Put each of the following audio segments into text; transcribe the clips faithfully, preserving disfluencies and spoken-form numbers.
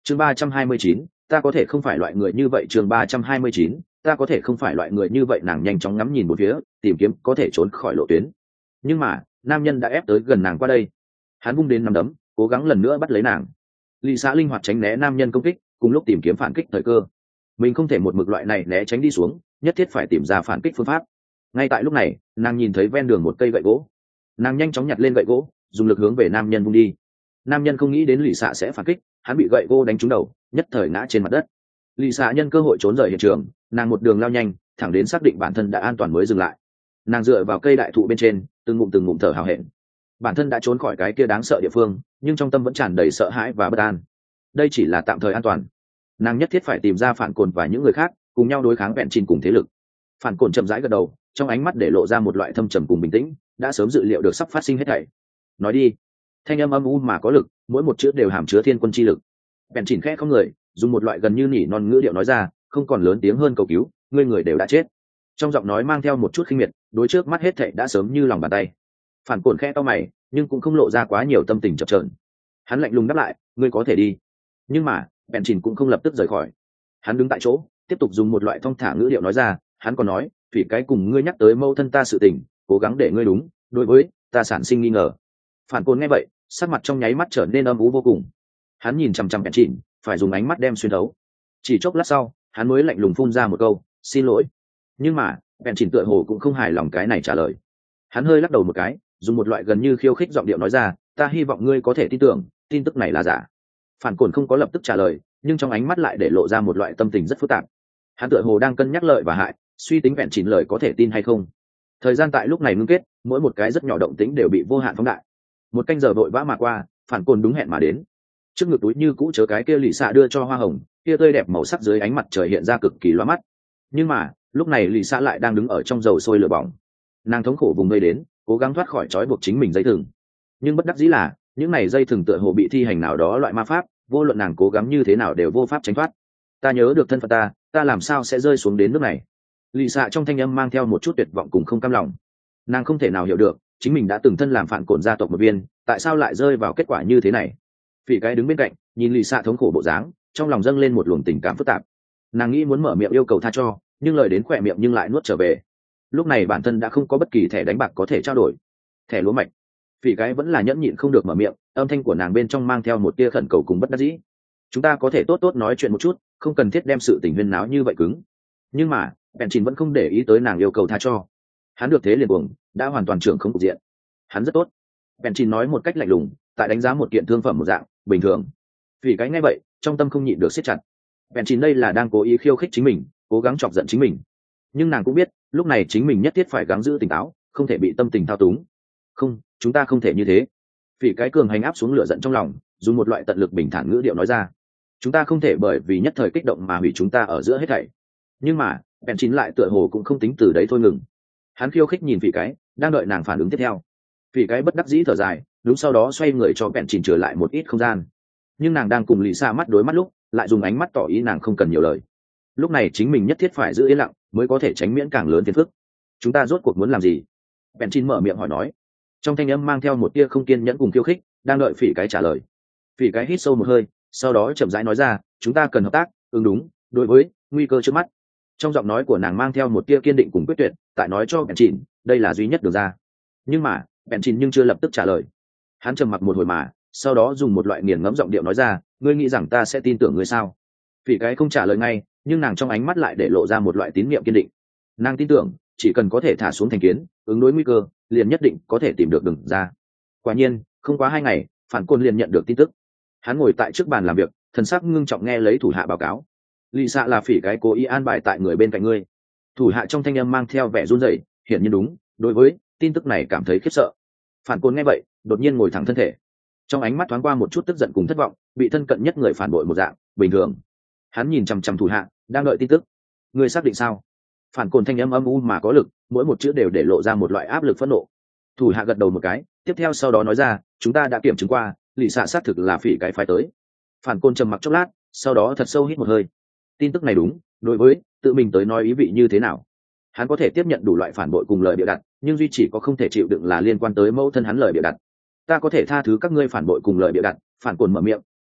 chương ba trăm hai mươi chín, ta có thể không phải loại người như vậy. chương ba trăm hai mươi chín, ta có thể không phải loại người như vậy. Nàng nhanh chóng ngắm nhìn một phía, tìm kiếm có thể trốn khỏi lộ tuyến. Nhưng mà nam nhân đã ép tới gần nàng qua đây. Hắn vung đến nắm đấm, cố gắng lần nữa bắt lấy nàng. Lì Xạ linh hoạt tránh né nam nhân công kích, cùng lúc tìm kiếm phản kích thời cơ. Mình không thể một mực loại này né tránh đi xuống, nhất thiết phải tìm ra phản kích phương pháp. Ngay tại lúc này, nàng nhìn thấy ven đường một cây gậy gỗ. Nàng nhanh chóng nhặt lên gậy gỗ, dùng lực hướng về nam nhân vung đi. Nam nhân không nghĩ đến Lì Xạ sẽ phản kích, hắn bị gậy gỗ đánh trúng đầu, nhất thời ngã trên mặt đất. Lì Xạ nhân cơ hội trốn rời hiện trường, nàng một đường lao nhanh, thẳng đến xác định bản thân đã an toàn mới dừng lại. Nàng dựa vào cây đại thụ bên trên, từng ngụm từng ngụm thở hào hẹn. Bản thân đã trốn khỏi cái kia đáng sợ địa phương, nhưng trong tâm vẫn tràn đầy sợ hãi và bất an. Đây chỉ là tạm thời an toàn. Nàng nhất thiết phải tìm ra phản cồn và những người khác, cùng nhau đối kháng vẹn trình cùng thế lực. Phản cồn chậm rãi gật đầu, trong ánh mắt để lộ ra một loại thâm trầm cùng bình tĩnh, đã sớm dự liệu được sắp phát sinh hết thảy. Nói đi. Thanh âm âm u mà có lực, mỗi một chữ đều hàm chứa thiên quân chi lực. Vẹn trình khẽ không người, dùng một loại gần như nỉ non ngữ điệu nói ra, không còn lớn tiếng hơn cầu cứu, ngươi người đều đã chết. Trong giọng nói mang theo một chút khinh miệt, đối trước mắt hết thảy đã sớm như lòng bàn tay. Phản cồn khẽ to mày, nhưng cũng không lộ ra quá nhiều tâm tình chập chờn. Hắn lạnh lùng đáp lại, ngươi có thể đi. Nhưng mà bèn chìn cũng không lập tức rời khỏi. Hắn đứng tại chỗ, tiếp tục dùng một loại thong thả ngữ điệu nói ra, hắn còn nói, vì cái cùng ngươi nhắc tới mâu thân ta sự tình, cố gắng để ngươi đúng, đối với ta sản sinh nghi ngờ. Phản cồn nghe vậy, sắc mặt trong nháy mắt trở nên âm u vô cùng. Hắn nhìn chằm chằm bèn chìn, phải dùng ánh mắt đem xuyên thấu. Chỉ chốc lát sau, hắn mới lạnh lùng phun ra một câu, xin lỗi. Nhưng mà bèn chìn tựa hồ cũng không hài lòng cái này trả lời. Hắn hơi lắc đầu một cái, dùng một loại gần như khiêu khích giọng điệu nói ra, ta hy vọng ngươi có thể tin tưởng tin tức này là giả. Phản cồn không có lập tức trả lời, nhưng trong ánh mắt lại để lộ ra một loại tâm tình rất phức tạp. Hắn tựa hồ đang cân nhắc lợi và hại, suy tính vẹn chỉnh lời có thể tin hay không. Thời gian tại lúc này ngưng kết, mỗi một cái rất nhỏ động tĩnh đều bị vô hạn phóng đại. Một canh giờ vội vã mà qua, phản cồn đúng hẹn mà đến. Trước ngực túi như cũ chớ cái kia Lì Xạ đưa cho hoa hồng, kia tươi đẹp màu sắc dưới ánh mặt trời hiện ra cực kỳ loa mắt. Nhưng mà lúc này Lì Xạ lại đang đứng ở trong dầu sôi lửa bỏng. Nàng thống khổ vùng vây đến, cố gắng thoát khỏi trói buộc chính mình dây thừng. Nhưng bất đắc dĩ là những này dây thừng tựa hồ bị thi hành nào đó loại ma pháp, vô luận nàng cố gắng như thế nào đều vô pháp tránh thoát. Ta nhớ được thân phận ta, ta làm sao sẽ rơi xuống đến nước này? Lì Xạ trong thanh âm mang theo một chút tuyệt vọng cùng không cam lòng. Nàng không thể nào hiểu được, chính mình đã từng thân làm phản cồn gia tộc một viên, tại sao lại rơi vào kết quả như thế này? Phỉ cái đứng bên cạnh, nhìn Lì Xạ thống khổ bộ dáng, trong lòng dâng lên một luồng tình cảm phức tạp. Nàng nghĩ muốn mở miệng yêu cầu tha cho, nhưng lời đến khỏe miệng nhưng lại nuốt trở về. Lúc này bản thân đã không có bất kỳ thẻ đánh bạc có thể trao đổi. Thẻ lúa mạch. Phỉ cái vẫn là nhẫn nhịn không được mở miệng, âm thanh của nàng bên trong mang theo một tia khẩn cầu cùng bất đắc dĩ. Chúng ta có thể tốt tốt nói chuyện một chút, không cần thiết đem sự tình huyên náo như vậy cứng. Nhưng mà bèn chìn vẫn không để ý tới nàng yêu cầu tha cho. Hắn được thế liền cuồng, đã hoàn toàn trưởng không cục diện. Hắn rất tốt. Bèn chìn nói một cách lạnh lùng, tại đánh giá một kiện thương phẩm một dạng bình thường. Vì cái ngay vậy, trong tâm không nhịn được siết chặt. Bèn chìn đây là đang cố ý khiêu khích chính mình, cố gắng chọc giận chính mình. Nhưng nàng cũng biết, lúc này chính mình nhất thiết phải gắng giữ tỉnh táo, không thể bị tâm tình thao túng. Không, chúng ta không thể như thế. Vì cái cường hành áp xuống lửa giận trong lòng, dùng một loại tận lực bình thản ngữ điệu nói ra, chúng ta không thể bởi vì nhất thời kích động mà hủy chúng ta ở giữa hết thảy. Nhưng mà bèn chín lại tựa hồ cũng không tính từ đấy thôi ngừng. Hắn khiêu khích nhìn Phỉ cái, đang đợi nàng phản ứng tiếp theo. Phỉ cái bất đắc dĩ thở dài, đúng sau đó xoay người cho bèn chín trở lại một ít không gian. Nhưng nàng đang cùng Lì Xạ mắt đối mắt lúc, lại dùng ánh mắt tỏ ý nàng không cần nhiều lời. Lúc này chính mình nhất thiết phải giữ yên lặng, mới có thể tránh miễn càng lớn phiền phức. Chúng ta rốt cuộc muốn làm gì? Bèn chín mở miệng hỏi nói, trong thanh âm mang theo một tia không kiên nhẫn cùng khiêu khích, đang đợi Phỉ cái trả lời. Phỉ cái hít sâu một hơi, sau đó chậm rãi nói ra, chúng ta cần hợp tác, ứng đúng đối với nguy cơ trước mắt. Trong giọng nói của nàng mang theo một tia kiên định cùng quyết tuyệt, tại nói cho bèn chín đây là duy nhất đường ra. Nhưng mà bèn chín nhưng chưa lập tức trả lời. Hắn trầm mặc một hồi mà sau đó dùng một loại nghiền ngẫm giọng điệu nói ra, ngươi nghĩ rằng ta sẽ tin tưởng ngươi sao? Phỉ cái không trả lời ngay, nhưng nàng trong ánh mắt lại để lộ ra một loại tín niệm kiên định. Nàng tin tưởng chỉ cần có thể thả xuống thành kiến, ứng đối nguy cơ, liền nhất định có thể tìm được đường ra. Quả nhiên không quá hai ngày, phản côn liền nhận được tin tức. Hắn ngồi tại trước bàn làm việc, thần sắc ngưng trọng nghe lấy thủ hạ báo cáo. Lì Xạ là Phỉ cái cố ý an bài tại người bên cạnh ngươi. Thủ hạ trong thanh âm mang theo vẻ run rẩy, hiển nhiên đúng đối với tin tức này cảm thấy khiếp sợ. Phản côn nghe vậy, đột nhiên ngồi thẳng thân thể, trong ánh mắt thoáng qua một chút tức giận cùng thất vọng, bị thân cận nhất người phản bội một dạng bình thường. Hắn nhìn chằm chằm thủ hạ, đang đợi tin tức. Ngươi xác định sao? Phản côn thanh âm âm u mà có lực, mỗi một chữ đều để lộ ra một loại áp lực phẫn nộ. Thủ hạ gật đầu một cái, tiếp theo sau đó nói ra, chúng ta đã kiểm chứng qua, Lì Xạ xác thực là Phỉ cái phái tới. Phản côn trầm mặc chốc lát, sau đó thật sâu hít một hơi. Tin tức này đúng đối với tự mình tới nói ý vị như thế nào? Hắn có thể tiếp nhận đủ loại phản bội cùng lời bịa đặt, nhưng duy chỉ có không thể chịu đựng là liên quan tới mẫu thân hắn lời bịa đặt. Ta có thể tha thứ các ngươi phản bội cùng lời bịa đặt. Phản cồn mở miệng,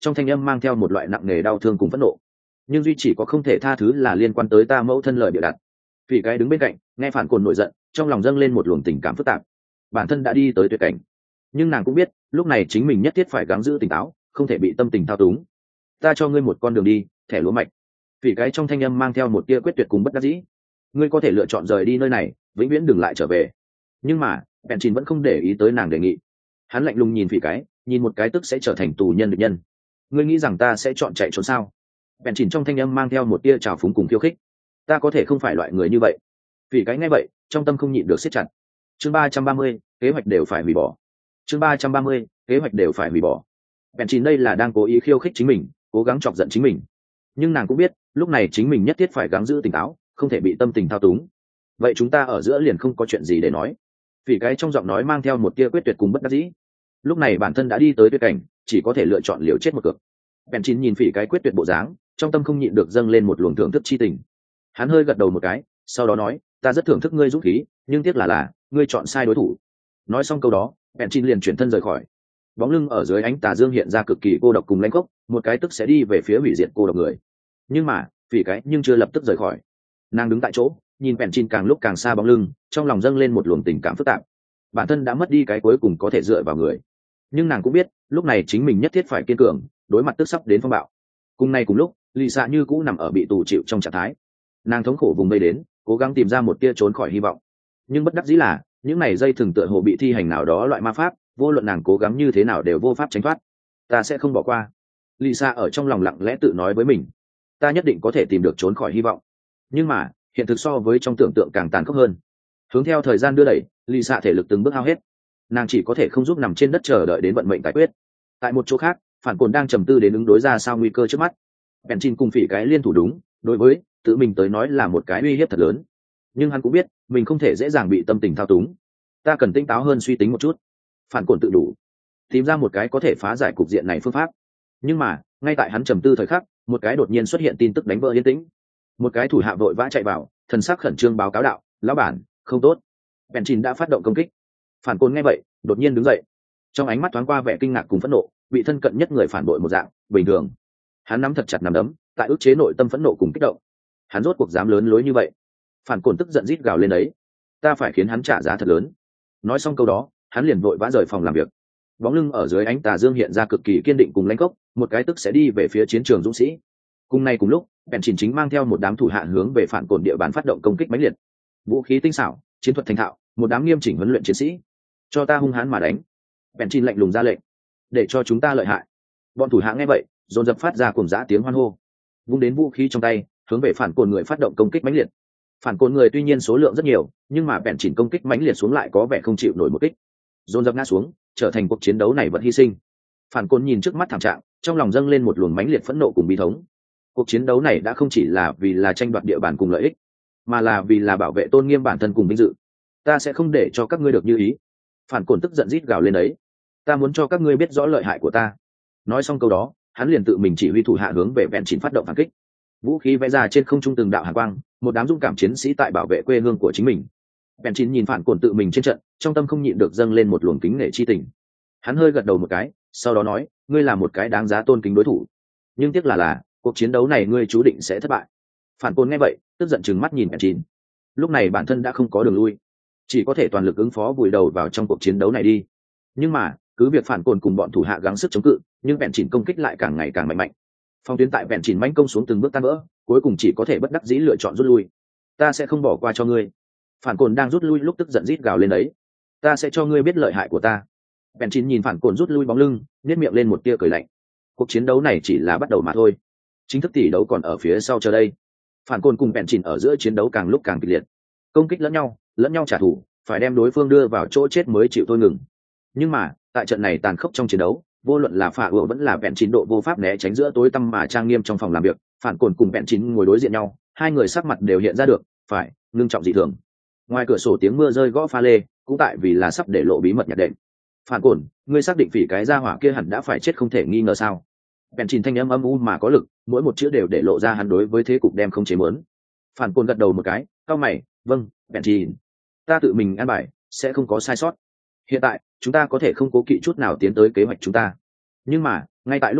trong thanh âm mang theo một loại nặng nề đau thương cùng phẫn nộ. Nhưng duy chỉ có không thể tha thứ là liên quan tới ta mẫu thân lời bịa đặt. Vì cái đứng bên cạnh nghe phản cồn nổi giận, trong lòng dâng lên một luồng tình cảm phức tạp. Bản thân đã đi tới tuyệt cảnh, nhưng nàng cũng biết lúc này chính mình nhất thiết phải gắng giữ tỉnh táo, không thể bị tâm tình thao túng. Ta cho ngươi một con đường đi, thẻ lúa mạch. Vì cái trong thanh âm mang theo một tia quyết tuyệt cùng bất đắc dĩ. Ngươi có thể lựa chọn rời đi nơi này, vĩnh viễn đừng lại trở về. Nhưng mà bèn chín vẫn không để ý tới nàng đề nghị. Hắn lạnh lùng nhìn Phỉ cái, nhìn một cái tức sẽ trở thành tù nhân địch nhân. Ngươi nghĩ rằng ta sẽ chọn chạy trốn sao? Bèn chín trong thanh âm mang theo một tia trào phúng cùng khiêu khích. Ta có thể không phải loại người như vậy. Phỉ cái nghe vậy, trong tâm không nhịn được siết chặt. Chương ba trăm ba mươi, kế hoạch đều phải hủy bỏ. Chương ba trăm ba mươi, kế hoạch đều phải hủy bỏ. Bèn chín đây là đang cố ý khiêu khích chính mình, cố gắng chọc giận chính mình. Nhưng nàng cũng biết, lúc này chính mình nhất thiết phải gắng giữ tỉnh táo, không thể bị tâm tình thao túng. Vậy chúng ta ở giữa liền không có chuyện gì để nói. Vì cái trong giọng nói mang theo một tia quyết tuyệt cùng bất đắc dĩ. Lúc này bản thân đã đi tới tuyệt cảnh, chỉ có thể lựa chọn liều chết một cược. Bèn chín nhìn Phỉ cái quyết tuyệt bộ dáng, trong tâm không nhịn được dâng lên một luồng thưởng thức chi tình. Hắn hơi gật đầu một cái, sau đó nói, ta rất thưởng thức ngươi dũng khí, nhưng tiếc là là ngươi chọn sai đối thủ. Nói xong câu đó, bèn chín liền chuyển thân rời khỏi. Bóng lưng ở dưới ánh tà dương hiện ra cực kỳ cô độc cùng lãnh khốc, một cái tức sẽ đi về phía hủy diệt cô độc người. Nhưng mà Phỉ cái nhưng chưa lập tức rời khỏi. Nàng đứng tại chỗ, nhìn bèn chín càng lúc càng xa bóng lưng, trong lòng dâng lên một luồng tình cảm phức tạp. Bản thân đã mất đi cái cuối cùng có thể dựa vào người, nhưng nàng cũng biết lúc này chính mình nhất thiết phải kiên cường đối mặt tức sắp đến phong bạo. Cùng nay cùng lúc, lì xạ như cũ nằm ở bị tù chịu trong trạng thái. Nàng thống khổ vùng vây đến, cố gắng tìm ra một tia trốn khỏi hy vọng, nhưng bất đắc dĩ là những này dây thừng tựa hồ bị thi hành nào đó loại ma pháp, vô luận nàng cố gắng như thế nào đều vô pháp tránh thoát. Ta sẽ không bỏ qua. Lì xạ ở trong lòng lặng lẽ tự nói với mình, ta nhất định có thể tìm được trốn khỏi hy vọng. Nhưng mà hiện thực so với trong tưởng tượng càng tàn khốc hơn. Hướng theo thời gian đưa đẩy, lì xạ thể lực từng bước hao hết, nàng chỉ có thể không giúp nằm trên đất chờ đợi đến vận mệnh giải quyết. Tại một chỗ khác, phản cồn đang trầm tư đến ứng đối ra sao nguy cơ trước mắt. Bèn chín cùng Phỉ cái liên thủ đúng, đối với tự mình tới nói là một cái uy hiếp thật lớn, nhưng hắn cũng biết mình không thể dễ dàng bị tâm tình thao túng. Ta cần tỉnh táo hơn suy tính một chút. Phản cồn tự đủ tìm ra một cái có thể phá giải cục diện này phương pháp. Nhưng mà ngay tại hắn trầm tư thời khắc, một cái đột nhiên xuất hiện tin tức đánh vỡ yên tĩnh. Một cái thủ hạ vội vã chạy vào, thần sắc khẩn trương báo cáo đạo, lão bản, không tốt, bèn chín đã phát động công kích. Phản cồn nghe vậy đột nhiên đứng dậy, trong ánh mắt thoáng qua vẻ kinh ngạc cùng phẫn nộ, bị thân cận nhất người phản bội một dạng bình thường. Hắn nắm thật chặt nắm đấm, tại ức chế nội tâm phẫn nộ cùng kích động. Hắn rốt cuộc dám lớn lối như vậy. Phản cồn tức giận rít gào lên đấy, ta phải khiến hắn trả giá thật lớn. Nói xong câu đó, hắn liền vội vã rời phòng làm việc. Bóng lưng ở dưới ánh tà dương hiện ra cực kỳ kiên định cùng lãnh khốc, một cái tức sẽ đi về phía chiến trường dũng sĩ. Cùng nay cùng lúc, bèn chín chính mang theo một đám thủ hạ hướng về phản cồn địa bàn phát động công kích mãnh liệt. Vũ khí tinh xảo, chiến thuật thành thạo, một đám nghiêm chỉnh huấn luyện chiến sĩ. Cho ta hung hãn mà đánh. Bèn chín lạnh lùng ra lệnh, để cho chúng ta lợi hại. Bọn thủ hạ nghe vậy dồn dập phát ra cùng dã tiếng hoan hô, vung đến vũ khí trong tay hướng về phản cồn người phát động công kích mãnh liệt. Phản cồn người tuy nhiên số lượng rất nhiều, nhưng mà bèn chỉnh công kích mãnh liệt xuống lại có vẻ không chịu nổi một kích, dồn dập ngã xuống, trở thành cuộc chiến đấu này vật hy sinh. Phản cồn nhìn trước mắt thảm trạng, trong lòng dâng lên một luồng mãnh liệt phẫn nộ cùng bi thống. Cuộc chiến đấu này đã không chỉ là vì là tranh đoạt địa bàn cùng lợi ích, mà là vì là bảo vệ tôn nghiêm bản thân cùng vinh dự. Ta sẽ không để cho các ngươi được như ý. Phản cồn tức giận rít gào lên đấy, ta muốn cho các ngươi biết rõ lợi hại của ta. Nói xong câu đó, hắn liền tự mình chỉ huy thủ hạ hướng về bèn chỉnh phát động phản kích. Vũ khí vẽ ra trên không trung từng đạo hàn quang, một đám dũng cảm chiến sĩ tại bảo vệ quê hương của chính mình. Bèn chỉnh nhìn phản cồn tự mình trên trận, trong tâm không nhịn được dâng lên một luồng kính nể chi tình. Hắn hơi gật đầu một cái, sau đó nói, ngươi là một cái đáng giá tôn kính đối thủ, nhưng tiếc là là cuộc chiến đấu này ngươi chú định sẽ thất bại. Phản cồn nghe vậy tức giận chừng mắt nhìn bèn chỉnh. Lúc này bản thân đã không có đường lui, chỉ có thể toàn lực ứng phó vùi đầu vào trong cuộc chiến đấu này đi. Nhưng mà cứ việc phản cồn cùng bọn thủ hạ gắng sức chống cự, nhưng bèn chỉnh công kích lại càng ngày càng mạnh mạnh. Phong tuyến tại bèn chỉnh mãnh công xuống từng bước tan vỡ, cuối cùng chỉ có thể bất đắc dĩ lựa chọn rút lui. Ta sẽ không bỏ qua cho ngươi. Phản cồn đang rút lui lúc tức giận rít gào lên đấy, ta sẽ cho ngươi biết lợi hại của ta. Bèn chỉnh nhìn phản cồn rút lui bóng lưng, nhếch miệng lên một tia cười lạnh. Cuộc chiến đấu này chỉ là bắt đầu mà thôi, chính thức tỷ đấu còn ở phía sau chờ đây. Phản cồn cùng bèn chỉnh ở giữa chiến đấu càng lúc càng kịch liệt, công kích lẫn nhau, lẫn nhau trả thù, phải đem đối phương đưa vào chỗ chết mới chịu thôi ngừng. Nhưng mà tại trận này tàn khốc trong chiến đấu, vô luận là phá ủa vẫn là bèn chín độ vô pháp né tránh giữa tối tăm mà trang nghiêm trong phòng làm việc. Phản cồn cùng bèn chín ngồi đối diện nhau, hai người sắc mặt đều hiện ra được phải ngưng trọng dị thường. Ngoài cửa sổ tiếng mưa rơi gõ pha lê, cũng tại vì là sắp để lộ bí mật nhạc đệm. Phản cồn, ngươi xác định Phỉ cái gia hỏa kia hẳn đã phải chết không thể nghi ngờ sao? Bèn chín thanh âm âm u mà có lực, mỗi một chữ đều để lộ ra hắn đối với thế cục đem không chế mớn. Phản cồn gật đầu một cái, cau mày, vâng, bèn chín, ta tự mình an bài, sẽ không có sai sót. Hiện tại chúng ta có thể không cố kỵ chút nào tiến tới kế hoạch chúng ta. Nhưng mà ngay tại lúc này,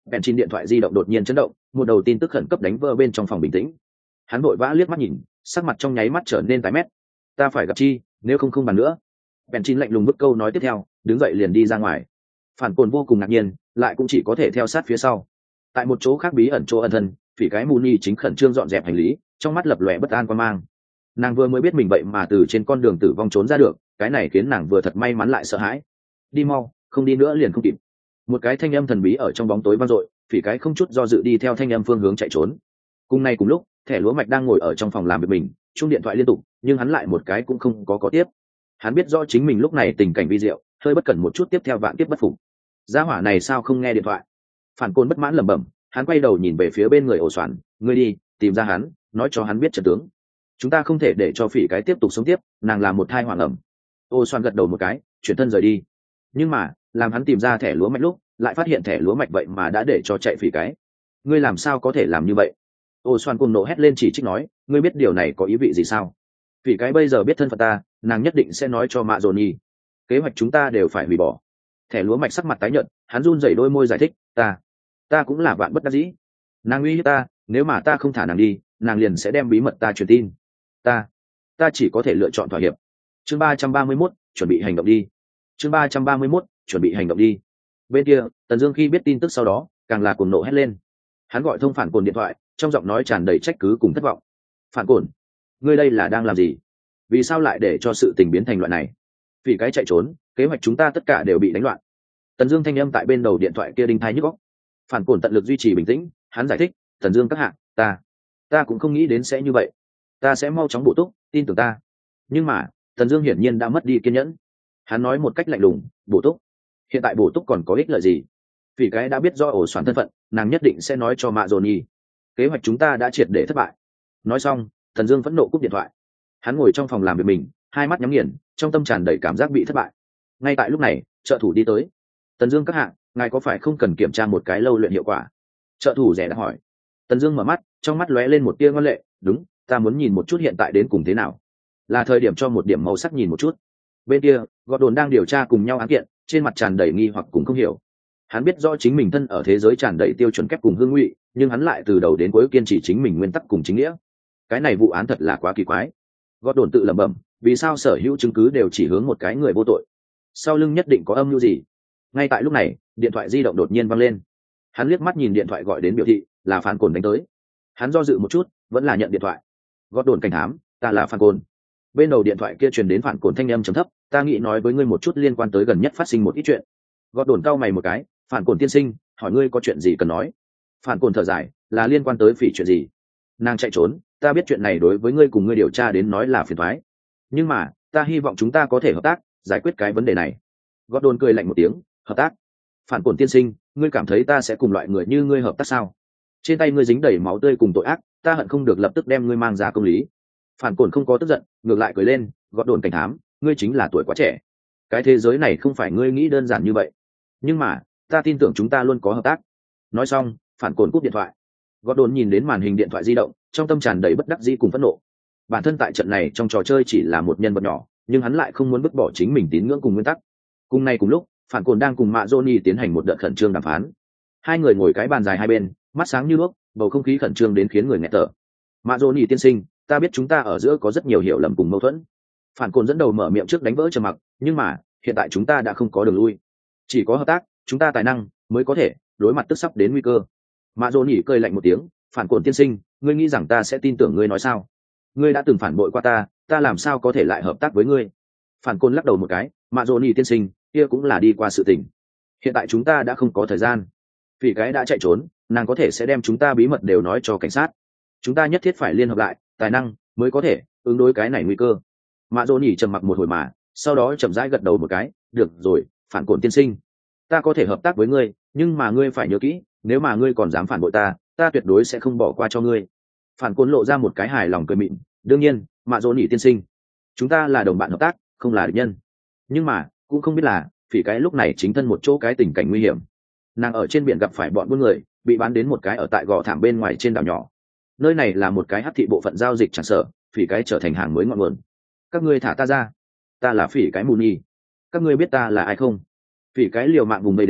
bèn chín điện thoại di động đột nhiên chấn động, một đầu tin tức khẩn cấp đánh vỡ bên trong phòng bình tĩnh. Hắn vội vã liếc mắt nhìn, sắc mặt trong nháy mắt trở nên tái mét. Ta phải gặp chi, nếu không không bàn nữa. Bèn chín lạnh lùng vứt câu nói tiếp theo, đứng dậy liền đi ra ngoài. Phản cồn vô cùng ngạc nhiên, lại cũng chỉ có thể theo sát phía sau. Tại một chỗ khác bí ẩn chỗ ẩn thân, phỉ cái Muni chính khẩn trương dọn dẹp hành lý, trong mắt lập lòe bất an quan mang. Nàng vừa mới biết mình vậy mà từ trên con đường tử vong trốn ra được, cái này khiến nàng vừa thật may mắn lại sợ hãi. Đi mau, không đi nữa liền không kịp. Một cái thanh âm thần bí ở trong bóng tối vang dội, phỉ cái không chút do dự đi theo thanh âm phương hướng chạy trốn. Cùng nay cùng lúc, thẻ lúa mạch đang ngồi ở trong phòng làm việc mình, chuông điện thoại liên tục, nhưng hắn lại một cái cũng không có có tiếp. Hắn biết rõ chính mình lúc này tình cảnh vi diệu, hơi bất cẩn một chút tiếp theo vạn tiếp bất phục. Gia hỏa này sao không nghe điện thoại? Phản côn bất mãn lẩm bẩm, hắn quay đầu nhìn về phía bên người ổ xoàn, ngươi đi tìm ra hắn, nói cho hắn biết trận tướng. Chúng ta không thể để cho phỉ cái tiếp tục sống tiếp, nàng là một thai hoàng ẩm. Ổ xoàn gật đầu một cái, chuyển thân rời đi. Nhưng mà làm hắn tìm ra thẻ lúa mạch lúc, lại phát hiện thẻ lúa mạch vậy mà đã để cho chạy phỉ cái. Ngươi làm sao có thể làm như vậy? Ổ xoàn cùng nộ hét lên chỉ trích nói, ngươi biết điều này có ý vị gì sao? Phỉ cái bây giờ biết thân phận ta, nàng nhất định sẽ nói cho mạ dồn nhi. Kế hoạch chúng ta đều phải hủy bỏ. Thẻ lúa mạch sắc mặt tái nhợt, hắn run rẩy đôi môi giải thích, ta ta cũng là vạn bất đắc dĩ. Nàng uy hiếp ta, nếu mà ta không thả nàng đi, nàng liền sẽ đem bí mật ta truyền tin. Ta, ta chỉ có thể lựa chọn thỏa hiệp. Chương ba trăm ba mươi mốt, chuẩn bị hành động đi. Chương ba trăm ba mươi mốt, chuẩn bị hành động đi. Bên kia, Tần Dương khi biết tin tức sau đó, càng là cuồng nộ hét lên. Hắn gọi thông phản cồn điện thoại, trong giọng nói tràn đầy trách cứ cùng thất vọng. Phản cồn, ngươi đây là đang làm gì? Vì sao lại để cho sự tình biến thành loại này? Vì cái chạy trốn, kế hoạch chúng ta tất cả đều bị đánh loạn. Tần Dương thanh âm tại bên đầu điện thoại kia đinh tai nhức óc. Phản cồn tận lực duy trì bình tĩnh, hắn giải thích, Tần Dương các hạ, ta, ta cũng không nghĩ đến sẽ như vậy. Ta sẽ mau chóng bổ túc, tin tưởng ta. Nhưng mà, Tần Dương hiển nhiên đã mất đi kiên nhẫn. Hắn nói một cách lạnh lùng, bổ túc. Hiện tại bổ túc còn có ích lợi gì? Vì cái đã biết do ổ xoắn thân phận, nàng nhất định sẽ nói cho Mạ Dồn Nhi. Kế hoạch chúng ta đã triệt để thất bại. Nói xong, Tần Dương phẫn nộ cúp điện thoại. Hắn ngồi trong phòng làm việc mình, hai mắt nhắm nghiền, trong tâm tràn đầy cảm giác bị thất bại. Ngay tại lúc này, trợ thủ đi tới. Tần Dương các hạ, ngài có phải không cần kiểm tra một cái lâu luyện hiệu quả? Trợ thủ rẻ đã hỏi. Tần Dương mở mắt, trong mắt lóe lên một tia ngoan lệ, đúng, ta muốn nhìn một chút hiện tại đến cùng thế nào. Là thời điểm cho một điểm màu sắc nhìn một chút. Bên kia, Gọt Đồn đang điều tra cùng nhau án kiện, trên mặt tràn đầy nghi hoặc cùng không hiểu. Hắn biết rõ chính mình thân ở thế giới tràn đầy tiêu chuẩn kép cùng hương ngụy, nhưng hắn lại từ đầu đến cuối kiên trì chính mình nguyên tắc cùng chính nghĩa. Cái này vụ án thật là quá kỳ quái. Gọt Đồn tự lẩm bẩm, vì sao sở hữu chứng cứ đều chỉ hướng một cái người vô tội? Sau lưng nhất định có âm mưu gì? Ngay tại lúc này, điện thoại di động đột nhiên vang lên. Hắn liếc mắt nhìn điện thoại gọi đến biểu thị là Phan Cồn đánh tới. Hắn do dự một chút, vẫn là nhận điện thoại. Gót Đồn cảnh thám, ta là Phan Cồn. Bên đầu điện thoại kia truyền đến Phan Cồn thanh âm trầm thấp, ta nghĩ nói với ngươi một chút liên quan tới gần nhất phát sinh một ít chuyện. Gót Đồn cau mày một cái, Phan Cồn tiên sinh, hỏi ngươi có chuyện gì cần nói. Phan Cồn thở dài, là liên quan tới phỉ chuyện gì? Nàng chạy trốn, ta biết chuyện này đối với ngươi cùng ngươi điều tra đến nói là phiền toái, nhưng mà ta hy vọng chúng ta có thể hợp tác giải quyết cái vấn đề này. Gót Đồn cười lạnh một tiếng, hợp tác? Phản Cồn tiên sinh, ngươi cảm thấy ta sẽ cùng loại người như ngươi hợp tác sao? Trên tay ngươi dính đầy máu tươi cùng tội ác, ta hận không được lập tức đem ngươi mang ra công lý. Phản Cồn không có tức giận, ngược lại cười lên, Gót Đồn cảnh thám, ngươi chính là tuổi quá trẻ. Cái thế giới này không phải ngươi nghĩ đơn giản như vậy. Nhưng mà, ta tin tưởng chúng ta luôn có hợp tác. Nói xong, Phản Cồn cúp điện thoại. Gót Đồn nhìn đến màn hình điện thoại di động, trong tâm tràn đầy bất đắc dĩ cùng phẫn nộ. Bản thân tại trận này trong trò chơi chỉ là một nhân vật nhỏ, nhưng hắn lại không muốn vứt bỏ chính mình tín ngưỡng cùng nguyên tắc. Cùng ngày cùng lúc, Phản Cồn đang cùng Mạ Johnny tiến hành một đợt khẩn trương đàm phán. Hai người ngồi cái bàn dài hai bên, mắt sáng như đuốc, bầu không khí khẩn trương đến khiến người nghẹt thở. Mạ Johnny tiên sinh, ta biết chúng ta ở giữa có rất nhiều hiểu lầm cùng mâu thuẫn. Phản Cồn dẫn đầu mở miệng trước đánh vỡ trầm mặc, nhưng mà hiện tại chúng ta đã không có đường lui, chỉ có hợp tác, chúng ta tài năng mới có thể đối mặt tức sắp đến nguy cơ. Mạ Johnny cười lạnh một tiếng, Phản Cồn tiên sinh, ngươi nghĩ rằng ta sẽ tin tưởng ngươi nói sao? Ngươi đã từng phản bội qua ta, ta làm sao có thể lại hợp tác với ngươi? Phản Cồn lắc đầu một cái, Mạ Johnny tiên sinh, kia cũng là đi qua sự tình. Hiện tại chúng ta đã không có thời gian. Vì cái đã chạy trốn, nàng có thể sẽ đem chúng ta bí mật đều nói cho cảnh sát. Chúng ta nhất thiết phải liên hợp lại, tài năng mới có thể ứng đối cái này nguy cơ. Mạ Johnny trầm mặc một hồi mà, sau đó chậm rãi gật đầu một cái, được rồi, Phản Cồn tiên sinh, ta có thể hợp tác với ngươi, nhưng mà ngươi phải nhớ kỹ, nếu mà ngươi còn dám phản bội ta, ta tuyệt đối sẽ không bỏ qua cho ngươi. Phản Cồn lộ ra một cái hài lòng cười mịn, đương nhiên, Mạ Johnny tiên sinh, chúng ta là đồng bạn hợp tác, không là địch nhân. Nhưng mà cũng không biết là phỉ cái lúc này chính thân một chỗ cái tình cảnh nguy hiểm. Nàng ở trên biển gặp phải bọn buôn người, bị bán đến một cái ở tại gò thảm bên ngoài trên đảo nhỏ. Nơi này là một cái hắc thị bộ phận giao dịch chẳng sở, phỉ cái trở thành hàng mới ngọn nguồn. Các ngươi thả ta ra, ta là phỉ cái Muni. Các ngươi biết ta là ai không? Phỉ cái liều mạng vùng vây đến,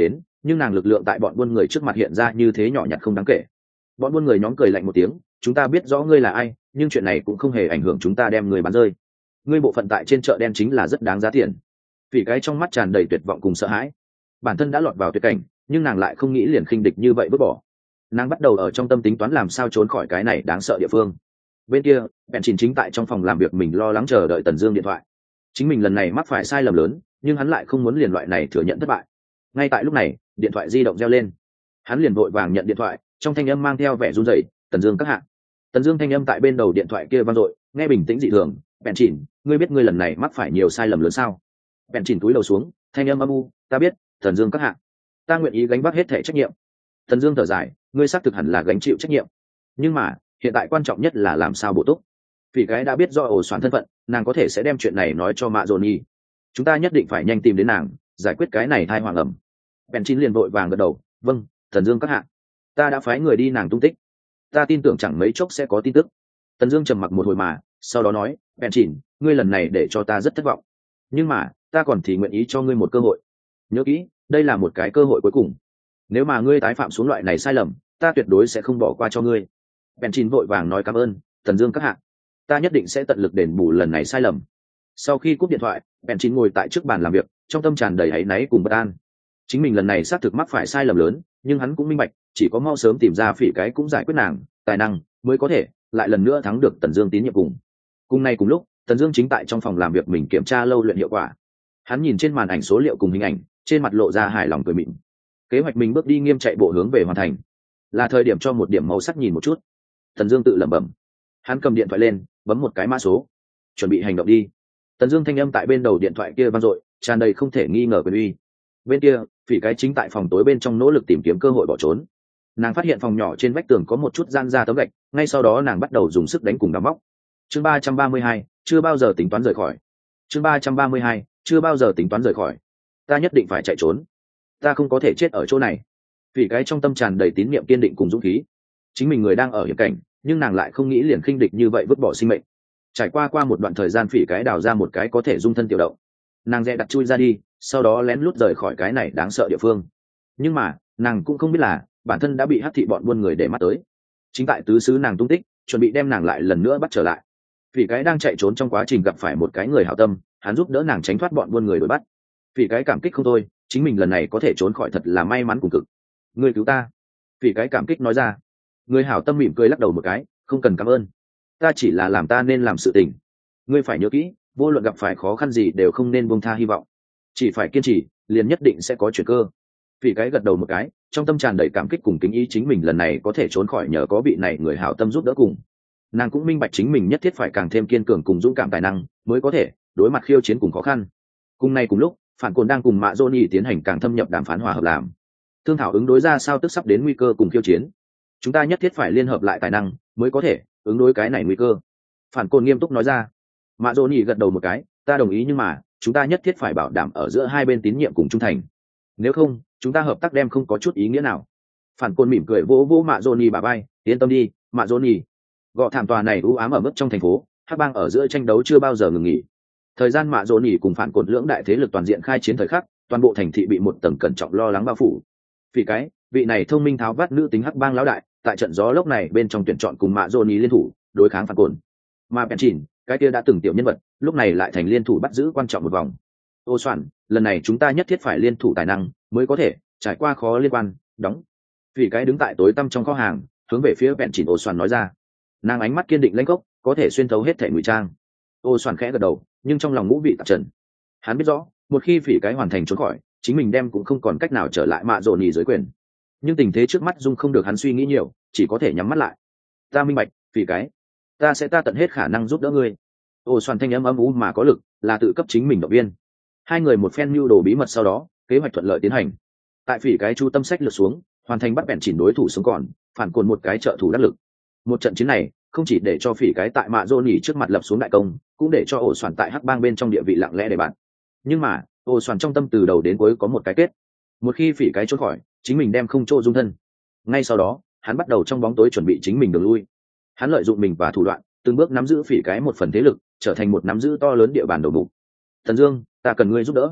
nhưng nàng lực lượng tại bọn buôn người trước mặt hiện ra như thế nhỏ nhặt không đáng kể. Bọn buôn người nhóm cười lạnh một tiếng, chúng ta biết rõ ngươi là ai, nhưng chuyện này cũng không hề ảnh hưởng chúng ta đem người bán rơi. Ngươi bộ phận tại trên chợ đen chính là rất đáng giá tiền. Vì cái trong mắt tràn đầy tuyệt vọng cùng sợ hãi, bản thân đã lọt vào tuyệt cảnh, nhưng nàng lại không nghĩ liền khinh địch như vậy vứt bỏ. Nàng bắt đầu ở trong tâm tính toán làm sao trốn khỏi cái này đáng sợ địa phương. Bên kia bèn chỉnh chính tại trong phòng làm việc mình lo lắng chờ đợi Tần Dương điện thoại. Chính mình lần này mắc phải sai lầm lớn, nhưng hắn lại không muốn liền loại này thừa nhận thất bại. Ngay tại lúc này, điện thoại di động reo lên. Hắn liền vội vàng nhận điện thoại, trong thanh âm mang theo vẻ run rẩy, "Tần Dương các hạ." Tần Dương thanh âm tại bên đầu điện thoại kia vang dội, nghe bình tĩnh dị thường, "Bèn chỉnh, ngươi biết ngươi lần này mắc phải nhiều sai lầm lớn sao?" Bèn chỉnh cúi đầu xuống, thanh âm âm u, "Ta biết, Tần Dương các hạ. Ta nguyện ý gánh vác hết thảy trách nhiệm." Tần Dương thở dài, "Ngươi xác thực hẳn là gánh chịu trách nhiệm, nhưng mà, hiện tại quan trọng nhất là làm sao bổ túc." Vì cái đã biết do ổ xoán thân phận, nàng có thể sẽ đem chuyện này nói cho Mạ Dồn Nhi. Chúng ta nhất định phải nhanh tìm đến nàng, giải quyết cái này thai hoàng ẩm. Bèn chín liền vội vàng gật đầu, "Vâng, Tần Dương các hạ. Ta đã phái người đi nàng tung tích. Ta tin tưởng chẳng mấy chốc sẽ có tin tức." Tần Dương trầm mặc một hồi mà, sau đó nói, "Bèn chín, ngươi lần này để cho ta rất thất vọng. Nhưng mà, ta còn thì nguyện ý cho ngươi một cơ hội. Nhớ kỹ, đây là một cái cơ hội cuối cùng. Nếu mà ngươi tái phạm xuống loại này sai lầm, ta tuyệt đối sẽ không bỏ qua cho ngươi." Bèn chín vội vàng nói, "Cảm ơn, Tần Dương các hạ. Ta nhất định sẽ tận lực đền bù lần này sai lầm." Sau khi cúp điện thoại, bèn chín ngồi tại trước bàn làm việc, trong tâm tràn đầy áy náy cùng bất an. Chính mình lần này xác thực mắc phải sai lầm lớn, nhưng hắn cũng minh bạch, chỉ có mau sớm tìm ra phỉ cái cũng giải quyết nàng, tài năng mới có thể lại lần nữa thắng được Tần Dương tín nhiệm cùng. Cùng nay cùng lúc, Tần Dương chính tại trong phòng làm việc mình kiểm tra lâu luyện hiệu quả. Hắn nhìn trên màn ảnh số liệu cùng hình ảnh, trên mặt lộ ra hài lòng cười mỉm. Kế hoạch mình bước đi nghiêm chạy bộ hướng về hoàn thành. Là thời điểm cho một điểm màu sắc nhìn một chút. Tần Dương tự lẩm bẩm. Hắn cầm điện thoại lên, bấm một cái mã số, chuẩn bị hành động đi. Tần Dương thanh âm tại bên đầu điện thoại kia vang dội, tràn đầy không thể nghi ngờ quyền uy. Bên kia, Phỉ cái chính tại phòng tối bên trong nỗ lực tìm kiếm cơ hội bỏ trốn. Nàng phát hiện phòng nhỏ trên vách tường có một chút gian ra tấm gạch, ngay sau đó nàng bắt đầu dùng sức đánh cùng đào móc. Chương ba trăm ba mươi hai, chưa bao giờ tính toán rời khỏi. Chương ba trăm ba mươi hai, chưa bao giờ tính toán rời khỏi. Ta nhất định phải chạy trốn. Ta không có thể chết ở chỗ này. Phỉ cái trong tâm tràn đầy tín niệm kiên định cùng dũng khí. Chính mình người đang ở hiểm cảnh, nhưng nàng lại không nghĩ liền khinh địch như vậy vứt bỏ sinh mệnh. Trải qua qua một đoạn thời gian, Phỉ cái đào ra một cái có thể dung thân tiểu động. Nàng dè đặt chui ra đi, sau đó lén lút rời khỏi cái này đáng sợ địa phương. Nhưng mà nàng cũng không biết là bản thân đã bị hắc thị bọn buôn người để mắt tới. Chính tại tứ xứ nàng tung tích, chuẩn bị đem nàng lại lần nữa bắt trở lại. Phỉ cái đang chạy trốn trong quá trình gặp phải một cái người hảo tâm, hắn giúp đỡ nàng tránh thoát bọn buôn người đuổi bắt. Phỉ cái cảm kích không thôi, chính mình lần này có thể trốn khỏi thật là may mắn cùng cực. Ngươi cứu ta. Phỉ cái cảm kích nói ra. Người hảo tâm mỉm cười lắc đầu một cái, không cần cảm ơn. Ta chỉ là làm ta nên làm sự tình. Ngươi phải nhớ kỹ, vô luận gặp phải khó khăn gì đều không nên buông tha hy vọng. Chỉ phải kiên trì, liền nhất định sẽ có chuyển cơ. Phỉ cái gật đầu một cái, trong tâm tràn đầy cảm kích cùng kính ý, chính mình lần này có thể trốn khỏi nhờ có vị này người hảo tâm giúp đỡ cùng. Nàng cũng minh bạch chính mình nhất thiết phải càng thêm kiên cường cùng dũng cảm tài năng, mới có thể đối mặt khiêu chiến cùng khó khăn. Cùng nay cùng lúc, phản cồn đang cùng Mạ Johnny tiến hành càng thâm nhập đàm phán hòa hợp làm. Thương thảo ứng đối ra sao tức sắp đến nguy cơ cùng khiêu chiến. Chúng ta nhất thiết phải liên hợp lại tài năng, mới có thể ứng đối cái này nguy cơ. Phản cồn nghiêm túc nói ra. Mạ Johnny gật đầu một cái, ta đồng ý, nhưng mà chúng ta nhất thiết phải bảo đảm ở giữa hai bên tín nhiệm cùng trung thành. Nếu không, chúng ta hợp tác đem không có chút ý nghĩa nào. Phản cồn mỉm cười vỗ vỗ Mạ Johnny bả vai, yên tâm đi, Mạ Johnny. Gọ thảm tòa này u ám ở mức trong thành phố, hắc bang ở giữa tranh đấu chưa bao giờ ngừng nghỉ. Thời gian Mạ Johnny cùng phản cồn lưỡng đại thế lực toàn diện khai chiến thời khắc, toàn bộ thành thị bị một tầng cẩn trọng lo lắng bao phủ. Vì cái, vị này thông minh tháo vát nữ tính hắc bang lão đại, tại trận gió lốc này bên trong tuyển chọn cùng Mạ Johnny liên thủ đối kháng phản cồn. Mà bèn chỉnh, cái kia đã từng tiểu nhân vật, lúc này lại thành liên thủ bắt giữ quan trọng một vòng. Ô soạn, lần này chúng ta nhất thiết phải liên thủ tài năng, mới có thể trải qua khó liên quan. Đóng. Vì cái đứng tại tối tăm trong kho hàng, hướng về phía bèn chỉnh ô soạn nói ra. Nàng ánh mắt kiên định lãnh gốc, có thể xuyên thấu hết thể ngụy trang. Ô soạn khẽ gật đầu, nhưng trong lòng ngũ vị tạp trần. Hắn biết rõ, một khi phỉ cái hoàn thành trốn khỏi, chính mình đem cũng không còn cách nào trở lại Mạ Johnny dưới quyền. Nhưng tình thế trước mắt dung không được hắn suy nghĩ nhiều, chỉ có thể nhắm mắt lại. Ta minh bạch, phỉ cái, ta sẽ ta tận hết khả năng giúp đỡ ngươi. Ô soạn thanh âm ấm ú mà có lực, là tự cấp chính mình động viên. Hai người một phen mưu đồ bí mật, sau đó kế hoạch thuận lợi tiến hành. Tại phỉ cái chu tâm sách lược xuống, hoàn thành bắt bèn chỉnh đối thủ sống còn, phản cồn một cái trợ thủ đắc lực. Một trận chiến này không chỉ để cho phỉ cái tại Mạ Johnny trước mặt lập xuống đại công, cũng để cho ổ soạn tại hắc bang bên trong địa vị lặng lẽ để bạn. Nhưng mà ổ soạn trong tâm từ đầu đến cuối có một cái kết: một khi phỉ cái trốn khỏi, chính mình đem không chỗ dung thân. Ngay sau đó hắn bắt đầu trong bóng tối chuẩn bị chính mình đường lui. Hắn lợi dụng mình và thủ đoạn, từng bước nắm giữ phỉ cái một phần thế lực, trở thành một nắm giữ to lớn địa bàn đầu mục. Thần Dương, ta cần ngươi giúp đỡ.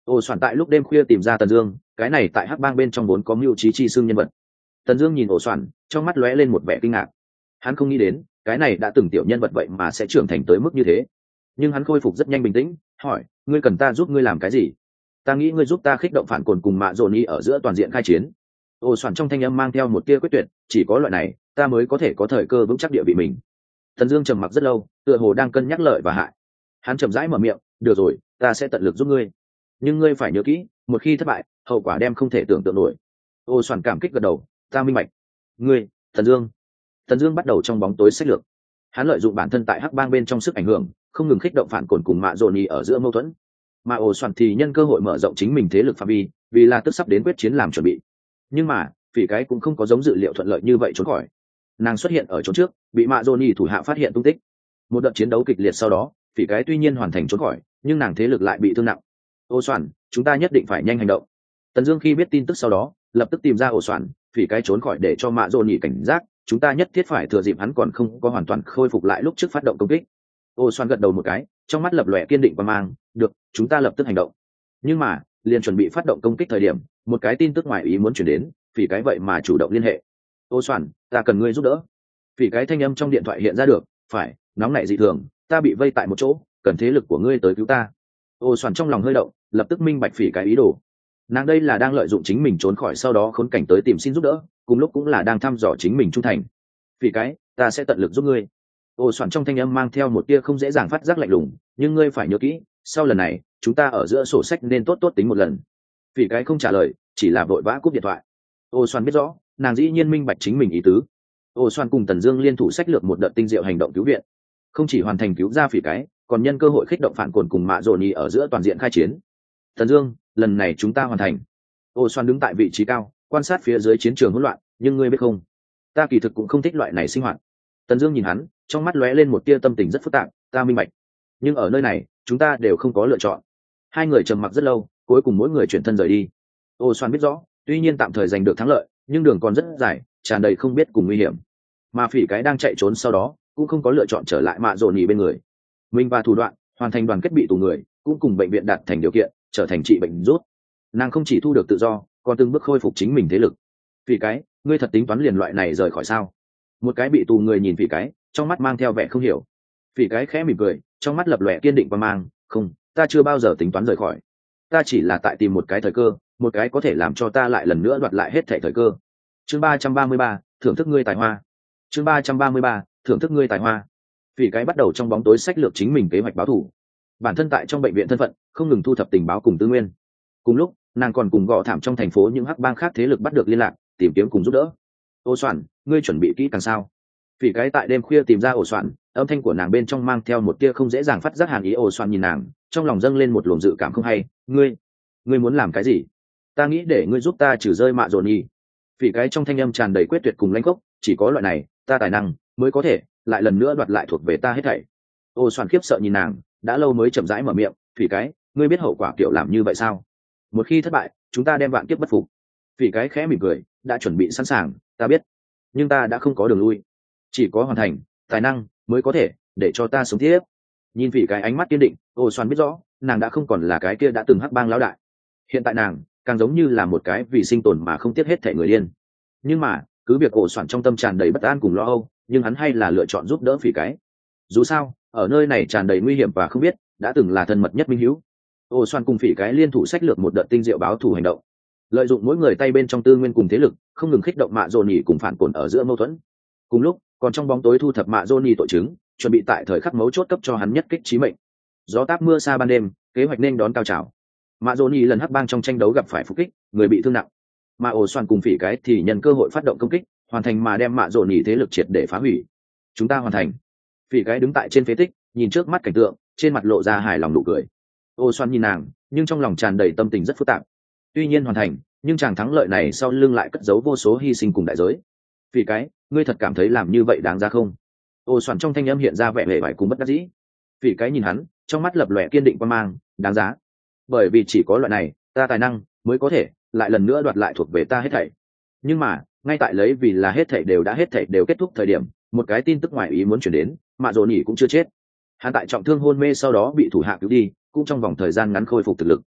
Ô Soản tại lúc đêm khuya tìm ra Tần Dương, cái này tại Hắc Bang bên trong vốn có mưu trí chi xưng nhân vật. Tần Dương nhìn Ô Soản, trong mắt lóe lên một vẻ kinh ngạc. Hắn không nghĩ đến, cái này đã từng tiểu nhân vật vậy mà sẽ trưởng thành tới mức như thế. Nhưng hắn khôi phục rất nhanh bình tĩnh, hỏi: "Ngươi cần ta giúp ngươi làm cái gì?" "Ta nghĩ ngươi giúp ta khích động phản cồn cùng Mạ Dồn Nhi ở giữa toàn diện khai chiến." Ô Soản trong thanh âm mang theo một tia quyết tuyệt, "Chỉ có loại này, ta mới có thể có thời cơ vững chắc địa vị mình." Tần Dương trầm mặc rất lâu, tựa hồ đang cân nhắc lợi và hại. Hắn chậm rãi mở miệng: "Được rồi, ta sẽ tận lực giúp ngươi. Nhưng ngươi phải nhớ kỹ, một khi thất bại, hậu quả đem không thể tưởng tượng nổi." Ô Soản cảm kích gật đầu: "Ta minh bạch." "Ngươi, Tần Dương." Tần Dương bắt đầu trong bóng tối sách lược. Hắn lợi dụng bản thân tại Hắc Bang bên trong sức ảnh hưởng, không ngừng khích động phản cồn cùng Mạ Dồn Nhi ở giữa mâu thuẫn. Mà Ô Soản thì nhân cơ hội mở rộng chính mình thế lực phạm vi, vì là tức sắp đến quyết chiến làm chuẩn bị. Nhưng mà, Phỉ Cái cũng không có giống dự liệu thuận lợi như vậy trốn khỏi. Nàng xuất hiện ở chỗ trước, bị Mạ Dồn Nhi thủ hạ phát hiện tung tích. Một đợt chiến đấu kịch liệt sau đó, Phỉ Cái tuy nhiên hoàn thành trốn khỏi, nhưng nàng thế lực lại bị thương nặng. "Ô Soản, chúng ta nhất định phải nhanh hành động." Tần Dương khi biết tin tức sau đó, lập tức tìm ra Ô Soản, Phỉ Cái trốn khỏi để cho Mạ Dồn Nhi cảnh giác, chúng ta nhất thiết phải thừa dịp hắn còn không có hoàn toàn khôi phục lại lúc trước phát động công kích. Ô Soản gật đầu một cái, trong mắt lập lòe kiên định và mang, "Được, chúng ta lập tức hành động." Nhưng mà, liền chuẩn bị phát động công kích thời điểm, một cái tin tức ngoài ý muốn truyền đến, Phỉ Cái vậy mà chủ động liên hệ. "Ô Soản, ta cần ngươi giúp đỡ." Phỉ Cái thanh âm trong điện thoại hiện ra được, "Phải, nóng nảy dị thường, ta bị vây tại một chỗ, cần thế lực của ngươi tới cứu ta." Ô Soản trong lòng hơi động, lập tức minh bạch Phỉ Cái ý đồ. Nàng đây là đang lợi dụng chính mình trốn khỏi sau đó khốn cảnh tới tìm xin giúp đỡ, cùng lúc cũng là đang thăm dò chính mình trung thành. "Phỉ Cái, ta sẽ tận lực giúp ngươi." Ô Soản trong thanh âm mang theo một tia không dễ dàng phát giác lạnh lùng, "Nhưng ngươi phải nhớ kỹ, sau lần này, chúng ta ở giữa sổ sách nên tốt tốt tính một lần." Phỉ Cái không trả lời, chỉ là vội vã cúp điện thoại. Ô Soản biết rõ, nàng dĩ nhiên minh bạch chính mình ý tứ. Ô Soản cùng Tần Dương liên thủ sách lược một đợt tinh diệu hành động cứu viện, không chỉ hoàn thành cứu ra Phỉ Cái, còn nhân cơ hội khích động phản cồn cùng Mạ Dồn Nhi ở giữa toàn diện khai chiến. "Tần Dương, lần này chúng ta hoàn thành." Ô Soản đứng tại vị trí cao, quan sát phía dưới chiến trường hỗn loạn, "Nhưng ngươi biết không, ta kỳ thực cũng không thích loại này sinh hoạt." Tần Dương nhìn hắn, trong mắt lóe lên một tia tâm tình rất phức tạp, "Ta minh bạch, nhưng ở nơi này, chúng ta đều không có lựa chọn." Hai người trầm mặc rất lâu, cuối cùng mỗi người chuyển thân rời đi. Ô Soản biết rõ, tuy nhiên tạm thời giành được thắng lợi, nhưng đường còn rất dài, tràn đầy không biết cùng nguy hiểm. Mà Phỉ Cái đang chạy trốn sau đó, cũng không có lựa chọn trở lại Mạ Dồn Nhi bên người. Mình và thủ đoạn, hoàn thành đoàn kết bị tù người, cũng cùng bệnh viện đạt thành điều kiện, trở thành trị bệnh rút. Nàng không chỉ thu được tự do, còn từng bước khôi phục chính mình thế lực. "Phỉ Cái, ngươi thật tính toán liền loại này rời khỏi sao?" Một cái bị tù người nhìn Phỉ Cái, trong mắt mang theo vẻ không hiểu. Phỉ Cái khẽ mỉm cười, trong mắt lập lòe kiên định và mang, "Không, ta chưa bao giờ tính toán rời khỏi. Ta chỉ là tại tìm một cái thời cơ, một cái có thể làm cho ta lại lần nữa đoạt lại hết thảy thời cơ." Chương ba trăm ba mươi ba, thưởng thức ngươi tài hoa. Chương ba trăm ba mươi ba, thưởng thức ngươi tài hoa. Phỉ Cái bắt đầu trong bóng tối sách lược chính mình kế hoạch báo thù. Bản thân tại trong bệnh viện thân phận, không ngừng thu thập tình báo cùng tư nguyên. Cùng lúc, nàng còn cùng gọ thảm trong thành phố những hắc bang khác thế lực bắt được liên lạc, tìm kiếm cùng giúp đỡ. "Ô Soản, ngươi chuẩn bị kỹ càng sao?" Phỉ Cái tại đêm khuya tìm ra Ô Soản, âm thanh của nàng bên trong mang theo một tia không dễ dàng phát giác hàn ý. Ô Soản nhìn nàng, trong lòng dâng lên một luồng dự cảm không hay, "Ngươi, ngươi muốn làm cái gì?" "Ta nghĩ để ngươi giúp ta trừ rơi Mạ Dồn Nhi." Phỉ Cái trong thanh âm tràn đầy quyết tuyệt cùng lãnh khốc, "Chỉ có loại này, ta tài năng mới có thể lại lần nữa đoạt lại thuộc về ta hết thảy." Ô Soản khiếp sợ nhìn nàng, đã lâu mới chậm rãi mở miệng, "Phỉ Cái, ngươi biết hậu quả kiểu làm như vậy sao? Một khi thất bại, chúng ta đem vạn kiếp bất phục." Phỉ Cái khẽ mỉm cười, "Đã chuẩn bị sẵn sàng, ta biết, nhưng ta đã không có đường lui, chỉ có hoàn thành, tài năng mới có thể để cho ta sống tiếp." Nhìn Phỉ Cái ánh mắt kiên định, Ô Soản biết rõ, nàng đã không còn là cái kia đã từng hắc bang lão đại. Hiện tại nàng, càng giống như là một cái vì sinh tồn mà không tiếc hết thảy người điên. Nhưng mà, cứ việc Ô Soản trong tâm tràn đầy bất an cùng lo âu, nhưng hắn hay là lựa chọn giúp đỡ Phỉ Cái. Dù sao, ở nơi này tràn đầy nguy hiểm và không biết, đã từng là thân mật nhất minh hữu. Ô Soản cùng Phỉ Cái liên thủ sách lược một đợt tinh diệu báo thù hành động, lợi dụng mỗi người tay bên trong tư nguyên cùng thế lực, không ngừng khích động Mạ Dồn Nhi cùng phản cồn ở giữa mâu thuẫn. Cùng lúc, còn trong bóng tối thu thập Mạ Dồn Nhi tội chứng, chuẩn bị tại thời khắc mấu chốt cấp cho hắn nhất kích chí mệnh. Gió táp mưa xa ban đêm, kế hoạch nên đón cao trào. Mạ Dồn Nhi lần hắc bang trong tranh đấu gặp phải phục kích, người bị thương nặng. Mà Ô Soản cùng Phỉ Cái thì nhân cơ hội phát động công kích, hoàn thành mà đem Mạ Dồn Nhi thế lực triệt để phá hủy. "Chúng ta hoàn thành." Phỉ Cái đứng tại trên phế tích, nhìn trước mắt cảnh tượng, trên mặt lộ ra hài lòng nụ cười. Ô Soản nhìn nàng, nhưng trong lòng tràn đầy tâm tình rất phức tạp. Tuy nhiên hoàn thành, nhưng chàng thắng lợi này sau lưng lại cất giấu vô số hy sinh cùng đại giới. "Phỉ Cái, ngươi thật cảm thấy làm như vậy đáng giá không?" Ô Soản trong thanh âm hiện ra vẻ vẻ vải cùng bất đắc dĩ. Phỉ Cái nhìn hắn, trong mắt lập lòe kiên định quan mang, "Đáng giá. Bởi vì chỉ có loại này, ta tài năng mới có thể lại lần nữa đoạt lại thuộc về ta hết thảy." Nhưng mà, ngay tại lấy vì là hết thảy đều đã hết thảy đều kết thúc thời điểm, một cái tin tức ngoài ý muốn truyền đến, Mạ Dồn Nhi cũng chưa chết. Hắn tại trọng thương hôn mê sau đó bị thủ hạ cứu đi, cũng trong vòng thời gian ngắn khôi phục thực lực.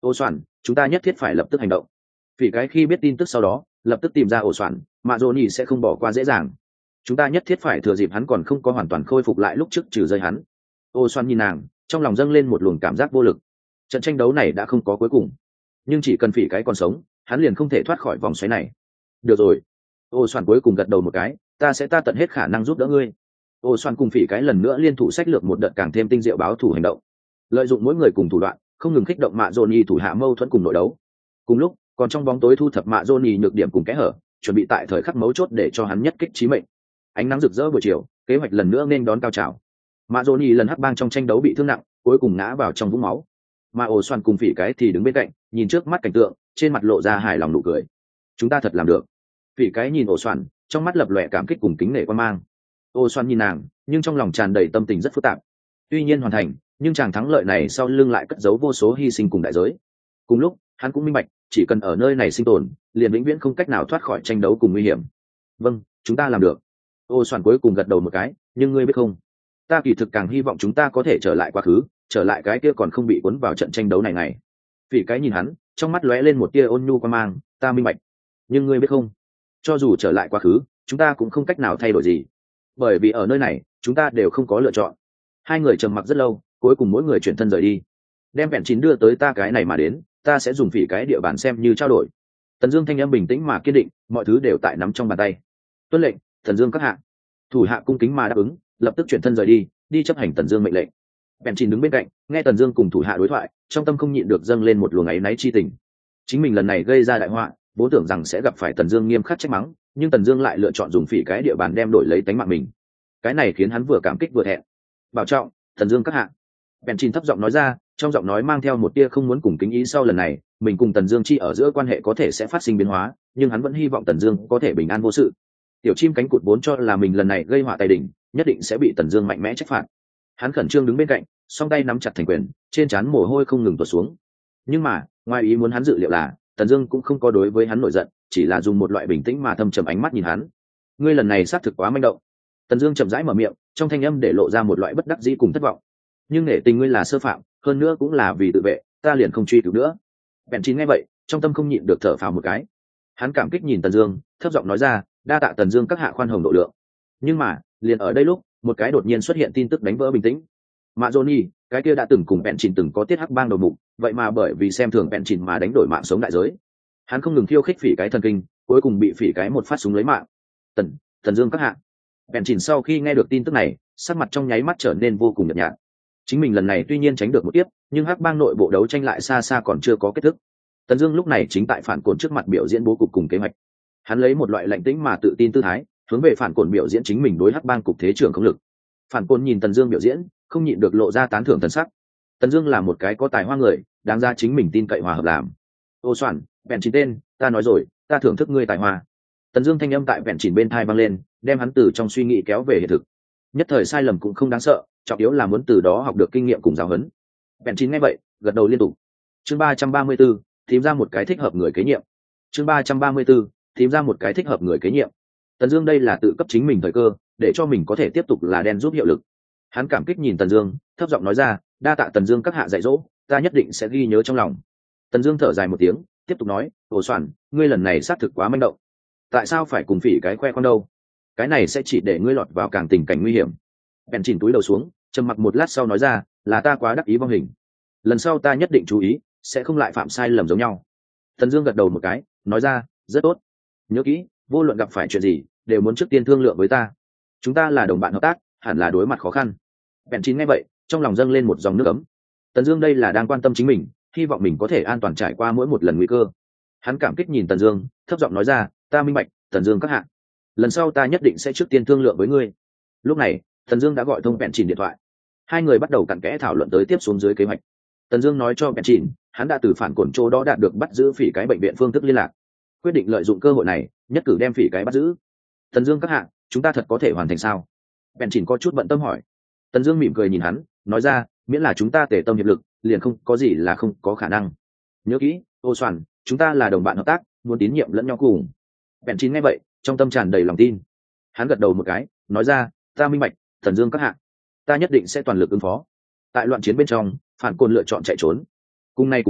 Ô soạn, chúng ta nhất thiết phải lập tức hành động. Vì cái khi biết tin tức sau đó lập tức tìm ra ổ soạn, mạ dỗ nhì sẽ không bỏ qua dễ dàng. Chúng ta nhất thiết phải thừa dịp hắn còn không có hoàn toàn khôi phục lại lúc trước trừ rơi hắn. Ô soạn nhìn nàng, trong lòng dâng lên một luồng cảm giác vô lực. Trận tranh đấu này đã không có cuối cùng, nhưng chỉ cần phỉ cái còn sống, hắn liền không thể thoát khỏi vòng xoáy này. Được rồi. Ô soạn cuối cùng gật đầu một cái, ta sẽ ta tận hết khả năng giúp đỡ ngươi. Ô soạn cùng phỉ cái lần nữa liên thủ sách lược một đợt càng thêm tinh diệu báo thủ hành động, lợi dụng mỗi người cùng thủ đoạn, không ngừng kích động mạ dỗ nhì thủ hạ mâu thuẫn cùng nội đấu. Cùng lúc, còn trong bóng tối thu thập mạ dỗ nhì nhược điểm cùng kẽ hở, chuẩn bị tại thời khắc mấu chốt để cho hắn nhất kích chí mệnh. Ánh nắng rực rỡ buổi chiều, kế hoạch lần nữa nên đón cao trào. Mạ dỗ nhì lần hắc bang trong tranh đấu bị thương nặng, cuối cùng ngã vào trong vũng máu. Mà ổ xoan cùng phỉ cái thì đứng bên cạnh, nhìn trước mắt cảnh tượng, trên mặt lộ ra hài lòng nụ cười. Chúng ta thật làm được. Phỉ cái nhìn ổ xoan, trong mắt lập lòe cảm kích cùng kính nể quan mang. Ổ xoan nhìn nàng, nhưng trong lòng tràn đầy tâm tình rất phức tạp. Tuy nhiên hoàn thành, nhưng chàng thắng lợi này sau lưng lại cất giấu vô số hy sinh cùng đại giới. Cùng lúc, hắn cũng minh bạch, chỉ cần ở nơi này sinh tồn, liền vĩnh viễn không cách nào thoát khỏi tranh đấu cùng nguy hiểm. Vâng, chúng ta làm được. Ô soạn cuối cùng gật đầu một cái, nhưng ngươi biết không, ta kỳ thực càng hy vọng chúng ta có thể trở lại quá khứ, trở lại cái kia còn không bị cuốn vào trận tranh đấu này này. Vì cái nhìn hắn, trong mắt lóe lên một tia ôn nhu quan mang, ta minh bạch. Nhưng ngươi biết không, cho dù trở lại quá khứ, chúng ta cũng không cách nào thay đổi gì, bởi vì ở nơi này, chúng ta đều không có lựa chọn. Hai người trầm mặc rất lâu, cuối cùng mỗi người chuyển thân rời đi. Đem vẹn chín đưa tới ta cái này mà đến, ta sẽ dùng phỉ cái địa bàn xem như trao đổi. Tần Dương thanh âm bình tĩnh mà kiên định, mọi thứ đều tại nắm trong bàn tay. Tuân lệnh, Tần Dương các hạ. Thủ hạ cung kính mà đáp ứng, lập tức chuyển thân rời đi, đi chấp hành Tần Dương mệnh lệnh. Vẹn chín đứng bên cạnh, nghe Tần Dương cùng thủ hạ đối thoại, trong tâm không nhịn được dâng lên một luồng áy náy chi tình. Chính mình lần này gây ra đại họa, vốn tưởng rằng sẽ gặp phải Tần Dương nghiêm khắc trách mắng, nhưng Tần Dương lại lựa chọn dùng phỉ cái địa bàn đem đổi lấy tánh mạng mình. Cái này khiến hắn vừa cảm kích vừa thẹn. Bảo trọng, Tần Dương các hạ. Vẹn chín thấp giọng nói ra, trong giọng nói mang theo một tia không muốn cùng kính ý. Sau lần này, mình cùng Tần Dương chi ở giữa quan hệ có thể sẽ phát sinh biến hóa, nhưng hắn vẫn hy vọng Tần Dương có thể bình an vô sự. Tiểu chim cánh cụt vốn cho là mình lần này gây họa tài đỉnh, nhất định sẽ bị Tần Dương mạnh mẽ trách phạt. Hắn khẩn trương đứng bên cạnh, song tay nắm chặt thành quyền, trên trán mồ hôi không ngừng tuột xuống. Nhưng mà, ngoài ý muốn hắn dự liệu là, Tần Dương cũng không có đối với hắn nổi giận, chỉ là dùng một loại bình tĩnh mà thâm trầm ánh mắt nhìn hắn. Ngươi lần này xác thực quá manh động. Tần Dương chậm rãi mở miệng, trong thanh âm để lộ ra một loại bất đắc dĩ cùng thất vọng. Nhưng nể tình ngươi là sơ phạm, hơn nữa cũng là vì tự vệ, ta liền không truy cứu nữa. Bèn Chín nghe vậy, trong tâm không nhịn được thở phào một cái. Hắn cảm kích nhìn Tần Dương, thấp giọng nói ra, đa tạ Tần Dương các hạ khoan hồng độ lượng. Nhưng mà, liền ở đây lúc, một cái đột nhiên xuất hiện tin tức đánh vỡ bình tĩnh. Mạ Johnny, cái kia đã từng cùng Bèn Chín từng có tiết hắc bang đầu mục, vậy mà bởi vì xem thường Bèn Chín mà đánh đổi mạng sống đại giới. Hắn không ngừng khiêu khích phỉ cái thần kinh, cuối cùng bị phỉ cái một phát súng lấy mạng. Tần, Tần Dương các hạ. Bèn Chín sau khi nghe được tin tức này, sắc mặt trong nháy mắt trở nên vô cùng nhợt nhạt. Chính mình lần này tuy nhiên tránh được một kiếp, nhưng hắc bang nội bộ đấu tranh lại xa xa còn chưa có kết thúc. Tần Dương lúc này chính tại phản cồn trước mặt biểu diễn bố cục cùng kế hoạch. Hắn lấy một loại lạnh tĩnh mà tự tin tư thái, hướng về phản cồn biểu diễn chính mình đối hắc bang cục thế trưởng không lực. Phản cồn nhìn Tần Dương biểu diễn, không nhịn được lộ ra tán thưởng thần sắc. Tần Dương là một cái có tài hoa người, đáng ra chính mình tin cậy hòa hợp làm. Ô Soạn, Vẹn Chín tên, ta nói rồi, ta thưởng thức ngươi tài hoa. Tần Dương thanh âm tại Vẹn Chín bên tai vang lên, đem hắn từ trong suy nghĩ kéo về hiện thực. Nhất thời sai lầm cũng không đáng sợ, trọng yếu là muốn từ đó học được kinh nghiệm cùng giáo huấn. Vẹn Chín nghe vậy, gật đầu liên tục. Chương ba trăm ba mươi tư, tìm ra một cái thích hợp người kế nhiệm. Chương ba trăm ba mươi tư, tìm ra một cái thích hợp người kế nhiệm. Tần Dương đây là tự cấp chính mình thời cơ, để cho mình có thể tiếp tục là đen giúp hiệu lực. Hắn cảm kích nhìn Tần Dương, thấp giọng nói ra, đa tạ Tần Dương các hạ dạy dỗ, ta nhất định sẽ ghi nhớ trong lòng. Tần Dương thở dài một tiếng, tiếp tục nói, Ổ Soạn, ngươi lần này xác thực quá manh động. Tại sao phải cùng phỉ cái khoe con đâu? Cái này sẽ chỉ để ngươi lọt vào càng tình cảnh nguy hiểm. Bèn chỉnh túi đầu xuống, trầm mặc một lát sau nói ra, là ta quá đắc ý vong hình. Lần sau ta nhất định chú ý, sẽ không lại phạm sai lầm giống nhau. Tần Dương gật đầu một cái, nói ra, rất tốt. Nhớ kỹ, vô luận gặp phải chuyện gì, đều muốn trước tiên thương lượng với ta. Chúng ta là đồng bạn hợp tác, hẳn là đối mặt khó khăn. Bèn chín nghe vậy, trong lòng dâng lên một dòng nước ấm. Tần Dương đây là đang quan tâm chính mình, hy vọng mình có thể an toàn trải qua mỗi một lần nguy cơ. Hắn cảm kích nhìn Tần Dương, thấp giọng nói ra, ta minh bạch, Tần Dương các hạ. Lần sau ta nhất định sẽ trước tiên thương lượng với ngươi. Lúc này, Tần Dương đã gọi thông Bèn Chín điện thoại. Hai người bắt đầu cặn kẽ thảo luận tới tiếp xuống dưới kế hoạch. Tần Dương nói cho Bèn Chín, hắn đã từ phản cổn chỗ đó đạt được bắt giữ phỉ cái bệnh viện phương thức liên lạc, quyết định lợi dụng cơ hội này, nhất cử đem phỉ cái bắt giữ. Tần Dương các hạ, chúng ta thật có thể hoàn thành sao? Bèn Chín có chút bận tâm hỏi. Tần Dương mỉm cười nhìn hắn, nói ra, miễn là chúng ta tề tâm hiệp lực, liền không có gì là không có khả năng. Nhớ kỹ, Ô Soạn, chúng ta là đồng bạn hợp tác, muốn tín nhiệm lẫn nhau cùng. Bèn Chín nghe vậy, trong tâm tràn đầy lòng tin. Hắn gật đầu một cái, nói ra, ta minh bạch, Tần Dương các hạ, ta nhất định sẽ toàn lực ứng phó. Tại loạn chiến bên trong, phản côn lựa chọn chạy trốn. Cùng ngày cùng lúc,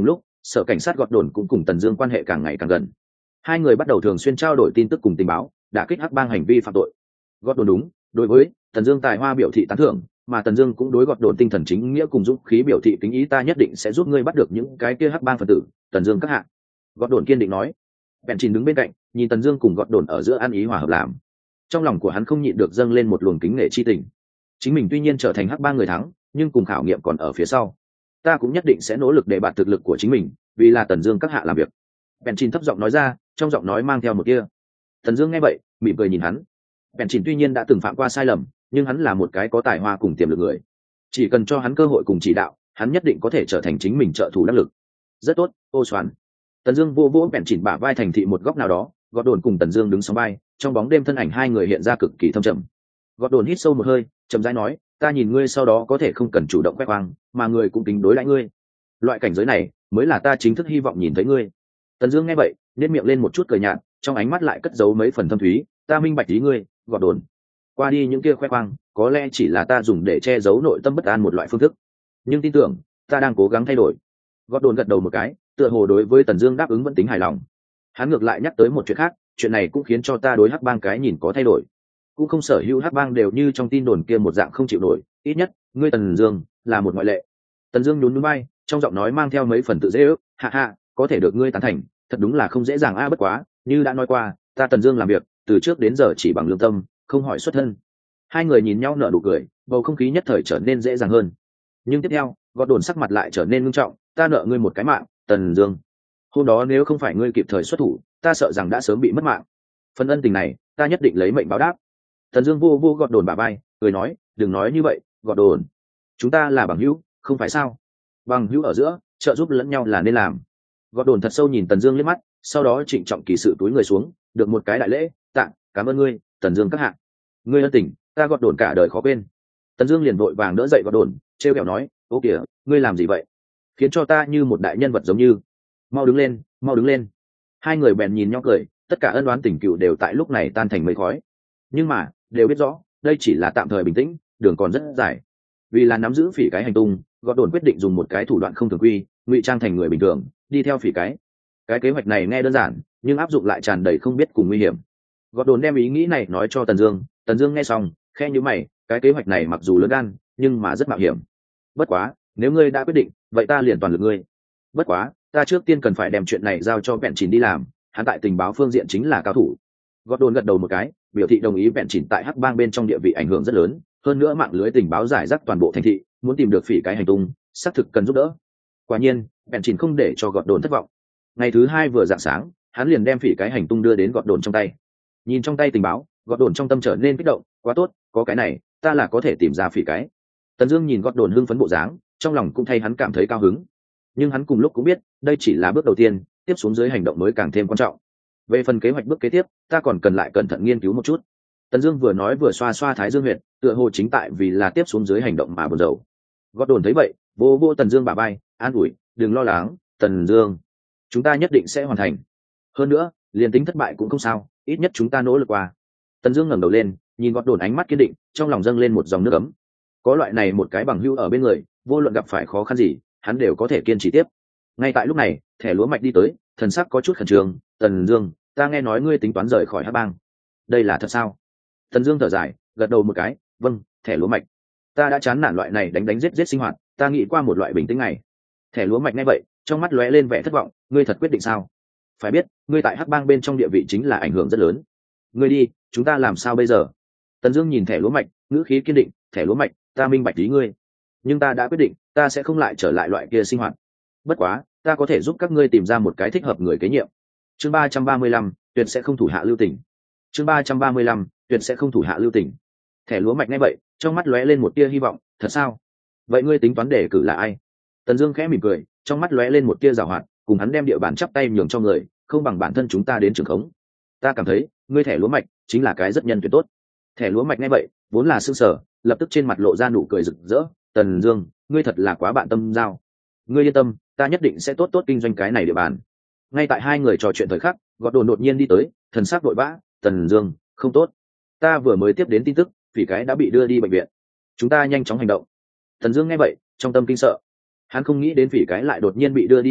sở cảnh sát gọt đồn cũng cùng Tần Dương quan hệ càng ngày càng gần. Hai người bắt đầu thường xuyên trao đổi tin tức cùng tình báo, đả kích hắc bang hành vi phạm tội. Gọt đồn đúng, đối với Tần Dương tài hoa biểu thị tán thưởng, mà Tần Dương cũng đối gọt đồn tinh thần chính nghĩa cùng dũng khí biểu thị kính ý, ta nhất định sẽ giúp ngươi bắt được những cái kia hắc bang phần tử. Tần Dương các hạ. Gọt đồn kiên định nói. Bèn Chín đứng bên cạnh, nhìn Tần Dương cùng gọt đồn ở giữa ăn ý hòa hợp làm. Trong lòng của hắn không nhịn được dâng lên một luồng kính nể chi tình. Chính mình tuy nhiên trở thành hắc bang người thắng, nhưng cùng khảo nghiệm còn ở phía sau. Ta cũng nhất định sẽ nỗ lực để bạt thực lực của chính mình, vì là Tần Dương các hạ làm việc. Bèn Chín thấp giọng nói ra, trong giọng nói mang theo một tia. Tần Dương nghe vậy, mỉm cười nhìn hắn. Bèn Chín tuy nhiên đã từng phạm qua sai lầm, nhưng hắn là một cái có tài hoa cùng tiềm lực người. Chỉ cần cho hắn cơ hội cùng chỉ đạo, hắn nhất định có thể trở thành chính mình trợ thủ đắc lực. Rất tốt, ô Soạn. Tần Dương vô vỗ Bèn Chín bả vai thành thị một góc nào đó, Gọt đồn cùng Tần Dương đứng song vai, trong bóng đêm thân ảnh hai người hiện ra cực kỳ thâm trầm. Gọt đồn hít sâu một hơi, chậm rãi nói, ta nhìn ngươi sau đó có thể không cần chủ động khoe khoang, mà người cũng kính đối đãi ngươi. Loại cảnh giới này mới là ta chính thức hy vọng nhìn thấy ngươi. Tần Dương nghe vậy, nhếch miệng lên một chút cười nhạt, trong ánh mắt lại cất giấu mấy phần thâm thúy, ta minh bạch ý ngươi, Gọt đồn. Qua đi những kia khoe khoang, có lẽ chỉ là ta dùng để che giấu nội tâm bất an một loại phương thức, nhưng tin tưởng, ta đang cố gắng thay đổi. Gọt đồn gật đầu một cái, tựa hồ đối với Tần Dương đáp ứng vẫn tính hài lòng. Hắn ngược lại nhắc tới một chuyện khác, chuyện này cũng khiến cho ta đối hắc bang cái nhìn có thay đổi. Cũng không sở hữu hắc bang đều như trong tin đồn kia một dạng không chịu nổi, ít nhất ngươi Tần Dương là một ngoại lệ. Tần Dương nhún nhún vai, trong giọng nói mang theo mấy phần tự dễ ước, hạ hạ, có thể được ngươi tán thành, thật đúng là không dễ dàng a, bất quá, như đã nói qua, ta Tần Dương làm việc, từ trước đến giờ chỉ bằng lương tâm, không hỏi xuất thân. Hai người nhìn nhau nở nụ cười, bầu không khí nhất thời trở nên dễ dàng hơn. Nhưng tiếp theo, Gọt đồn sắc mặt lại trở nên nghiêm trọng, ta nợ ngươi một cái mạng, Tần Dương. Hôm đó nếu không phải ngươi kịp thời xuất thủ, ta sợ rằng đã sớm bị mất mạng. Phần ân tình này, ta nhất định lấy mệnh báo đáp. Tần Dương vô vô Gọt đồn bả vai, cười nói, đừng nói như vậy, Gọt đồn, chúng ta là bằng hữu, không phải sao? Bằng hữu ở giữa, trợ giúp lẫn nhau là nên làm. Gọt đồn thật sâu nhìn Tần Dương liếc mắt, sau đó trịnh trọng kỳ sự túi người xuống, được một cái đại lễ, tạ, cảm ơn ngươi, Tần Dương các hạ. Ngươi ân tình, ta Gọt đồn cả đời khó quên. Tần Dương liền vội vàng đỡ dậy Gọt đồn, trêu ghẹo nói, ô kìa, ngươi làm gì vậy? Khiến cho ta như một đại nhân vật giống như. Mau đứng lên, mau đứng lên. Hai người bèn nhìn nhau cười, tất cả ân oán tình cựu đều tại lúc này tan thành mây khói. Nhưng mà, đều biết rõ, đây chỉ là tạm thời bình tĩnh, đường còn rất dài. Vì là nắm giữ phỉ cái hành tung, Gọt đồn quyết định dùng một cái thủ đoạn không thường quy, ngụy trang thành người bình thường, đi theo phỉ cái. Cái kế hoạch này nghe đơn giản, nhưng áp dụng lại tràn đầy không biết cùng nguy hiểm. Gọt đồn đem ý nghĩ này nói cho Tần Dương, Tần Dương nghe xong, khẽ nhíu mày, cái kế hoạch này mặc dù lớn gan, nhưng mà rất mạo hiểm. Bất quá, nếu ngươi đã quyết định, vậy ta liền toàn lực ngươi. Bất quá, ta trước tiên cần phải đem chuyện này giao cho Bèn Chín đi làm, hắn tại tình báo phương diện chính là cao thủ. Gọt đồn gật đầu một cái, biểu thị đồng ý. Bèn Chín tại hắc bang bên trong địa vị ảnh hưởng rất lớn, hơn nữa mạng lưới tình báo giải rác toàn bộ thành thị, muốn tìm được phỉ cái hành tung, xác thực cần giúp đỡ. Quả nhiên, Bèn Chín không để cho Gọt đồn thất vọng. Ngày thứ hai vừa rạng sáng, hắn liền đem phỉ cái hành tung đưa đến Gọt đồn trong tay. Nhìn trong tay tình báo, Gọt đồn trong tâm trở nên kích động, quá tốt, có cái này, ta là có thể tìm ra phỉ cái. Tần Dương nhìn Gọt đồn hưng phấn bộ dáng, trong lòng cũng thay hắn cảm thấy cao hứng. Nhưng hắn cùng lúc cũng biết, đây chỉ là bước đầu tiên, tiếp xuống dưới hành động mới càng thêm quan trọng. Về phần kế hoạch bước kế tiếp, ta còn cần lại cẩn thận nghiên cứu một chút. Tần Dương vừa nói vừa xoa xoa thái dương huyệt, tựa hồ chính tại vì là tiếp xuống dưới hành động mà buồn rầu. Gọt đồn thấy vậy, vô vô Tần Dương bả vai, an ủi, đừng lo lắng, Tần Dương, chúng ta nhất định sẽ hoàn thành. Hơn nữa, liền tính thất bại cũng không sao, ít nhất chúng ta nỗ lực qua. Tần Dương ngẩng đầu lên, nhìn Gọt đồn ánh mắt kiên định, trong lòng dâng lên một dòng nước ấm. Có loại này một cái bằng hữu ở bên người, vô luận gặp phải khó khăn gì, hắn đều có thể kiên trì tiếp. Ngay tại lúc này, thẻ lúa mạch đi tới, thần sắc có chút khẩn trương, Tần Dương, ta nghe nói ngươi tính toán rời khỏi hắc bang, đây là thật sao? Tần Dương thở dài, gật đầu một cái, vâng, thẻ lúa mạch, ta đã chán nản loại này đánh đánh giết giết sinh hoạt, ta nghĩ qua một loại bình tĩnh này. Thẻ lúa mạch nghe vậy, trong mắt lóe lên vẻ thất vọng, ngươi thật quyết định sao? Phải biết, ngươi tại hắc bang bên trong địa vị chính là ảnh hưởng rất lớn. Ngươi đi, chúng ta làm sao bây giờ? Tần Dương nhìn thẻ lúa mạch, ngữ khí kiên định, thẻ lúa mạch, ta minh bạch ý ngươi, nhưng ta đã quyết định, ta sẽ không lại trở lại loại kia sinh hoạt. Bất quá, ta có thể giúp các ngươi tìm ra một cái thích hợp người kế nhiệm. Chương ba trăm ba mươi lăm, tuyệt sẽ không thủ hạ lưu tình. Chương ba trăm ba mươi lăm, tuyệt sẽ không thủ hạ lưu tình. Thẻ lúa mạch nghe vậy, trong mắt lóe lên một tia hy vọng, thật sao? Vậy ngươi tính toán đề cử là ai? Tần Dương khẽ mỉm cười, trong mắt lóe lên một tia giảo hoạt, cùng hắn đem địa bàn chắp tay nhường cho người, không bằng bản thân chúng ta đến trường khống. Ta cảm thấy, ngươi thẻ lúa mạch chính là cái rất nhân tuyệt tốt. Thẻ lúa mạch nghe vậy, vốn là sững sờ, lập tức trên mặt lộ ra nụ cười rực rỡ, Tần Dương, ngươi thật là quá bạn tâm giao. Ngươi yên tâm, ta nhất định sẽ tốt tốt kinh doanh cái này địa bàn. Ngay tại hai người trò chuyện thời khắc, Gọt đồn đột nhiên đi tới, thần sắc vội vã, Tần Dương, không tốt, ta vừa mới tiếp đến tin tức, phỉ cái đã bị đưa đi bệnh viện, chúng ta nhanh chóng hành động. Tần Dương nghe vậy, trong tâm kinh sợ, hắn không nghĩ đến phỉ cái lại đột nhiên bị đưa đi bệnh viện,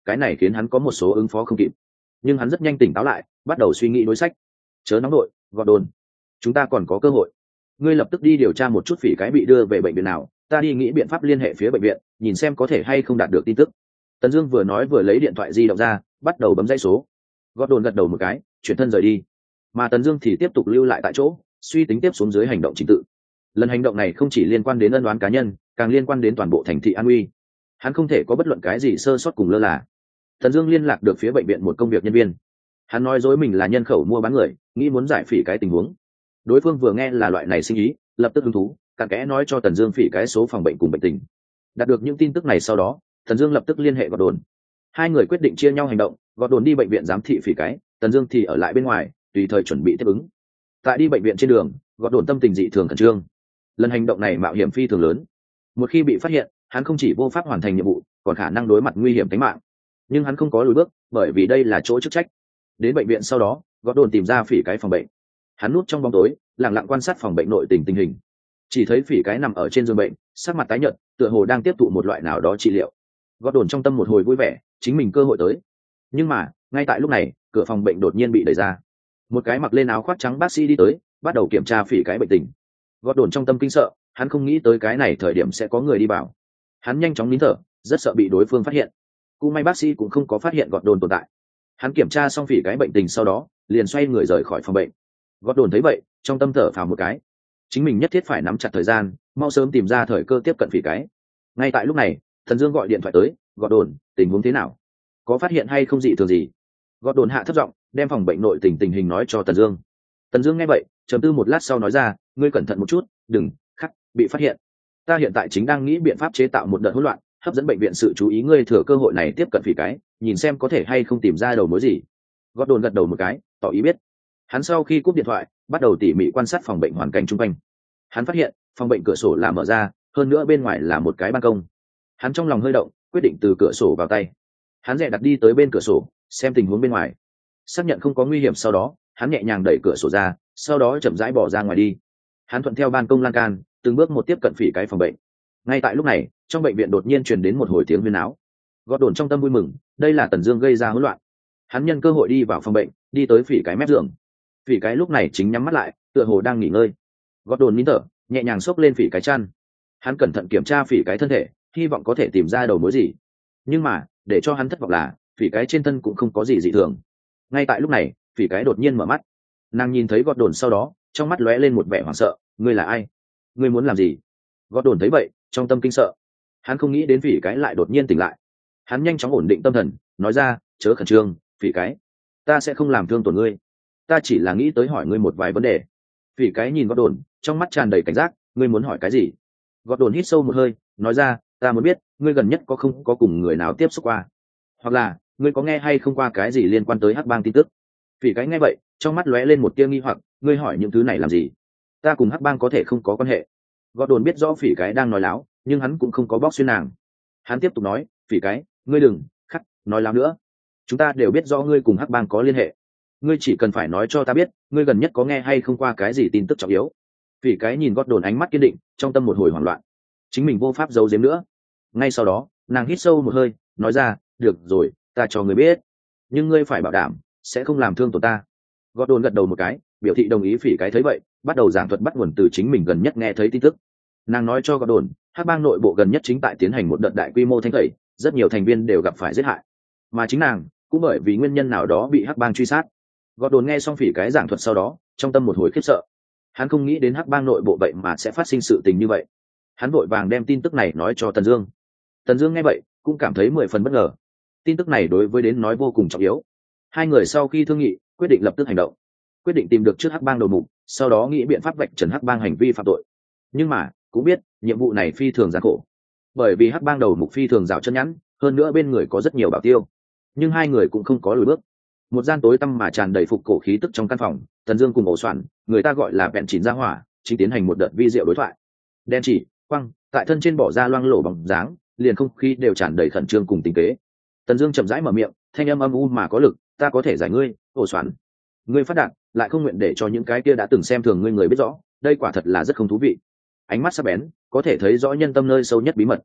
cái này khiến hắn có một số ứng phó không kịp. Nhưng hắn rất nhanh tỉnh táo lại, bắt đầu suy nghĩ đối sách. Chớ nóng đội, Gordon, chúng ta còn có cơ hội. Ngươi lập tức đi điều tra một chút phỉ cái bị đưa về bệnh viện nào, ta đi nghĩ biện pháp liên hệ phía bệnh viện, nhìn xem có thể hay không đạt được tin tức. Tần Dương vừa nói vừa lấy điện thoại di động ra, bắt đầu bấm dãy số. Gordon gật đầu một cái, chuyển thân rời đi. Mà Tần Dương thì tiếp tục lưu lại tại chỗ, suy tính tiếp xuống dưới hành động trình tự. Lần hành động này không chỉ liên quan đến ân oán cá nhân, càng liên quan đến toàn bộ thành thị an uy. Hắn không thể có bất luận cái gì sơ sót cùng lơ là. Tần Dương liên lạc được phía bệnh viện một công việc nhân viên. Hắn nói dối mình là nhân khẩu mua bán người, nghĩ muốn giải phỉ cái tình huống. Đối phương vừa nghe là loại này sinh ý, lập tức hứng thú, cặn kẽ nói cho Tần Dương phỉ cái số phòng bệnh cùng bệnh tình. Đạt được những tin tức này sau đó, Tần Dương lập tức liên hệ Gordon. Hai người quyết định chia nhau hành động, Gordon đi bệnh viện giám thị phỉ cái, Tần Dương thì ở lại bên ngoài, tùy thời chuẩn bị tiếp ứng. Tại đi bệnh viện trên đường, Gordon tâm tình dị thường khẩn trương. Lần hành động này mạo hiểm phi thường lớn. Một khi bị phát hiện, hắn không chỉ vô pháp hoàn thành nhiệm vụ, còn khả năng đối mặt nguy hiểm tính mạng. Nhưng hắn không có lùi bước, bởi vì đây là chỗ chức trách. Đến bệnh viện sau đó, Gordon tìm ra phỉ cái phòng bệnh. Hắn núp trong bóng tối, lặng lặng quan sát phòng bệnh nội tình tình hình. Chỉ thấy phỉ cái nằm ở trên giường bệnh, sắc mặt tái nhợt, tựa hồ đang tiếp thụ một loại nào đó trị liệu. Gordon trong tâm một hồi vui vẻ, chính mình cơ hội tới. Nhưng mà, ngay tại lúc này, cửa phòng bệnh đột nhiên bị đẩy ra. Một cái mặc lên áo khoác trắng bác sĩ đi tới, bắt đầu kiểm tra phỉ cái bệnh tình. Gordon trong tâm kinh sợ, hắn không nghĩ tới cái này thời điểm sẽ có người đi vào. Hắn nhanh chóng nín thở, rất sợ bị đối phương phát hiện. Cũng may bác sĩ cũng không có phát hiện Gordon tồn tại. Hắn kiểm tra xong phỉ cái bệnh tình sau đó, liền xoay người rời khỏi phòng bệnh. Gordon thấy vậy, trong tâm thở phào một cái. Chính mình nhất thiết phải nắm chặt thời gian, mau sớm tìm ra thời cơ tiếp cận phỉ cái. Ngay tại lúc này, Thần Dương gọi điện thoại tới, "Gordon, tình huống thế nào? Có phát hiện hay không dị thường gì?" Gordon hạ thấp giọng, đem phòng bệnh nội tình tình hình nói cho Tần Dương. Tần Dương nghe vậy, trầm tư một lát sau nói ra, "Ngươi cẩn thận một chút, đừng khắc bị phát hiện. Ta hiện tại chính đang nghĩ biện pháp chế tạo một đợt hỗn loạn, hấp dẫn bệnh viện sự chú ý, ngươi thừa cơ hội này tiếp cận phỉ cái, nhìn xem có thể hay không tìm ra đầu mối gì." Gordon gật đầu một cái, tỏ ý biết. Hắn sau khi cúp điện thoại, bắt đầu tỉ mỉ quan sát phòng bệnh hoàn cảnh xung quanh. Hắn phát hiện, phòng bệnh cửa sổ là mở ra, hơn nữa bên ngoài là một cái ban công. Hắn trong lòng hơi động, quyết định từ cửa sổ vào tay. Hắn dè đặt đi tới bên cửa sổ, xem tình huống bên ngoài. Xác nhận không có nguy hiểm sau đó, hắn nhẹ nhàng đẩy cửa sổ ra, sau đó chậm rãi bỏ ra ngoài đi. Hắn thuận theo ban công lan can, từng bước một tiếp cận phỉ cái phòng bệnh. Ngay tại lúc này, trong bệnh viện đột nhiên truyền đến một hồi tiếng huyên náo. Gordon trong tâm vui mừng, đây là Tần Dương gây ra hỗn loạn. Hắn nhân cơ hội đi vào phòng bệnh, đi tới phỉ cái mép giường. Phỉ cái lúc này chính nhắm mắt lại, tựa hồ đang nghỉ ngơi. Gordon nín thở, nhẹ nhàng xốc lên phỉ cái chăn. Hắn cẩn thận kiểm tra phỉ cái thân thể, hy vọng có thể tìm ra đầu mối gì. Nhưng mà, để cho hắn thất vọng là, phỉ cái trên thân cũng không có gì dị thường. Ngay tại lúc này, phỉ cái đột nhiên mở mắt. Nàng nhìn thấy Gordon sau đó, trong mắt lóe lên một vẻ hoảng sợ, "Ngươi là ai? Ngươi muốn làm gì?" Gordon thấy vậy, trong tâm kinh sợ. Hắn không nghĩ đến phỉ cái lại đột nhiên tỉnh lại. Hắn nhanh chóng ổn định tâm thần, nói ra, "Chớ khẩn trương, phỉ cái, ta sẽ không làm thương tổn ngươi. Ta chỉ là nghĩ tới hỏi ngươi một vài vấn đề." Phỉ cái nhìn Gordon, trong mắt tràn đầy cảnh giác, "Ngươi muốn hỏi cái gì?" Gordon hít sâu một hơi, nói ra, "Ta muốn biết, ngươi gần nhất có không có cùng người nào tiếp xúc qua, hoặc là ngươi có nghe hay không qua cái gì liên quan tới Hắc Bang tin tức?" Phỉ cái nghe vậy, trong mắt lóe lên một tia nghi hoặc, "Ngươi hỏi những thứ này làm gì? Ta cùng Hắc Bang có thể không có quan hệ." Gordon biết rõ phỉ cái đang nói láo, nhưng hắn cũng không có bóc xuyên nàng. Hắn tiếp tục nói, "Phỉ cái, ngươi đừng khắc nói láo nữa. Chúng ta đều biết rõ ngươi cùng Hắc Bang có liên hệ. Ngươi chỉ cần phải nói cho ta biết, ngươi gần nhất có nghe hay không qua cái gì tin tức trọng yếu." Phỉ cái nhìn Gordon ánh mắt kiên định, trong tâm một hồi hoảng loạn. Chính mình vô pháp giấu giếm nữa. Ngay sau đó, nàng hít sâu một hơi, nói ra, "Được rồi, ta cho ngươi biết, nhưng ngươi phải bảo đảm sẽ không làm thương tổn ta." Gordon gật đầu một cái, biểu thị đồng ý. Phỉ cái thấy vậy, bắt đầu giảng thuật bắt nguồn từ chính mình gần nhất nghe thấy tin tức. Nàng nói cho Gordon, Hắc Bang nội bộ gần nhất chính tại tiến hành một đợt đại quy mô thanh tẩy, rất nhiều thành viên đều gặp phải giết hại, mà chính nàng cũng bởi vì nguyên nhân nào đó bị Hắc Bang truy sát. Gordon nghe xong Phỉ cái giảng thuật sau đó, trong tâm một hồi khiếp sợ. Hắn không nghĩ đến Hắc Bang nội bộ vậy mà sẽ phát sinh sự tình như vậy. Hắn vội vàng đem tin tức này nói cho Tần Dương. Tần Dương nghe vậy, cũng cảm thấy mười phần bất ngờ. Tin tức này đối với đến nói vô cùng trọng yếu. Hai người sau khi thương nghị, quyết định lập tức hành động. Quyết định tìm được trước Hắc Bang đầu mục, sau đó nghĩ biện pháp vạch trần Hắc Bang hành vi phạm tội. Nhưng mà, cũng biết, nhiệm vụ này phi thường gian khổ. Bởi vì Hắc Bang đầu mục phi thường rào chân nhẵn, hơn nữa bên người có rất nhiều bảo tiêu. Nhưng hai người cũng không có lùi bước. Một gian tối tăm mà tràn đầy phục cổ khí tức trong căn phòng, Tần Dương cùng Ổ Soạn, người ta gọi là bèn chỉnh ra hỏa, chính tiến hành một đợt vi diệu đối thoại. Đen chỉ, quăng, tại thân trên bỏ ra loang lổ bóng dáng, liền không khí đều tràn đầy khẩn trương cùng tình kế. Tần Dương chậm rãi mở miệng, thanh âm âm u mà có lực, "Ta có thể giải ngươi, Ổ Soạn. Ngươi phát đạt, lại không nguyện để cho những cái kia đã từng xem thường ngươi người biết rõ, đây quả thật là rất không thú vị." Ánh mắt sắc bén, có thể thấy rõ nhân tâm nơi sâu nhất bí mật.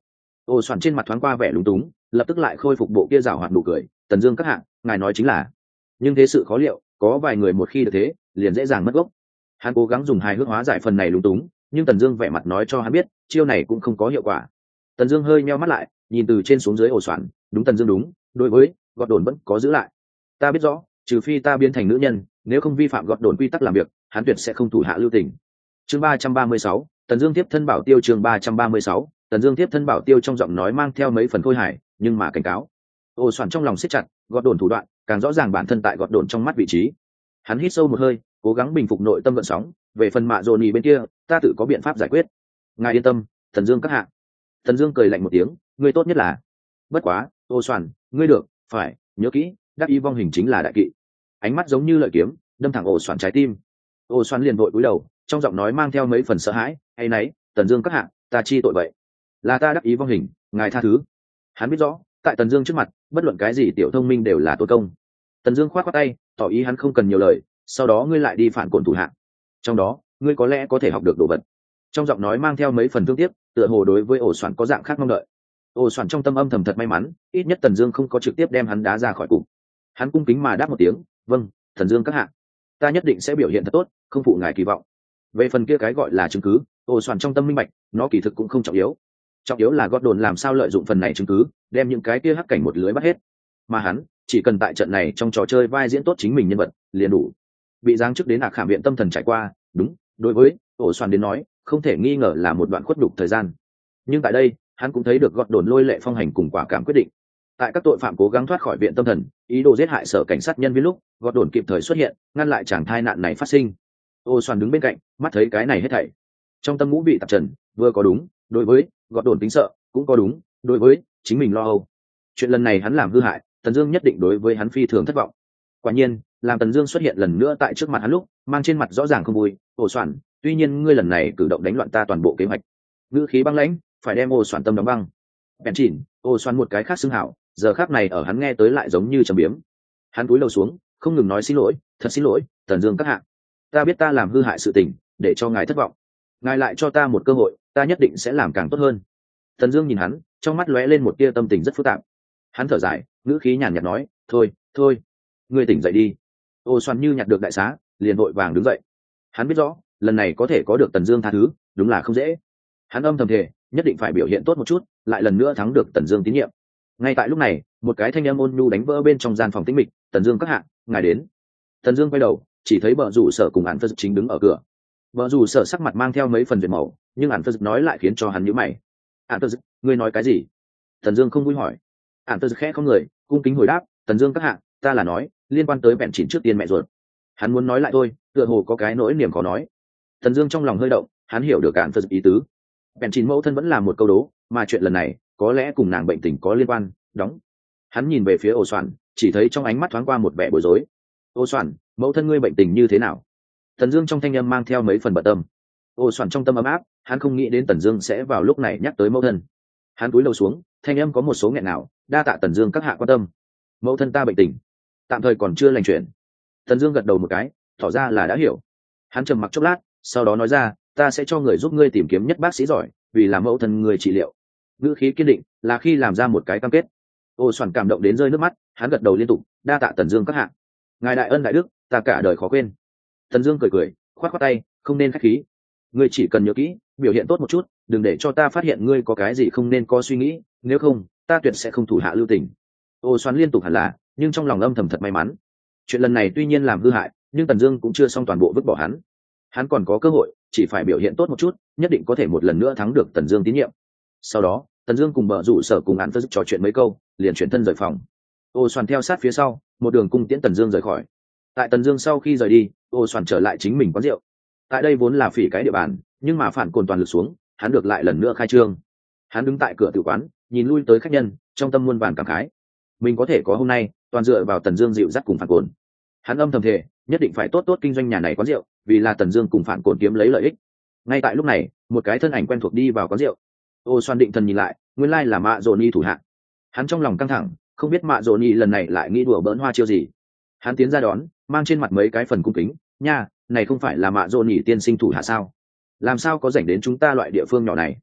Ô Soản trên mặt thoáng qua vẻ lúng túng, lập tức lại khôi phục bộ kia rào hoạt nụ cười. Tần Dương các hạ, ngài nói chính là, nhưng thế sự khó liệu, có vài người một khi được thế liền dễ dàng mất gốc. Hắn cố gắng dùng hài hước hóa giải phần này lúng túng, nhưng Tần Dương vẻ mặt nói cho hắn biết chiêu này cũng không có hiệu quả. Tần Dương hơi nheo mắt lại, nhìn từ trên xuống dưới Ô Soản. Đúng, Tần Dương đúng, đối với gọt đồn vẫn có giữ lại. Ta biết rõ, trừ phi ta biến thành nữ nhân, nếu không vi phạm gọt đồn quy tắc làm việc, hắn tuyệt sẽ không thủ hạ lưu tình. Chương ba trăm ba mươi sáu, Tần Dương tiếp thân bảo tiêu. Chương ba trăm ba mươi sáu, Tần Dương tiếp thân bảo tiêu, trong giọng nói mang theo mấy phần khôi hài, nhưng mà cảnh cáo. Ô Soản trong lòng siết chặt, gọt đồn thủ đoạn càng rõ ràng bản thân tại gọt đồn trong mắt vị trí. Hắn hít sâu một hơi, cố gắng bình phục nội tâm gợn sóng. Về phần Mạ Dồn Nhì bên kia, ta tự có biện pháp giải quyết. Ngài yên tâm, Tần Dương các hạ. Tần Dương cười lạnh một tiếng, ngươi tốt nhất là. Bất quá, Ô Soản, ngươi được, phải nhớ kỹ, đắc ý vong hình chính là đại kỵ. Ánh mắt giống như lợi kiếm, đâm thẳng Ô Soản trái tim. Ô Soản liền vội cúi đầu, trong giọng nói mang theo mấy phần sợ hãi, hay nấy, Tần Dương các hạ, ta chi tội vậy? Là ta đắc ý vong hình, ngài tha thứ. Hắn biết rõ, tại Tần Dương trước mặt, bất luận cái gì tiểu thông minh đều là tối công. Tần Dương khoát khoát tay, tỏ ý hắn không cần nhiều lời, sau đó ngươi lại đi phản cổn thủ hạ. Trong đó, ngươi có lẽ có thể học được đồ vật. Trong giọng nói mang theo mấy phần thương tiếc, tựa hồ đối với Ổ Soản có dạng khác mong đợi. Ổ Soản trong tâm âm thầm thật may mắn, ít nhất Tần Dương không có trực tiếp đem hắn đá ra khỏi cục. Hắn cung kính mà đáp một tiếng, "Vâng, Tần Dương các hạ, ta nhất định sẽ biểu hiện thật tốt, không phụ ngài kỳ vọng." Về phần kia cái gọi là chứng cứ, Ổ Soản trong tâm minh bạch, nó kỳ thực cũng không trọng yếu. Trọng yếu là gót đồn làm sao lợi dụng phần này chứng cứ, đem những cái kia hắc cảnh một lưới bắt hết. Mà hắn, chỉ cần tại trận này trong trò chơi vai diễn tốt chính mình nhân vật, liền đủ. Bị giáng chức đến Ạc Khảm viện tâm thần trải qua, đúng, đối với Ổ Soản đến nói, không thể nghi ngờ là một đoạn khuất nhục thời gian. Nhưng tại đây, hắn cũng thấy được gót đồn lôi lệ phong hành cùng quả cảm quyết định. Tại các tội phạm cố gắng thoát khỏi viện tâm thần, ý đồ giết hại sở cảnh sát nhân viên lúc, gót đồn kịp thời xuất hiện, ngăn lại chàng tai nạn này phát sinh. Ô Soản đứng bên cạnh, mắt thấy cái này hết thảy, trong tâm ngũ vị tạp trần, vừa có đúng, đối với gót đồn tính sợ, cũng có đúng, đối với chính mình lo âu. Chuyện lần này hắn làm hư hại, Tần Dương nhất định đối với hắn phi thường thất vọng. Quả nhiên, làm Tần Dương xuất hiện lần nữa tại trước mặt hắn lúc, mang trên mặt rõ ràng không vui. Ô Soản, tuy nhiên ngươi lần này cử động đánh loạn ta toàn bộ kế hoạch. Ngữ khí băng lãnh, phải đem Ô Soản tâm đóng băng. Bèn chỉnh, Ô Soản một cái khác xưng hảo, giờ khắc này ở hắn nghe tới lại giống như trầm biếm. Hắn cúi đầu xuống, không ngừng nói xin lỗi, thật xin lỗi, Tần Dương các hạ. Ta biết ta làm hư hại sự tình, để cho ngài thất vọng. Ngài lại cho ta một cơ hội, ta nhất định sẽ làm càng tốt hơn. Tần Dương nhìn hắn, trong mắt lóe lên một tia tâm tình rất phức tạp. Hắn thở dài, ngữ khí nhàn nhạt nói, "Thôi, thôi, ngươi tỉnh dậy đi." Ô Soản như nhặt được đại xá, liền vội vàng đứng dậy. Hắn biết rõ, lần này có thể có được Tần Dương tha thứ, đúng là không dễ. Hắn âm thầm thề, nhất định phải biểu hiện tốt một chút, lại lần nữa thắng được Tần Dương tín nhiệm. Ngay tại lúc này, một cái thanh âm ôn nhu đánh vỡ bên trong gian phòng tĩnh mịch, "Tần Dương các hạ, ngài đến." Tần Dương quay đầu, chỉ thấy Bờ Rủ Sở cùng Ản Phật chính đứng ở cửa. Bờ Rủ Sở sắc mặt mang theo mấy phần duyệt màu, nhưng Ản Phật nói lại khiến cho hắn nhíu mày. "Ản Phật, ngươi nói cái gì?" Tần Dương không vui hỏi. Ản Phật khẽ không người, cung kính hồi đáp, "Tần Dương các hạ, ta là nói, liên quan tới bèn chỉnh trước tiên mẹ ruột." Hắn muốn nói lại thôi, tựa hồ có cái nỗi niềm khó nói. Tần Dương trong lòng hơi động, hắn hiểu được Ản Phật ý tứ. Bèn chỉnh mẫu thân vẫn là một câu đố, mà chuyện lần này có lẽ cùng nàng bệnh tình có liên quan, đóng. Hắn nhìn về phía Ô Soản, chỉ thấy trong ánh mắt thoáng qua một vẻ bối rối. "Ô Soản, mẫu thân ngươi bệnh tình như thế nào?" Tần Dương trong thanh âm mang theo mấy phần bận tâm. Ô Soản trong tâm ấm áp, hắn không nghĩ đến Tần Dương sẽ vào lúc này nhắc tới mẫu thân. Hắn cúi đầu xuống, thanh âm có một số nghẹn nào, "Đa tạ Tần Dương các hạ quan tâm. Mẫu thân ta bệnh tình, tạm thời còn chưa lành chuyển." Tần Dương gật đầu một cái, tỏ ra là đã hiểu. Hắn trầm mặc chốc lát, sau đó nói ra, "Ta sẽ cho người giúp ngươi tìm kiếm nhất bác sĩ giỏi, vì làm mẫu thân ngươi trị liệu." Ngữ khí kiên định, là khi làm ra một cái cam kết. Ô Soản cảm động đến rơi nước mắt, hắn gật đầu liên tục, "Đa tạ Tần Dương các hạ. Ngài đại ân đại đức, ta cả đời khó quên." Tần Dương cười cười, khoát khoát tay, "Không nên khách khí. Ngươi chỉ cần nhớ kỹ, biểu hiện tốt một chút, đừng để cho ta phát hiện ngươi có cái gì không nên có suy nghĩ, nếu không, ta tuyệt sẽ không thủ hạ lưu tình." Ô Soản liên tục hẳn là, nhưng trong lòng âm thầm thật may mắn. Chuyện lần này tuy nhiên làm hư hại, nhưng Tần Dương cũng chưa xong toàn bộ vứt bỏ hắn. Hắn còn có cơ hội, chỉ phải biểu hiện tốt một chút, nhất định có thể một lần nữa thắng được Tần Dương tín nhiệm. Sau đó, Tần Dương cùng Bờ Rủ Sở cùng Ản Phật trò chuyện mấy câu, liền chuyển thân rời phòng. Ô Soản theo sát phía sau, một đường cung tiễn Tần Dương rời khỏi. Tại Tần Dương sau khi rời đi, Ô Soản trở lại chính mình quán rượu. Tại đây vốn là phỉ cái địa bàn, nhưng mà phản cồn toàn lực xuống, hắn được lại lần nữa khai trương. Hắn đứng tại cửa tử quán, nhìn lui tới khách nhân, trong tâm muôn vàn cảm khái. Mình có thể có hôm nay, toàn dựa vào Tần Dương dịu dắt cùng phản cồn. Hắn âm thầm thề, nhất định phải tốt tốt kinh doanh nhà này quán rượu, vì là Tần Dương cùng phản cồn kiếm lấy lợi ích. Ngay tại lúc này, một cái thân ảnh quen thuộc đi vào quán rượu. Ô Soản định thần nhìn lại, nguyên lai là Mạ Dồn Nhi thủ hạ. Hắn trong lòng căng thẳng, không biết Mạ Dồn Nhi lần này lại nghĩ đùa bỡn hoa chiêu gì. Hắn tiến ra đón, mang trên mặt mấy cái phần cung kính, "Nha, này không phải là Mạ Dồn Nhi tiên sinh thủ hạ sao? Làm sao có rảnh đến chúng ta loại địa phương nhỏ này?"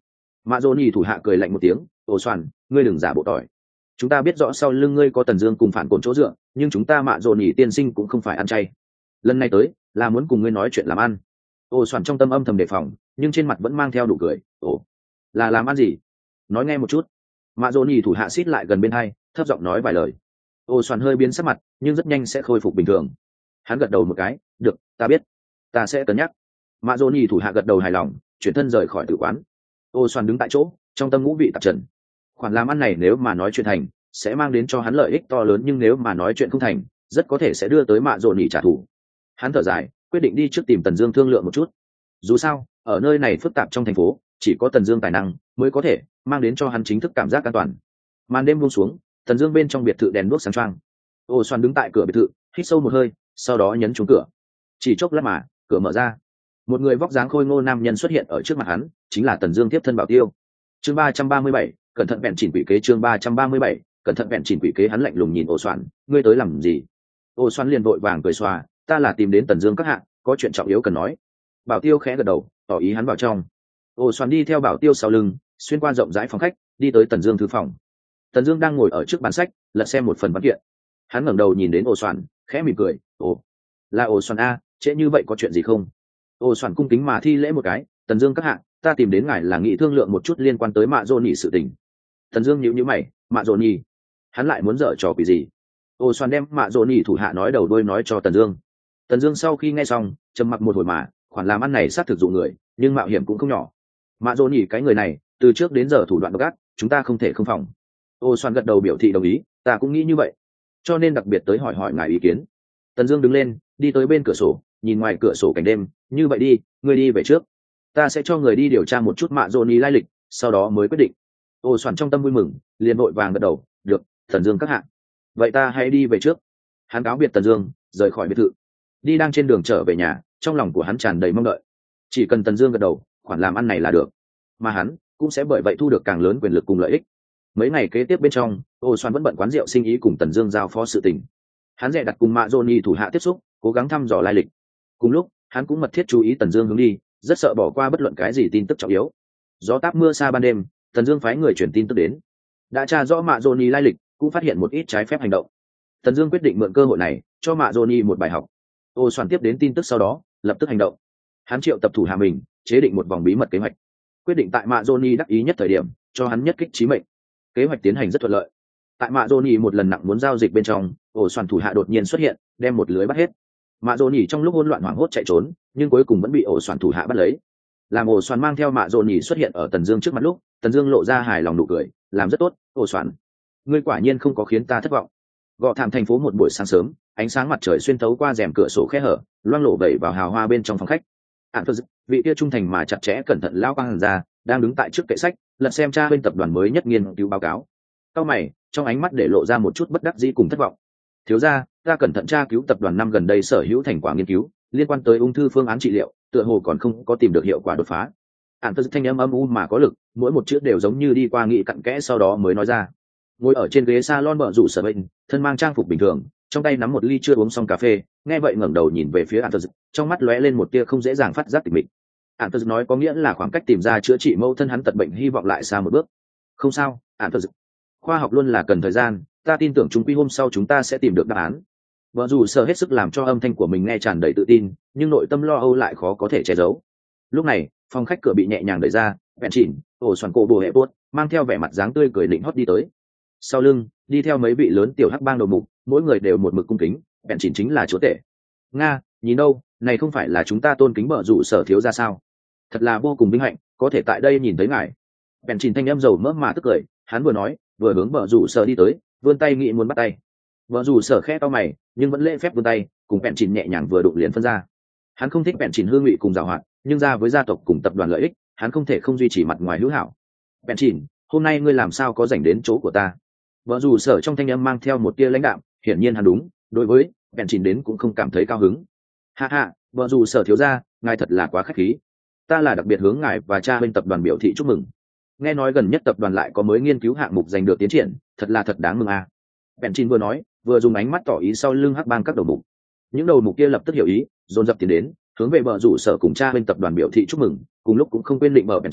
Mạ dỗ nhì thủ hạ cười lạnh một tiếng, ồ xoàn, ngươi đừng giả bộ tỏi. Chúng ta biết rõ sau lưng ngươi có Tần Dương cùng phản cồn chỗ dựa, nhưng chúng ta Mạ dỗ nhì tiên sinh cũng không phải ăn chay. Lần này tới là muốn cùng ngươi nói chuyện làm ăn. Ồ xoàn trong tâm âm thầm đề phòng, nhưng trên mặt vẫn mang theo nụ cười. Ồ, là làm ăn gì? Nói nghe một chút. Mạ dỗ nhì thủ hạ xít lại gần bên hai, thấp giọng nói vài lời. Ồ xoàn hơi biến sắc mặt, nhưng rất nhanh sẽ khôi phục bình thường. Hắn gật đầu một cái, được, ta biết, ta sẽ cân nhắc. Mạ dỗ nhì thủ hạ gật đầu hài lòng, chuyển thân rời khỏi tử quán. Ô xoan đứng tại chỗ, trong tâm ngũ vị tạp trần. Khoản làm ăn này nếu mà nói chuyện thành, sẽ mang đến cho hắn lợi ích to lớn, nhưng nếu mà nói chuyện không thành, rất có thể sẽ đưa tới mạ dỗ nhì trả thù. Hắn thở dài, quyết định đi trước tìm Tần Dương thương lượng một chút. Dù sao, ở nơi này phức tạp trong thành phố, chỉ có Tần Dương tài năng mới có thể mang đến cho hắn chính thức cảm giác an toàn. Màn đêm buông xuống, Tần Dương bên trong biệt thự đèn đuốc sáng choang. Ô xoan đứng tại cửa biệt thự, hít sâu một hơi, sau đó nhấn chuông cửa. Chỉ chốc lát mà, cửa mở ra. Một người vóc dáng khôi ngô nam nhân xuất hiện ở trước mặt hắn, chính là Tần Dương tiếp thân Bảo Tiêu. Chương ba trăm ba mươi bảy, cẩn thận vẹn chỉnh quỷ kế. Chương ba trăm ba mươi bảy, cẩn thận vẹn chỉnh quỷ kế. Hắn lạnh lùng nhìn Ô Soạn, ngươi tới làm gì? Ô Soạn liền vội vàng cười xòa, ta là tìm đến Tần Dương các hạ, có chuyện trọng yếu cần nói. Bảo Tiêu khẽ gật đầu, tỏ ý hắn vào trong. Ô Soạn đi theo Bảo Tiêu sau lưng, xuyên qua rộng rãi phòng khách, đi tới Tần Dương thư phòng. Tần Dương đang ngồi ở trước bàn sách, lật xem một phần văn kiện. Hắn ngẩng đầu nhìn đến Ô Soạn, khẽ mỉm cười, "Ồ, là Ô Soạn a, trễ như vậy có chuyện gì không?" Ô Soạn cung kính mà thi lễ một cái, Tần Dương các hạ, ta tìm đến ngài là nghị thương lượng một chút liên quan tới Mạ Dỗ Nhĩ sự tình. Tần Dương nhíu nhíu mày, Mạ Dỗ Nhĩ, hắn lại muốn dở trò quỷ gì? Ô Soạn đem Mạ Dỗ Nhĩ thủ hạ nói đầu đuôi nói cho Tần Dương. Tần Dương sau khi nghe xong, trầm mặc một hồi mà, khoản làm ăn này xác thực dụng người, nhưng mạo hiểm cũng không nhỏ. Mạ Dỗ Nhĩ cái người này, từ trước đến giờ thủ đoạn độc ác, chúng ta không thể không phòng. Ô Soạn gật đầu biểu thị đồng ý, ta cũng nghĩ như vậy, cho nên đặc biệt tới hỏi hỏi ngài ý kiến. Tần Dương đứng lên, đi tới bên cửa sổ, nhìn ngoài cửa sổ cảnh đêm, như vậy đi, ngươi đi về trước, ta sẽ cho người đi điều tra một chút Mạ Dỗ Nhĩ lai lịch, sau đó mới quyết định. Ô Soạn trong tâm vui mừng, liền vội vàng gật đầu, được, Tần Dương các hạ, vậy ta hãy đi về trước. Hắn cáo biệt Tần Dương, rời khỏi biệt thự. Đi đang trên đường trở về nhà, trong lòng của hắn tràn đầy mong đợi. Chỉ cần Tần Dương gật đầu, khoản làm ăn này là được, mà hắn cũng sẽ bởi vậy thu được càng lớn quyền lực cùng lợi ích. Mấy ngày kế tiếp bên trong, Ô Soạn vẫn bận quán rượu sinh ý cùng Tần Dương giao phó sự tình. Hắn dè đặt cùng Mạ Dỗ Nhĩ thủ hạ tiếp xúc, cố gắng thăm dò lai lịch. Cùng lúc, hắn cũng mật thiết chú ý Tần Dương hướng đi, rất sợ bỏ qua bất luận cái gì tin tức trọng yếu. Gió táp mưa xa ban đêm, Tần Dương phái người chuyển tin tức đến, đã tra rõ Mạ Dỗ Nhĩ lai lịch, cũng phát hiện một ít trái phép hành động. Tần Dương quyết định mượn cơ hội này cho Mạ Dỗ Nhĩ một bài học. Ô Soạn tiếp đến tin tức sau đó, lập tức hành động. Hắn triệu tập thủ hạ mình, chế định một vòng bí mật kế hoạch, quyết định tại Mạ Dỗ Nhĩ đắc ý nhất thời điểm, cho hắn nhất kích chí mệnh. Kế hoạch tiến hành rất thuận lợi. Tại Mạ Dỗ Nhĩ một lần nặng muốn giao dịch bên trong, Ô Soạn thủ hạ đột nhiên xuất hiện, đem một lưới bắt hết. Mạ Dỗ Nhĩ trong lúc hỗn loạn hoảng hốt chạy trốn, nhưng cuối cùng vẫn bị Ô Soạn thủ hạ bắt lấy. Làm Ô Soạn mang theo Mạ Dỗ Nhĩ xuất hiện ở Tần Dương trước mặt lúc, Tần Dương lộ ra hài lòng nụ cười, làm rất tốt, Ô Soạn, ngươi quả nhiên không có khiến ta thất vọng. Gò Thảm thành phố một buổi sáng sớm, ánh sáng mặt trời xuyên thấu qua rèm cửa sổ khe hở, loang lổ vẩy vào hào hoa bên trong phòng khách. Ản Phật, vị kia trung thành mà chặt chẽ cẩn thận lão quang ra, đang đứng tại trước kệ sách, lật xem tra bên tập đoàn mới nhất nghiên cứu báo cáo. Cao mày, trong ánh mắt để lộ ra một chút bất đắc dĩ cùng thất vọng. Thiếu gia, ta cẩn thận tra cứu tập đoàn năm gần đây sở hữu thành quả nghiên cứu, liên quan tới ung thư phương án trị liệu, tựa hồ còn không có tìm được hiệu quả đột phá. Ản Phật thanh âm âm u mà có lực, mỗi một chữ đều giống như đi qua nghị cặn kẽ sau đó mới nói ra. Ngồi ở trên ghế salon bờ rủ sở bệnh, thân mang trang phục bình thường, trong tay nắm một ly chưa uống xong cà phê, nghe vậy ngẩng đầu nhìn về phía Ản Phật, trong mắt lóe lên một tia không dễ dàng phát giác tịch mịch. Ản Phật nói có nghĩa là khoảng cách tìm ra chữa trị mâu thân hắn tật bệnh hy vọng lại xa một bước. Không sao, Ản Phật, khoa học luôn là cần thời gian, ta tin tưởng chúng quy hôm sau chúng ta sẽ tìm được đáp án. Vợ dù sợ hết sức làm cho âm thanh của mình nghe tràn đầy tự tin, nhưng nội tâm lo âu lại khó có thể che giấu. Lúc này, phòng khách cửa bị nhẹ nhàng đẩy ra, vẹn chỉnh, Ô Soạn cổ bồ hệ bốt, mang theo vẻ mặt dáng tươi cười định hót đi tới. Sau lưng, đi theo mấy vị lớn tiểu hắc bang đầu mục, mỗi người đều một mực cung kính, vẹn chỉnh chính là chúa tể. Nga, nhìn đâu, này không phải là chúng ta tôn kính bợ rủ sở thiếu ra sao? Thật là vô cùng vinh hạnh, có thể tại đây nhìn thấy ngài. Vẹn chỉnh thanh âm dầu mỡ mà tức cười, hắn vừa nói, vừa hướng bợ rủ sở đi tới, vươn tay nghĩ muốn bắt tay. Bợ rủ sở khẽ cau mày, nhưng vẫn lễ phép vươn tay, cùng vẹn chỉnh nhẹ nhàng vừa đụng liền phân ra. Hắn không thích vẹn chỉnh hương vị cùng giàu hoạt, nhưng ra với gia tộc cùng tập đoàn lợi ích, hắn không thể không duy trì mặt ngoài hữu hảo. Vẹn chỉnh, hôm nay ngươi làm sao có rảnh đến chỗ của ta? Vợ dù sở trong thanh âm mang theo một tia lãnh đạm, hiển nhiên hắn đúng, đối với vẹn chỉnh đến cũng không cảm thấy cao hứng. Ha ha, vợ dù sở thiếu gia, ngài thật là quá khách khí. Ta là đặc biệt hướng ngài và cha bên tập đoàn biểu thị chúc mừng. Nghe nói gần nhất tập đoàn lại có mới nghiên cứu hạng mục giành được tiến triển, thật là thật đáng mừng à. Vẹn chỉnh vừa nói, vừa dùng ánh mắt tỏ ý sau lưng hắc bang các đầu mục. Những đầu mục kia lập tức hiểu ý, dồn dập tiến đến, hướng về vợ rủ sở cùng cha bên tập đoàn biểu thị chúc mừng, cùng lúc cũng không quên định mở vẹn chỉnh,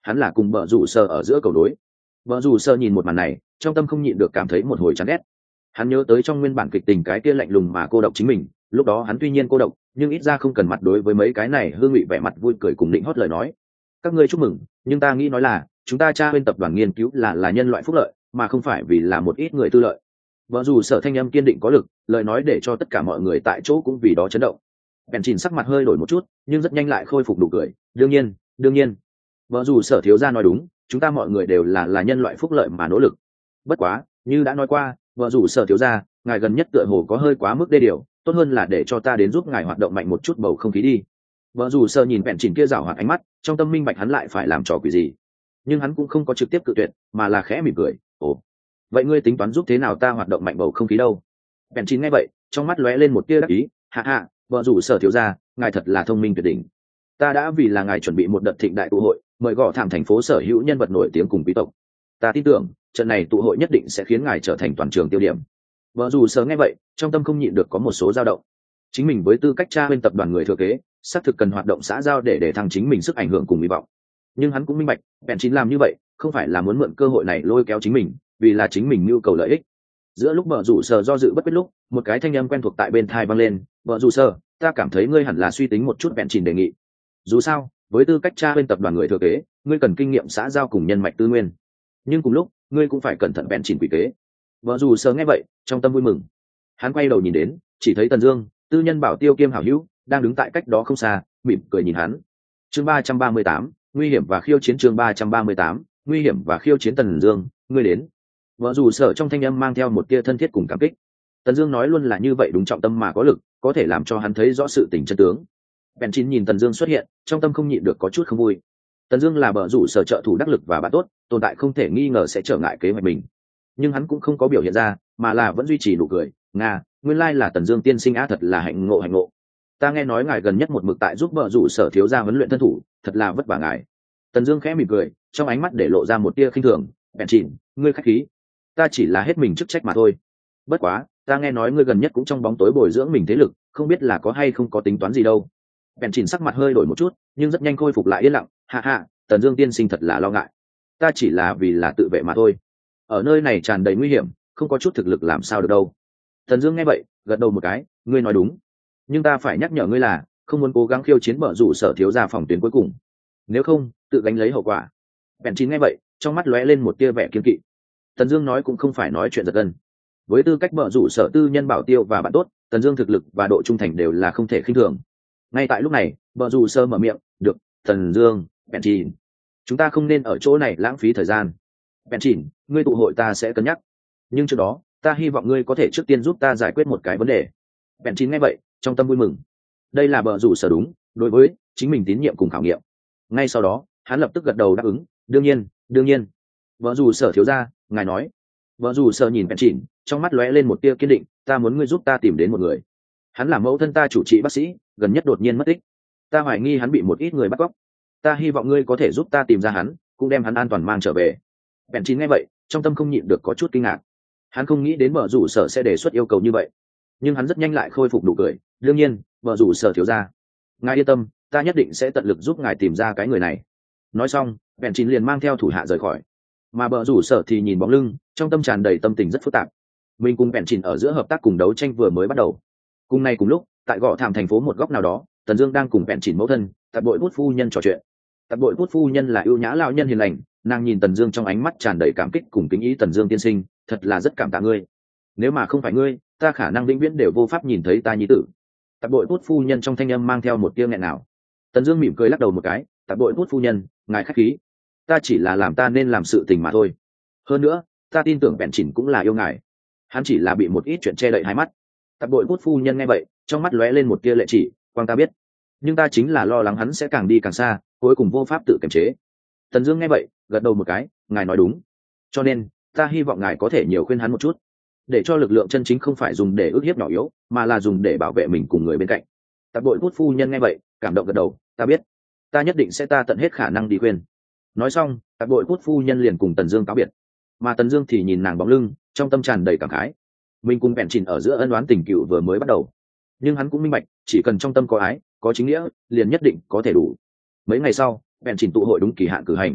hắn là cùng bờ rủ sở ở giữa cầu đối. Bờ rủ sở nhìn một màn này, trong tâm không nhịn được cảm thấy một hồi chán ghét. Hắn nhớ tới trong nguyên bản kịch tình cái kia lạnh lùng mà cô độc chính mình, lúc đó hắn tuy nhiên cô độc, nhưng ít ra không cần mặt đối với mấy cái này hương vị vẻ mặt vui cười cùng định hót lời nói. Các ngươi chúc mừng, nhưng ta nghĩ nói là chúng ta tra bên tập đoàn nghiên cứu là là nhân loại phúc lợi, mà không phải vì là một ít người tư lợi. Vợ dù sở thanh âm kiên định có lực, lời nói để cho tất cả mọi người tại chỗ cũng vì đó chấn động. Bèn chìn sắc mặt hơi đổi một chút, nhưng rất nhanh lại khôi phục đủ cười. Đương nhiên, đương nhiên. Vợ dù sở thiếu gia nói đúng, chúng ta mọi người đều là là nhân loại phúc lợi mà nỗ lực. Bất quá, như đã nói qua, vợ dù sở thiếu gia, ngài gần nhất tựa hồ có hơi quá mức đê điều, tốt hơn là để cho ta đến giúp ngài hoạt động mạnh một chút bầu không khí đi. Vợ dù sở nhìn bèn chìn kia rảo hoạt ánh mắt, trong tâm minh bạch hắn lại phải làm trò quỷ gì, nhưng hắn cũng không có trực tiếp cự tuyệt, mà là khẽ mỉm cười. Ồ, vậy ngươi tính toán giúp thế nào ta hoạt động mạnh bầu không khí đâu? Bèn chín nghe vậy, trong mắt lóe lên một tia đắc ý. Hạ hạ, vợ rủ sở thiếu gia, ngài thật là thông minh tuyệt đỉnh. Ta đã vì là ngài chuẩn bị một đợt thịnh đại tụ hội, mời gõ thảm thành phố sở hữu nhân vật nổi tiếng cùng quý tộc. Ta tin tưởng trận này tụ hội nhất định sẽ khiến ngài trở thành toàn trường tiêu điểm. Vợ rủ sở nghe vậy, trong tâm không nhịn được có một số dao động. Chính mình với tư cách cha bên tập đoàn người thừa kế, xác thực cần hoạt động xã giao để để thăng chính mình sức ảnh hưởng cùng hy vọng. Nhưng hắn cũng minh bạch, bèn chín làm như vậy không phải là muốn mượn cơ hội này lôi kéo chính mình, vì là chính mình nhu cầu lợi ích. Giữa lúc vợ rủ sở do dự bất biết lúc, một cái thanh âm quen thuộc tại bên tai vang lên. Vợ rủ sở, ta cảm thấy ngươi hẳn là suy tính một chút bèn chín đề nghị. Dù sao, với tư cách cha bên tập đoàn người thừa kế, ngươi cần kinh nghiệm xã giao cùng nhân mạch tư nguyên, nhưng cùng lúc ngươi cũng phải cẩn thận bèn chín quỷ kế. Vợ rủ sở nghe vậy, trong tâm vui mừng. Hắn quay đầu nhìn đến, chỉ thấy Tần Dương, tư nhân bảo tiêu kiêm hảo hữu, đang đứng tại cách đó không xa, mỉm cười nhìn hắn. Chương ba trăm ba mươi tám, nguy hiểm và khiêu chiến. Chương ba trăm ba mươi tám, nguy hiểm và khiêu chiến. Tần Dương, ngươi đến. Vợ dù sở trong thanh âm mang theo một tia thân thiết cùng cảm kích. Tần Dương nói luôn là như vậy, đúng trọng tâm mà có lực, có thể làm cho hắn thấy rõ sự tình chân tướng. Bèn chín nhìn Tần Dương xuất hiện, trong tâm không nhịn được có chút không vui. Tần Dương là bờ rủ sở trợ thủ đắc lực và bạn tốt, tồn tại không thể nghi ngờ sẽ trở ngại kế hoạch mình. Nhưng hắn cũng không có biểu hiện ra, mà là vẫn duy trì nụ cười. Nga, nguyên lai là Tần Dương tiên sinh á, thật là hạnh ngộ hạnh ngộ. Ta nghe nói ngài gần nhất một mực tại giúp bờ rủ sở thiếu gia huấn luyện thân thủ, thật là vất vả ngài. Tần Dương khẽ mỉm cười, trong ánh mắt để lộ ra một tia khinh thường. Bèn chín, ngươi khách khí, ta chỉ là hết mình chức trách mà thôi. Bất quá, ta nghe nói ngươi gần nhất cũng trong bóng tối bồi dưỡng mình thế lực, không biết là có hay không có tính toán gì đâu. Bèn chìn sắc mặt hơi đổi một chút, nhưng rất nhanh khôi phục lại yên lặng. Hạ hạ, Tần Dương tiên sinh thật là lo ngại, ta chỉ là vì là tự vệ mà thôi. Ở nơi này tràn đầy nguy hiểm, không có chút thực lực làm sao được đâu. Tần Dương nghe vậy, gật đầu một cái, ngươi nói đúng, nhưng ta phải nhắc nhở ngươi là không muốn cố gắng khiêu chiến bở rủ sở thiếu gia phòng tuyến cuối cùng, nếu không tự gánh lấy hậu quả. Bèn chìn nghe vậy, trong mắt lóe lên một tia vẻ kiên kỵ. Tần Dương nói cũng không phải nói chuyện giật gân. Với tư cách bợ rủ sở tư nhân bảo tiêu và bạn tốt, Tần Dương thực lực và độ trung thành đều là không thể khinh thường. Ngay tại lúc này, bợ rủ sơ mở miệng, "Được, Tần Dương, Bèn Chìn, chúng ta không nên ở chỗ này lãng phí thời gian. Bèn Chìn, ngươi tụ hội ta sẽ cân nhắc, nhưng trước đó, ta hy vọng ngươi có thể trước tiên giúp ta giải quyết một cái vấn đề." Bèn Chìn nghe vậy, trong tâm vui mừng. Đây là bợ rủ sở đúng, đối với chính mình tín nhiệm cùng khảo nghiệm. Ngay sau đó, hắn lập tức gật đầu đáp ứng, "Đương nhiên, đương nhiên. Bợ rủ sở thiếu gia, ngài nói." Vợ dù sợ nhìn Bèn Chìn, trong mắt lóe lên một tia kiên định. "Ta muốn ngươi giúp ta tìm đến một người. Hắn là mẫu thân ta chủ trị bác sĩ, gần nhất đột nhiên mất tích. Ta hoài nghi hắn bị một ít người bắt cóc. Ta hy vọng ngươi có thể giúp ta tìm ra hắn, cũng đem hắn an toàn mang trở về." Bèn Chìn nghe vậy, trong tâm không nhịn được có chút kinh ngạc. Hắn không nghĩ đến vợ dù sợ sẽ đề xuất yêu cầu như vậy, nhưng hắn rất nhanh lại khôi phục nụ cười. "Đương nhiên, vợ dù sợ thiếu gia, ngài yên tâm, ta nhất định sẽ tận lực giúp ngài tìm ra cái người này." Nói xong, Bèn Chìn liền mang theo thủ hạ rời khỏi. Mà bờ rủ sở thì nhìn bóng lưng, trong tâm tràn đầy tâm tình rất phức tạp. Mình cùng Bèn Chìn ở giữa hợp tác cùng đấu tranh vừa mới bắt đầu. Cùng nay cùng lúc, tại gò thảm thành phố một góc nào đó, Tần Dương đang cùng Bèn Chìn mẫu thân, Tạp Bội Bút phu nhân trò chuyện. Tạp Bội Bút phu nhân là ưu nhã lão nhân hiền lành, nàng nhìn Tần Dương trong ánh mắt tràn đầy cảm kích cùng kính ý. "Tần Dương tiên sinh, thật là rất cảm tạ ngươi. Nếu mà không phải ngươi, ta khả năng vĩnh viễn đều vô pháp nhìn thấy ta nhi tử." Tạp Bội Bút phu nhân trong thanh âm mang theo một tia nghẹn ngào. Tần Dương mỉm cười lắc đầu một cái, "Tạp Bội Bút phu nhân, ngài khách khí, ta chỉ là làm ta nên làm sự tình mà thôi. Hơn nữa, ta tin tưởng Bèn Chìn cũng là yêu ngài. Hắn chỉ là bị một ít chuyện che đậy hai mắt." Tạp Bội Bút phu nhân nghe vậy, trong mắt lóe lên một tia lệ chỉ. "Quang ta biết, nhưng ta chính là lo lắng hắn sẽ càng đi càng xa, cuối cùng vô pháp tự kiềm chế." Tần Dương nghe vậy, gật đầu một cái, "Ngài nói đúng. Cho nên, ta hy vọng ngài có thể nhiều khuyên hắn một chút, để cho lực lượng chân chính không phải dùng để ức hiếp nhỏ yếu, mà là dùng để bảo vệ mình cùng người bên cạnh." Tạp Bội Bút phu nhân nghe vậy, cảm động gật đầu, "Ta biết, ta nhất định sẽ ta tận hết khả năng đi khuyên." Nói xong, Tạp Bội Bút phu nhân liền cùng Tần Dương cáo biệt. Mà Tần Dương thì nhìn nàng bóng lưng, trong tâm tràn đầy cảm khái. Mình cùng Bèn Chìn ở giữa ân oán tình cựu vừa mới bắt đầu, nhưng hắn cũng minh bạch, chỉ cần trong tâm có ái, có chính nghĩa, liền nhất định có thể đủ. Mấy ngày sau, Bèn Chìn tụ hội đúng kỳ hạn cử hành.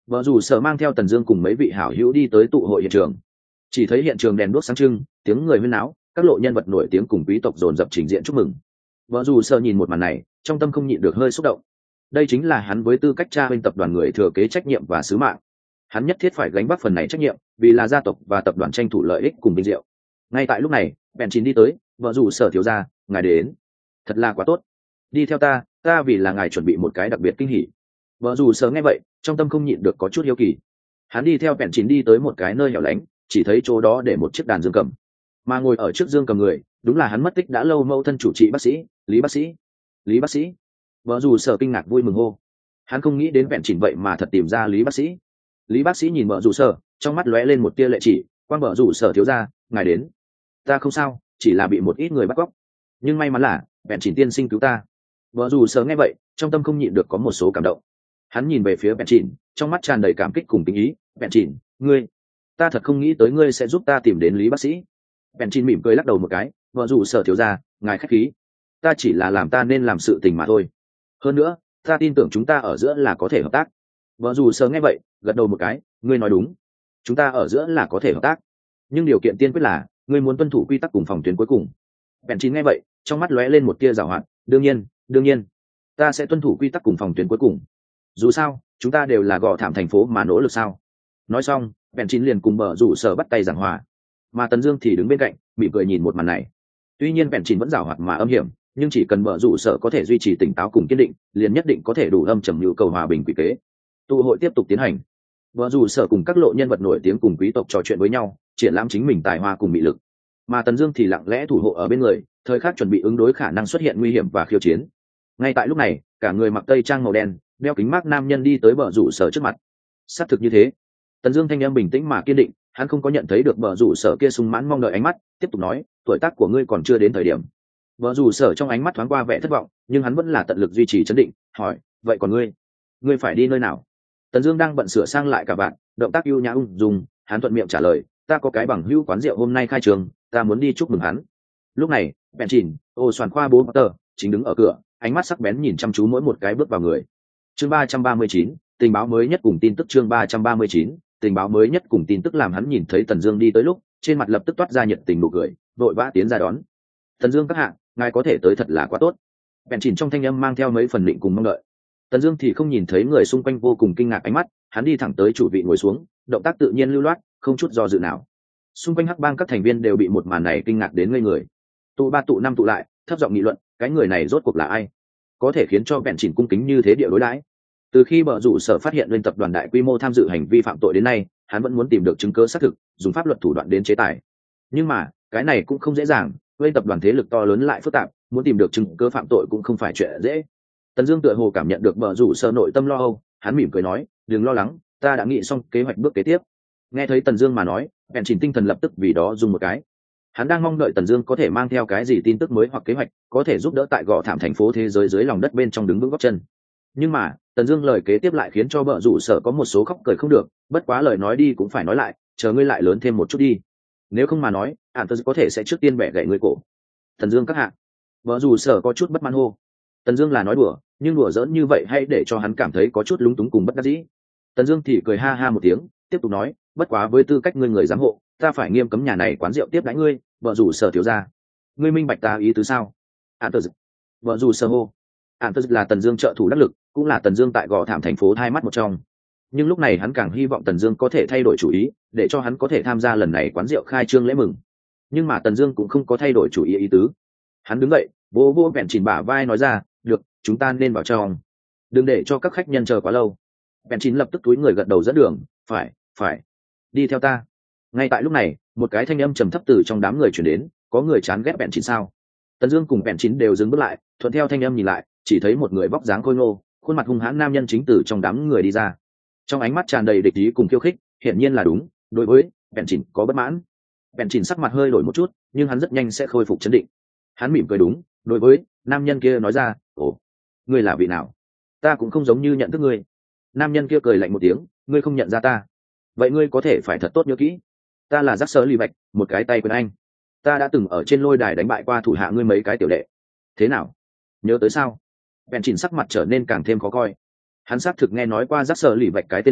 vợ dù sở mang theo Tần Dương cùng mấy vị hảo hữu đi tới tụ hội hiện trường. Chỉ thấy hiện trường đèn đuốc sáng trưng, tiếng người huyên náo, các lộ nhân vật nổi tiếng cùng quý tộc dồn dập trình diện chúc mừng. Vợ dù sở nhìn một màn này, trong tâm không nhịn được hơi xúc động. Đây chính là hắn với tư cách cha bên tập đoàn người thừa kế trách nhiệm và sứ mạng. Hắn nhất thiết phải gánh vác phần này trách nhiệm, vì là gia tộc và tập đoàn tranh thủ lợi ích cùng vinh diệu. Ngay tại lúc này, bèn chín đi tới, vợ dù sở thiếu gia, ngài đến, thật là quá tốt. Đi theo ta, ta vì là ngài chuẩn bị một cái đặc biệt kinh hỉ. Vợ dù sở nghe vậy, trong tâm không nhịn được có chút hiếu kỳ. Hắn đi theo bèn chín đi tới một cái nơi hẻo lánh, chỉ thấy chỗ đó để một chiếc đàn dương cầm, mà ngồi ở trước dương cầm người, đúng là hắn mất tích đã lâu mẫu thân chủ trị bác sĩ, Lý bác sĩ. Lý bác sĩ. Vợ dù sở kinh ngạc vui mừng hô. Hắn không nghĩ đến bèn chín vậy mà thật tìm ra Lý bác sĩ. Lý bác sĩ nhìn vợ dù sở, trong mắt lóe lên một tia lệ chỉ, quan vợ dù sở thiếu gia, ngài đến. Ta không sao, chỉ là bị một ít người bắt cóc, nhưng may mắn là bèn chín tiên sinh cứu ta. Vợ dù sở nghe vậy, trong tâm không nhịn được có một số cảm động. Hắn nhìn về phía bèn chín, trong mắt tràn đầy cảm kích cùng tình ý. Bèn chín, ngươi, ta thật không nghĩ tới ngươi sẽ giúp ta tìm đến Lý bác sĩ. Bèn chín mỉm cười lắc đầu một cái, vợ dù sở thiếu gia, ngài khách khí, ta chỉ là làm ta nên làm sự tình mà thôi. Hơn nữa, ta tin tưởng chúng ta ở giữa là có thể hợp tác. Vợ dù sở nghe vậy, gật đầu một cái, ngươi nói đúng, chúng ta ở giữa là có thể hợp tác, nhưng điều kiện tiên quyết là ngươi muốn tuân thủ quy tắc cùng phòng tuyến cuối cùng. Bèn chín nghe vậy, trong mắt lóe lên một tia giảo hoạt, đương nhiên, đương nhiên, ta sẽ tuân thủ quy tắc cùng phòng tuyến cuối cùng. Dù sao, chúng ta đều là gò thảm thành phố mà nỗ lực sao. Nói xong, bèn chín liền cùng bờ rủ sở bắt tay giảng hòa, mà Tần Dương thì đứng bên cạnh, mỉm cười nhìn một màn này. Tuy nhiên bèn chín vẫn giảo hoạt mà âm hiểm, nhưng chỉ cần bờ rủ sở có thể duy trì tỉnh táo cùng kiên định, liền nhất định có thể đủ âm trầm nhu cầu hòa bình quy kế. Tụ hội tiếp tục tiến hành. Bờ rủ sở cùng các lộ nhân vật nổi tiếng cùng quý tộc trò chuyện với nhau, triển lãm chính mình tài hoa cùng mị lực, mà Tần Dương thì lặng lẽ thủ hộ ở bên người, thời khắc chuẩn bị ứng đối khả năng xuất hiện nguy hiểm và khiêu chiến. Ngay tại lúc này, cả người mặc tây trang màu đen, đeo kính mác nam nhân đi tới bờ rủ sở trước mặt. Xác thực như thế. Tần Dương thanh âm bình tĩnh mà kiên định, hắn không có nhận thấy được bờ rủ sở kia sung mãn mong đợi ánh mắt, tiếp tục nói, tuổi tác của ngươi còn chưa đến thời điểm. Bờ rủ sở trong ánh mắt thoáng qua vẻ thất vọng, nhưng hắn vẫn là tận lực duy trì trấn định, hỏi, vậy còn ngươi, ngươi phải đi nơi nào? Tần Dương đang bận sửa sang lại cả bạn, động tác ưu nhã ung dung, hắn thuận miệng trả lời, ta có cái bằng hữu quán rượu hôm nay khai trường, ta muốn đi chúc mừng hắn. Lúc này, bèn chín, ô soàn khoa bố Potter chính đứng ở cửa, ánh mắt sắc bén nhìn chăm chú mỗi một cái bước vào người. Chương ba trăm ba mươi chín, tình báo mới nhất cùng tin tức. Chương ba trăm ba mươi chín, tình báo mới nhất cùng tin tức. Làm hắn nhìn thấy Tần Dương đi tới lúc, trên mặt lập tức toát ra nhiệt tình nụ cười, vội vã tiến ra đón. Tần Dương các hạ, ngài có thể tới thật là quá tốt. Bèn chín trong thanh âm mang theo mấy phần định cùng mong đợi. Tần Dương thì không nhìn thấy người xung quanh vô cùng kinh ngạc ánh mắt, hắn đi thẳng tới chủ vị ngồi xuống, động tác tự nhiên lưu loát, không chút do dự nào. Xung quanh hắc bang các thành viên đều bị một màn này kinh ngạc đến ngây người. Tụ ba tụ năm tụ lại, thấp giọng nghị luận, cái người này rốt cuộc là ai, có thể khiến cho bèn chỉnh cung kính như thế địa đối đãi. Từ khi bờ rủ sở phát hiện lên tập đoàn đại quy mô tham dự hành vi phạm tội đến nay, hắn vẫn muốn tìm được chứng cứ xác thực, dùng pháp luật thủ đoạn đến chế tài. Nhưng mà, cái này cũng không dễ dàng, lên tập đoàn thế lực to lớn lại phức tạp, muốn tìm được chứng cứ phạm tội cũng không phải chuyện dễ. Tần Dương tựa hồ cảm nhận được bờ rủ sở nội tâm lo âu, hắn mỉm cười nói, đừng lo lắng, ta đã nghĩ xong kế hoạch bước kế tiếp. Nghe thấy Tần Dương mà nói, bèn chỉnh tinh thần lập tức vì đó rung một cái. Hắn đang mong đợi Tần Dương có thể mang theo cái gì tin tức mới hoặc kế hoạch, có thể giúp đỡ tại gò thảm thành phố thế giới dưới lòng đất bên trong đứng vững gót chân. Nhưng mà, Tần Dương lời kế tiếp lại khiến cho bợ rủ sở có một số khóc cười không được, bất quá lời nói đi cũng phải nói lại, chờ ngươi lại lớn thêm một chút đi. Nếu không mà nói, ản tớ có thể sẽ trước tiên bẻ gãy ngươi cổ. Tần Dương các hạ. Bợ rủ sở có chút bất mãn hô. Tần Dương là nói đùa, nhưng đùa giỡn như vậy hay để cho hắn cảm thấy có chút lúng túng cùng bất đắc dĩ. Tần Dương thì cười ha ha một tiếng, tiếp tục nói, bất quá với tư cách ngươi người giám hộ, ta phải nghiêm cấm nhà này quán rượu tiếp đãi ngươi, vợ rủ sở thiếu gia. Ngươi minh bạch ta ý tứ sao? Ản tớ. Vợ rủ sở hô. Ản tớ là Tần Dương trợ thủ đắc lực, cũng là Tần Dương tại gò thảm thành phố hai mắt một trong. Nhưng lúc này hắn càng hy vọng Tần Dương có thể thay đổi chủ ý, để cho hắn có thể tham gia lần này quán rượu khai trương lễ mừng. Nhưng mà Tần Dương cũng không có thay đổi chủ ý ý tứ. Hắn đứng dậy, vỗ vỗ bèn chỉnh bả vai nói ra, "Được, chúng ta nên vào trong. Đừng để cho các khách nhân chờ quá lâu." Bèn chỉnh lập tức cúi người gật đầu dẫn đường, "Phải, phải. Đi theo ta." Ngay tại lúc này, một cái thanh âm trầm thấp từ trong đám người truyền đến, "Có người chán ghét bèn chỉnh sao?" Tần Dương cùng bèn chỉnh đều dừng bước lại, thuận theo thanh âm nhìn lại, chỉ thấy một người vóc dáng khôi ngô, khuôn mặt hung hãn nam nhân chính từ trong đám người đi ra. Trong ánh mắt tràn đầy địch ý cùng khiêu khích, hiển nhiên là đúng, đối với bèn chỉnh có bất mãn. Bèn chỉnh sắc mặt hơi đổi một chút, nhưng hắn rất nhanh sẽ khôi phục trấn định. Hắn mỉm cười đúng, đối với nam nhân kia nói ra, "Ồ, ngươi là vị nào? Ta cũng không giống như nhận thức ngươi." Nam nhân kia cười lạnh một tiếng, "Ngươi không nhận ra ta? Vậy ngươi có thể phải thật tốt nhớ kỹ. Ta là Giác Sơ Ly Bạch, một cái tay quyền anh. Ta đã từng ở trên lôi đài đánh bại qua thủ hạ ngươi mấy cái tiểu đệ. Thế nào? Nhớ tới sao?" Bèn chỉnh sắc mặt trở nên càng thêm khó coi. Hắn xác thực nghe nói qua Giác Sơ Ly Bạch cái tên này,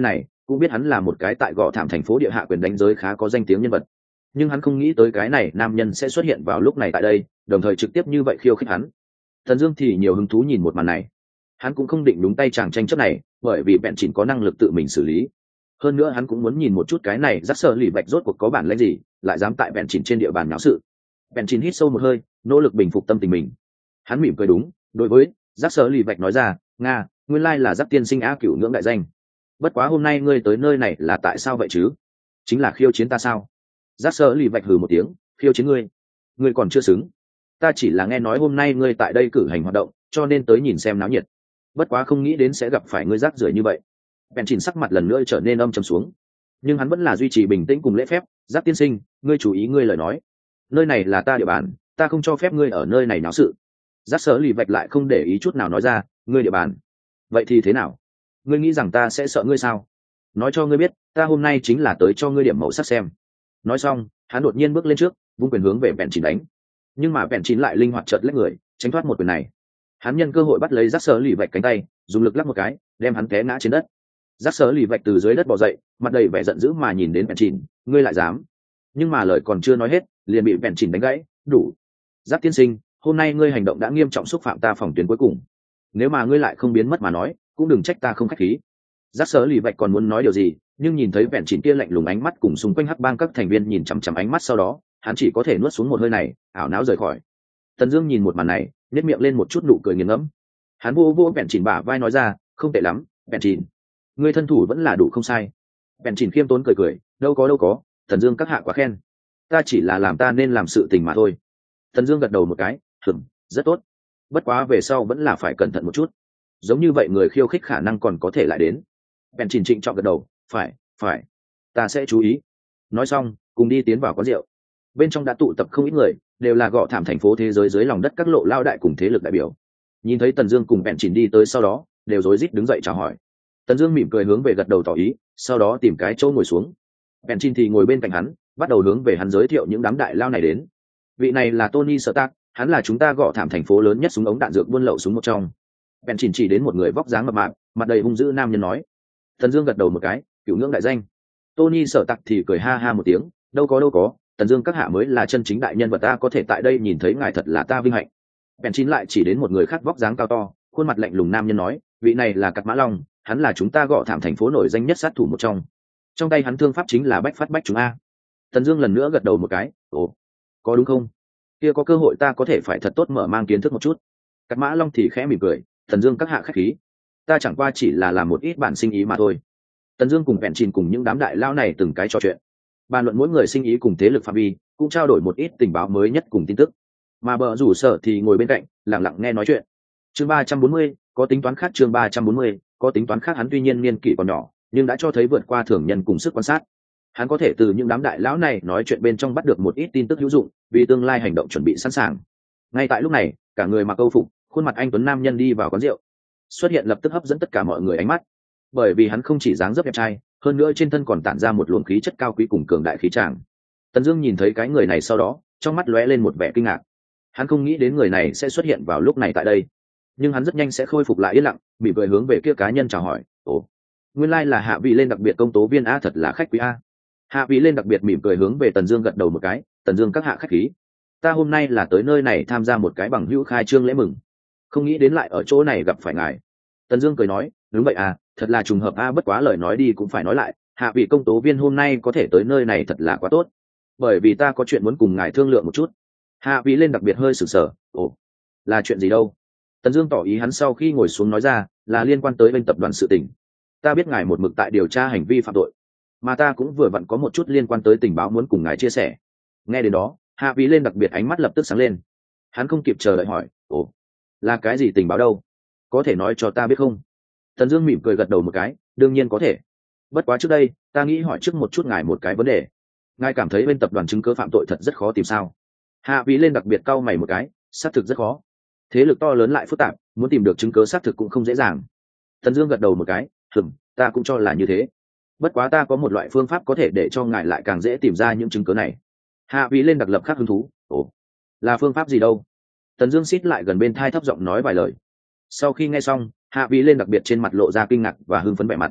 cũng biết hắn là một cái tại Gò Thảm thành phố địa hạ quyền đánh giới khá có danh tiếng nhân vật, nhưng hắn không nghĩ tới cái này nam nhân sẽ xuất hiện vào lúc này tại đây, đồng thời trực tiếp như vậy khiêu khích hắn. Tần Dương thì nhiều hứng thú nhìn một màn này. Hắn cũng không định đúng tay chàng tranh chấp này, bởi vì bèn chỉnh có năng lực tự mình xử lý. Hơn nữa hắn cũng muốn nhìn một chút cái này Dắc Sở Lì Bạch rốt cuộc có bản lĩnh gì, lại dám tại bèn chỉnh trên địa bàn náo sự. Bèn chỉnh hít sâu một hơi, nỗ lực bình phục tâm tình mình. Hắn mỉm cười đúng, đối với Dắc Sở Lì Bạch nói ra, "Nga, nguyên lai là Dắc tiên sinh á cửu ngưỡng đại danh. Bất quá hôm nay ngươi tới nơi này là tại sao vậy chứ? Chính là khiêu chiến ta sao?" Dắc Sở Lì Bạch hừ một tiếng, "Khiêu chiến ngươi? Ngươi còn chưa xứng. Ta chỉ là nghe nói hôm nay ngươi tại đây cử hành hoạt động, cho nên tới nhìn xem náo nhiệt. Bất quá không nghĩ đến sẽ gặp phải ngươi rác rưởi như vậy." Bèn chỉnh sắc mặt lần nữa trở nên âm trầm xuống, nhưng hắn vẫn là duy trì bình tĩnh cùng lễ phép. "Giác tiên sinh, ngươi chú ý ngươi lời nói. Nơi này là ta địa bàn, ta không cho phép ngươi ở nơi này náo sự." Giác Sở Lì Vạch lại không để ý chút nào nói ra, "Ngươi địa bàn? Vậy thì thế nào? Ngươi nghĩ rằng ta sẽ sợ ngươi sao? Nói cho ngươi biết, ta hôm nay chính là tới cho ngươi điểm màu sắc xem." Nói xong, hắn đột nhiên bước lên trước, vung quyền hướng về Bèn chỉnh đánh. Nhưng mà Bèn chỉnh lại linh hoạt chợt lách người, tránh thoát một quyền này. Hắn nhân cơ hội bắt lấy Giác Sở Lì Vạch cánh tay, dùng lực lắc một cái, đem hắn té ngã trên đất. Giác Sở Lì Vạch từ dưới đất bò dậy, mặt đầy vẻ giận dữ mà nhìn đến Bèn chỉnh, "Ngươi lại dám?" Nhưng mà lời còn chưa nói hết, liền bị Bèn chỉnh đánh gãy, "Đủ. Giác tiên sinh, hôm nay ngươi hành động đã nghiêm trọng xúc phạm ta phòng tuyến cuối cùng. Nếu mà ngươi lại không biến mất mà nói, cũng đừng trách ta không khách khí." Giác Sở Lì Vạch còn muốn nói điều gì, nhưng nhìn thấy Bèn chỉnh kia lạnh lùng ánh mắt cùng xung quanh hắc bang các thành viên nhìn chằm chằm ánh mắt sau đó, hắn chỉ có thể nuốt xuống một hơi này, ảo não rời khỏi. Tần Dương nhìn một màn này, nhếch miệng lên một chút nụ cười nghiền ngẫm. Hắn vô vô Bèn chỉnh bả vai nói ra, "Không tệ lắm, Bèn chỉnh. Ngươi thân thủ vẫn là đủ không sai." Bèn chỉnh khiêm tốn cười cười, "Đâu có đâu có, Tần Dương các hạ quá khen. Ta chỉ là làm ta nên làm sự tình mà thôi." Tần Dương gật đầu một cái, "Ừm, rất tốt. Bất quá về sau vẫn là phải cẩn thận một chút. Giống như vậy người khiêu khích khả năng còn có thể lại đến." Bèn chỉnh trịnh trọng gật đầu, "Phải, phải, ta sẽ chú ý." Nói xong, cùng đi tiến vào quán rượu. Bên trong đã tụ tập không ít người, đều là Gò Thảm thành phố thế giới dưới lòng đất các lộ lao đại cùng thế lực đại biểu. Nhìn thấy Tần Dương cùng Bèn chỉnh đi tới sau đó, đều rối rít đứng dậy chào hỏi. Tần Dương mỉm cười hướng về gật đầu tỏ ý, sau đó tìm cái chỗ ngồi xuống. Bèn chỉnh thì ngồi bên cạnh hắn, bắt đầu hướng về hắn giới thiệu những đám đại lao này đến. "Vị này là Tony Stark, hắn là chúng ta Gò Thảm thành phố lớn nhất súng ống đạn dược buôn lậu súng một trong." Bèn chỉnh chỉ đến một người vóc dáng mập mạp, mặt đầy hung dữ nam nhân nói. Tần Dương gật đầu một cái, cửu ngưỡng đại danh. Tony Stark thì cười ha ha một tiếng, "Đâu có đâu có, Tần Dương các hạ mới là chân chính đại nhân vật, ta có thể tại đây nhìn thấy ngài thật là ta vinh hạnh." Bèn chỉnh lại chỉ đến một người khác vóc dáng cao to, khuôn mặt lạnh lùng nam nhân nói, "Vị này là Cắt Mã Long, hắn là chúng ta Gò Thảm thành phố nổi danh nhất sát thủ một trong. Trong tay hắn thương pháp chính là bách phát bách trúng a." Tần Dương lần nữa gật đầu một cái, "Ồ, có đúng không? Kia có cơ hội ta có thể phải thật tốt mở mang kiến thức một chút." Cắt Mã Long thì khẽ mỉm cười, "Tần Dương các hạ khách khí, ta chẳng qua chỉ là làm một ít bản sinh ý mà thôi." Tần Dương cùng Bèn chỉnh cùng những đám đại lao này từng cái trò chuyện, bàn luận mỗi người sinh ý cùng thế lực phạm vi, cũng trao đổi một ít tình báo mới nhất cùng tin tức. Mà bờ rủ sở thì ngồi bên cạnh, lặng lặng nghe nói chuyện. Chương ba trăm bốn mươi, có tính toán khác. Chương ba trăm bốn mươi, có tính toán khác. Hắn tuy nhiên niên kỷ còn nhỏ, nhưng đã cho thấy vượt qua thường nhân cùng sức quan sát. Hắn có thể từ những đám đại lão này nói chuyện bên trong bắt được một ít tin tức hữu dụng, vì tương lai hành động chuẩn bị sẵn sàng. Ngay tại lúc này, cả người mặc câu phục, khuôn mặt anh tuấn nam nhân đi vào quán rượu, xuất hiện lập tức hấp dẫn tất cả mọi người ánh mắt. Bởi vì hắn không chỉ dáng dấp đẹp trai, hơn nữa trên thân còn tản ra một luồng khí chất cao quý cùng cường đại khí tràng. Tần Dương nhìn thấy cái người này sau đó, trong mắt lóe lên một vẻ kinh ngạc. Hắn không nghĩ đến người này sẽ xuất hiện vào lúc này tại đây, nhưng hắn rất nhanh sẽ khôi phục lại yên lặng, mỉm cười hướng về kia cá nhân chào hỏi, "Ồ, nguyên lai là Hạ vị lên đặc biệt công tố viên a, thật là khách quý a." Hạ vị lên đặc biệt mỉm cười hướng về Tần Dương gật đầu một cái, "Tần Dương các hạ khách khí. Ta hôm nay là tới nơi này tham gia một cái bằng hữu khai trương lễ mừng, không nghĩ đến lại ở chỗ này gặp phải ngài." Tần Dương cười nói, "Đúng vậy à, thật là trùng hợp a, bất quá lời nói đi cũng phải nói lại, hạ vị công tố viên hôm nay có thể tới nơi này thật là quá tốt, bởi vì ta có chuyện muốn cùng ngài thương lượng một chút." Hạ vị lên đặc biệt hơi sửng sở, "Ồ, là chuyện gì đâu?" Tần Dương tỏ ý hắn sau khi ngồi xuống nói ra, "Là liên quan tới bên tập đoàn sự tình. Ta biết ngài một mực tại điều tra hành vi phạm tội, mà ta cũng vừa vặn có một chút liên quan tới tình báo muốn cùng ngài chia sẻ." Nghe đến đó, Hạ vị lên đặc biệt ánh mắt lập tức sáng lên. Hắn không kịp chờ đợi hỏi, "Ồ, là cái gì tình báo đâu? Có thể nói cho ta biết không?" Tần Dương mỉm cười gật đầu một cái, "Đương nhiên có thể. Bất quá trước đây, ta nghĩ hỏi trước một chút ngài một cái vấn đề. Ngài cảm thấy bên tập đoàn chứng cứ phạm tội thật rất khó tìm sao?" Hạ vị lên đặc biệt cau mày một cái, "Xác thực rất khó. Thế lực to lớn lại phức tạp, muốn tìm được chứng cứ xác thực cũng không dễ dàng." Tần Dương gật đầu một cái, "Ừm, ta cũng cho là như thế. Bất quá ta có một loại phương pháp có thể để cho ngài lại càng dễ tìm ra những chứng cứ này." Hạ vị lên đặc lập khác hứng thú, "Ồ, là phương pháp gì đâu?" Tần Dương xít lại gần bên tai thấp giọng nói vài lời. Sau khi nghe xong, Hạ vị lên đặc biệt trên mặt lộ ra kinh ngạc và hưng phấn vẻ mặt.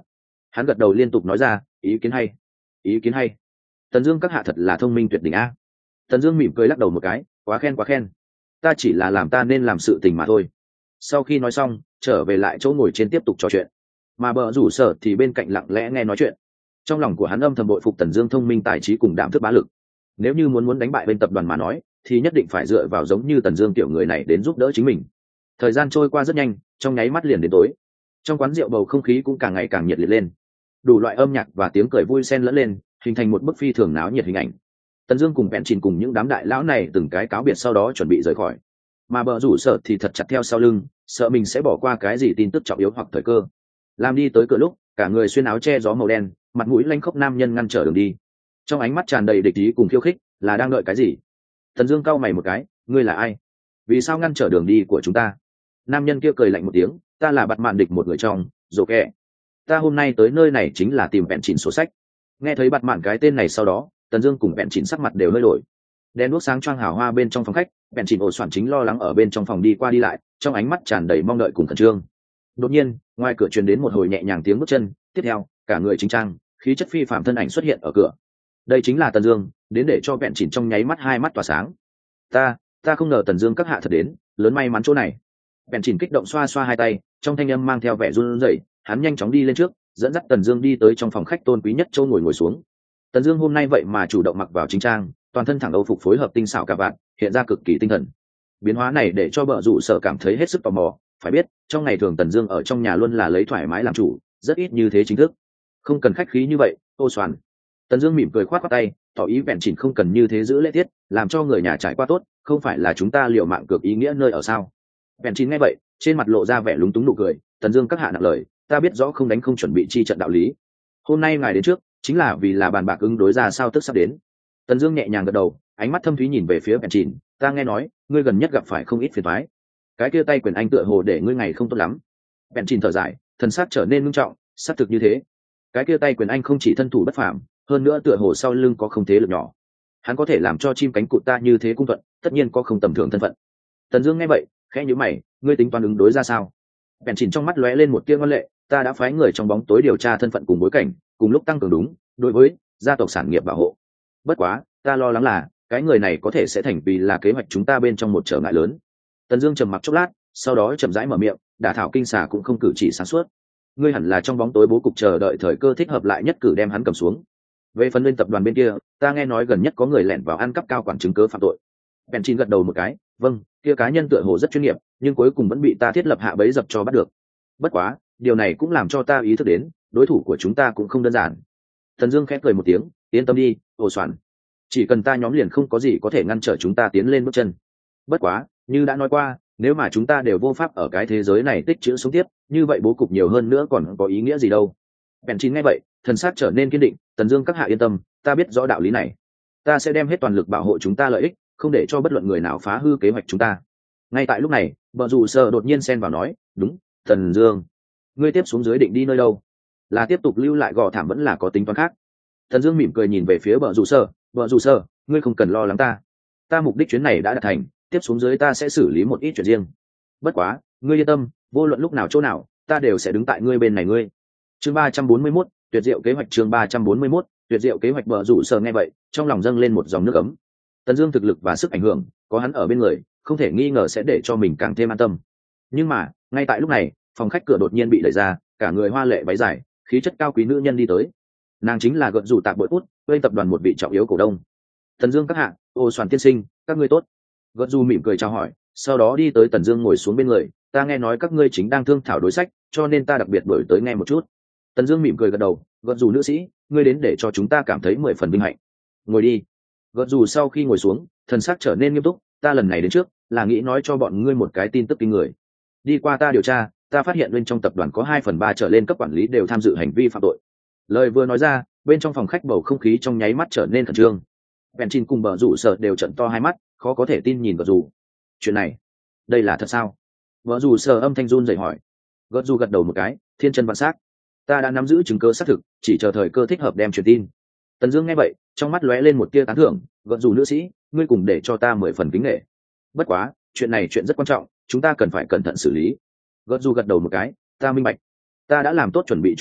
Hắn gật đầu liên tục nói ra, ý kiến hay, ý kiến hay. Tần Dương các hạ thật là thông minh tuyệt đỉnh a. Tần Dương mỉm cười lắc đầu một cái, quá khen quá khen. Ta chỉ là làm ta nên làm sự tình mà thôi. Sau khi nói xong, trở về lại chỗ ngồi trên tiếp tục trò chuyện. Mà bờ rủ sở thì bên cạnh lặng lẽ nghe nói chuyện. Trong lòng của hắn âm thầm bội phục Tần Dương thông minh tài trí cùng đảm thức bá lực. Nếu như muốn muốn đánh bại bên tập đoàn mà nói, thì nhất định phải dựa vào giống như Tần Dương tiểu người này đến giúp đỡ chính mình. Thời gian trôi qua rất nhanh, trong nháy mắt liền đến tối. Trong quán rượu bầu không khí cũng càng ngày càng nhiệt liệt lên. Đủ loại âm nhạc và tiếng cười vui xen lẫn lên, hình thành một bức phi thường náo nhiệt hình ảnh. Tần Dương cùng Bèn Chìn cùng những đám đại lão này từng cái cáo biệt sau đó chuẩn bị rời khỏi. Mà bờ rủ sợ thì thật chặt theo sau lưng, sợ mình sẽ bỏ qua cái gì tin tức trọng yếu hoặc thời cơ. Làm đi tới cửa lúc, cả người xuyên áo che gió màu đen, mặt mũi lanh khốc nam nhân ngăn trở đường đi. Trong ánh mắt tràn đầy địch ý cùng khiêu khích, là đang đợi cái gì? Tần Dương cau mày một cái, ngươi là ai? Vì sao ngăn trở đường đi của chúng ta? Nam nhân kia cười lạnh một tiếng, ta là Bạt Mạn Địch một người trong, Dỗ Kẻ. Ta hôm nay tới nơi này chính là tìm Bèn Chìn sổ sách. Nghe thấy Bạt Mạn cái tên này sau đó, Tần Dương cùng Bèn Chìn sắc mặt đều hơi đổi. Đèn đuốc sáng choang hào hoa bên trong phòng khách, Bèn Chìn ổ soạn chính lo lắng ở bên trong phòng đi qua đi lại, trong ánh mắt tràn đầy mong đợi cùng khẩn trương. Đột nhiên, ngoài cửa truyền đến một hồi nhẹ nhàng tiếng bước chân, tiếp theo, cả người chính trang, khí chất phi phàm thân ảnh xuất hiện ở cửa. Đây chính là Tần Dương, đến để cho Bèn Chìn trong nháy mắt hai mắt tỏa sáng. Ta, ta không ngờ Tần Dương các hạ thật đến, lớn may mắn chỗ này. Bèn Chìn kích động xoa xoa hai tay, trong thanh âm mang theo vẻ run rẩy, hắn nhanh chóng đi lên trước, dẫn dắt Tần Dương đi tới trong phòng khách tôn quý nhất châu ngồi ngồi xuống. Tần Dương hôm nay vậy mà chủ động mặc vào chính trang, toàn thân thẳng âu phục phối hợp tinh xảo cả vạn, hiện ra cực kỳ tinh thần. Biến hóa này để cho bợ rủ sở cảm thấy hết sức tò mò, phải biết, trong ngày thường Tần Dương ở trong nhà luôn là lấy thoải mái làm chủ, rất ít như thế chính thức. Không cần khách khí như vậy, ô xoàn. Tần Dương mỉm cười khoát khoát tay, tỏ ý Bèn Chìn không cần như thế giữ lễ tiết, làm cho người nhà trải qua tốt, không phải là chúng ta liều mạng cược ý nghĩa nơi ở sao? Bèn Chìn nghe vậy, trên mặt lộ ra vẻ lúng túng nụ cười, Tần Dương các hạ nặng lời, ta biết rõ không đánh không chuẩn bị chi trận đạo lý. Hôm nay ngài đến trước, chính là vì là bàn bạc ứng đối ra sao tức sắp đến. Tần Dương nhẹ nhàng gật đầu, ánh mắt thâm thúy nhìn về phía Bèn Chìn, ta nghe nói, ngươi gần nhất gặp phải không ít phiền toái. Cái kia tay quyền anh tựa hồ để ngươi ngày không tốt lắm. Bèn Chìn thở dài, thần sắc trở nên nghiêm trọng, xác thực như thế. Cái kia tay quyền anh không chỉ thân thủ bất phàm, hơn nữa tựa hồ sau lưng có không thế lực nhỏ. Hắn có thể làm cho chim cánh cụt ta như thế cung thuận, tất nhiên có không tầm thường thân phận. Tần Dương nghe vậy, khẽ nhíu mày, ngươi tính toán ứng đối ra sao? Bèn Chìn trong mắt lóe lên một tia ngoan lệ, ta đã phái người trong bóng tối điều tra thân phận cùng bối cảnh, cùng lúc tăng cường đúng đối với gia tộc sản nghiệp bảo hộ. Bất quá, ta lo lắng là cái người này có thể sẽ thành vì là kế hoạch chúng ta bên trong một trở ngại lớn. Tần Dương trầm mặc chốc lát, sau đó chậm rãi mở miệng, đả thảo kinh xà cũng không cử chỉ sáng suốt. Ngươi hẳn là trong bóng tối bố cục chờ đợi thời cơ thích hợp lại nhất cử đem hắn cầm xuống. Về phần bên tập đoàn bên kia, ta nghe nói gần nhất có người lẻn vào ăn cắp cao quản chứng cứ phạm tội. Bèn Chìn gật đầu một cái, vâng, kia cá nhân tựa hồ rất chuyên nghiệp, nhưng cuối cùng vẫn bị ta thiết lập hạ bẫy dập cho bắt được. Bất quá, điều này cũng làm cho ta ý thức đến, đối thủ của chúng ta cũng không đơn giản. Tần Dương khẽ cười một tiếng, yên tâm đi, Ô Soạn. Chỉ cần ta nhóm liền không có gì có thể ngăn trở chúng ta tiến lên bước chân. Bất quá, như đã nói qua, nếu mà chúng ta đều vô pháp ở cái thế giới này tích trữ sống tiếp, như vậy bố cục nhiều hơn nữa còn có ý nghĩa gì đâu. Bèn Chìn nghe vậy, thần sắc trở nên kiên định, Tần Dương các hạ yên tâm, ta biết rõ đạo lý này. Ta sẽ đem hết toàn lực bảo hộ chúng ta lợi ích, không để cho bất luận người nào phá hư kế hoạch chúng ta. Ngay tại lúc này, Bờ Dụ Sơ đột nhiên xen vào nói, "Đúng, Tần Dương, ngươi tiếp xuống dưới định đi nơi đâu? Là tiếp tục lưu lại gò thảm vẫn là có tính toán khác?" Tần Dương mỉm cười nhìn về phía Bờ Dụ Sơ, "Bờ Dụ Sơ, ngươi không cần lo lắng ta. Ta mục đích chuyến này đã đạt thành, tiếp xuống dưới ta sẽ xử lý một ít chuyện riêng. Bất quá, ngươi yên tâm, vô luận lúc nào chỗ nào, ta đều sẽ đứng tại ngươi bên này ngươi." Chương ba trăm bốn mươi mốt, tuyệt diệu kế hoạch chương ba trăm bốn mươi mốt, tuyệt diệu kế hoạch. Bờ Dụ Sơ nghe vậy, trong lòng dâng lên một dòng nước ấm. Tần Dương thực lực và sức ảnh hưởng, có hắn ở bên người, không thể nghi ngờ sẽ để cho mình càng thêm an tâm. Nhưng mà, ngay tại lúc này, phòng khách cửa đột nhiên bị đẩy ra, cả người hoa lệ váy dài, khí chất cao quý nữ nhân đi tới. Nàng chính là Gợn Dù Tạc Bội Út, bên tập đoàn một vị trọng yếu cổ đông. Tần Dương các hạ, Ô Soàn tiên sinh, các ngươi tốt. Gợn Dù mỉm cười chào hỏi, sau đó đi tới Tần Dương ngồi xuống bên người, ta nghe nói các ngươi chính đang thương thảo đối sách, cho nên ta đặc biệt đổi tới nghe một chút. Tần Dương mỉm cười gật đầu, Gợn Dù nữ sĩ, ngươi đến để cho chúng ta cảm thấy mười phần vinh hạnh. Ngồi đi. Gợn Dù sau khi ngồi xuống, thần sắc trở nên nghiêm túc, ta lần này đến trước là nghĩ nói cho bọn ngươi một cái tin tức kinh người. Đi qua ta điều tra, ta phát hiện bên trong tập đoàn có hai phần ba trở lên cấp quản lý đều tham dự hành vi phạm tội. Lời vừa nói ra, bên trong phòng khách bầu không khí trong nháy mắt trở nên khẩn trương. Bèn Chìn cùng Bờ Dụ Sở đều trợn to hai mắt, khó có thể tin nhìn Gợn Dù. Chuyện này, đây là thật sao? Bờ Dụ Sở âm thanh run rẩy hỏi. Gợn Dù gật đầu một cái, thiên chân vạn sắc. Ta đã nắm giữ chứng cứ xác thực, chỉ chờ thời cơ thích hợp đem truyền tin. Tần Dương nghe vậy, trong mắt lóe lên một tia tán thưởng, Gợn Dù nữ sĩ, ngươi cùng để cho ta mười phần kính nể. Bất quá, chuyện này chuyện rất quan trọng, chúng ta cần phải cẩn thận xử lý. Gợn Dù gật đầu một cái, ta minh bạch. Ta đã làm tốt chuẩn bị chú đáo,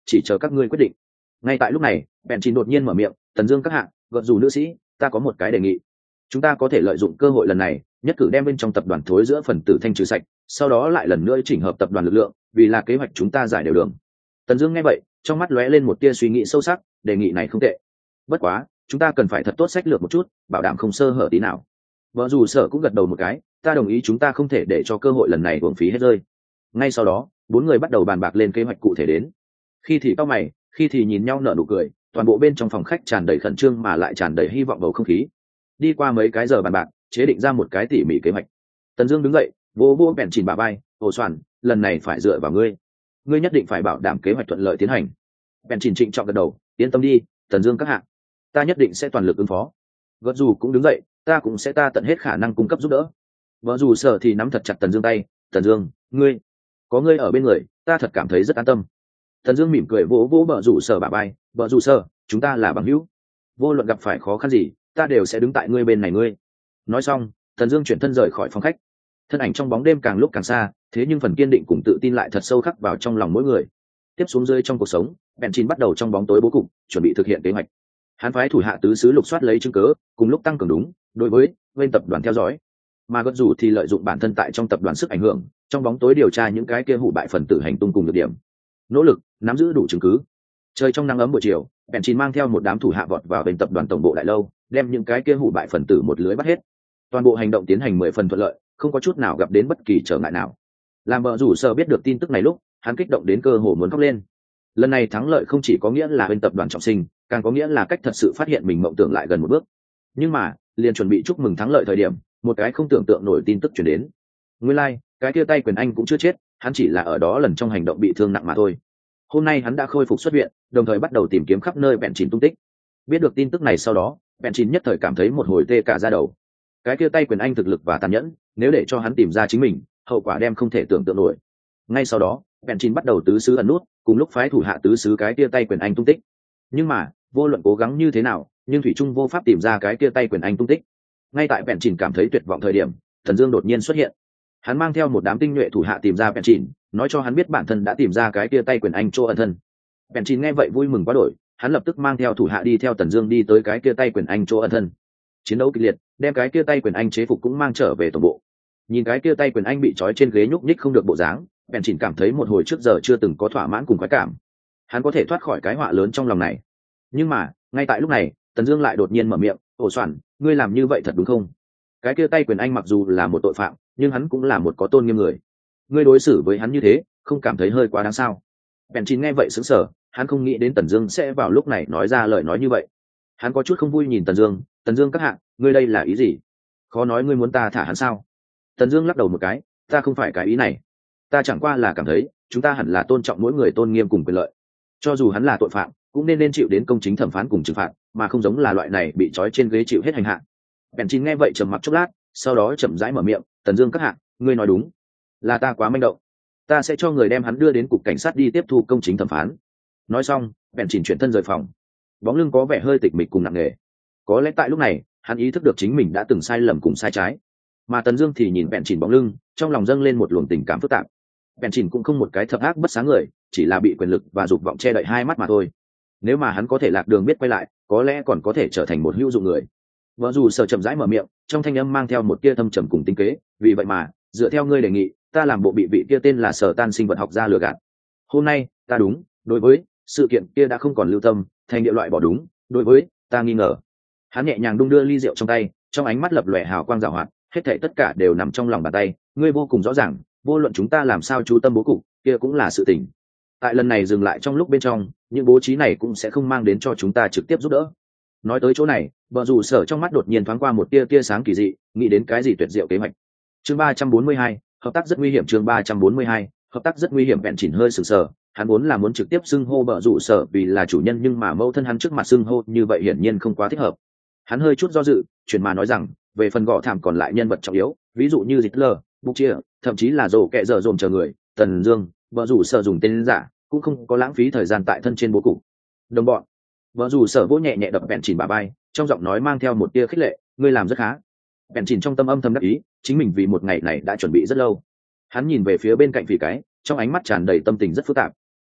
chỉ chờ các ngươi quyết định. Ngay tại lúc này bèn chín đột nhiên mở miệng, Tần Dương các hạ, gật dù nữ sĩ, ta có một cái đề nghị. Chúng ta có thể lợi dụng cơ hội lần này, nhất cử đem bên trong tập đoàn thối giữa phần tử thanh trừ sạch, sau đó lại lần nữa chỉnh hợp tập đoàn lực lượng, vì là kế hoạch chúng ta giải đều đường. Tần Dương nghe vậy, trong mắt lóe lên một tia suy nghĩ sâu sắc, đề nghị này không tệ. Bất quá, chúng ta cần phải thật tốt sách lược một chút, bảo đảm không sơ hở tí nào. Vợ dù sở cũng gật đầu một cái, ta đồng ý, chúng ta không thể để cho cơ hội lần này uổng phí hết rơi. Ngay sau đó, bốn người bắt đầu bàn bạc lên kế hoạch cụ thể đến. Khi thì cau mày, khi thì nhìn nhau nở nụ cười, toàn bộ bên trong phòng khách tràn đầy khẩn trương mà lại tràn đầy hy vọng bầu không khí. Đi qua mấy cái giờ bàn bạc, chế định ra một cái tỉ mỉ kế hoạch. Tần Dương đứng dậy, vỗ vỗ bèn chìn bà bay, "Hồ Soản, lần này phải dựa vào ngươi. Ngươi nhất định phải bảo đảm kế hoạch thuận lợi tiến hành." Bèn chìn trịnh trọng gật đầu, "Yên tâm đi, Tần Dương các hạ, ta nhất định sẽ toàn lực ứng phó." Gật dù cũng đứng dậy, "Ta cũng sẽ ta tận hết khả năng cung cấp giúp đỡ." Vợ dù sở thì nắm thật chặt Tần Dương tay, "Tần Dương, ngươi, có ngươi ở bên người, ta thật cảm thấy rất an tâm." Tần Dương mỉm cười vỗ vỗ vợ dù sở bà bay, "Vợ dù sở, chúng ta là bằng hữu, vô luận gặp phải khó khăn gì, ta đều sẽ đứng tại ngươi bên này ngươi." Nói xong, Tần Dương chuyển thân rời khỏi phòng khách. Thân ảnh trong bóng đêm càng lúc càng xa, thế nhưng phần kiên định cùng tự tin lại thật sâu khắc vào trong lòng mỗi người. Tiếp xuống dưới trong cuộc sống, bèn chín bắt đầu trong bóng tối bố cục, chuẩn bị thực hiện kế hoạch. Hắn phái thủ hạ tứ sứ lục soát lấy chứng cứ, cùng lúc tăng cường đúng đối với bên tập đoàn theo dõi. Mà gật dù thì lợi dụng bản thân tại trong tập đoàn sức ảnh hưởng, trong bóng tối điều tra những cái kia hủ bại phần tử hành tung cùng được điểm. Nỗ lực nắm giữ đủ chứng cứ. Trời trong nắng ấm buổi chiều, bèn chín mang theo một đám thủ hạ vọt vào bên tập đoàn tổng bộ đại lâu, đem những cái kia hủ bại phần tử một lưới bắt hết. Toàn bộ hành động tiến hành mười phần thuận lợi, không có chút nào gặp đến bất kỳ trở ngại nào. Làm vợ rủ sở biết được tin tức này lúc, hắn kích động đến cơ hồ muốn khóc lên. Lần này thắng lợi không chỉ có nghĩa là bên tập đoàn trọng sinh, càng có nghĩa là cách thật sự phát hiện mình mộng tưởng lại gần một bước. Nhưng mà, liền chuẩn bị chúc mừng thắng lợi thời điểm, một cái không tưởng tượng nổi tin tức truyền đến. Nguyên lai, like, cái kia tay quyền anh cũng chưa chết, hắn chỉ là ở đó lần trong hành động bị thương nặng mà thôi. Hôm nay hắn đã khôi phục xuất viện, đồng thời bắt đầu tìm kiếm khắp nơi bèn chín tung tích. Biết được tin tức này sau đó, bèn chín nhất thời cảm thấy một hồi tê cả da đầu. Cái kia tay quyền anh thực lực và tàn nhẫn, nếu để cho hắn tìm ra chính mình, hậu quả đem không thể tưởng tượng nổi. Ngay sau đó, bèn chín bắt đầu tứ sứ ẩn nút, cùng lúc phái thủ hạ tứ sứ cái kia tay quyền anh tung tích. Nhưng mà, vô luận cố gắng như thế nào, nhưng thủy trung vô pháp tìm ra cái kia tay quyền anh tung tích. Ngay tại bèn chín cảm thấy tuyệt vọng thời điểm, Thần Dương đột nhiên xuất hiện. Hắn mang theo một đám tinh nhuệ thủ hạ tìm ra bèn chín, nói cho hắn biết bản thân đã tìm ra cái kia tay quyền anh chỗ ẩn thân. Bèn chín nghe vậy vui mừng quá đổi, hắn lập tức mang theo thủ hạ đi theo Tần Dương đi tới cái kia tay quyền anh chỗ ẩn thân. Chiến đấu kịch liệt, đem cái kia tay quyền anh chế phục cũng mang trở về tổng bộ. Nhìn cái kia tay quyền anh bị trói trên ghế nhúc nhích không được bộ dáng, bèn chỉnh cảm thấy một hồi trước giờ chưa từng có thỏa mãn cùng khoái cảm. Hắn có thể thoát khỏi cái họa lớn trong lòng này. Nhưng mà, ngay tại lúc này, Tần Dương lại đột nhiên mở miệng, "Ổ Soản, ngươi làm như vậy thật đúng không? Cái kia tay quyền anh mặc dù là một tội phạm, nhưng hắn cũng là một có tôn nghiêm người. Ngươi đối xử với hắn như thế, không cảm thấy hơi quá đáng sao?" Bèn chỉnh nghe vậy sững sờ, hắn không nghĩ đến Tần Dương sẽ vào lúc này nói ra lời nói như vậy. Hắn có chút không vui nhìn Tần Dương, "Tần Dương các hạ, ngươi đây là ý gì? Khó nói ngươi muốn ta thả hắn sao?" Tần Dương lắc đầu một cái, "Ta không phải cái ý này. Ta chẳng qua là cảm thấy, chúng ta hẳn là tôn trọng mỗi người tôn nghiêm cùng quyền lợi. Cho dù hắn là tội phạm, cũng nên nên chịu đến công chính thẩm phán cùng trừng phạt, mà không giống là loại này bị trói trên ghế chịu hết hành hạ." Bèn Chín nghe vậy trầm mặc chốc lát, sau đó chậm rãi mở miệng, "Tần Dương các hạ, ngươi nói đúng, là ta quá manh động. Ta sẽ cho người đem hắn đưa đến cục cảnh sát đi tiếp thu công chính thẩm phán." Nói xong, Bèn Chín chuyển thân rời phòng. Bóng lưng có vẻ hơi tịch mịch cùng nặng nề. Có lẽ tại lúc này, hắn ý thức được chính mình đã từng sai lầm cùng sai trái. Mà Tần Dương thì nhìn Bèn Chín bóng lưng, trong lòng dâng lên một luồng tình cảm phức tạp. Bèn Chín cũng không một cái thập ác bất sáng người, chỉ là bị quyền lực và dục vọng che đậy hai mắt mà thôi. Nếu mà hắn có thể lạc đường biết quay lại, có lẽ còn có thể trở thành một hữu dụng người. Vợ dù Sở chậm rãi mở miệng, trong thanh âm mang theo một tia thâm trầm cùng tinh kế, "Vì vậy mà, dựa theo ngươi đề nghị, ta làm bộ bị vị kia tên là Sở Tan sinh vật học gia lừa gạt. Hôm nay, ta đúng, đối với sự kiện kia đã không còn lưu tâm, thành địa loại bỏ đúng, đối với ta nghi ngờ." Hắn nhẹ nhàng đung đưa ly rượu trong tay, trong ánh mắt lập lòe hào quang rào hoạt, hết thảy tất cả đều nằm trong lòng bàn tay, ngươi vô cùng rõ ràng, vô luận chúng ta làm sao chú tâm bố cục, kia cũng là sự tình. Tại lần này dừng lại trong lúc bên trong, những bố trí này cũng sẽ không mang đến cho chúng ta trực tiếp giúp đỡ. Nói tới chỗ này, Bờ Rủ Sở trong mắt đột nhiên thoáng qua một tia tia sáng kỳ dị, nghĩ đến cái gì tuyệt diệu kế hoạch. Chương ba trăm bốn mươi hai, hợp tác rất nguy hiểm. Chương ba trăm bốn mươi hai, hợp tác rất nguy hiểm. Bèn Chỉnh hơi sừng sờ, hắn vốn là muốn trực tiếp xưng hô Bờ Rủ Sở vì là chủ nhân, nhưng mà mâu thân hắn trước mặt xưng hô như vậy hiển nhiên không quá thích hợp. Hắn hơi chút do dự, chuyển mà nói rằng, về phần gõ thảm còn lại nhân vật trọng yếu, ví dụ như Hitler, Buchia, thậm chí là rổ kẹ dở dồn chờ người, Tần Dương, Bờ Rủ Sở dùng tên giả, cũng không có lãng phí thời gian tại thân trên bố cục. Đồng bọn. Bờ Rủ Sở vỗ nhẹ nhẹ đập Bèn Chỉnh bả vai, trong giọng nói mang theo một tia khích lệ, ngươi làm rất khá. Bèn Chỉnh trong tâm âm thầm đắc ý, chính mình vì một ngày này đã chuẩn bị rất lâu. Hắn nhìn về phía bên cạnh Phỉ Cái, trong ánh mắt tràn đầy tâm tình rất phức tạp.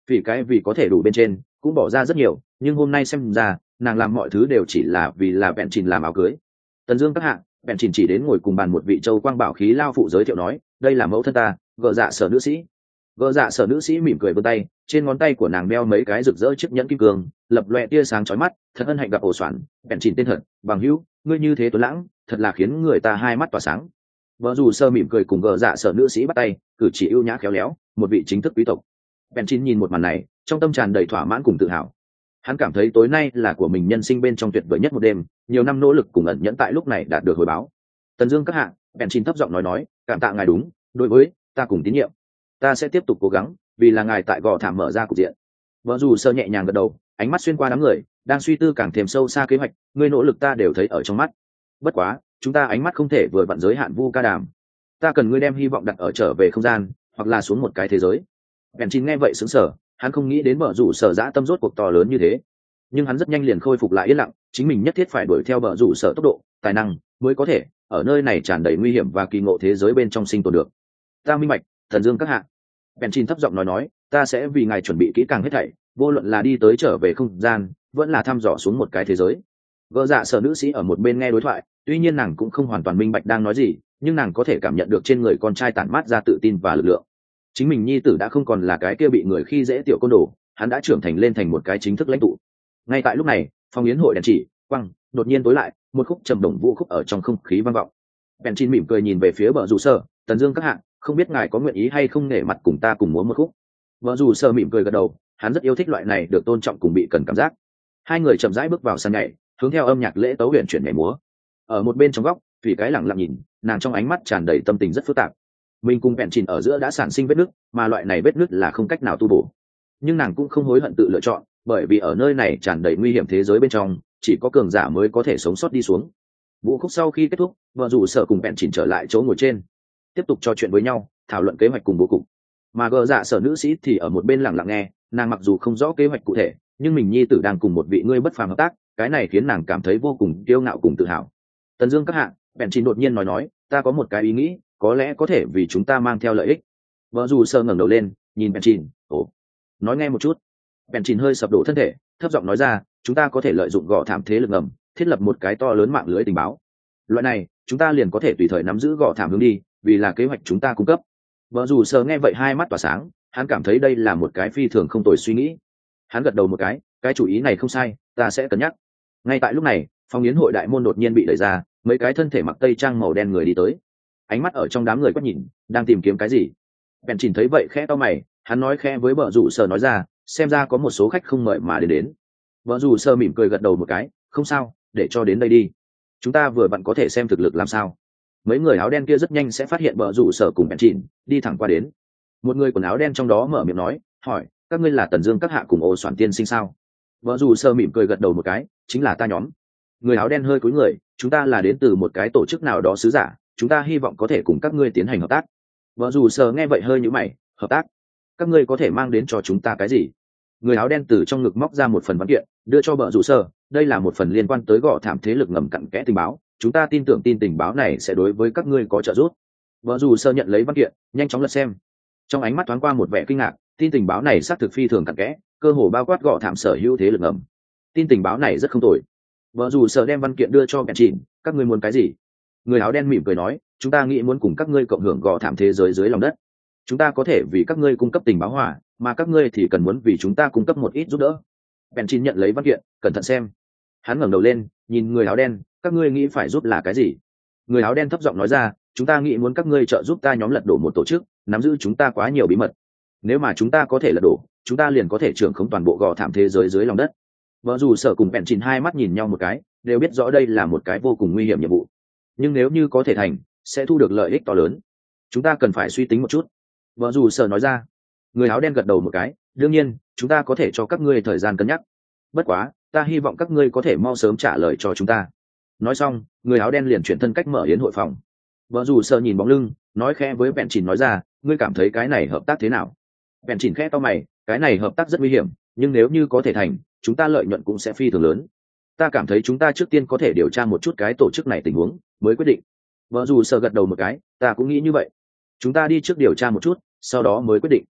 vì cái vì có thể đủ bên trên cũng bỏ ra rất nhiều, nhưng hôm nay xem ra nàng làm mọi thứ đều chỉ là vì là bẹn chìn làm áo cưới. Tần Dương các hạ, bẹn chìn chỉ đến ngồi cùng bàn một vị châu quang bảo khí lao phụ giới thiệu nói, đây là mẫu thân ta, vợ dạ sở nữ sĩ. Vợ dạ sở nữ sĩ mỉm cười vươn tay, trên ngón tay của nàng đeo mấy cái rực rỡ chiếc nhẫn kim cương, lập loè tia sáng chói mắt, thật ân hạnh gặp ổ xoản, bẹn chìn tên thật, bằng hữu, ngươi như thế tuấn lãng, thật là khiến người ta hai mắt tỏa sáng. Vợ dù sơ mỉm cười cùng vợ dạ sở nữ sĩ bắt tay, cử chỉ ưu nhã khéo léo, một vị chính thức quý tộc. Bẹn chìn nhìn một màn này, trong tâm tràn đầy thỏa mãn cùng tự hào. Hắn cảm thấy tối nay là của mình nhân sinh bên trong tuyệt vời nhất một đêm, nhiều năm nỗ lực cùng ẩn nhẫn tại lúc này đạt được hồi báo. Tần Dương các hạ, bèn chín thấp giọng nói nói, cảm tạ ngài đúng, đối với ta cùng tín nhiệm, ta sẽ tiếp tục cố gắng, vì là ngài tại gò thảm mở ra cục diện. Vợ dù sơ nhẹ nhàng gật đầu, ánh mắt xuyên qua đám người, đang suy tư càng thêm sâu xa kế hoạch, ngươi nỗ lực ta đều thấy ở trong mắt. Bất quá, chúng ta ánh mắt không thể vừa vặn giới hạn vu ca đàm. Ta cần ngươi đem hy vọng đặt ở trở về không gian, hoặc là xuống một cái thế giới. Bèn chín nghe vậy sững sờ, hắn không nghĩ đến bờ rủ sở dã tâm rốt cuộc to lớn như thế, nhưng hắn rất nhanh liền khôi phục lại yên lặng, chính mình nhất thiết phải đuổi theo bờ rủ sở tốc độ, tài năng mới có thể ở nơi này tràn đầy nguy hiểm và kỳ ngộ thế giới bên trong sinh tồn được. Ta minh bạch, Thần Dương các hạ. Bèn thấp giọng nói nói, ta sẽ vì ngài chuẩn bị kỹ càng hết thảy, vô luận là đi tới trở về không gian, vẫn là thăm dò xuống một cái thế giới. Vợ dạ sở nữ sĩ ở một bên nghe đối thoại, tuy nhiên nàng cũng không hoàn toàn minh bạch đang nói gì, nhưng nàng có thể cảm nhận được trên người con trai tản mát ra tự tin và lực lượng. Chính mình nhi tử đã không còn là cái kia bị người khi dễ tiểu côn đồ, hắn đã trưởng thành lên thành một cái chính thức lãnh tụ. Ngay tại lúc này, phòng yến hội đèn chỉ quăng đột nhiên tối lại, một khúc trầm đồng vũ khúc ở trong không khí vang vọng. Bèn mỉm cười nhìn về phía bờ rủ sở, Tần Dương các hạ, không biết ngài có nguyện ý hay không nể mặt cùng ta cùng múa một khúc. Bờ rủ sở mỉm cười gật đầu, hắn rất yêu thích loại này được tôn trọng cùng bị cần cảm giác. Hai người chậm rãi bước vào sân nhảy, hướng theo âm nhạc lễ tấu huyền chuyển nhảy múa. Ở một bên trong góc, Thủy cái lặng lặng nhìn, nàng trong ánh mắt tràn đầy tâm tình rất phức tạp. Mình cùng bèn ở giữa đã sản sinh vết nứt, mà loại này vết nứt là không cách nào tu bổ. Nhưng nàng cũng không hối hận tự lựa chọn, bởi vì ở nơi này tràn đầy nguy hiểm thế giới bên trong, chỉ có cường giả mới có thể sống sót đi xuống. Vũ khúc sau khi kết thúc, vợ rủ sở cùng bèn trở lại chỗ ngồi trên, tiếp tục trò chuyện với nhau, thảo luận kế hoạch cùng bố cục. Mà gờ dạ sở nữ sĩ thì ở một bên lặng lặng nghe, nàng mặc dù không rõ kế hoạch cụ thể, nhưng mình nhi tử đang cùng một vị ngươi bất phàm hợp tác, cái này khiến nàng cảm thấy vô cùng kiêu ngạo cùng tự hào. Tần Dương các hạ, bèn đột nhiên nói nói, ta có một cái ý nghĩ, có lẽ có thể vì chúng ta mang theo lợi ích. Vợ dù sơ ngẩng đầu lên, nhìn bèn ồ, nói nghe một chút. Bèn hơi sập đổ thân thể, thấp giọng nói ra, chúng ta có thể lợi dụng gò thảm thế lực ngầm, thiết lập một cái to lớn mạng lưới tình báo. Loại này, chúng ta liền có thể tùy thời nắm giữ gò thảm hướng đi, vì là kế hoạch chúng ta cung cấp. Vợ dù sơ nghe vậy hai mắt tỏa sáng, hắn cảm thấy đây là một cái phi thường không tồi suy nghĩ. Hắn gật đầu một cái, cái chủ ý này không sai, ta sẽ cân nhắc. Ngay tại lúc này, phòng yến hội đại môn đột nhiên bị đẩy ra, mấy cái thân thể mặc tây trang màu đen người đi tới, ánh mắt ở trong đám người quét nhìn, đang tìm kiếm cái gì. Bèn chỉnh thấy vậy khẽ to mày, hắn nói khẽ với vợ rủ sơ nói ra, xem ra có một số khách không mời mà đến đến. Vợ rủ sơ mỉm cười gật đầu một cái, không sao, để cho đến đây đi, chúng ta vừa vặn có thể xem thực lực làm sao. Mấy người áo đen kia rất nhanh sẽ phát hiện vợ rủ sơ cùng bèn chỉnh đi thẳng qua đến. Một người quần áo đen trong đó mở miệng nói, hỏi, các ngươi là Tần Dương các hạ cùng Ô Soản tiên sinh sao? Vợ rủ sơ mỉm cười gật đầu một cái, chính là ta nhóm. Người áo đen hơi cúi người, chúng ta là đến từ một cái tổ chức nào đó sứ giả, chúng ta hy vọng có thể cùng các ngươi tiến hành hợp tác. Vợ rủ sơ nghe vậy hơi nhíu mày, hợp tác? Các ngươi có thể mang đến cho chúng ta cái gì? Người áo đen từ trong ngực móc ra một phần văn kiện, đưa cho vợ rủ sơ, đây là một phần liên quan tới gò thảm thế lực ngầm cặn kẽ tình báo, chúng ta tin tưởng tin tình báo này sẽ đối với các ngươi có trợ giúp. Vợ rủ sơ nhận lấy văn kiện, nhanh chóng lật xem. Trong ánh mắt thoáng qua một vẻ kinh ngạc, tin tình báo này xác thực phi thường cặn kẽ, cơ hồ bao quát gò thảm sở hữu thế lực ngầm. Tin tình báo này rất không tồi. Vợ rủ sơ đem văn kiện đưa cho bèn chỉnh, các ngươi muốn cái gì? Người áo đen mỉm cười nói, chúng ta nghĩ muốn cùng các ngươi cộng hưởng gò thảm thế giới dưới lòng đất. Chúng ta có thể vì các ngươi cung cấp tình báo hỏa, mà các ngươi thì cần muốn vì chúng ta cung cấp một ít giúp đỡ. Bèn nhận lấy văn kiện, cẩn thận xem. Hắn ngẩng đầu lên, nhìn người áo đen, các ngươi nghĩ phải giúp là cái gì? Người áo đen thấp giọng nói ra, chúng ta nghĩ muốn các ngươi trợ giúp ta nhóm lật đổ một tổ chức, nắm giữ chúng ta quá nhiều bí mật. Nếu mà chúng ta có thể lật đổ, chúng ta liền có thể trưởng khống toàn bộ gò thảm thế giới dưới lòng đất. Vợ dù sở cùng bèn hai mắt nhìn nhau một cái, đều biết rõ đây là một cái vô cùng nguy hiểm nhiệm vụ. Nhưng nếu như có thể thành, sẽ thu được lợi ích to lớn. Chúng ta cần phải suy tính một chút. Vợ dù sở nói ra. Người áo đen gật đầu một cái, đương nhiên, chúng ta có thể cho các ngươi thời gian cân nhắc. Bất quá, ta hy vọng các ngươi có thể mau sớm trả lời cho chúng ta. Nói xong, người áo đen liền chuyển thân cách mở yến hội phòng. Vợ dù sở nhìn bóng lưng, nói khẽ với bèn chỉnh nói ra, ngươi cảm thấy cái này hợp tác thế nào? Bèn chỉnh khẽ to mày, cái này hợp tác rất nguy hiểm, nhưng nếu như có thể thành, chúng ta lợi nhuận cũng sẽ phi thường lớn. Ta cảm thấy chúng ta trước tiên có thể điều tra một chút cái tổ chức này tình huống, mới quyết định. Vợ dù sở gật đầu một cái, ta cũng nghĩ như vậy. Chúng ta đi trước điều tra một chút, sau đó mới quyết định.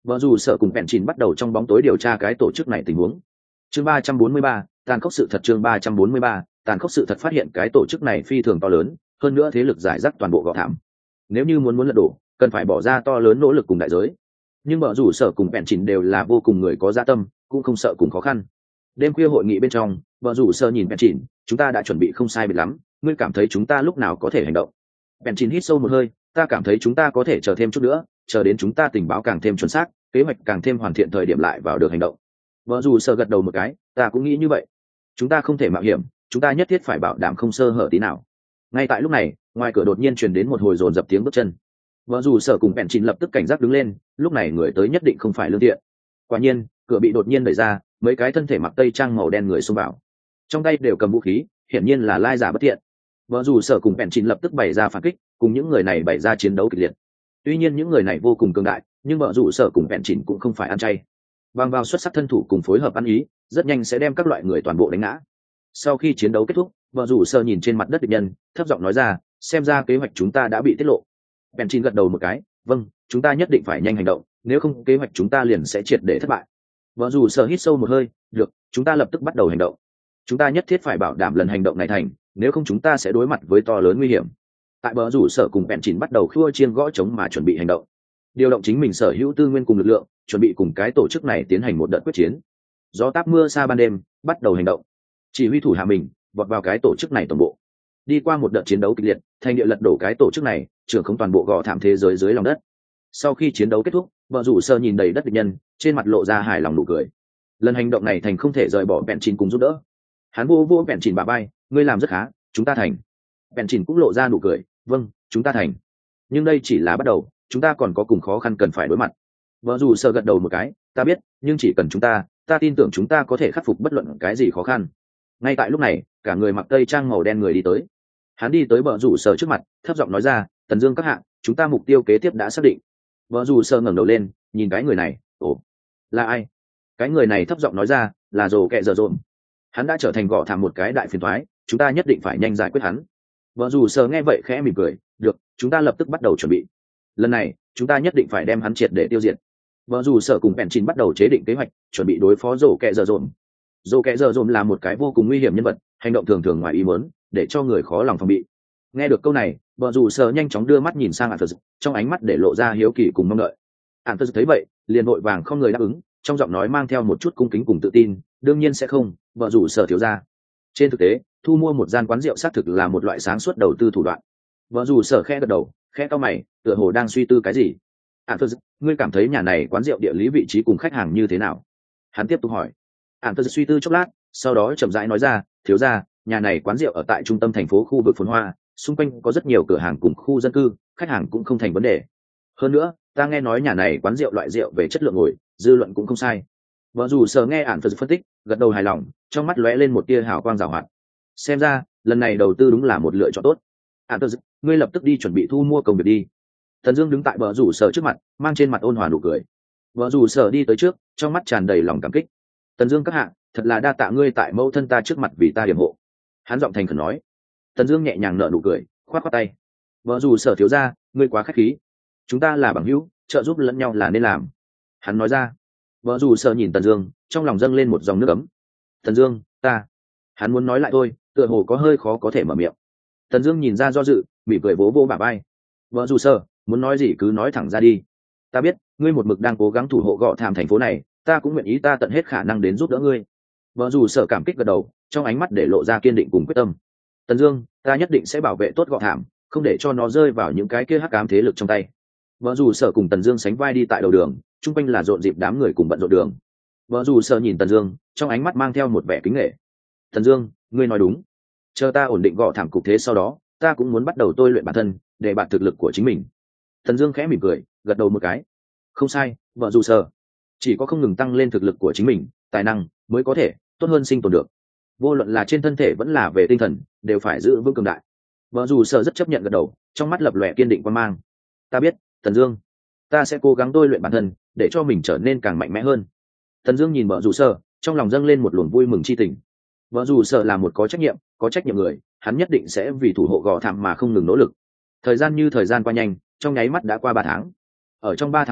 Vợ dù sợ cùng bèn chín bắt đầu trong bóng tối điều tra cái tổ chức này tình huống. Chương ba trăm bốn mươi ba, tàn khốc sự thật. Chương ba trăm bốn mươi ba, tàn khốc sự thật. Phát hiện cái tổ chức này phi thường to lớn, hơn nữa thế lực giải rác toàn bộ gò thảm. Nếu như muốn muốn lật đổ, cần phải bỏ ra to lớn nỗ lực cùng đại giới. Nhưng vợ rủ sở cùng bèn chỉnh đều là vô cùng người có dạ tâm, cũng không sợ cùng khó khăn. Đêm khuya hội nghị bên trong, vợ rủ sở nhìn bèn chỉnh, chúng ta đã chuẩn bị không sai biệt lắm, ngươi cảm thấy chúng ta lúc nào có thể hành động? Bèn chỉnh hít sâu một hơi, ta cảm thấy chúng ta có thể chờ thêm chút nữa, chờ đến chúng ta tình báo càng thêm chuẩn xác, kế hoạch càng thêm hoàn thiện thời điểm lại vào được hành động. Vợ rủ sở gật đầu một cái, ta cũng nghĩ như vậy. Chúng ta không thể mạo hiểm, chúng ta nhất thiết phải bảo đảm không sơ hở tí nào. Ngay tại lúc này, ngoài cửa đột nhiên truyền đến một hồi dồn dập tiếng bước chân. Vợ dù sở cùng bèn chín lập tức cảnh giác đứng lên, lúc này người tới nhất định không phải lương thiện. Quả nhiên, cửa bị đột nhiên đẩy ra, mấy cái thân thể mặc tây trang màu đen người xông vào, trong tay đều cầm vũ khí, hiển nhiên là lai giả bất thiện. Vợ dù sở cùng bèn chín lập tức bày ra phản kích, cùng những người này bày ra chiến đấu kịch liệt. Tuy nhiên những người này vô cùng cường đại, nhưng vợ dù sở cùng bèn chín cũng không phải ăn chay. Bằng vào xuất sắc thân thủ cùng phối hợp ăn ý, rất nhanh sẽ đem các loại người toàn bộ đánh ngã. Sau khi chiến đấu kết thúc, vợ dù sở nhìn trên mặt đất địch nhân, thấp giọng nói ra, xem ra kế hoạch chúng ta đã bị tiết lộ. Bèn chín gật đầu một cái, vâng, chúng ta nhất định phải nhanh hành động, nếu không kế hoạch chúng ta liền sẽ triệt để thất bại. Vợ dù sở hít sâu một hơi, được, chúng ta lập tức bắt đầu hành động. Chúng ta nhất thiết phải bảo đảm lần hành động này thành, nếu không chúng ta sẽ đối mặt với to lớn nguy hiểm. Tại bờ rủ sở cùng bèn chín bắt đầu khua chiên gõ trống mà chuẩn bị hành động, điều động chính mình sở hữu tư nguyên cùng lực lượng, chuẩn bị cùng cái tổ chức này tiến hành một đợt quyết chiến. Gió táp mưa xa ban đêm, bắt đầu hành động. Chỉ huy thủ hạ mình vọt vào cái tổ chức này toàn bộ. Đi qua một đợt chiến đấu kịch liệt, thành địa lật đổ cái tổ chức này, trưởng không toàn bộ gò thảm thế giới dưới lòng đất. Sau khi chiến đấu kết thúc, vợ rủ sơ nhìn đầy đất địch nhân, trên mặt lộ ra hài lòng nụ cười. Lần hành động này thành không thể rời bỏ bèn chín cùng giúp đỡ. Hắn vô vô bèn chín bà bay, ngươi làm rất khá, chúng ta thành. Bèn chín cũng lộ ra nụ cười, vâng, chúng ta thành. Nhưng đây chỉ là bắt đầu, chúng ta còn có cùng khó khăn cần phải đối mặt. Vợ rủ sơ gật đầu một cái, ta biết, nhưng chỉ cần chúng ta, ta tin tưởng chúng ta có thể khắc phục bất luận cái gì khó khăn. Ngay tại lúc này, cả người mặc tây trang màu đen người đi tới. Hắn đi tới vợ rủ sơ trước mặt, thấp giọng nói ra, Tần Dương các hạ, chúng ta mục tiêu kế tiếp đã xác định. Vợ rủ sơ ngẩng đầu lên, nhìn cái người này, ồ, là ai? Cái người này thấp giọng nói ra, là Rồ Kẹ Giờ Dồn. Hắn đã trở thành gõ thảm một cái đại phiền toái, chúng ta nhất định phải nhanh giải quyết hắn. Vợ rủ sơ nghe vậy khẽ mỉm cười, được, chúng ta lập tức bắt đầu chuẩn bị. Lần này, chúng ta nhất định phải đem hắn triệt để tiêu diệt. Vợ rủ sơ cùng bèn chín bắt đầu chế định kế hoạch, chuẩn bị đối phó Rồ Kẹ Giờ Dồn. Rồ Kẹ Giờ Dồn là một cái vô cùng nguy hiểm nhân vật, hành động thường thường ngoài ý muốn, để cho người khó lòng phòng bị. Nghe được câu này, vợ rủ sơ nhanh chóng đưa mắt nhìn sang Antus, trong ánh mắt để lộ ra hiếu kỳ cùng mong đợi. Antus thấy vậy, liền vội vàng không người đáp ứng, trong giọng nói mang theo một chút cung kính cùng tự tin, đương nhiên sẽ không, vợ rủ sơ thiếu gia. Trên thực tế, thu mua một gian quán rượu xác thực là một loại sáng suốt đầu tư thủ đoạn. Vợ rủ sơ khẽ gật đầu, khẽ cau mày, tựa hồ đang suy tư cái gì. Antus, ngươi cảm thấy nhà này quán rượu địa lý vị trí cùng khách hàng như thế nào? Hắn tiếp tục hỏi. Antus suy tư chốc lát, sau đó chậm rãi nói ra, thiếu gia, nhà này quán rượu ở tại trung tâm thành phố khu vực phồn hoa, xung quanh có rất nhiều cửa hàng cùng khu dân cư, khách hàng cũng không thành vấn đề. Hơn nữa, ta nghe nói nhà này quán rượu loại rượu về chất lượng ngồi, dư luận cũng không sai. Vợ dù sợ nghe ản phân tích, gật đầu hài lòng, trong mắt lóe lên một tia hào quang rào hoạt. Xem ra, lần này đầu tư đúng là một lựa chọn tốt. Ản phân, ngươi lập tức đi chuẩn bị thu mua công việc đi. Thần Dương đứng tại vợ rủ sở trước mặt, mang trên mặt ôn hòa nụ cười. Vợ rủ sở đi tới trước, trong mắt tràn đầy lòng cảm kích. Tần Dương các hạ, thật là đa tạ ngươi tại mẫu thân ta trước mặt vì ta điểm hộ. Hắn giọng thành khẩn nói. Tần Dương nhẹ nhàng nở nụ cười, khoát khoát tay. Vợ dù sở thiếu gia, ngươi quá khách khí. Chúng ta là bằng hữu, trợ giúp lẫn nhau là nên làm. Hắn nói ra. Vợ dù sở nhìn Tần Dương, trong lòng dâng lên một dòng nước ấm. Tần Dương, ta. Hắn muốn nói lại thôi, tựa hồ có hơi khó có thể mở miệng. Tần Dương nhìn ra do dự, mỉm cười vỗ vỗ bả vai. Vợ dù sở, muốn nói gì cứ nói thẳng ra đi. Ta biết, ngươi một mực đang cố gắng thủ hộ Gọ Thảm thành phố này, ta cũng nguyện ý ta tận hết khả năng đến giúp đỡ ngươi. Vợ dù sở cảm kích gật đầu, trong ánh mắt để lộ ra kiên định cùng quyết tâm. Tần Dương, ta nhất định sẽ bảo vệ tốt Gọ Thảm, không để cho nó rơi vào những cái kia hắc ám thế lực trong tay. Vợ dù sở cùng Tần Dương sánh vai đi tại đầu đường, trung quanh là rộn rịp đám người cùng bận rộn đường. Vợ dù sở nhìn Tần Dương, trong ánh mắt mang theo một vẻ kính nể. Tần Dương, ngươi nói đúng. Chờ ta ổn định Gọ Thảm cục thế sau đó, ta cũng muốn bắt đầu tôi luyện bản thân, để bản thực lực của chính mình. Tần Dương khẽ mỉm cười, gật đầu một cái. Không sai, vợ dù sở. Chỉ có không ngừng tăng lên thực lực của chính mình, tài năng mới có thể tốt hơn sinh tồn được. Vô luận là trên thân thể vẫn là về tinh thần, đều phải giữ vững cường đại. Vợ dù sở rất chấp nhận gật đầu, trong mắt lập lòe kiên định quan mang. Ta biết, Tần Dương, ta sẽ cố gắng tôi luyện bản thân, để cho mình trở nên càng mạnh mẽ hơn. Tần Dương nhìn vợ dù sở, trong lòng dâng lên một luồng vui mừng chi tình. Vợ dù sở là một có trách nhiệm, có trách nhiệm người, hắn nhất định sẽ vì thủ hộ Gò Thảm mà không ngừng nỗ lực. Thời gian như thời gian qua nhanh, trong nháy mắt đã qua ba tháng. Ở trong ba tháng này,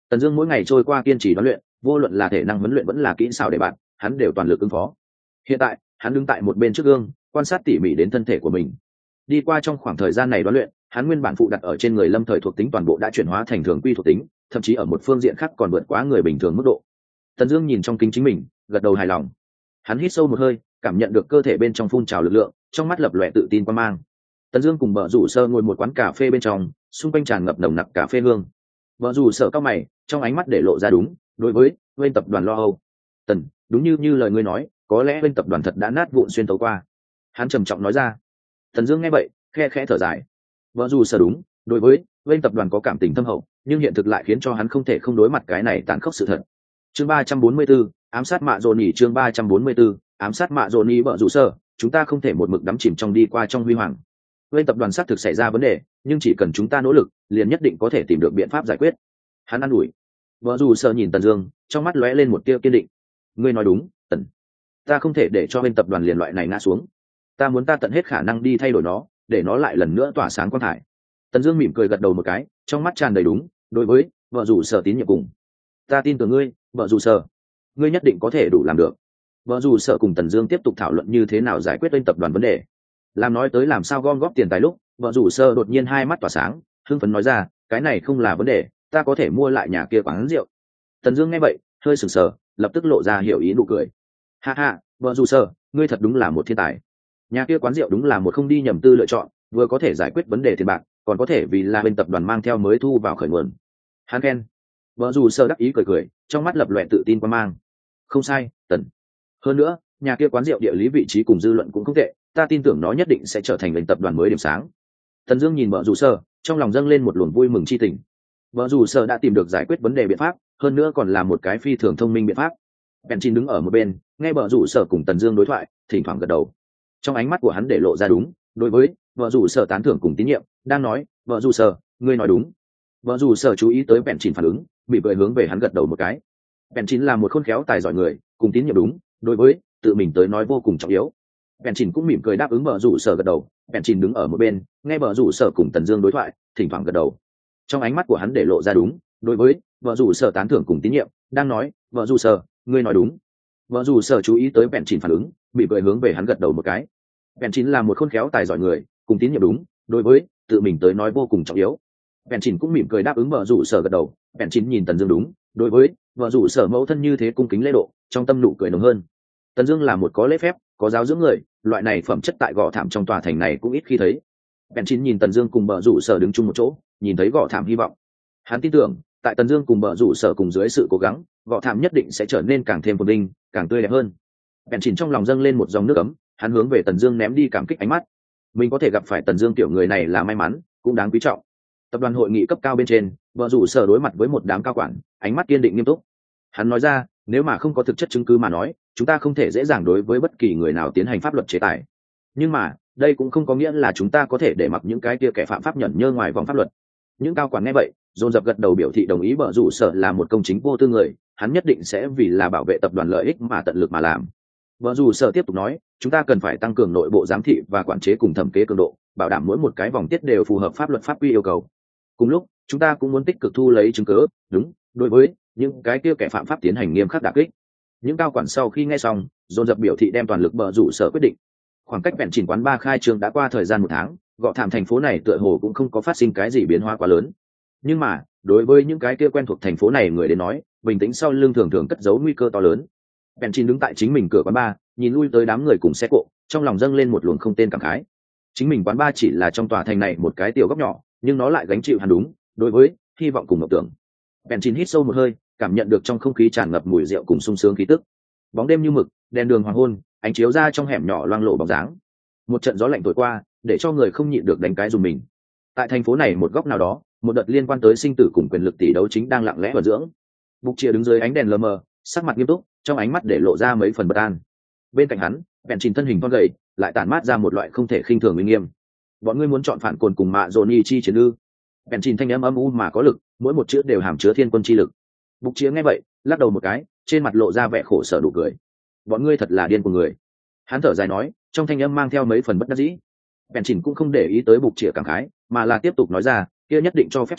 Tần Dương mỗi ngày trôi qua kiên trì huấn luyện, vô luận là thể năng huấn luyện vẫn là kỹ xảo để bạn, hắn đều toàn lực ứng phó. Hiện tại, hắn đứng tại một bên trước gương, quan sát tỉ mỉ đến thân thể của mình. Đi qua trong khoảng thời gian này huấn luyện, hắn nguyên bản phụ đặt ở trên người Lâm Thời thuộc tính toàn bộ đã chuyển hóa thành thường quy thuộc tính, thậm chí ở một phương diện khác còn vượt quá người bình thường mức độ. Tần Dương nhìn trong kính chính mình, gật đầu hài lòng. Hắn hít sâu một hơi, cảm nhận được cơ thể bên trong phun trào lực lượng, trong mắt lập lòe tự tin quan mang. Tần Dương cùng Bở Rủ Sơ ngồi một quán cà phê bên trong, xung quanh tràn ngập nồng nặc cà phê hương. Bở Rủ Sơ cao mày, trong ánh mắt để lộ ra đúng, đối với bên tập đoàn lo âu. Tần, đúng như như lời ngươi nói, có lẽ bên tập đoàn thật đã nát vụn xuyên tấu qua. Hắn trầm trọng nói ra. Tần Dương nghe vậy, khe khẽ thở dài. Bở Rủ Sơ đúng, đối với bên tập đoàn có cảm tình thâm hậu, nhưng hiện thực lại khiến cho hắn không thể không đối mặt cái này tàn khốc sự thật. Chương ba trăm bốn mươi 44, ám sát Mạ Dồn Nhỉ chương ba trăm bốn mươi 44, ám sát Mạ Dồn Nhỉ Bở Rủ Sơ, chúng ta không thể một mực đắm chìm trong đi qua trong huy hoàng. Bên tập đoàn xác thực xảy ra vấn đề, nhưng chỉ cần chúng ta nỗ lực, liền nhất định có thể tìm được biện pháp giải quyết. Hắn an ủi. Bở Rủ Sơ nhìn Tần Dương, trong mắt lóe lên một tia kiên định. Ngươi nói đúng, Tần. Ta không thể để cho bên tập đoàn liền loại này ngã xuống. Ta muốn ta tận hết khả năng đi thay đổi nó, để nó lại lần nữa tỏa sáng quang thải. Tần Dương mỉm cười gật đầu một cái, trong mắt tràn đầy đúng, đối với Bở Rủ Sơ tín nhiệm cùng. Ta tin tưởng ngươi, Bở Rủ Sơ. Ngươi nhất định có thể đủ làm được. Bở Rủ Sơ cùng Tần Dương tiếp tục thảo luận như thế nào giải quyết bên tập đoàn vấn đề. Làm nói tới làm sao gom góp tiền tài lúc, Bở Rủ Sơ đột nhiên hai mắt tỏa sáng, hưng phấn nói ra, cái này không là vấn đề, ta có thể mua lại nhà kia quán rượu. Tần Dương nghe vậy, hơi sửng sờ, lập tức lộ ra hiểu ý nụ cười. Ha ha, Bở Rủ Sơ, ngươi thật đúng là một thiên tài. Nhà kia quán rượu đúng là một không đi nhầm tư lựa chọn, vừa có thể giải quyết vấn đề tiền bạc, còn có thể vì là bên tập đoàn mang theo mới thu vào khởi nguồn. Hắn khen. Bở Rủ Sơ đắc ý cười cười, trong mắt lập lòe tự tin quan mang. Không sai, Tần. Hơn nữa, nhà kia quán rượu địa lý vị trí cùng dư luận cũng không tệ, ta tin tưởng nó nhất định sẽ trở thành bên tập đoàn mới điểm sáng. Tần Dương nhìn Bở Rủ Sơ, trong lòng dâng lên một luồng vui mừng chi tình. Bở Rủ Sơ đã tìm được giải quyết vấn đề biện pháp, hơn nữa còn là một cái phi thường thông minh biện pháp. Benjin đứng ở một bên, nghe Bở Rủ Sơ cùng Tần Dương đối thoại, thỉnh thoảng gật đầu. Trong ánh mắt của hắn để lộ ra đúng, đối với Bở Rủ Sơ tán thưởng cùng tín nhiệm, đang nói, "Bở Rủ Sơ, ngươi nói đúng." Bở Rủ Sơ chú ý tới Benjin phản ứng, bị cười hướng về hắn gật đầu một cái. Benjin là một khôn khéo tài giỏi người, cùng tín nhiệm đúng, đối với tự mình tới nói vô cùng trọng yếu. Benjin cũng mỉm cười đáp ứng Bở Rủ Sơ gật đầu. Benjin đứng ở một bên, nghe Bở Rủ Sơ cùng Tần Dương đối thoại, thỉnh thoảng gật đầu. Trong ánh mắt của hắn để lộ ra đúng, đối với Bở Rủ Sơ tán thưởng cùng tín nhiệm, đang nói, "Bở Rủ Sơ, ngươi nói đúng." Bở Rủ Sơ chú ý tới Benjin phản ứng, bị cười hướng về hắn gật đầu một cái. Benjin là một khôn khéo tài giỏi người, cùng tín nhiệm đúng, đối với tự mình tới nói vô cùng trọng yếu. Benjin cũng mỉm cười đáp ứng Bở Rủ Sơ gật đầu. Benjin nhìn Tần Dương đúng, đối với Bở Rủ Sơ mẫu thân như thế cung kính lễ độ, trong tâm nụ cười nồng hơn. Tần Dương là một có lễ phép, có giáo dưỡng người, loại này phẩm chất tại Gò Thảm trong tòa thành này cũng ít khi thấy. Benjin nhìn Tần Dương cùng Bở Rủ Sơ đứng chung một chỗ, nhìn thấy Gò Thảm hy vọng. Hắn tin tưởng, tại Tần Dương cùng Bở Rủ Sơ cùng dưới sự cố gắng, Gò Thảm nhất định sẽ trở nên càng thêm phồn vinh, càng tươi đẹp hơn. Benjin trong lòng dâng lên một dòng nước ấm, hắn hướng về Tần Dương ném đi cảm kích ánh mắt. Mình có thể gặp phải Tần Dương tiểu người này là may mắn, cũng đáng quý trọng. Tập đoàn hội nghị cấp cao bên trên, Bở Rủ Sơ đối mặt với một đám cao quản, ánh mắt kiên định nghiêm túc. Hắn nói ra, nếu mà không có thực chất chứng cứ mà nói, chúng ta không thể dễ dàng đối với bất kỳ người nào tiến hành pháp luật chế tài. Nhưng mà, đây cũng không có nghĩa là chúng ta có thể để mặc những cái kia kẻ phạm pháp nhẫn nhơ ngoài vòng pháp luật. Những cao quản nghe vậy, dồn dập gật đầu biểu thị đồng ý. Bở Rủ Sơ là một công chính vô tư người, hắn nhất định sẽ vì là bảo vệ tập đoàn lợi ích mà tận lực mà làm. Bở Rủ Sơ tiếp tục nói, chúng ta cần phải tăng cường nội bộ giám thị và quản chế cùng thẩm kế cường độ, bảo đảm mỗi một cái vòng tiết đều phù hợp pháp luật pháp quy yêu cầu. Cùng lúc, chúng ta cũng muốn tích cực thu lấy chứng cứ, đúng, đối với những cái kia kẻ phạm pháp tiến hành nghiêm khắc đả kích. Những cao quản sau khi nghe xong, dồn dập biểu thị đem toàn lực Bở Rủ Sơ quyết định. Khoảng cách vẹn chỉnh quán ba khai trương đã qua thời gian một tháng, Gò Thảm thành phố này tựa hồ cũng không có phát sinh cái gì biến hóa quá lớn. Nhưng mà, đối với những cái kia quen thuộc thành phố này người đến nói, bình tĩnh sau lưng thường thường cất giấu nguy cơ to lớn. Benjin đứng tại chính mình cửa quán bar, nhìn lui tới đám người cùng xe cộ, trong lòng dâng lên một luồng không tên cảm khái. Chính mình quán bar chỉ là trong tòa thành này một cái tiểu góc nhỏ, nhưng nó lại gánh chịu hắn đúng, đối với hy vọng cùng mộng tưởng. Benjin hít sâu một hơi, cảm nhận được trong không khí tràn ngập mùi rượu cùng sung sướng khí tức. Bóng đêm như mực, đèn đường hoàng hôn, ánh chiếu ra trong hẻm nhỏ loang lộ bóng dáng. Một trận gió lạnh thổi qua, để cho người không nhịn được đánh cái rùng mình. Tại thành phố này một góc nào đó, một đợt liên quan tới sinh tử cùng quyền lực tỷ đấu chính đang lặng lẽ vận dưỡng. Bục Chia đứng dưới ánh đèn lờ mờ, sắc mặt nghiêm túc, trong ánh mắt để lộ ra mấy phần bất an. Bên cạnh hắn, Benjin thân hình thon gầy, lại tản mát ra một loại không thể khinh thường uy nghiêm. Bọn ngươi muốn chọn phản cồn cùng Mạ Dồn chi chiến ư? Benjin thanh âm âm u mà có lực, mỗi một chữ đều hàm chứa thiên quân chi lực. Bục Chia nghe vậy, lắc đầu một cái, trên mặt lộ ra vẻ khổ sở đủ cười. Bọn ngươi thật là điên của người. Hắn thở dài nói, trong thanh âm mang theo mấy phần bất đắc dĩ. Benjin cũng không để ý tới Bục Chia cảm khái, mà là tiếp tục nói ra, kia nhất định cho phép chi,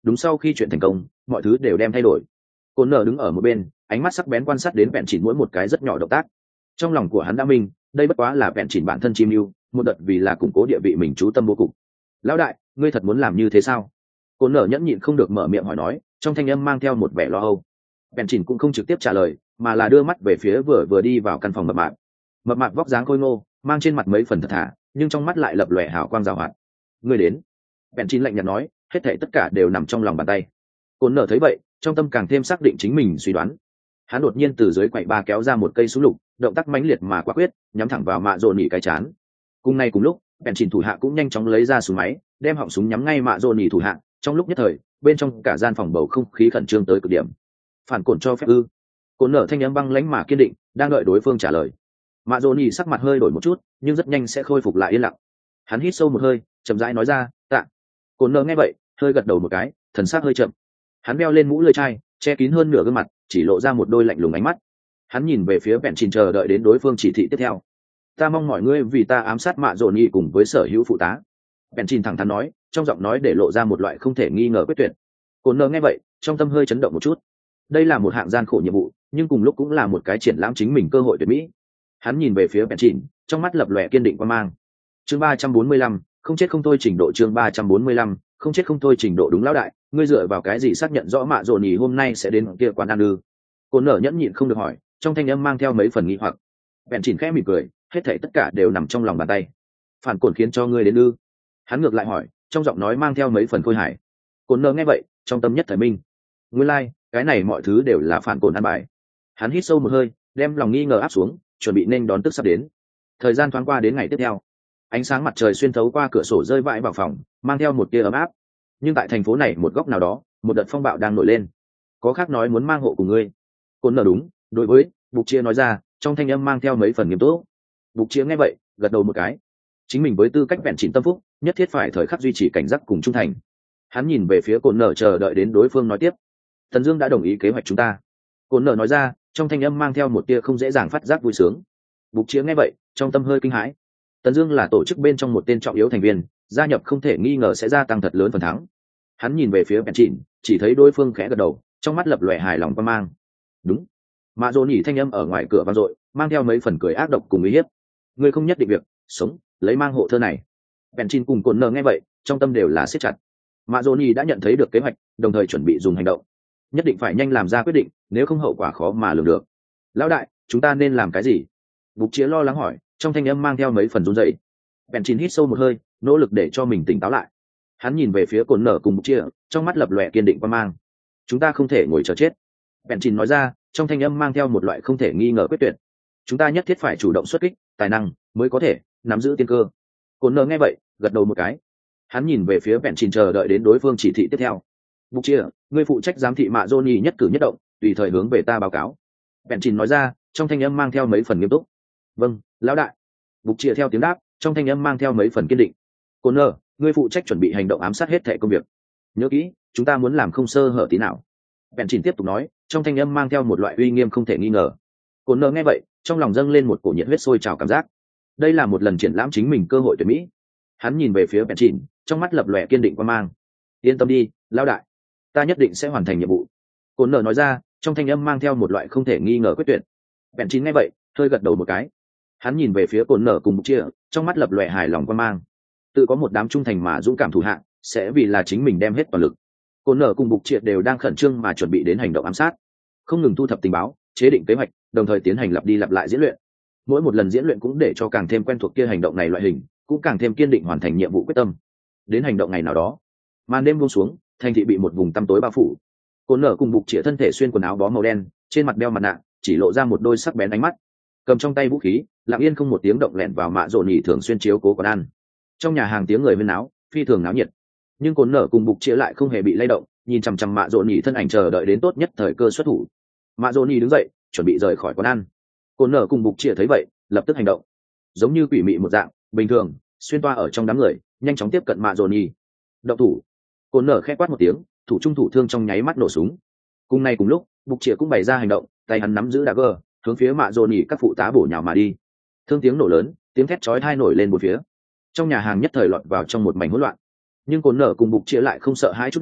đúng sau khi chuyện thành công mọi thứ đều đem thay đổi. Côn nở đứng ở một bên, ánh mắt sắc bén quan sát đến vẹn chỉnh mỗi một cái rất nhỏ động tác. Trong lòng của hắn đã minh, đây bất quá là vẹn chỉnh bản thân chim lưu, một đợt vì là củng cố địa vị mình chú tâm vô cùng. Lão đại, ngươi thật muốn làm như thế sao? Côn nở nhẫn nhịn không được mở miệng hỏi nói, trong thanh âm mang theo một vẻ lo âu. Vẹn chỉnh cũng không trực tiếp trả lời, mà là đưa mắt về phía vừa vừa đi vào căn phòng mập mạp. Mập mạp vóc dáng khôi ngô, mang trên mặt mấy phần thật thà, nhưng trong mắt lại lập lòe hào quang rào hoạt. Ngươi đến. Vẹn chỉnh lạnh nhạt nói, hết thảy tất cả đều nằm trong lòng bàn tay. Côn nở thấy vậy, trong tâm càng thêm xác định chính mình suy đoán. Hắn đột nhiên từ dưới quầy ba kéo ra một cây súng lục, động tác mãnh liệt mà quả quyết, nhắm thẳng vào mạ dồn nhỉ cái chán. Cùng ngày cùng lúc, bèn chỉnh thủ hạ cũng nhanh chóng lấy ra súng máy, đem họng súng nhắm ngay mạ dồn nhỉ thủ hạ. Trong lúc nhất thời, bên trong cả gian phòng bầu không khí khẩn trương tới cực điểm. Phản cổn cho phép ư? Côn nở thanh âm băng lãnh mà kiên định, đang đợi đối phương trả lời. Mạ dồn nhỉ sắc mặt hơi đổi một chút, nhưng rất nhanh sẽ khôi phục lại yên lặng. Hắn hít sâu một hơi, chậm rãi nói ra, tạ. Côn nở nghe vậy, hơi gật đầu một cái, thần sắc hơi chậm. Hắn đeo lên mũ lưỡi chai, che kín hơn nửa gương mặt, chỉ lộ ra một đôi lạnh lùng ánh mắt. Hắn nhìn về phía bèn chỉnh chờ đợi đến đối phương chỉ thị tiếp theo. Ta mong mọi ngươi vì ta ám sát mạ dồn nhỉ cùng với sở hữu phụ tá. Bèn chỉnh thẳng thắn nói, trong giọng nói để lộ ra một loại không thể nghi ngờ quyết tuyệt. Côn nở nghe vậy, trong tâm hơi chấn động một chút. Đây là một hạng gian khổ nhiệm vụ, nhưng cùng lúc cũng là một cái triển lãm chính mình cơ hội tuyệt mỹ. Hắn nhìn về phía bèn chỉnh, trong mắt lập lòe kiên định quan mang. Chương ba trăm bốn mươi lăm, không chết không thôi trình độ. Chương ba trăm bốn mươi lăm, không chết không thôi trình độ. Đúng lão đại, ngươi dựa vào cái gì xác nhận rõ mạ dồn nhỉ hôm nay sẽ đến kia quán ăn ư? Côn nở nhẫn nhịn không được hỏi, trong thanh âm mang theo mấy phần nghi hoặc. Bèn chỉnh khẽ mỉm cười, hết thảy tất cả đều nằm trong lòng bàn tay. Phản cổn khiến cho ngươi đến ư? Hắn ngược lại hỏi, trong giọng nói mang theo mấy phần khôi hài. Côn nở nghe vậy, trong tâm nhất thời minh. Nguyên lai, like, cái này mọi thứ đều là phản cổn ăn bài. Hắn hít sâu một hơi, đem lòng nghi ngờ áp xuống, chuẩn bị nên đón tức sắp đến. Thời gian thoáng qua đến ngày tiếp theo. Ánh sáng mặt trời xuyên thấu qua cửa sổ rơi vãi vào phòng, mang theo một tia ấm áp. Nhưng tại thành phố này một góc nào đó, một đợt phong bạo đang nổi lên. Có khác nói muốn mang hộ cùng ngươi. Côn nở đúng, đối với Bục Chia nói ra, trong thanh âm mang theo mấy phần nghiêm túc. Bục Chia nghe vậy, gật đầu một cái. Chính mình với tư cách vẹn chỉnh tâm phúc, nhất thiết phải thời khắc duy trì cảnh giác cùng trung thành. Hắn nhìn về phía Côn nở chờ đợi đến đối phương nói tiếp. Tần Dương đã đồng ý kế hoạch chúng ta. Côn nở nói ra, trong thanh âm mang theo một tia không dễ dàng phát giác vui sướng. Bục Chia nghe vậy, trong tâm hơi kinh hãi. Tần Dương là tổ chức bên trong một tên trọng yếu thành viên, gia nhập không thể nghi ngờ sẽ gia tăng thật lớn phần thắng. Hắn nhìn về phía bèn chỉnh, chỉ thấy đối phương khẽ gật đầu, trong mắt lập lòe hài lòng quan mang. Đúng. Mạ dồn nhỉ thanh âm ở ngoài cửa vang dội, mang theo mấy phần cười ác độc cùng uy hiếp. Ngươi không nhất định việc sống lấy mang hộ thơ này. Bèn chỉnh cùng Côn nở nghe vậy, trong tâm đều là siết chặt. Mạ dồn nhỉ đã nhận thấy được kế hoạch, đồng thời chuẩn bị dùng hành động. Nhất định phải nhanh làm ra quyết định, nếu không hậu quả khó mà lường được. Lão đại, chúng ta nên làm cái gì? Bục Chia lo lắng hỏi, trong thanh âm mang theo mấy phần run rẩy. Bèn chỉnh hít sâu một hơi, nỗ lực để cho mình tỉnh táo lại. Hắn nhìn về phía Côn nở cùng Bục Chia, trong mắt lập lòe kiên định quan mang. Chúng ta không thể ngồi chờ chết. Bèn chỉnh nói ra, trong thanh âm mang theo một loại không thể nghi ngờ quyết tuyệt. Chúng ta nhất thiết phải chủ động xuất kích, tài năng mới có thể nắm giữ tiên cơ. Côn nở nghe vậy, gật đầu một cái. Hắn nhìn về phía bèn chỉnh chờ đợi đến đối phương chỉ thị tiếp theo. Bục Chia, ngươi phụ trách giám thị mạ Johnny nhất cử nhất động, tùy thời hướng về ta báo cáo. Bèn chỉnh nói ra, trong thanh âm mang theo mấy phần nghiêm túc. Vâng, lão đại. Bục Chia theo tiếng đáp, trong thanh âm mang theo mấy phần kiên định. Côn nở, ngươi phụ trách chuẩn bị hành động ám sát hết thảy công việc. Nhớ kỹ, chúng ta muốn làm không sơ hở tí nào. Bèn chỉnh tiếp tục nói, trong thanh âm mang theo một loại uy nghiêm không thể nghi ngờ. Côn nở nghe vậy, trong lòng dâng lên một cổ nhiệt huyết sôi trào cảm giác. Đây là một lần triển lãm chính mình cơ hội tuyệt mỹ. Hắn nhìn về phía bèn chỉnh, trong mắt lập lòe kiên định quan mang. Yên tâm đi, lão đại, ta nhất định sẽ hoàn thành nhiệm vụ. Côn nở nói ra, trong thanh âm mang theo một loại không thể nghi ngờ quyết tuyệt. Bèn chỉnh nghe vậy, hơi gật đầu một cái. Hắn nhìn về phía Côn nở cùng Bục Chia, trong mắt lập lòe hài lòng quan mang. Tự có một đám trung thành mà dũng cảm thủ hạ, sẽ vì là chính mình đem hết toàn lực. Côn nở cùng Bục Chia đều đang khẩn trương mà chuẩn bị đến hành động ám sát, không ngừng thu thập tình báo, chế định kế hoạch, đồng thời tiến hành lặp đi lặp lại diễn luyện. Mỗi một lần diễn luyện cũng để cho càng thêm quen thuộc kia hành động này loại hình, cũng càng thêm kiên định hoàn thành nhiệm vụ quyết tâm. Đến hành động ngày nào đó, màn đêm buông xuống, thành thị bị một vùng tăm tối bao phủ. Côn nở cùng Bục Chia thân thể xuyên quần áo bó màu đen, trên mặt đeo mặt nạ, chỉ lộ ra một đôi sắc bén ánh mắt, cầm trong tay vũ khí, lặng yên không một tiếng động lẻn vào mạ Johnny thường xuyên chiếu cố quán ăn. Trong nhà hàng tiếng người huyên náo, phi thường náo nhiệt, nhưng Côn nở cùng Bục Chia lại không hề bị lay động, nhìn chằm chằm mạ Johnny thân ảnh chờ đợi đến tốt nhất thời cơ xuất thủ. Mạ Johnny đứng dậy, chuẩn bị rời khỏi quán ăn. Côn nở cùng Bục Chia thấy vậy, lập tức hành động, giống như quỷ mị một dạng, bình thường xuyên toa ở trong đám người, nhanh chóng tiếp cận mạ Johnny. Động thủ! Côn nở khẽ quát một tiếng, thủ trung thủ thương trong nháy mắt nổ súng. Cùng nay cùng lúc, Bục Chia cũng bày ra hành động, tay hắn nắm giữ dagger, hướng phía mạ Johnny các phụ tá bổ nhào mà đi. Thương tiếng nổ lớn, tiếng thét chói tai nổi lên một phía. Trong nhà hàng nhất thời lọt vào trong một mảnh hỗn loạn. Nhưng Côn nở cùng Bục Chia lại không sợ hãi chút nào,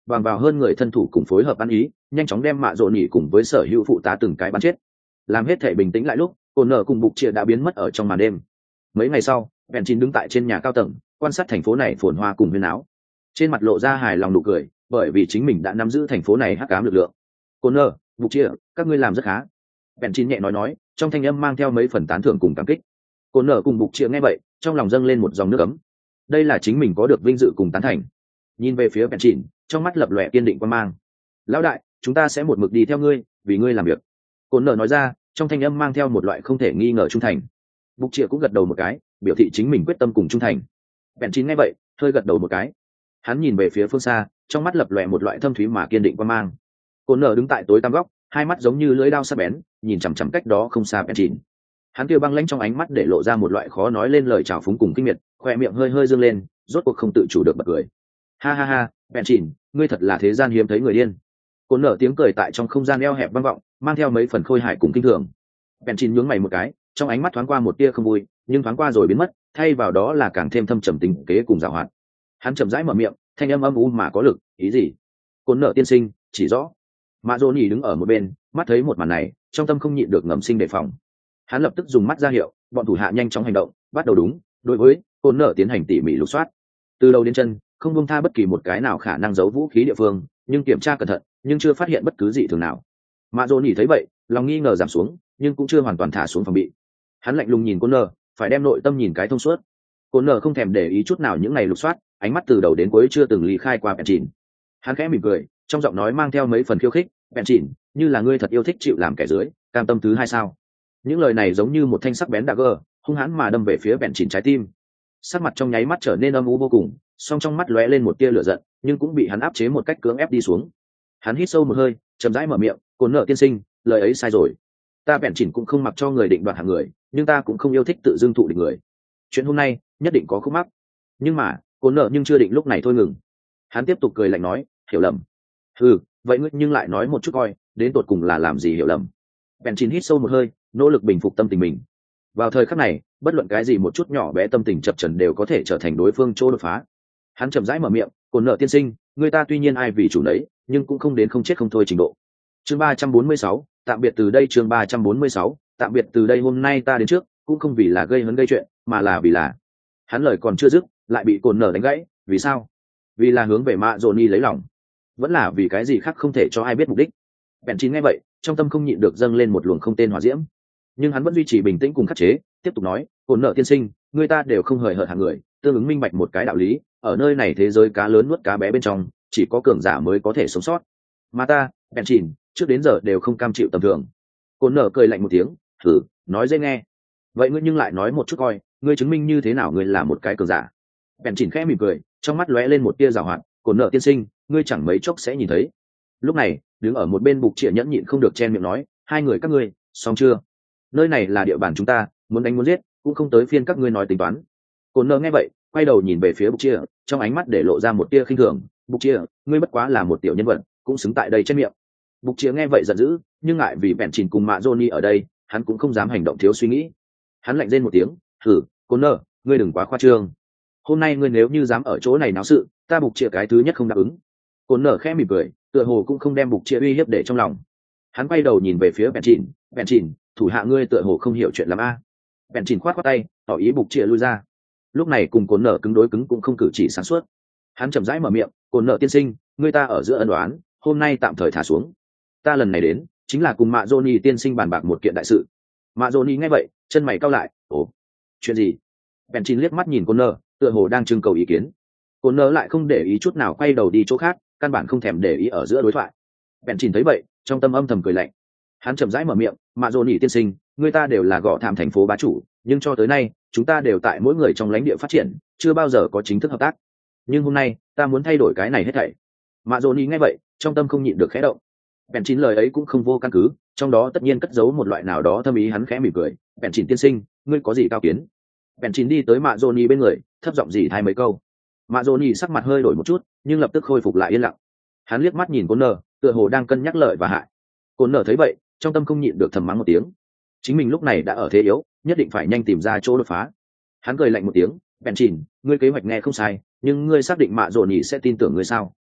bằng vào hơn người thân thủ cùng phối hợp ăn ý nhanh chóng đem mạ rộ nhỉ cùng với sở hữu phụ tá từng cái bắn chết. Làm hết thể bình tĩnh lại lúc cồn nở cùng bục chia đã biến mất ở trong màn đêm. Mấy ngày sau bèn chín đứng tại trên nhà cao tầng quan sát thành phố này phồn hoa cùng huyên áo, trên mặt lộ ra hài lòng nụ cười bởi vì chính mình đã nắm giữ thành phố này hắc ám lực lượng. Cồn nở, bục chia, các ngươi làm rất khá, bèn chín nhẹ nói nói trong thanh âm mang theo mấy phần tán thưởng cùng cảm kích. Cồn nở cùng bục chia nghe vậy trong lòng dâng lên một dòng nước ấm, đây là chính mình có được vinh dự cùng tán thành. Nhìn về phía bèn chín trong mắt lập lòe kiên định quan mang. Lão đại, chúng ta sẽ một mực đi theo ngươi vì ngươi làm việc, Cồn nở nói ra trong thanh âm mang theo một loại không thể nghi ngờ trung thành. Bục chia cũng gật đầu một cái biểu thị chính mình quyết tâm cùng trung thành. Bèn chín nghe vậy hơi gật đầu một cái, hắn nhìn về phía phương xa trong mắt lập lòe một loại thâm thúy mà kiên định quan mang. Cồn nở đứng tại tối tăm góc hai mắt giống như lưỡi dao sắc bén nhìn chằm chằm cách đó không xa bèn chín. Hắn kia băng lãnh trong ánh mắt để lộ ra một loại khó nói lên lời trào phúng cùng kinh miệt, khoe miệng hơi hơi dương lên rốt cuộc không tự chủ được bật cười. Ha ha ha, bèn chín, ngươi thật là thế gian hiếm thấy người điên. Cồn nở tiếng cười tại trong không gian eo hẹp vang vọng mang theo mấy phần khôi hài cùng kinh thường. Bèn chín nhướng mày một cái trong ánh mắt thoáng qua một tia không vui nhưng thoáng qua rồi biến mất, thay vào đó là càng thêm thâm trầm tình kế cùng giảo hoạt. Hắn chậm rãi mở miệng thanh âm âm u mà có lực, ý gì? Cồn nở tiên sinh chỉ rõ. Mạ Dỗ nhỉ đứng ở một bên mắt thấy một màn này trong tâm không nhịn được ngầm sinh đề phòng. Hắn lập tức dùng mắt ra hiệu bọn thủ hạ nhanh chóng hành động bắt đầu đúng đối với Cồn nở tiến hành tỉ mỉ lục soát từ đầu đến chân, không buông tha bất kỳ một cái nào khả năng giấu vũ khí địa phương, nhưng kiểm tra cẩn thận nhưng chưa phát hiện bất cứ gì thường nào. Mạ Dỗ nhỉ thấy vậy lòng nghi ngờ giảm xuống nhưng cũng chưa hoàn toàn thả xuống phòng bị. Hắn lạnh lùng nhìn Cồn nở phải đem nội tâm nhìn cái thông suốt. Cồn nở không thèm để ý chút nào những ngày lục soát, ánh mắt từ đầu đến cuối chưa từng ly khai qua bèn chín. Hắn khẽ mỉm cười trong giọng nói mang theo mấy phần khiêu khích, bèn chín, như là ngươi thật yêu thích chịu làm kẻ dưới, cam tâm thứ hai sao? Những lời này giống như một thanh sắc bén dagger hung hãn mà đâm về phía bèn chín trái tim. Sắc mặt trong nháy mắt trở nên âm u vô cùng, song trong mắt lóe lên một tia lửa giận nhưng cũng bị hắn áp chế một cách cưỡng ép đi xuống. Hắn hít sâu một hơi chậm rãi mở miệng, Cồn nở tiên sinh, lời ấy sai rồi. Ta bèn chín cũng không mặc cho người định đoạt hạng người, nhưng ta cũng không yêu thích tự dưng thụ địch người. Chuyện hôm nay nhất định có khúc mắc, nhưng mà Cồn nở nhưng chưa định lúc này thôi ngừng. Hắn tiếp tục cười lạnh nói, hiểu lầm. Ừ, vậy ngươi nhưng lại nói một chút coi, đến tột cùng là làm gì hiểu lầm? Bèn chín hít sâu một hơi nỗ lực bình phục tâm tình mình. Vào thời khắc này bất luận cái gì một chút nhỏ bé tâm tình chập chờn đều có thể trở thành đối phương chỗ đột phá. Hắn chậm rãi mở miệng, Cồn nở tiên sinh, người ta tuy nhiên ai vì chủ nấy nhưng cũng không đến không chết không thôi trình độ. Chương ba trăm bốn mươi sáu, tạm biệt từ đây. Chương ba trăm bốn mươi sáu, tạm biệt từ đây. Hôm nay ta đến trước cũng không vì là gây hấn gây chuyện mà là vì là. Hắn lời còn chưa dứt lại bị Cồn nở đánh gãy. Vì sao? Vì là hướng về Mạ Dỗ nhỉ lấy lòng, vẫn là vì cái gì khác không thể cho ai biết mục đích? Bèn chín nghe vậy trong tâm không nhịn được dâng lên một luồng không tên hỏa diễm, nhưng hắn vẫn duy trì bình tĩnh cùng khắc chế tiếp tục nói, Cồn nở tiên sinh, người ta đều không hời hợt hàng người, tương ứng minh bạch một cái đạo lý, ở nơi này thế giới cá lớn nuốt cá bé bên trong chỉ có cường giả mới có thể sống sót, mà ta bèn chín trước đến giờ đều không cam chịu tầm thường. Cồn nở cười lạnh một tiếng, thử nói dễ nghe, vậy ngươi nhưng lại nói một chút coi, ngươi chứng minh như thế nào ngươi là một cái cường giả? Bèn chín khẽ mỉm cười trong mắt lóe lên một tia giảo hoạt, Cồn nở tiên sinh, ngươi chẳng mấy chốc sẽ nhìn thấy. Lúc này đứng ở một bên bục trịa nhẫn nhịn không được chen miệng nói, hai người các ngươi xong chưa? Nơi này là địa bàn chúng ta, muốn đánh muốn giết cũng không tới phiên các ngươi nói tính toán. Cồn nở nghe vậy quay đầu nhìn về phía bục trịa trong ánh mắt để lộ ra một tia khinh thường, bục trịa, ngươi bất quá là một tiểu nhân vật cũng xứng tại đây chen miệng. Bục trịa nghe vậy giận dữ nhưng ngại vì bèn chín cùng Mạ Dỗ nhỉ ở đây hắn cũng không dám hành động thiếu suy nghĩ. Hắn lạnh rên một tiếng, thử, Cồn nở, ngươi đừng quá khoa trương, hôm nay ngươi nếu như dám ở chỗ này náo sự, ta bục trịa cái thứ nhất không đáp ứng. Cồn nở khẽ mỉm cười tựa hồ cũng không đem bục trịa uy hiếp để trong lòng. Hắn quay đầu nhìn về phía bèn chín, bèn chín, thủ hạ ngươi tựa hồ không hiểu chuyện lắm a. À. Bèn chín khoát khoát tay tỏ ý bục trịa lui ra. Lúc này cùng Cồn nở cứng đối cứng cũng không cử chỉ sáng suốt. Hắn chậm rãi mở miệng, Cồn nở tiên sinh, ngươi ta ở giữa ân đoán hôm nay tạm thời thả xuống, ta lần này đến chính là cùng Mạ Dỗ nhỉ tiên sinh bàn bạc một kiện đại sự. Mạ Dỗ nhỉ nghe vậy chân mày cau lại, ồ, chuyện gì? Bèn chín liếc mắt nhìn Cồn nở tựa hồ đang trưng cầu ý kiến. Cồn nở lại không để ý chút nào quay đầu đi chỗ khác, căn bản không thèm để ý ở giữa đối thoại. Bèn chín thấy vậy trong tâm âm thầm cười lạnh. Hắn chậm rãi mở miệng, Mạ Dỗ nhỉ tiên sinh, người ta đều là gõ thảm thành phố bá chủ, nhưng cho tới nay chúng ta đều tại mỗi người trong lãnh địa phát triển, chưa bao giờ có chính thức hợp tác. Nhưng hôm nay ta muốn thay đổi cái này hết thảy. Mạ Dỗ nhỉ nghe vậy trong tâm không nhịn được khẽ động. Bèn chín lời ấy cũng không vô căn cứ, trong đó tất nhiên cất giấu một loại nào đó thâm ý. Hắn khẽ mỉm cười, bèn chín tiên sinh, ngươi có gì cao kiến? Bèn chín đi tới Mạ Dỗ nhỉ bên người thấp giọng dì thay mấy câu. Mạ Dỗ nhỉ sắc mặt hơi đổi một chút nhưng lập tức khôi phục lại yên lặng. Hắn liếc mắt nhìn Cồn nở tựa hồ đang cân nhắc lợi và hại. Cồn nở thấy vậy trong tâm không nhịn được thầm mắng một tiếng, chính mình lúc này đã ở thế yếu, nhất định phải nhanh tìm ra chỗ đột phá. Hắn cười lạnh một tiếng, bèn chín, ngươi kế hoạch nghe không sai, nhưng ngươi xác định Mạ Dỗ nhỉ sẽ tin tưởng ngươi sao?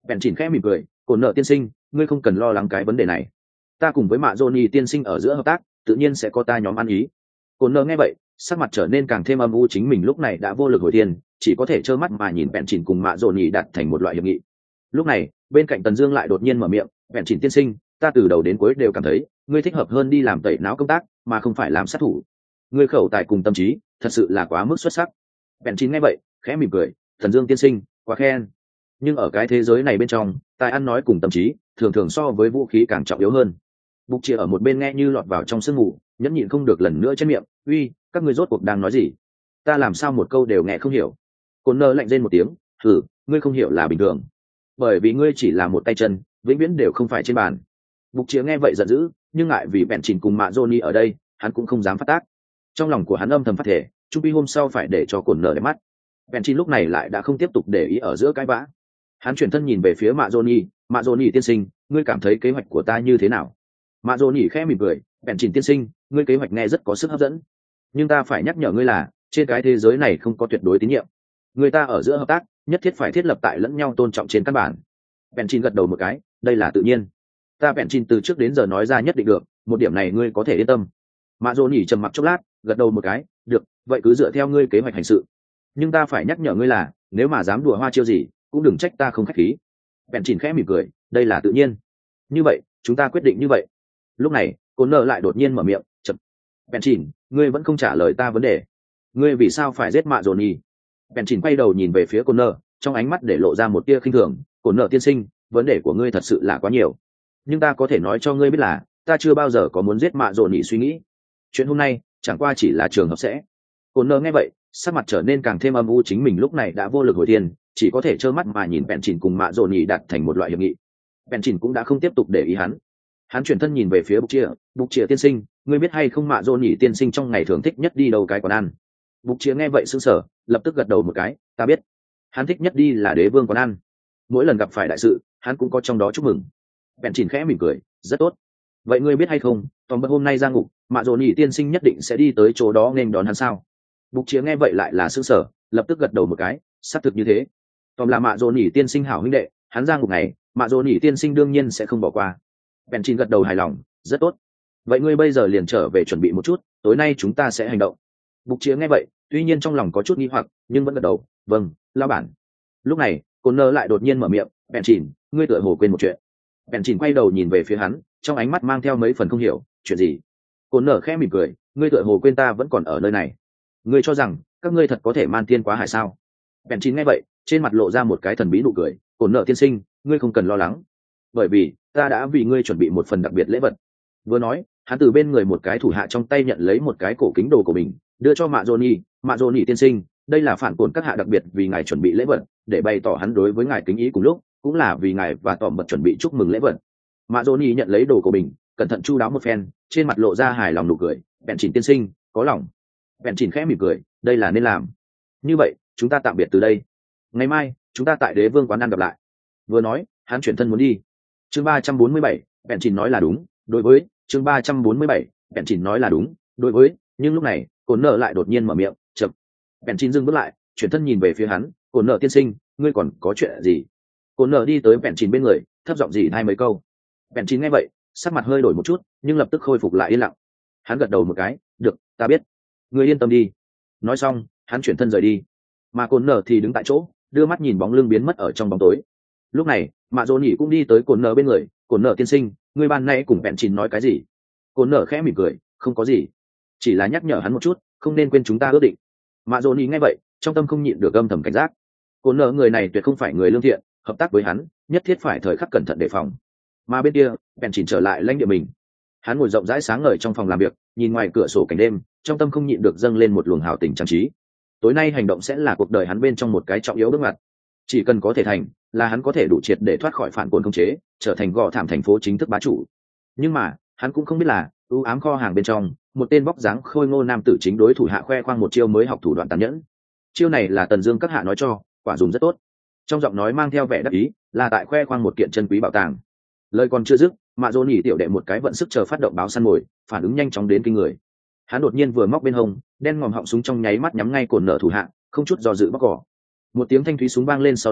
Bèn chỉnh khẽ mỉm cười, cồn nợ tiên sinh, ngươi không cần lo lắng cái vấn đề này. Ta cùng với mạ Johnny tiên sinh ở giữa hợp tác, tự nhiên sẽ có ta nhóm ăn ý. Cồn nợ nghe vậy, sắc mặt trở nên càng thêm âm u, chính mình lúc này đã vô lực hồi thiên, chỉ có thể trơ mắt mà nhìn bèn chỉnh cùng mạ Johnny đạt thành một loại hiệp nghị. Lúc này, bên cạnh Tần Dương lại đột nhiên mở miệng, bèn chỉnh tiên sinh, ta từ đầu đến cuối đều cảm thấy, ngươi thích hợp hơn đi làm tẩy não công tác, mà không phải làm sát thủ. Ngươi khẩu tài cùng tâm trí, thật sự là quá mức xuất sắc. Bèn chỉnh nghe vậy, khẽ mỉm cười, Tần Dương tiên sinh, quá khen. Nhưng ở cái thế giới này bên trong, tài ăn nói cùng tâm trí thường thường so với vũ khí càng trọng yếu hơn. Bục Chia ở một bên nghe như lọt vào trong sương mù, nhẫn nhịn không được lần nữa trên miệng, uy, các ngươi rốt cuộc đang nói gì? Ta làm sao một câu đều nghe không hiểu? Côn nơ lạnh rên một tiếng, thử, ngươi không hiểu là bình thường, bởi vì ngươi chỉ là một tay chân, vĩnh viễn đều không phải trên bàn. Bục Chia nghe vậy giận dữ, nhưng ngại vì bèn chỉnh cùng mạ Johnny ở đây, hắn cũng không dám phát tác. Trong lòng của hắn âm thầm phát thể, chu vi hôm sau phải để cho cồn nở để mắt. Bèn chỉnh lúc này lại đã không tiếp tục để ý ở giữa cái vã. Hắn chuyển thân nhìn về phía mạ Johnny, mạ Johnny tiên sinh, ngươi cảm thấy kế hoạch của ta như thế nào? Mạ Johnny khẽ mỉm cười, bèn chỉnh tiên sinh, ngươi kế hoạch nghe rất có sức hấp dẫn, nhưng ta phải nhắc nhở ngươi là trên cái thế giới này không có tuyệt đối tín nhiệm. Người ta ở giữa hợp tác nhất thiết phải thiết lập tại lẫn nhau tôn trọng trên căn bản. Bèn chỉnh gật đầu một cái, đây là tự nhiên. Ta bèn chỉnh từ trước đến giờ nói ra nhất định được, một điểm này ngươi có thể yên tâm. Mạ Johnny trầm mặc chốc lát, gật đầu một cái, được, vậy cứ dựa theo ngươi kế hoạch hành sự. Nhưng ta phải nhắc nhở ngươi là nếu mà dám đùa hoa chiêu gì, cũng đừng trách ta không khách khí. Bèn chỉnh khẽ mỉm cười, đây là tự nhiên. Như vậy chúng ta quyết định như vậy. Lúc này Côn nợ lại đột nhiên mở miệng, chậm. Bèn chỉnh, ngươi vẫn không trả lời ta vấn đề. Ngươi vì sao phải giết mạ Johnny? Bèn chỉnh quay đầu nhìn về phía Côn nợ, trong ánh mắt để lộ ra một tia khinh thường. Côn nợ tiên sinh, vấn đề của ngươi thật sự là quá nhiều, nhưng ta có thể nói cho ngươi biết là ta chưa bao giờ có muốn giết mạ Johnny suy nghĩ. Chuyện hôm nay chẳng qua chỉ là trường hợp sẽ. Côn nợ nghe vậy, sắc mặt trở nên càng thêm âm u, chính mình lúc này đã vô lực hồi thiên, chỉ có thể trơ mắt mà nhìn bèn chỉnh cùng mạ Johnny đạt thành một loại hiệp nghị. Bèn chỉnh cũng đã không tiếp tục để ý hắn. Hắn chuyển thân nhìn về phía Bục Chia, Bục Chia tiên sinh, ngươi biết hay không mạ Johnny tiên sinh trong ngày thường thích nhất đi đâu cái quán ăn? Bục Chia nghe vậy sững sờ, lập tức gật đầu một cái, ta biết. Hắn thích nhất đi là Đế Vương quán ăn. Mỗi lần gặp phải đại sự, hắn cũng có trong đó chúc mừng. Bèn chỉnh khẽ mỉm cười, rất tốt. Vậy ngươi biết hay không, toàn bộ hôm nay ra ngục, mạ Johnny tiên sinh nhất định sẽ đi tới chỗ đó nên đón hắn sao? Bục Chia nghe vậy lại là sững sờ, lập tức gật đầu một cái, xác thực như thế. Tóm là mạ Johnny tiên sinh hảo huynh đệ, hắn ra ngục này, mạ Johnny tiên sinh đương nhiên sẽ không bỏ qua. Bèn chỉnh gật đầu hài lòng, rất tốt. Vậy ngươi bây giờ liền trở về chuẩn bị một chút, tối nay chúng ta sẽ hành động. Bục Chia nghe vậy, tuy nhiên trong lòng có chút nghi hoặc, nhưng vẫn gật đầu, vâng, lão bản. Lúc này Côn nơ lại đột nhiên mở miệng, bèn chỉnh, ngươi tựa hồ quên một chuyện. Bèn chỉnh quay đầu nhìn về phía hắn, trong ánh mắt mang theo mấy phần không hiểu, chuyện gì? Côn nơ khẽ mỉm cười, ngươi tựa hồ quên ta vẫn còn ở nơi này. Ngươi cho rằng các ngươi thật có thể man tiên quá hải sao? Bèn chỉnh nghe vậy, trên mặt lộ ra một cái thần bí nụ cười, Côn nơ tiên sinh, ngươi không cần lo lắng, bởi vì ta đã vì ngươi chuẩn bị một phần đặc biệt lễ vật. Vừa nói, hắn từ bên người một cái thủ hạ trong tay nhận lấy một cái cổ kính đồ của mình, đưa cho mạ Johnny, mạ Johnny tiên sinh, đây là phản cồn các hạ đặc biệt vì ngài chuẩn bị lễ vật, để bày tỏ hắn đối với ngài kính ý, cùng lúc cũng là vì ngài và tỏ mật chuẩn bị chúc mừng lễ vật. Mạ Johnny nhận lấy đồ của mình, cẩn thận chu đáo một phen, trên mặt lộ ra hài lòng nụ cười, bèn chỉnh tiên sinh, có lòng. Bèn chỉnh khẽ mỉm cười, đây là nên làm. Như vậy chúng ta tạm biệt từ đây, ngày mai chúng ta tại Đế Vương quán ăn gặp lại. Vừa nói, hắn chuyển thân muốn đi. Chương ba trăm bốn mươi bảy, bèn chỉnh nói là đúng, đối với chương ba trăm bốn mươi bảy, bèn chỉnh nói là đúng, đối với, nhưng lúc này Côn nợ lại đột nhiên mở miệng, chậm. Bèn chỉnh dừng bước lại, chuyển thân nhìn về phía hắn, Côn nợ tiên sinh, ngươi còn có chuyện gì? Côn nợ đi tới bèn chỉnh bên người, thấp giọng dì hai mấy câu. Bèn chỉnh nghe vậy, sắc mặt hơi đổi một chút, nhưng lập tức khôi phục lại yên lặng. Hắn gật đầu một cái, được, ta biết. Ngươi yên tâm đi. Nói xong, hắn chuyển thân rời đi. Mà Côn nợ thì đứng tại chỗ, đưa mắt nhìn bóng lưng biến mất ở trong bóng tối. Lúc này mạ Johnny cũng đi tới Côn nợ bên người, Côn nợ tiên sinh, ngươi ban nay cùng bèn chỉnh nói cái gì? Côn nợ khẽ mỉm cười, không có gì, chỉ là nhắc nhở hắn một chút, không nên quên chúng ta ước định. Mạ Johnny nghe vậy, trong tâm không nhịn được âm thầm cảnh giác. Côn nợ người này tuyệt không phải người lương thiện, hợp tác với hắn nhất thiết phải thời khắc cẩn thận đề phòng. Mà bên kia bèn chỉnh trở lại lãnh địa mình, hắn ngồi rộng rãi sáng ngời trong phòng làm việc, nhìn ngoài cửa sổ cảnh đêm, trong tâm không nhịn được dâng lên một luồng hào tình trang trí. Tối nay hành động sẽ là cuộc đời hắn bên trong một cái trọng yếu bước ngoặt. Chỉ cần có thể thành, là hắn có thể đủ triệt để thoát khỏi phản cồn khống chế, trở thành gò thảm thành phố chính thức bá chủ. Nhưng mà hắn cũng không biết là ưu ám kho hàng bên trong, một tên bóc dáng khôi ngô nam tử chính đối thủ hạ khoe khoang một chiêu mới học thủ đoạn tàn nhẫn. Chiêu này là Tần Dương các hạ nói cho, quả dùng rất tốt. Trong giọng nói mang theo vẻ đắc ý, là tại khoe khoang một kiện chân quý bảo tàng. Lời còn chưa dứt, mạ Johnny tiểu đệ một cái vận sức chờ phát động báo săn mồi, phản ứng nhanh chóng đến kinh người. Hắn đột nhiên vừa móc bên hông, đen ngòm họng súng trong nháy mắt nhắm ngay Côn nợ thủ hạ, không chút do dự bóc cỏ. Một tiếng thanh thúy súng vang lên, sau đó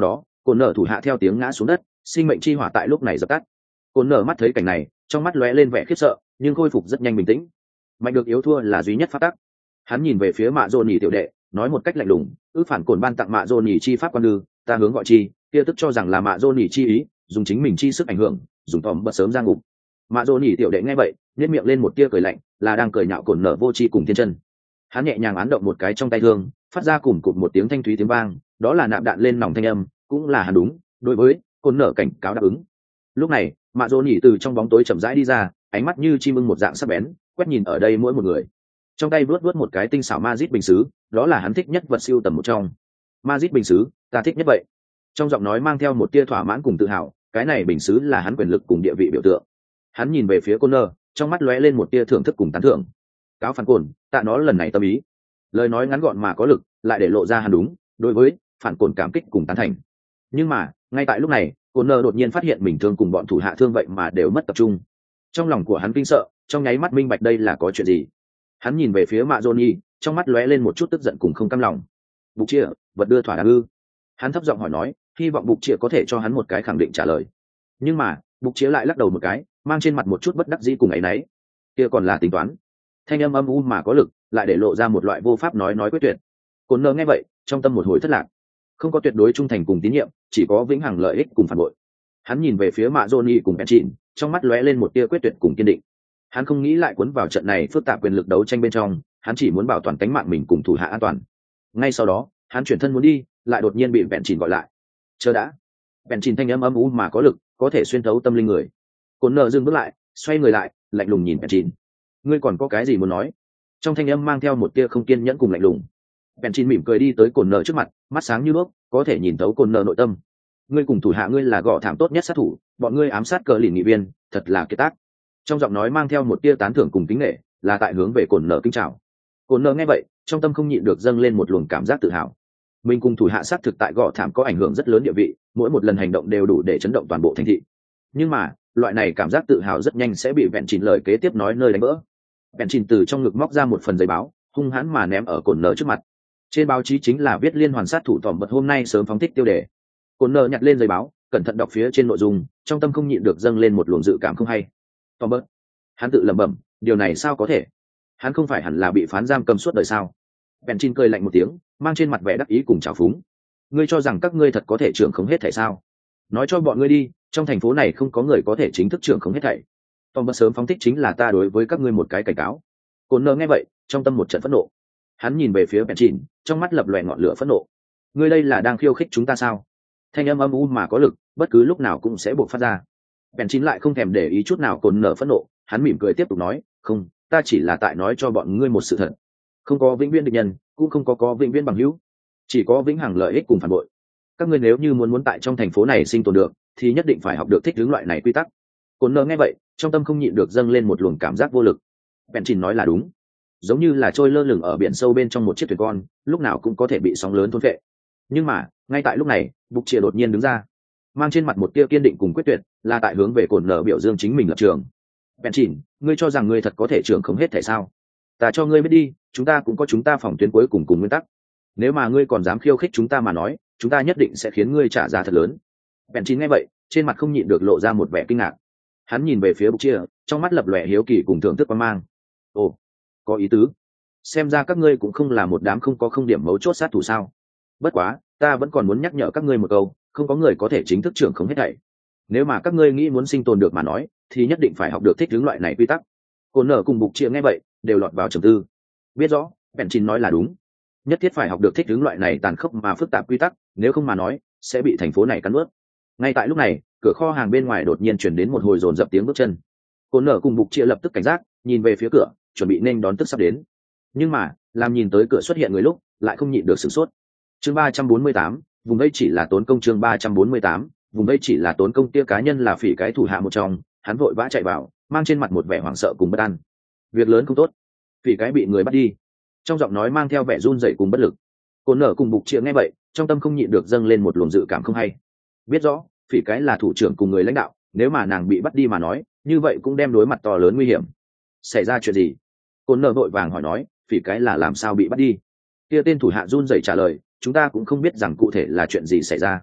Cồn nở thủ hạ theo tiếng ngã xuống đất, sinh mệnh chi hỏa tại lúc này dập tắt. Cồn nở mắt thấy cảnh này, trong mắt lóe lên vẻ khiếp sợ, nhưng khôi phục rất nhanh bình tĩnh. Mạnh được yếu thua là duy nhất pháp tắc. Hắn nhìn về phía Mạ Dồn nhỉ tiểu đệ, nói một cách lạnh lùng, ước phản cồn ban tặng Mạ Dồn nhỉ chi pháp quan lư, ta hướng gọi chi, kia tức cho rằng là Mạ Dồn nhỉ chi ý, dùng chính mình chi sức ảnh hưởng, dùng tòm bật sớm ra ngục. Mạ Dồn nhỉ tiểu đệ nghe vậy, nhếch miệng lên một tia cười lạnh, là đang cười nhạo Cồn nở vô tri cùng thiên chân. Hắn nhẹ nhàng án động một cái trong tay thương, phát ra cùng cụt một tiếng thanh thúy tiếng vang, đó là nạp đạn lên nòng thanh âm, cũng là hắn đúng, đối với Cồn nở cảnh cáo đáp ứng. Lúc này, Mạ Dồn nhỉ từ trong bóng tối chậm rãi đi ra, ánh mắt như chim ưng một dạng sắc bén, quét nhìn ở đây mỗi một người. Trong tay vớt vớt một cái tinh xảo Magic bình sứ, đó là hắn thích nhất vật siêu tầm một trong. Magic bình sứ, ta thích nhất vậy. Trong giọng nói mang theo một tia thỏa mãn cùng tự hào, cái này bình sứ là hắn quyền lực cùng địa vị biểu tượng. Hắn nhìn về phía Connor, trong mắt lóe lên một tia thưởng thức cùng tán thưởng. Cáo phản cồn, tạ nó lần này tâm ý. Lời nói ngắn gọn mà có lực, lại để lộ ra hắn đúng, đối với phản cồn cảm kích cùng tán thành. Nhưng mà, ngay tại lúc này, Connor đột nhiên phát hiện mình thương cùng bọn thủ hạ thương vậy mà đều mất tập trung. Trong lòng của hắn kinh sợ, trong nháy mắt minh bạch đây là có chuyện gì. Hắn nhìn về phía Mạ Johnny, trong mắt lóe lên một chút tức giận cùng không cam lòng. Bục chia, vật đưa thỏa đáng ư? Hắn thấp giọng hỏi nói, hy vọng Bục chia có thể cho hắn một cái khẳng định trả lời. Nhưng mà, Bục chia lại lắc đầu một cái, mang trên mặt một chút bất đắc dĩ cùng ấy nấy. Kia còn là tính toán. Thanh âm âm u mà có lực, lại để lộ ra một loại vô pháp nói nói quyết tuyệt. Cồn nơ nghe vậy, trong tâm một hồi thất lạc. Không có tuyệt đối trung thành cùng tín nhiệm, chỉ có vĩnh hằng lợi ích cùng phản bội. Hắn nhìn về phía Mạ Johnny cùng Benchín, trong mắt lóe lên một tia quyết tuyệt cùng kiên định. Hắn không nghĩ lại cuốn vào trận này phức tạp quyền lực đấu tranh bên trong, hắn chỉ muốn bảo toàn tính mạng mình cùng thủ hạ an toàn. Ngay sau đó, hắn chuyển thân muốn đi, lại đột nhiên bị Vẹn Chìn gọi lại. Chờ đã. Vẹn Chìn thanh âm âm u mà có lực, có thể xuyên thấu tâm linh người. Cồn nợ dừng bước lại, xoay người lại, lạnh lùng nhìn Vẹn Chìn. Ngươi còn có cái gì muốn nói? Trong thanh âm mang theo một tia không kiên nhẫn cùng lạnh lùng. Vẹn Chìn mỉm cười đi tới Cồn nợ trước mặt, mắt sáng như đuốc, có thể nhìn thấu Cồn nợ nội tâm. Ngươi cùng thủ hạ ngươi là gõ thảm tốt nhất sát thủ, bọn ngươi ám sát cờ lìn nghị viên, thật là kiệt tác. Trong giọng nói mang theo một tia tán thưởng cùng kính nể, là tại hướng về Cồn nợ kính chào. Cồn nợ nghe vậy, trong tâm không nhịn được dâng lên một luồng cảm giác tự hào. Mình cùng thủ hạ sát thực tại gõ thảm có ảnh hưởng rất lớn địa vị, mỗi một lần hành động đều đủ để chấn động toàn bộ thành thị. Nhưng mà, loại này cảm giác tự hào rất nhanh sẽ bị Vẹn Chìn lời kế tiếp nói nơi đánh vỡ. Vẹn Chìn từ trong ngực móc ra một phần giấy báo, hung hãn mà ném ở Cồn nợ trước mặt. Trên báo chí chính là viết liên hoàn sát thủ tòm bật hôm nay sớm phóng thích tiêu đề. Cồn nợ nhặt lên giấy báo, cẩn thận đọc phía trên nội dung, trong tâm không nhịn được dâng lên một luồng dự cảm không hay. Tòm bật. Hắn tự lẩm bẩm, điều này sao có thể? Hắn không phải hẳn là bị phán giam cầm suốt đời sao? Vẹn Chìn cười lạnh một tiếng, mang trên mặt vẻ đắc ý cùng trào phúng. Ngươi cho rằng các ngươi thật có thể trưởng khống hết thảy sao? Nói cho bọn ngươi đi, trong thành phố này không có người có thể chính thức trưởng khống hết thảy. Tòm bật sớm phóng thích chính là ta đối với các ngươi một cái cảnh cáo. Cồn nợ nghe vậy, trong tâm một trận phẫn nộ. Hắn nhìn về phía Vẹn Chìn, trong mắt lập lòe ngọn lửa phẫn nộ. Ngươi đây là đang khiêu khích chúng ta sao? Thanh âm âm u mà có lực, bất cứ lúc nào cũng sẽ buộc phát ra. Vẹn Chìn lại không thèm để ý chút nào Cồn nợ phẫn nộ, hắn mỉm cười tiếp tục nói, không, ta chỉ là tại nói cho bọn ngươi một sự thật. Không có vĩnh viễn địch nhân, cũng không có có vĩnh viễn bằng hữu, chỉ có vĩnh hằng lợi ích cùng phản bội. Các ngươi nếu như muốn muốn tại trong thành phố này sinh tồn được, thì nhất định phải học được thích ứng loại này quy tắc. Cồn nợ nghe vậy, trong tâm không nhịn được dâng lên một luồng cảm giác vô lực. Vẹn Chìn nói là đúng, giống như là trôi lơ lửng ở biển sâu bên trong một chiếc thuyền con, lúc nào cũng có thể bị sóng lớn thôn phệ. Nhưng mà, ngay tại lúc này, Bục Chia đột nhiên đứng ra, mang trên mặt một tia kiên định cùng quyết tuyệt, là tại hướng về Cồn nợ biểu dương chính mình lập trường. Vẹn Chìn, ngươi cho rằng ngươi thật có thể trưởng không hết thể sao? Ta cho ngươi biết đi, chúng ta cũng có chúng ta phòng tuyến cuối cùng cùng nguyên tắc. Nếu mà ngươi còn dám khiêu khích chúng ta mà nói, chúng ta nhất định sẽ khiến ngươi trả giá thật lớn. Vẹn Chìn nghe vậy, trên mặt không nhịn được lộ ra một vẻ kinh ngạc. Hắn nhìn về phía Bục Chia, trong mắt lập lòe hiếu kỳ cùng thưởng thức quan mang. Ồ, có ý tứ. Xem ra các ngươi cũng không là một đám không có không điểm mấu chốt sát thủ sao? Bất quá, ta vẫn còn muốn nhắc nhở các ngươi một câu, không có người có thể chính thức trưởng không hết thảy. Nếu mà các ngươi nghĩ muốn sinh tồn được mà nói, thì nhất định phải học được thích ứng loại này quy tắc. Cồn nợ cùng Bục Chia nghe vậy, đều lọt vào trầm tư. Biết rõ, Vẹn Chìn nói là đúng, nhất thiết phải học được thích ứng loại này tàn khốc mà phức tạp quy tắc, nếu không mà nói, sẽ bị thành phố này cắn nuốt. Ngay tại lúc này, cửa kho hàng bên ngoài đột nhiên truyền đến một hồi dồn dập tiếng bước chân. Cồn nợ cùng Bục Chia lập tức cảnh giác, nhìn về phía cửa, chuẩn bị nên đón tức sắp đến. Nhưng mà, làm nhìn tới cửa xuất hiện người lúc, lại không nhịn được sửng sốt. Chương ba trăm bốn mươi tám, vùng đây chỉ là tốn công. Chương ba trăm bốn mươi tám, vùng đây chỉ là tốn công. Tia cá nhân là Phỉ cái thủ hạ một trong, hắn vội vã chạy vào, mang trên mặt một vẻ hoảng sợ cùng bất an. Việc lớn không tốt, Phỉ cái bị người bắt đi. Trong giọng nói mang theo vẻ run rẩy cùng bất lực. Cồn nợ cùng Bục Chia nghe vậy, trong tâm không nhịn được dâng lên một luồng dự cảm không hay. Biết rõ, Phỉ cái là thủ trưởng cùng người lãnh đạo, nếu mà nàng bị bắt đi mà nói, như vậy cũng đem đối mặt to lớn nguy hiểm. Xảy ra chuyện gì? Cồn nợ vội vàng hỏi nói, Phỉ cái là làm sao bị bắt đi? Kia tên thủ hạ run rẩy trả lời, chúng ta cũng không biết rằng cụ thể là chuyện gì xảy ra.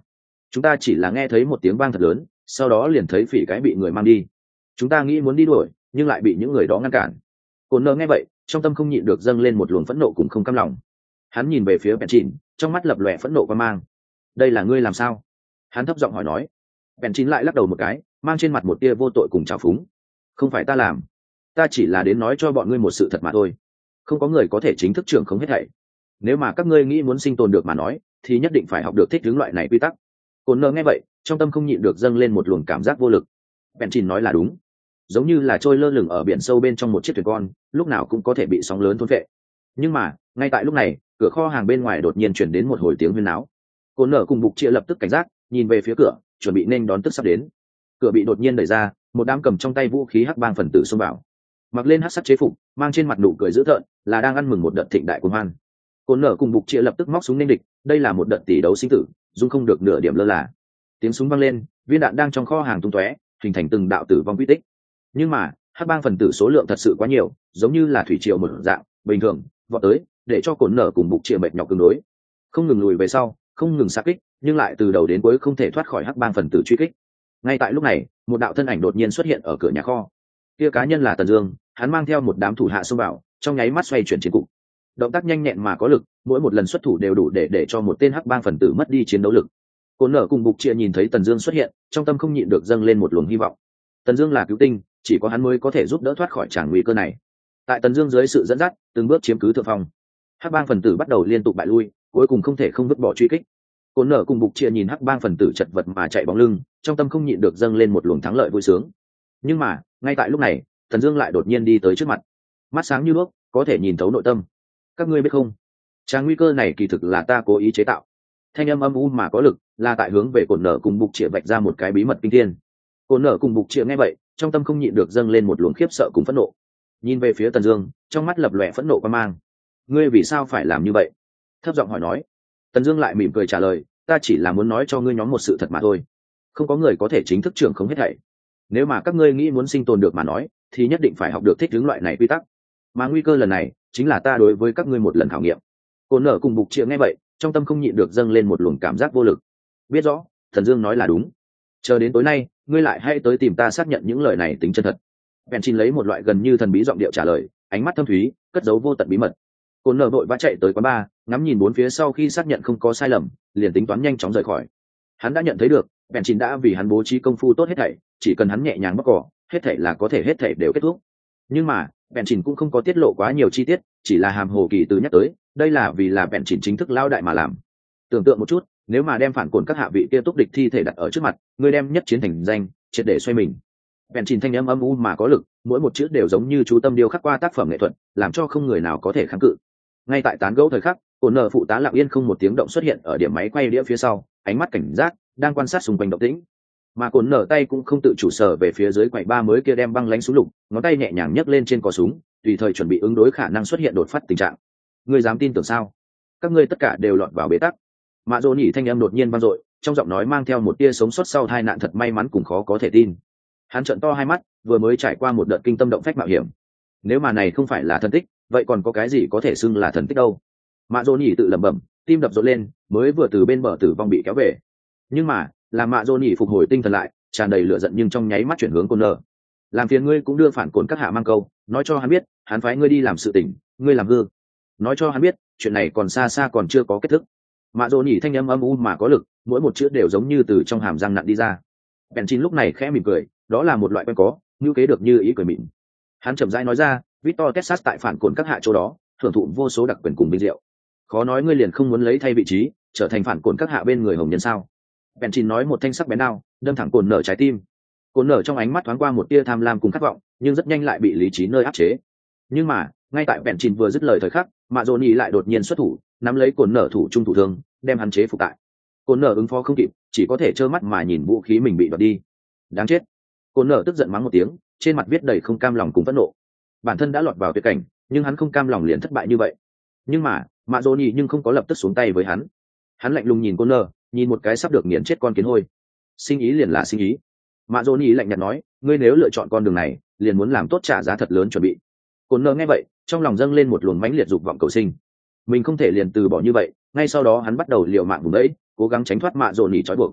chúng ta chỉ là nghe thấy một tiếng vang thật lớn, sau đó liền thấy phỉ cái bị người mang đi. Chúng ta nghĩ muốn đi đuổi nhưng lại bị những người đó ngăn cản. Cồn nợ nghe vậy trong tâm không nhịn được dâng lên một luồng phẫn nộ cùng không cam lòng. Hắn nhìn về phía bèn chìn, trong mắt lập lòe phẫn nộ qua mang. Đây là ngươi làm sao? Hắn thấp giọng hỏi nói. Bèn chìn lại lắc đầu một cái, mang trên mặt một tia vô tội cùng trào phúng. Không phải ta làm, ta chỉ là đến nói cho bọn ngươi một sự thật mà thôi. Không có người có thể chính thức trưởng không hết thảy. Nếu mà các ngươi nghĩ muốn sinh tồn được mà nói thì nhất định phải học được thích ứng loại này quy tắc. Cồn nợ nghe vậy trong tâm không nhịn được dâng lên một luồng cảm giác vô lực. Bèn chìn nói là đúng, giống như là trôi lơ lửng ở biển sâu bên trong một chiếc thuyền con, lúc nào cũng có thể bị sóng lớn thôn phệ. Nhưng mà ngay tại lúc này cửa kho hàng bên ngoài đột nhiên chuyển đến một hồi tiếng huyên náo. Cồn nợ cùng bục chia lập tức cảnh giác nhìn về phía cửa, chuẩn bị nên đón tức sắp đến. Cửa bị đột nhiên đẩy ra, một đám cầm trong tay vũ khí hắc bang phần tử xông vào, mặc lên hắc sắc chế phục, mang trên mặt nụ cười dữ tợn, là đang ăn mừng một đợt thịnh đại cuồng hoan. Cồn nợ cùng bục chia lập tức móc súng nên địch, đây là một đợt tỷ đấu sinh tử, dung không được nửa điểm lơ là. Tiếng súng vang lên, viên đạn đang trong kho hàng tung tóe, hình thành từng đạo tử vong quy tích. Nhưng mà hắc bang phần tử số lượng thật sự quá nhiều, giống như là thủy triều một dạng bình thường vọt tới, để cho cồn nợ cùng bục chia mệt nhọc tương đối, không ngừng lùi về sau, không ngừng xạ kích, nhưng lại từ đầu đến cuối không thể thoát khỏi hắc bang phần tử truy kích. Ngay tại lúc này một đạo thân ảnh đột nhiên xuất hiện ở cửa nhà kho. Kia cá nhân là Tần Dương, hắn mang theo một đám thủ hạ xông vào, trong nháy mắt xoay chuyển chiến cục. Động tác nhanh nhẹn mà có lực, mỗi một lần xuất thủ đều đủ để để cho một tên hắc bang phần tử mất đi chiến đấu lực. Cồn nợ cùng bục chia nhìn thấy Tần Dương xuất hiện, trong tâm không nhịn được dâng lên một luồng hy vọng. Tần Dương là cứu tinh, chỉ có hắn mới có thể giúp đỡ thoát khỏi tràng nguy cơ này. Tại Tần Dương dưới sự dẫn dắt, từng bước chiếm cứ thượng phong. Hắc bang phần tử bắt đầu liên tục bại lui, cuối cùng không thể không vứt bỏ truy kích. Cồn nợ cùng bục chia nhìn hắc bang phần tử chật vật mà chạy bóng lưng, trong tâm không nhịn được dâng lên một luồng thắng lợi vui sướng. Nhưng mà ngay tại lúc này Tần Dương lại đột nhiên đi tới trước mặt, mắt sáng như đuốc, có thể nhìn thấu nội tâm. Các ngươi biết không, tràng nguy cơ này kỳ thực là ta cố ý chế tạo. Thanh âm âm u mà có lực, là tại hướng về cồn nợ cùng bục chia vạch ra một cái bí mật kinh thiên. Cồn nợ cùng bục chia nghe vậy trong tâm không nhịn được dâng lên một luồng khiếp sợ cùng phẫn nộ, nhìn về phía Tần Dương, trong mắt lập lòe phẫn nộ quan mang. Ngươi vì sao phải làm như vậy? Thấp giọng hỏi nói. Tần Dương lại mỉm cười trả lời, ta chỉ là muốn nói cho ngươi nhóm một sự thật mà thôi. Không có người có thể chính thức trưởng không hết thảy. Nếu mà các ngươi nghĩ muốn sinh tồn được mà nói thì nhất định phải học được thích ứng loại này quy tắc, mà nguy cơ lần này chính là ta đối với các ngươi một lần khảo nghiệm. Cồn nợ cùng bục chia nghe vậy trong tâm không nhịn được dâng lên một luồng cảm giác vô lực. Biết rõ Tần Dương nói là đúng, chờ đến tối nay ngươi lại hãy tới tìm ta xác nhận những lời này tính chân thật. Bèn Chín lấy một loại gần như thần bí giọng điệu trả lời, ánh mắt thâm thúy cất giấu vô tận bí mật. Cồn nợ vội vã chạy tới quán bar, ngắm nhìn bốn phía, sau khi xác nhận không có sai lầm liền tính toán nhanh chóng rời khỏi. Hắn đã nhận thấy được Bèn Chín đã vì hắn bố trí công phu tốt hết thảy, chỉ cần hắn nhẹ nhàng bóc cỏ, hết thảy là có thể hết thảy đều kết thúc. Nhưng mà Bèn Chín cũng không có tiết lộ quá nhiều chi tiết, chỉ là hàm hồ kỳ từ nhắc tới, đây là vì là Bèn Chín chính thức lao đại mà làm. Tưởng tượng một chút, nếu mà đem phản cồn các hạ vị kia túc địch thi thể đặt ở trước mặt, người đem nhất chiến thành danh, triệt để xoay mình. Bèn Chín thanh âm âm u mà có lực, mỗi một chữ đều giống như chú tâm điêu khắc qua tác phẩm nghệ thuật, làm cho không người nào có thể kháng cự. Ngay tại tán gẫu thời khắc, cồn nợ phụ tá lặng yên không một tiếng động xuất hiện ở điểm máy quay đĩa phía sau, ánh mắt cảnh giác đang quan sát xung quanh động tĩnh. Mà cồn nợ tay cũng không tự chủ sở về phía dưới quầy ba mới kia đem băng lánh súng lục, ngón tay nhẹ nhàng nhấc lên trên cò súng, tùy thời chuẩn bị ứng đối khả năng xuất hiện đột phát tình trạng. Ngươi dám tin tưởng sao? Các ngươi tất cả đều lọt vào bế tắc. Mạ Dỗ nhỉ thanh âm đột nhiên vang dội, trong giọng nói mang theo một tia sống sót sau tai nạn thật may mắn cùng khó có thể tin. Hắn trợn to hai mắt, vừa mới trải qua một đợt kinh tâm động phách mạo hiểm. Nếu mà này không phải là thần tích, vậy còn có cái gì có thể xưng là thần tích đâu? Mạ Dỗ nhỉ tự lẩm bẩm, tim đập rộn lên, mới vừa từ bên bờ tử vong bị kéo về. Nhưng mà làm Mạ Dỗ nhỉ phục hồi tinh thần lại, tràn đầy lửa giận nhưng trong nháy mắt chuyển hướng Cồn nợ. Làm phiền ngươi cũng đưa phản cồn các hạ mang câu, nói cho hắn biết hắn phái ngươi đi làm sự tình, ngươi làm hư. Nói cho hắn biết chuyện này còn xa xa còn chưa có kết thúc. Mạ Dỗ nhỉ thanh âm âm u mà có lực, mỗi một chữ đều giống như từ trong hàm răng nặn đi ra. Bèn Chín lúc này khẽ mỉm cười, đó là một loại quen có, như kế được như ý cười mịn. Hắn chậm rãi nói ra, Victor Texas tại phản cồn các hạ chỗ đó thưởng thụ vô số đặc quyền cùng vinh diệu, khó nói ngươi liền không muốn lấy thay vị trí trở thành phản cồn các hạ bên người hồng nhân sao? Bèn Chín nói một thanh sắc bén đao đâm thẳng cồn nợ trái tim. Cồn nợ trong ánh mắt thoáng qua một tia tham lam cùng khát vọng, nhưng rất nhanh lại bị lý trí nơi áp chế. Nhưng mà ngay tại Bèn Chín vừa dứt lời thời khắc, Mạ Dỗ nhỉ lại đột nhiên xuất thủ, nắm lấy cồn nợ thủ trung thủ thương, đem hắn chế phục tại. Cồn nợ ứng phó không kịp, chỉ có thể trơ mắt mà nhìn vũ khí mình bị đoạt đi. Đáng chết! Cồn nợ tức giận mắng một tiếng, trên mặt viết đầy không cam lòng cùng phẫn nộ. Bản thân đã lọt vào tuyệt cảnh, nhưng hắn không cam lòng liền thất bại như vậy. Nhưng mà Mạ Dỗ nhỉ nhưng không có lập tức xuống tay với hắn. Hắn lạnh lùng nhìn Cồn nợ, nhìn một cái sắp được nghiền chết con kiến hôi. Sinh ý liền là sinh ý. Mạ Dỗ nhỉ lạnh nhạt nói, ngươi nếu lựa chọn con đường này liền muốn làm tốt trả giá thật lớn chuẩn bị. Cồn nợ nghe vậy trong lòng dâng lên một luồng mãnh liệt dục vọng cầu sinh. Mình không thể liền từ bỏ như vậy. Ngay sau đó hắn bắt đầu liều mạng vùng đấy, cố gắng tránh thoát Mạ Dỗ nhỉ trói buộc.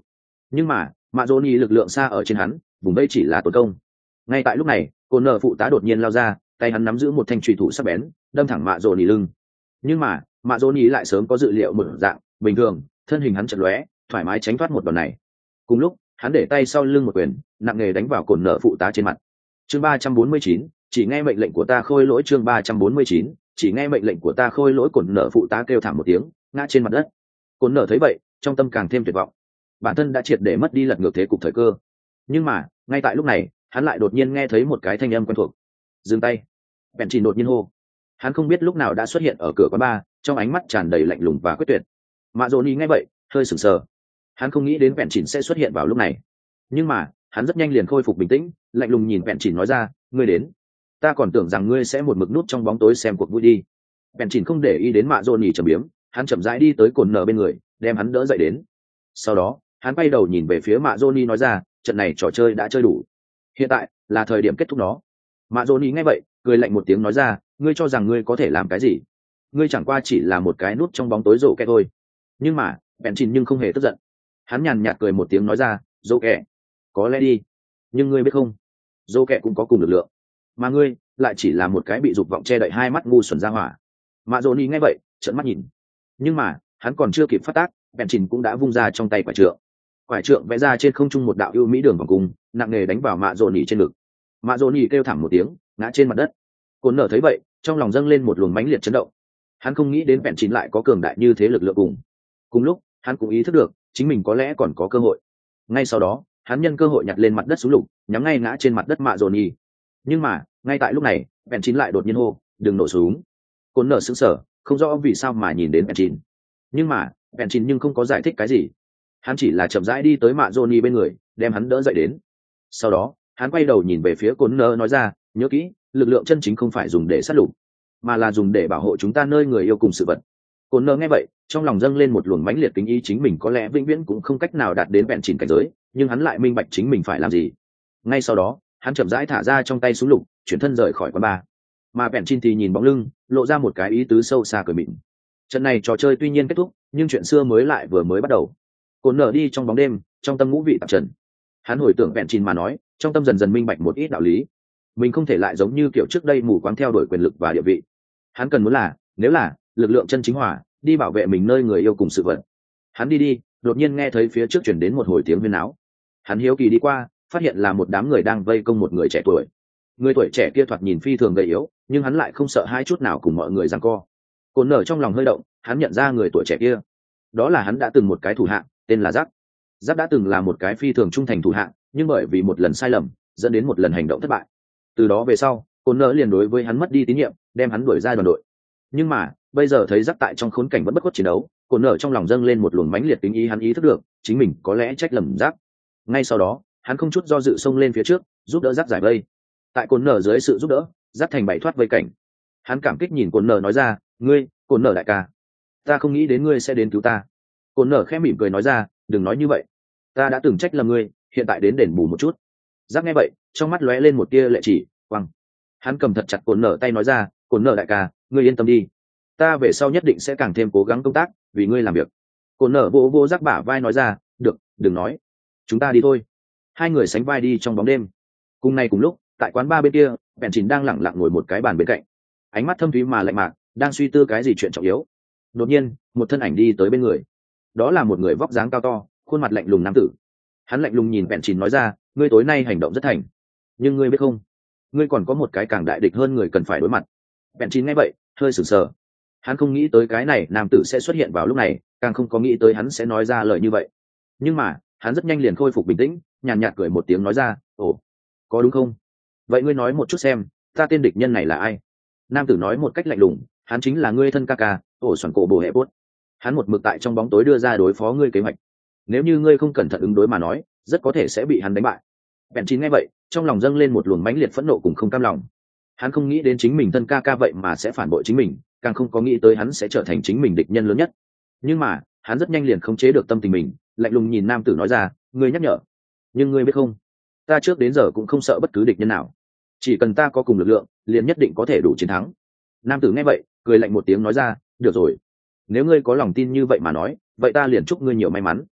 nhưng mà mạ dỗ nhì lực lượng xa ở trên hắn, vùng đây chỉ là tổn công. Ngay tại lúc này cồn nở phụ tá đột nhiên lao ra, tay hắn nắm giữ một thanh truy thủ sắc bén, đâm thẳng mạ dỗ nhì lưng. Nhưng mà mạ dỗ nhì lại sớm có dự liệu một dạng bình thường, thân hình hắn chật lóe, thoải mái tránh thoát một đòn này. Cùng lúc hắn để tay sau lưng một quyền nặng nề đánh vào cồn nở phụ tá trên mặt. Chương ba trăm bốn mươi chín, chỉ nghe mệnh lệnh của ta khôi lỗi. Chương ba trăm bốn mươi chín, chỉ nghe mệnh lệnh của ta khôi lỗi. Cồn nở phụ tá kêu thảm một tiếng, ngã trên mặt đất. Cồn nở thấy vậy, trong tâm càng thêm tuyệt vọng. Bản thân đã triệt để mất đi lật ngược thế cục thời cơ. Nhưng mà ngay tại lúc này hắn lại đột nhiên nghe thấy một cái thanh âm quen thuộc. Dừng tay. Bèn chỉ đột nhiên hô. Hắn không biết lúc nào đã xuất hiện ở cửa quán bar, trong ánh mắt tràn đầy lạnh lùng và quyết tuyệt. Mạ Dỗ Nhi nghe vậy hơi sửng sờ. Hắn không nghĩ đến Bèn chỉ sẽ xuất hiện vào lúc này. Nhưng mà hắn rất nhanh liền khôi phục bình tĩnh, lạnh lùng nhìn Bèn chỉ nói ra, ngươi đến. Ta còn tưởng rằng ngươi sẽ một mực núp trong bóng tối xem cuộc vui đi. Bèn chỉ không để ý đến Mạ Dỗ Nhi trầm biếm, hắn chậm rãi đi tới cồn nở bên người, đem hắn đỡ dậy đến. Sau đó hắn quay đầu nhìn về phía Mạ Dỗ Nhi nói ra, trận này trò chơi đã chơi đủ, hiện tại là thời điểm kết thúc nó. Mạ Dỗ Nhi nghe vậy cười lạnh một tiếng nói ra, ngươi cho rằng ngươi có thể làm cái gì? Ngươi chẳng qua chỉ là một cái nút trong bóng tối rổ kẹ thôi. Nhưng mà bèn chìn nhưng không hề tức giận, hắn nhàn nhạt cười một tiếng nói ra, rổ kẹ có lẽ đi, nhưng ngươi biết không, rổ kẹ cũng có cùng lực lượng, mà ngươi lại chỉ là một cái bị dục vọng che đậy hai mắt ngu xuẩn ra hỏa. Mạ Dỗ Nhi nghe vậy trợn mắt nhìn, nhưng mà hắn còn chưa kịp phát tác, bèn chìn cũng đã vung ra trong tay quả trượng. Quả trượng vẽ ra trên không trung một đạo ưu mỹ đường vòng cung, nặng nề đánh vào Mạ Dỗ Nhi trên ngực. Mạ Dỗ Nhi kêu thảm một tiếng, ngã trên mặt đất. Cồn nở thấy vậy trong lòng dâng lên một luồng mãnh liệt chấn động. Hắn không nghĩ đến bèn chìn lại có cường đại như thế lực lượng cùng. Cùng lúc hắn cũng ý thức được chính mình có lẽ còn có cơ hội. Ngay sau đó hắn nhân cơ hội nhặt lên mặt đất súng lục, nhắm ngay ngã trên mặt đất Mạ Dỗ Nhi. Nhưng mà ngay tại lúc này bèn chìn lại đột nhiên hô, đừng nổ súng. Cồn nở sững sờ, không rõ vì sao mà nhìn đến bèn chìn. Nhưng mà bèn chìn nhưng không có giải thích cái gì, hắn chỉ là chậm rãi đi tới Mạ Dỗ Nhi bên người, đem hắn đỡ dậy đến. Sau đó hắn quay đầu nhìn về phía cồn nở nói ra, nhớ kỹ, lực lượng chân chính không phải dùng để sát lục, mà là dùng để bảo hộ chúng ta nơi người yêu cùng sự vật. Cồn nở nghe vậy trong lòng dâng lên một luồng mãnh liệt kính ý, chính mình có lẽ vĩnh viễn cũng không cách nào đạt đến bèn chìn cảnh giới, nhưng hắn lại minh bạch chính mình phải làm gì. Ngay sau đó hắn chậm rãi thả ra trong tay súng lục, chuyển thân rời khỏi quán bar. Mà bèn chìn thì nhìn bóng lưng, lộ ra một cái ý tứ sâu xa cười mịn. Trận này trò chơi tuy nhiên kết thúc, nhưng chuyện xưa mới lại vừa mới bắt đầu. Cồn nở đi trong bóng đêm, trong tâm ngũ vị tạp trần. Hắn hồi tưởng bèn chìn mà nói, trong tâm dần dần minh bạch một ít đạo lý. Mình không thể lại giống như kiểu trước đây mù quáng theo đuổi quyền lực và địa vị. Hắn cần muốn là, nếu là lực lượng chân chính hòa, đi bảo vệ mình nơi người yêu cùng sự vật. Hắn đi đi, đột nhiên nghe thấy phía trước chuyển đến một hồi tiếng huyên náo. Hắn hiếu kỳ đi qua, phát hiện là một đám người đang vây công một người trẻ tuổi. Người tuổi trẻ kia thoạt nhìn phi thường gầy yếu, nhưng hắn lại không sợ hai chút nào cùng mọi người giằng co. Cồn nở trong lòng hơi động, hắn nhận ra người tuổi trẻ kia, đó là hắn đã từng một cái thủ hạ, tên là Giác. Giác đã từng là một cái phi thường trung thành thủ hạ, nhưng bởi vì một lần sai lầm dẫn đến một lần hành động thất bại. Từ đó về sau cồn nở liền đối với hắn mất đi tín nhiệm, đem hắn đuổi ra đoàn đội. Nhưng mà bây giờ thấy Giác tại trong khốn cảnh vẫn bất khuất chiến đấu, cồn nở trong lòng dâng lên một luồng mãnh liệt tính ý, hắn ý thức được chính mình có lẽ trách lầm Giác. Ngay sau đó hắn không chút do dự xông lên phía trước, giúp đỡ Giác giải vây. Tại cồn nở dưới sự giúp đỡ, Giác thành bảy thoát vây cảnh. Hắn cảm kích nhìn cồn nở nói ra, ngươi cồn nở đại ca, ta không nghĩ đến ngươi sẽ đến cứu ta. Cồn nở khẽ mỉm cười nói ra, đừng nói như vậy, ta đã từng trách lầm ngươi, hiện tại đến đền bù một chút. Giác nghe vậy trong mắt lóe lên một tia lệ chỉ quăng. Hắn cầm thật chặt cồn nở tay nói ra, cồn nở đại ca, ngươi yên tâm đi, ta về sau nhất định sẽ càng thêm cố gắng công tác vì ngươi làm việc. Cồn nở vô vô Giác bả vai nói ra, được, đừng nói, chúng ta đi thôi. Hai người sánh vai đi trong bóng đêm. Cùng ngày cùng lúc tại quán bar bên kia, bèn chìn đang lẳng lặng ngồi một cái bàn bên cạnh, ánh mắt thâm thúy mà lạnh mạc, đang suy tư cái gì chuyện trọng yếu. Đột nhiên một thân ảnh đi tới bên người, đó là một người vóc dáng cao to, khuôn mặt lạnh lùng nam tử. Hắn lạnh lùng nhìn bèn chìn nói ra, ngươi tối nay hành động rất thành, nhưng ngươi biết không, ngươi còn có một cái càng đại địch hơn người cần phải đối mặt. Bèn chìn nghe vậy hơi sửng sờ, hắn không nghĩ tới cái này nam tử sẽ xuất hiện vào lúc này, càng không có nghĩ tới hắn sẽ nói ra lời như vậy. Nhưng mà hắn rất nhanh liền khôi phục bình tĩnh, nhàn nhạt cười một tiếng nói ra, ồ, có đúng không, vậy ngươi nói một chút xem, ta tên địch nhân này là ai? Nam tử nói một cách lạnh lùng, hắn chính là ngươi thân ca ca, ổ xoắn cổ bồ hệ bốt. Hắn một mực tại trong bóng tối đưa ra đối phó ngươi kế hoạch, nếu như ngươi không cẩn thận ứng đối mà nói, rất có thể sẽ bị hắn đánh bại. Bèn chín nghe vậy trong lòng dâng lên một luồng mãnh liệt phẫn nộ cùng không cam lòng. Hắn không nghĩ đến chính mình thân ca ca vậy mà sẽ phản bội chính mình, càng không có nghĩ tới hắn sẽ trở thành chính mình địch nhân lớn nhất. Nhưng mà hắn rất nhanh liền khống chế được tâm tình mình, lạnh lùng nhìn nam tử nói ra, ngươi nhắc nhở, nhưng ngươi biết không, ta trước đến giờ cũng không sợ bất cứ địch nhân nào, chỉ cần ta có cùng lực lượng liền nhất định có thể đủ chiến thắng. Nam tử nghe vậy cười lạnh một tiếng nói ra, được rồi, nếu ngươi có lòng tin như vậy mà nói, vậy ta liền chúc ngươi nhiều may mắn.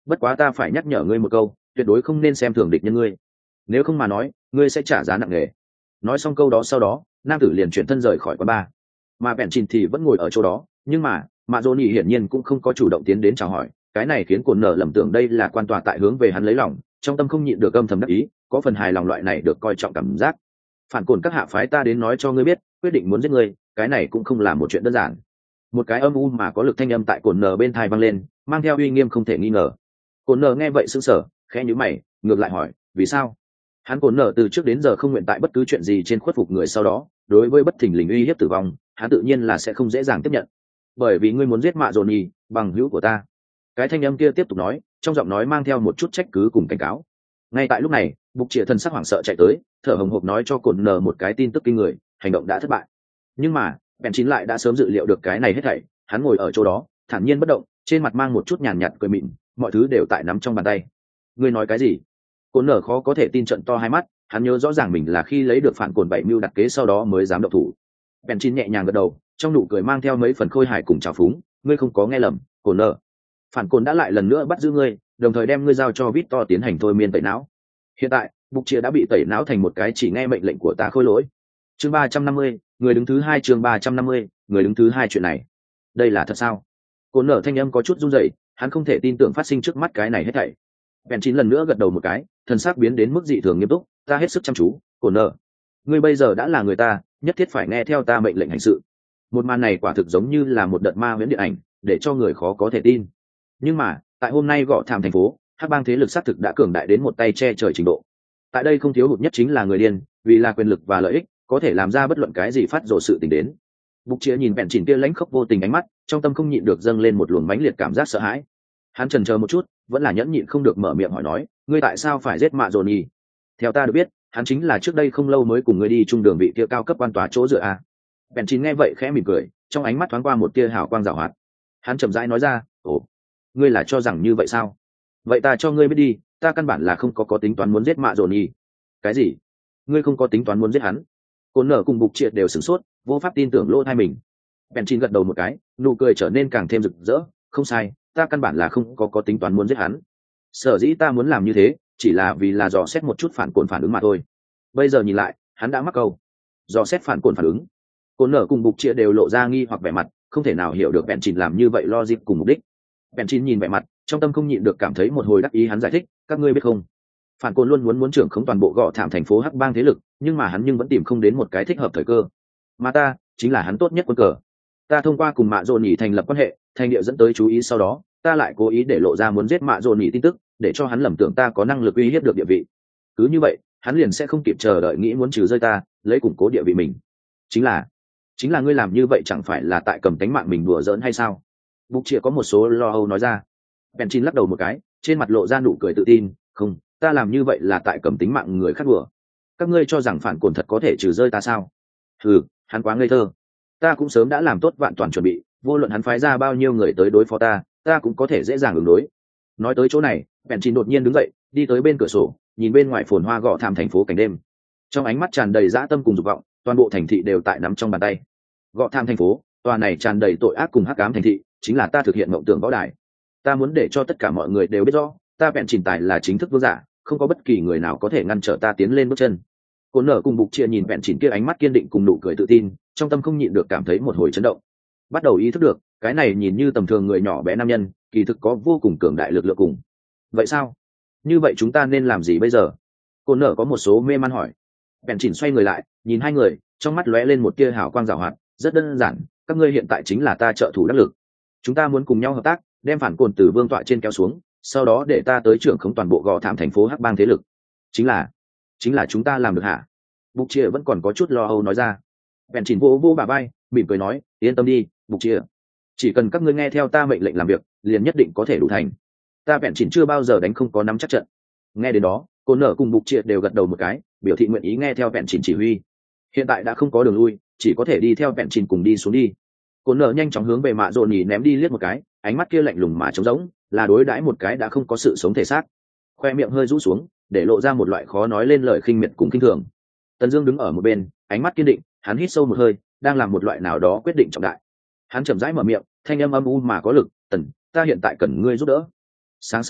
bất quá ta phải nhắc nhở ngươi một câu, tuyệt đối không nên xem thường địch nhân ngươi, nếu không mà nói ngươi sẽ trả giá nặng nề. Nói xong câu đó sau đó nam tử liền chuyển thân rời khỏi quán bar, mà bèn chìn thì vẫn ngồi ở chỗ đó. Nhưng mà mạ dỗ nhì hiển nhiên cũng không có chủ động tiến đến chào hỏi, cái này khiến cồn nở lầm tưởng đây là quan tòa tại hướng về hắn lấy lòng, trong tâm không nhịn được âm thầm đắc ý, có phần hài lòng loại này được coi trọng cảm giác. Phản cồn các hạ phái ta đến nói cho ngươi biết, quyết định muốn giết ngươi, cái này cũng không là một chuyện đơn giản. Một cái âm u mà có lực thanh âm tại cồn nở bên tai vang lên, mang theo uy nghiêm không thể nghi ngờ. Cồn nở nghe vậy sững sờ, khẽ nhíu mày, ngược lại hỏi, vì sao? Hắn cồn nở từ trước đến giờ không nguyện tại bất cứ chuyện gì trên khuất phục người sau đó, đối với bất thình lình uy hiếp tử vong, hắn tự nhiên là sẽ không dễ dàng tiếp nhận. Bởi vì ngươi muốn giết mạ dồn nhì, bằng hữu của ta. Cái thanh âm kia tiếp tục nói, trong giọng nói mang theo một chút trách cứ cùng cảnh cáo. Ngay tại lúc này, bục trịa thần sắc hoảng sợ chạy tới, thở hồng hộc nói cho cồn nở một cái tin tức kinh người, hành động đã thất bại. Nhưng mà bèn chín lại đã sớm dự liệu được cái này hết thảy, hắn ngồi ở chỗ đó thản nhiên bất động, trên mặt mang một chút nhàn nhạt cười mịn, mọi thứ đều tại nắm trong bàn tay. Ngươi nói cái gì? Cồn nở khó có thể tin, trận to hai mắt, hắn nhớ rõ ràng mình là khi lấy được phản cồn bảy mưu đặt kế sau đó mới dám động thủ. Bèn chín nhẹ nhàng gật đầu, trong nụ cười mang theo mấy phần khôi hài cùng trào phúng, ngươi không có nghe lầm, cồn nở. Phản cồn đã lại lần nữa bắt giữ ngươi, đồng thời đem ngươi giao cho Victor tiến hành thôi miên tẩy não. Hiện tại bục chia đã bị tẩy não thành một cái chỉ nghe mệnh lệnh của ta khôi lỗi. Chương ba trăm năm mươi, người đứng thứ hai. Chương ba trăm năm mươi, người đứng thứ hai. Chuyện này, đây là thật sao? Cồn nở thanh âm có chút run rẩy, hắn không thể tin tưởng phát sinh trước mắt cái này hết thảy. Bèn chín lần nữa gật đầu một cái, thần sắc biến đến mức dị thường nghiêm túc, ta hết sức chăm chú, cồn nở. Ngươi bây giờ đã là người ta, nhất thiết phải nghe theo ta mệnh lệnh hành sự. Một màn này quả thực giống như là một đợt ma huyễn điện ảnh, để cho người khó có thể tin. Nhưng mà tại hôm nay gõ thảm thành phố, hắc bang thế lực xác thực đã cường đại đến một tay che trời trình độ. Tại đây không thiếu hụt nhất chính là người điên, vì là quyền lực và lợi ích có thể làm ra bất luận cái gì phát rồ sự tình đến. Bục Chia nhìn bèn chỉnh kia lãnh khốc vô tình ánh mắt, trong tâm không nhịn được dâng lên một luồng mãnh liệt cảm giác sợ hãi. Hắn chần chờ một chút, vẫn là nhẫn nhịn không được mở miệng hỏi nói, ngươi tại sao phải giết mạ dồn nhì? Theo ta được biết, hắn chính là trước đây không lâu mới cùng ngươi đi chung đường vị kia cao cấp quan tòa chỗ dựa a. Bèn chỉnh nghe vậy khẽ mỉm cười, trong ánh mắt thoáng qua một tia hào quang giảo hoạt. Hắn chậm rãi nói ra, ồ, ngươi là cho rằng như vậy sao? Vậy ta cho ngươi biết đi, ta căn bản là không có có tính toán muốn giết mạ dồn nhì. Cái gì? Ngươi không có tính toán muốn giết hắn? Cồn nở cùng Bục Triệt đều sửng sốt, vô pháp tin tưởng lỗ tai mình. Bèn chín gật đầu một cái, nụ cười trở nên càng thêm rực rỡ, không sai, ta căn bản là không có có tính toán muốn giết hắn. Sở dĩ ta muốn làm như thế, chỉ là vì là dò xét một chút phản cồn phản ứng mà thôi. Bây giờ nhìn lại, hắn đã mắc câu. Dò xét phản cồn phản ứng. Cồn nở cùng Bục Triệt đều lộ ra nghi hoặc vẻ mặt, không thể nào hiểu được bèn chín làm như vậy logic cùng mục đích. Bèn chín nhìn vẻ mặt, trong tâm không nhịn được cảm thấy một hồi đắc ý, hắn giải thích, các ngươi biết không, phản cồn luôn muốn muốn trưởng khống toàn bộ gọ thảm thành phố hắc bang thế lực, nhưng mà hắn nhưng vẫn tìm không đến một cái thích hợp thời cơ, mà ta chính là hắn tốt nhất quân cờ. Ta thông qua cùng mạ dồn nhỉ thành lập quan hệ, thành địa dẫn tới chú ý, sau đó ta lại cố ý để lộ ra muốn giết mạ dồn nhỉ tin tức, để cho hắn lầm tưởng ta có năng lực uy hiếp được địa vị. Cứ như vậy hắn liền sẽ không kịp chờ đợi nghĩ muốn trừ rơi ta, lấy củng cố địa vị mình. Chính là chính là ngươi làm như vậy chẳng phải là tại cầm tánh mạng mình đùa giỡn hay sao? Bục Triệt có một số lo âu nói ra. Bèn chín lắc đầu một cái, trên mặt lộ ra nụ cười tự tin, không, ta làm như vậy là tại cầm tính mạng người khác đùa. Các ngươi cho rằng phản cồn thật có thể trừ rơi ta sao? Ừ, hắn quá ngây thơ. Ta cũng sớm đã làm tốt vạn toàn chuẩn bị, vô luận hắn phái ra bao nhiêu người tới đối phó ta, ta cũng có thể dễ dàng ứng đối. Nói tới chỗ này, bèn chín đột nhiên đứng dậy, đi tới bên cửa sổ, nhìn bên ngoài phồn hoa gọ thảm thành phố cảnh đêm. Trong ánh mắt tràn đầy dã tâm cùng dục vọng, toàn bộ thành thị đều tại nắm trong bàn tay. Gọ thảm thành phố, tòa này tràn đầy tội ác cùng hắc ám thành thị, chính là ta thực hiện mộng tưởng võ đài. Ta muốn để cho tất cả mọi người đều biết rõ, ta bèn chỉnh tài là chính thức vương giả, không có bất kỳ người nào có thể ngăn trở ta tiến lên bước chân. Cồn nở cùng Bục Chia nhìn bèn chỉnh kia ánh mắt kiên định cùng nụ cười tự tin, trong tâm không nhịn được cảm thấy một hồi chấn động. Bắt đầu ý thức được, cái này nhìn như tầm thường người nhỏ bé nam nhân, kỳ thực có vô cùng cường đại lực lượng cùng. Vậy sao? Như vậy chúng ta nên làm gì bây giờ? Cồn nở có một số mê man hỏi. Bèn chỉnh xoay người lại, nhìn hai người, trong mắt lóe lên một tia hào quang giảo hoạt, rất đơn giản, các ngươi hiện tại chính là ta trợ thủ đắc lực. Chúng ta muốn cùng nhau hợp tác, đem phản cồn từ vương tọa trên kéo xuống, sau đó để ta tới trưởng khống toàn bộ gò thảm thành phố hắc bang thế lực. Chính là chính là chúng ta làm được hả? Bục Chia vẫn còn có chút lo âu nói ra. Bèn chỉnh vô vô bà bay, mỉm cười nói, yên tâm đi, Bục Chia, chỉ cần các ngươi nghe theo ta mệnh lệnh làm việc, liền nhất định có thể đủ thành. Ta bèn chỉnh chưa bao giờ đánh không có nắm chắc trận. Nghe đến đó, Cồn nở cùng Bục Chia đều gật đầu một cái, biểu thị nguyện ý nghe theo bèn chỉnh chỉ huy. Hiện tại đã không có đường lui, chỉ có thể đi theo bèn chỉnh cùng đi xuống đi. Cồn nở nhanh chóng hướng về mạ dồn nhì ném đi liếc một cái, ánh mắt kia lạnh lùng mà trống rỗng, là đối đãi một cái đã không có sự sống thể xác. Khoe miệng hơi rũ xuống, để lộ ra một loại khó nói lên lời khinh miệt cùng khinh thường. Tần Dương đứng ở một bên, ánh mắt kiên định, hắn hít sâu một hơi, đang làm một loại nào đó quyết định trọng đại. Hắn chậm rãi mở miệng, thanh âm âm u mà có lực, "Tần, ta hiện tại cần ngươi giúp đỡ." Sáng sớm,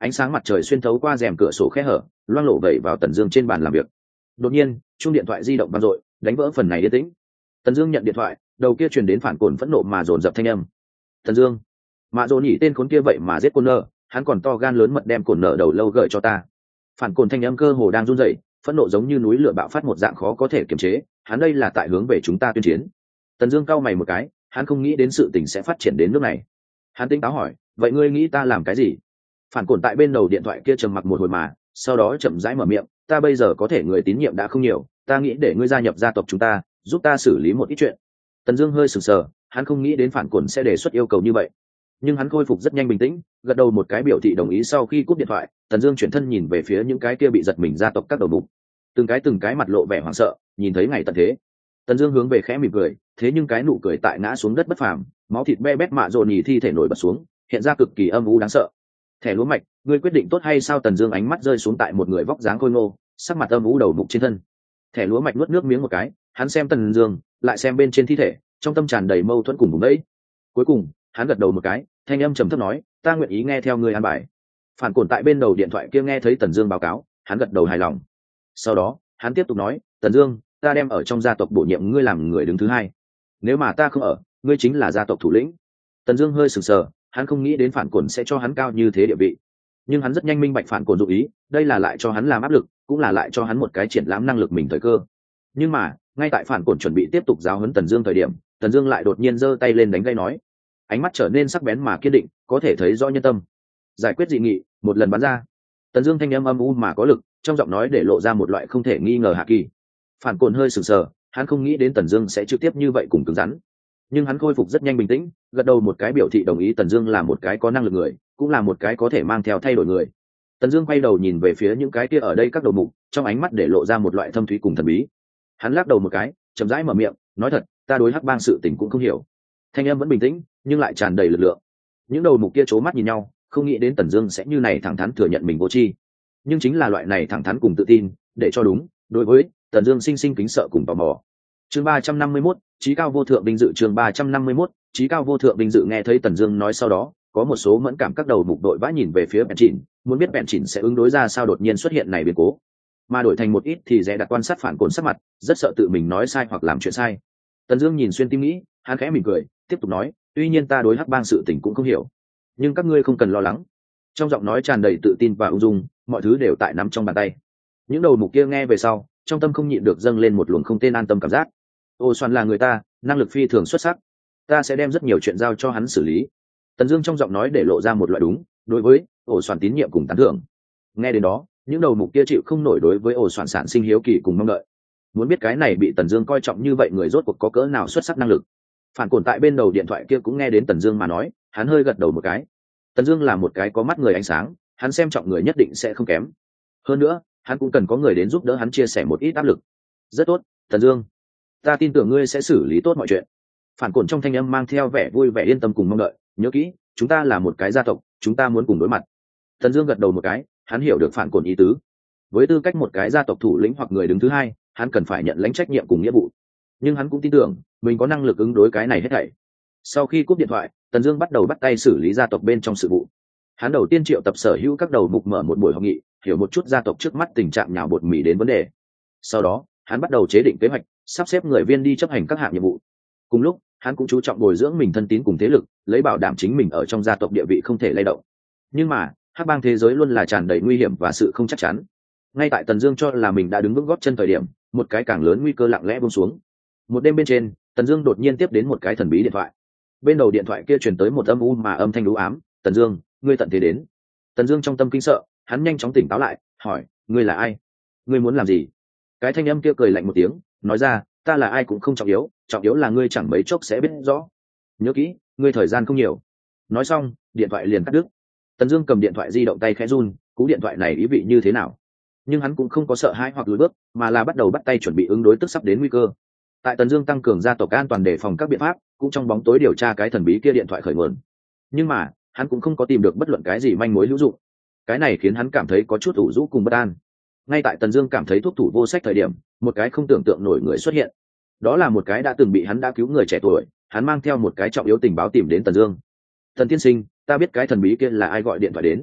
ánh sáng mặt trời xuyên thấu qua rèm cửa sổ khe hở loang lộ vẩy vào Tần Dương trên bàn làm việc. Đột nhiên chuông điện thoại di động vang dội, đánh vỡ phần này yên tĩnh. Tần Dương nhận điện thoại, đầu kia truyền đến phản cồn phẫn nộ mà dồn dập thanh âm. Tần Dương, mạ dồn nhỉ tên khốn kia vậy mà giết cồn nợ, hắn còn to gan lớn mật đem cồn nợ đầu lâu gợi cho ta. Phản cồn thanh âm cơ hồ đang run rẩy, phẫn nộ giống như núi lửa bạo phát một dạng khó có thể kiềm chế, hắn đây là tại hướng về chúng ta tuyên chiến. Tần Dương cau mày một cái, hắn không nghĩ đến sự tình sẽ phát triển đến nước này. Hắn tinh táo hỏi, vậy ngươi nghĩ ta làm cái gì? Phản cồn tại bên đầu điện thoại kia trầm mặc một hồi mà, sau đó chậm rãi mở miệng, ta bây giờ có thể người tín nhiệm đã không nhiều, ta nghĩ để ngươi gia nhập gia tộc chúng ta, giúp ta xử lý một ít chuyện. Tần Dương hơi sửng sờ, hắn không nghĩ đến phản cồn sẽ đề xuất yêu cầu như vậy, nhưng hắn khôi phục rất nhanh bình tĩnh, gật đầu một cái biểu thị đồng ý. Sau khi cúp điện thoại, Tần Dương chuyển thân nhìn về phía những cái kia bị giật mình gia tộc các đầu mục, từng cái từng cái mặt lộ vẻ hoảng sợ, nhìn thấy ngày tận thế. Tần Dương hướng về khẽ mỉm cười, thế nhưng cái nụ cười tại ngã xuống đất bất phàm, máu thịt be bét mạ dồn nhì thi thể nổi bật xuống, hiện ra cực kỳ âm u đáng sợ. Thẻ lúa mạch, ngươi quyết định tốt hay sao? Tần Dương ánh mắt rơi xuống tại một người vóc dáng khôi ngô, sắc mặt âm u đầu mục trên thân. Thẻ lúa mạch nuốt nước miếng một cái, hắn xem Tần Dương, lại xem bên trên thi thể, trong tâm tràn đầy mâu thuẫn cùng vùng đấy. Cuối cùng, hắn gật đầu một cái, thanh âm trầm thấp nói, ta nguyện ý nghe theo ngươi an bài. Phản cồn tại bên đầu điện thoại kia nghe thấy Tần Dương báo cáo, hắn gật đầu hài lòng. Sau đó, hắn tiếp tục nói, Tần Dương, ta đem ở trong gia tộc bổ nhiệm ngươi làm người đứng thứ hai. Nếu mà ta không ở, ngươi chính là gia tộc thủ lĩnh. Tần Dương hơi sửng sờ, hắn không nghĩ đến phản cồn sẽ cho hắn cao như thế địa vị, nhưng hắn rất nhanh minh bạch phản cồn dụng ý, đây là lại cho hắn làm áp lực, cũng là lại cho hắn một cái triển lãm năng lực mình thời cơ. Nhưng mà ngay tại phản cồn chuẩn bị tiếp tục giáo huấn Tần Dương thời điểm, Tần Dương lại đột nhiên giơ tay lên đánh gây nói, ánh mắt trở nên sắc bén mà kiên định, có thể thấy rõ nhân tâm. Giải quyết dị nghị, một lần bắn ra. Tần Dương thanh âm âm u mà có lực, trong giọng nói để lộ ra một loại không thể nghi ngờ hạ kỳ. Phản cồn hơi sửng sờ, hắn không nghĩ đến Tần Dương sẽ trực tiếp như vậy cùng cứng rắn, nhưng hắn khôi phục rất nhanh bình tĩnh, gật đầu một cái biểu thị đồng ý. Tần Dương là một cái có năng lực người, cũng là một cái có thể mang theo thay đổi người. Tần Dương quay đầu nhìn về phía những cái kia ở đây các đầu mục, trong ánh mắt để lộ ra một loại thâm thúy cùng thần bí. Hắn lắc đầu một cái, chậm rãi mở miệng, nói thật, ta đối Hắc Bang sự tình cũng không hiểu. Thanh âm vẫn bình tĩnh, nhưng lại tràn đầy lực lượng. Những đầu mục kia chố mắt nhìn nhau, không nghĩ đến Tần Dương sẽ như này thẳng thắn thừa nhận mình vô tri. Nhưng chính là loại này thẳng thắn cùng tự tin, để cho đúng, đối với Tần Dương sinh sinh kính sợ cùng tò mò. Chương ba trăm năm mươi mốt, chí cao vô thượng vinh dự. Chương ba trăm năm mươi mốt, chí cao vô thượng vinh dự. Nghe thấy Tần Dương nói sau đó, có một số mẫn cảm các đầu mục đội vã nhìn về phía Bèn Chỉnh, muốn biết Bèn Chỉnh sẽ ứng đối ra sao đột nhiên xuất hiện này biến cố. Mà đổi thành một ít thì dè đặt quan sát phản cồn sắc mặt, rất sợ tự mình nói sai hoặc làm chuyện sai. Tần Dương nhìn xuyên tim nghĩ, hắn khẽ mỉm cười, tiếp tục nói, tuy nhiên ta đối Hắc Bang sự tình cũng không hiểu, nhưng các ngươi không cần lo lắng. Trong giọng nói tràn đầy tự tin và ung dung, mọi thứ đều tại nắm trong bàn tay. Những đầu mục kia nghe về sau, trong tâm không nhịn được dâng lên một luồng không tên an tâm cảm giác. Ô Soàn là người ta, năng lực phi thường xuất sắc, ta sẽ đem rất nhiều chuyện giao cho hắn xử lý. Tần Dương trong giọng nói để lộ ra một loại đúng, đối với Ô Soàn tín nhiệm cùng tán thưởng. Nghe đến đó, những đầu mục kia chịu không nổi đối với Ô Soàn sản sinh hiếu kỳ cùng mong đợi. Muốn biết cái này bị Tần Dương coi trọng như vậy người rốt cuộc có cỡ nào xuất sắc năng lực. Phản cồn tại bên đầu điện thoại kia cũng nghe đến Tần Dương mà nói, hắn hơi gật đầu một cái. Tần Dương là một cái có mắt người ánh sáng, hắn xem trọng người nhất định sẽ không kém. Hơn nữa, hắn cũng cần có người đến giúp đỡ hắn chia sẻ một ít áp lực. Rất tốt, Tần Dương, ta tin tưởng ngươi sẽ xử lý tốt mọi chuyện. Phản cồn trong thanh âm mang theo vẻ vui vẻ yên tâm cùng mong đợi, nhớ kỹ, chúng ta là một cái gia tộc, chúng ta muốn cùng đối mặt. Tần Dương gật đầu một cái, hắn hiểu được phản cồn ý tứ. Với tư cách một cái gia tộc thủ lĩnh hoặc người đứng thứ hai, hắn cần phải nhận lãnh trách nhiệm cùng nghĩa vụ. Nhưng hắn cũng tin tưởng mình có năng lực ứng đối cái này hết thảy. Sau khi cúp điện thoại, Tần Dương bắt đầu bắt tay xử lý gia tộc bên trong sự vụ. Hắn đầu tiên triệu tập sở hữu các đầu mục mở một buổi họp nghị, hiểu một chút gia tộc trước mắt tình trạng nhào bột mì đến vấn đề. Sau đó, hắn bắt đầu chế định kế hoạch, sắp xếp người viên đi chấp hành các hạng nhiệm vụ. Cùng lúc, hắn cũng chú trọng bồi dưỡng mình thân tín cùng thế lực, lấy bảo đảm chính mình ở trong gia tộc địa vị không thể lay động. Nhưng mà, Hắc Bang thế giới luôn là tràn đầy nguy hiểm và sự không chắc chắn. Ngay tại Tần Dương cho là mình đã đứng vững gót chân thời điểm, một cái càng lớn nguy cơ lặng lẽ buông xuống. Một đêm bên trên, Tần Dương đột nhiên tiếp đến một cái thần bí điện thoại. Bên đầu điện thoại kia truyền tới một âm u mà âm thanh u ám, "Tần Dương, ngươi tận thế đến." Tần Dương trong tâm kinh sợ, hắn nhanh chóng tỉnh táo lại, hỏi, "Ngươi là ai? Ngươi muốn làm gì?" Cái thanh âm kia cười lạnh một tiếng, nói ra, "Ta là ai cũng không trọng yếu, trọng yếu là ngươi chẳng mấy chốc sẽ biết rõ. Nhớ kỹ, ngươi thời gian không nhiều." Nói xong, điện thoại liền cắt đứt. Tần Dương cầm điện thoại di động tay khẽ run, cú điện thoại này ý vị như thế nào? Nhưng hắn cũng không có sợ hãi hoặc lùi bước, mà là bắt đầu bắt tay chuẩn bị ứng đối tức sắp đến nguy cơ. Tại Tần Dương tăng cường gia tộc an toàn để phòng các biện pháp, cũng trong bóng tối điều tra cái thần bí kia điện thoại khởi nguồn. Nhưng mà, hắn cũng không có tìm được bất luận cái gì manh mối hữu dụng. Cái này khiến hắn cảm thấy có chút ủ rũ cùng bất an. Ngay tại Tần Dương cảm thấy thuốc thủ vô sách thời điểm, một cái không tưởng tượng nổi người xuất hiện. Đó là một cái đã từng bị hắn đã cứu người trẻ tuổi, hắn mang theo một cái trọng yếu tình báo tìm đến Tần Dương. "Tần tiên sinh, ta biết cái thần bí kia là ai gọi điện thoại đến."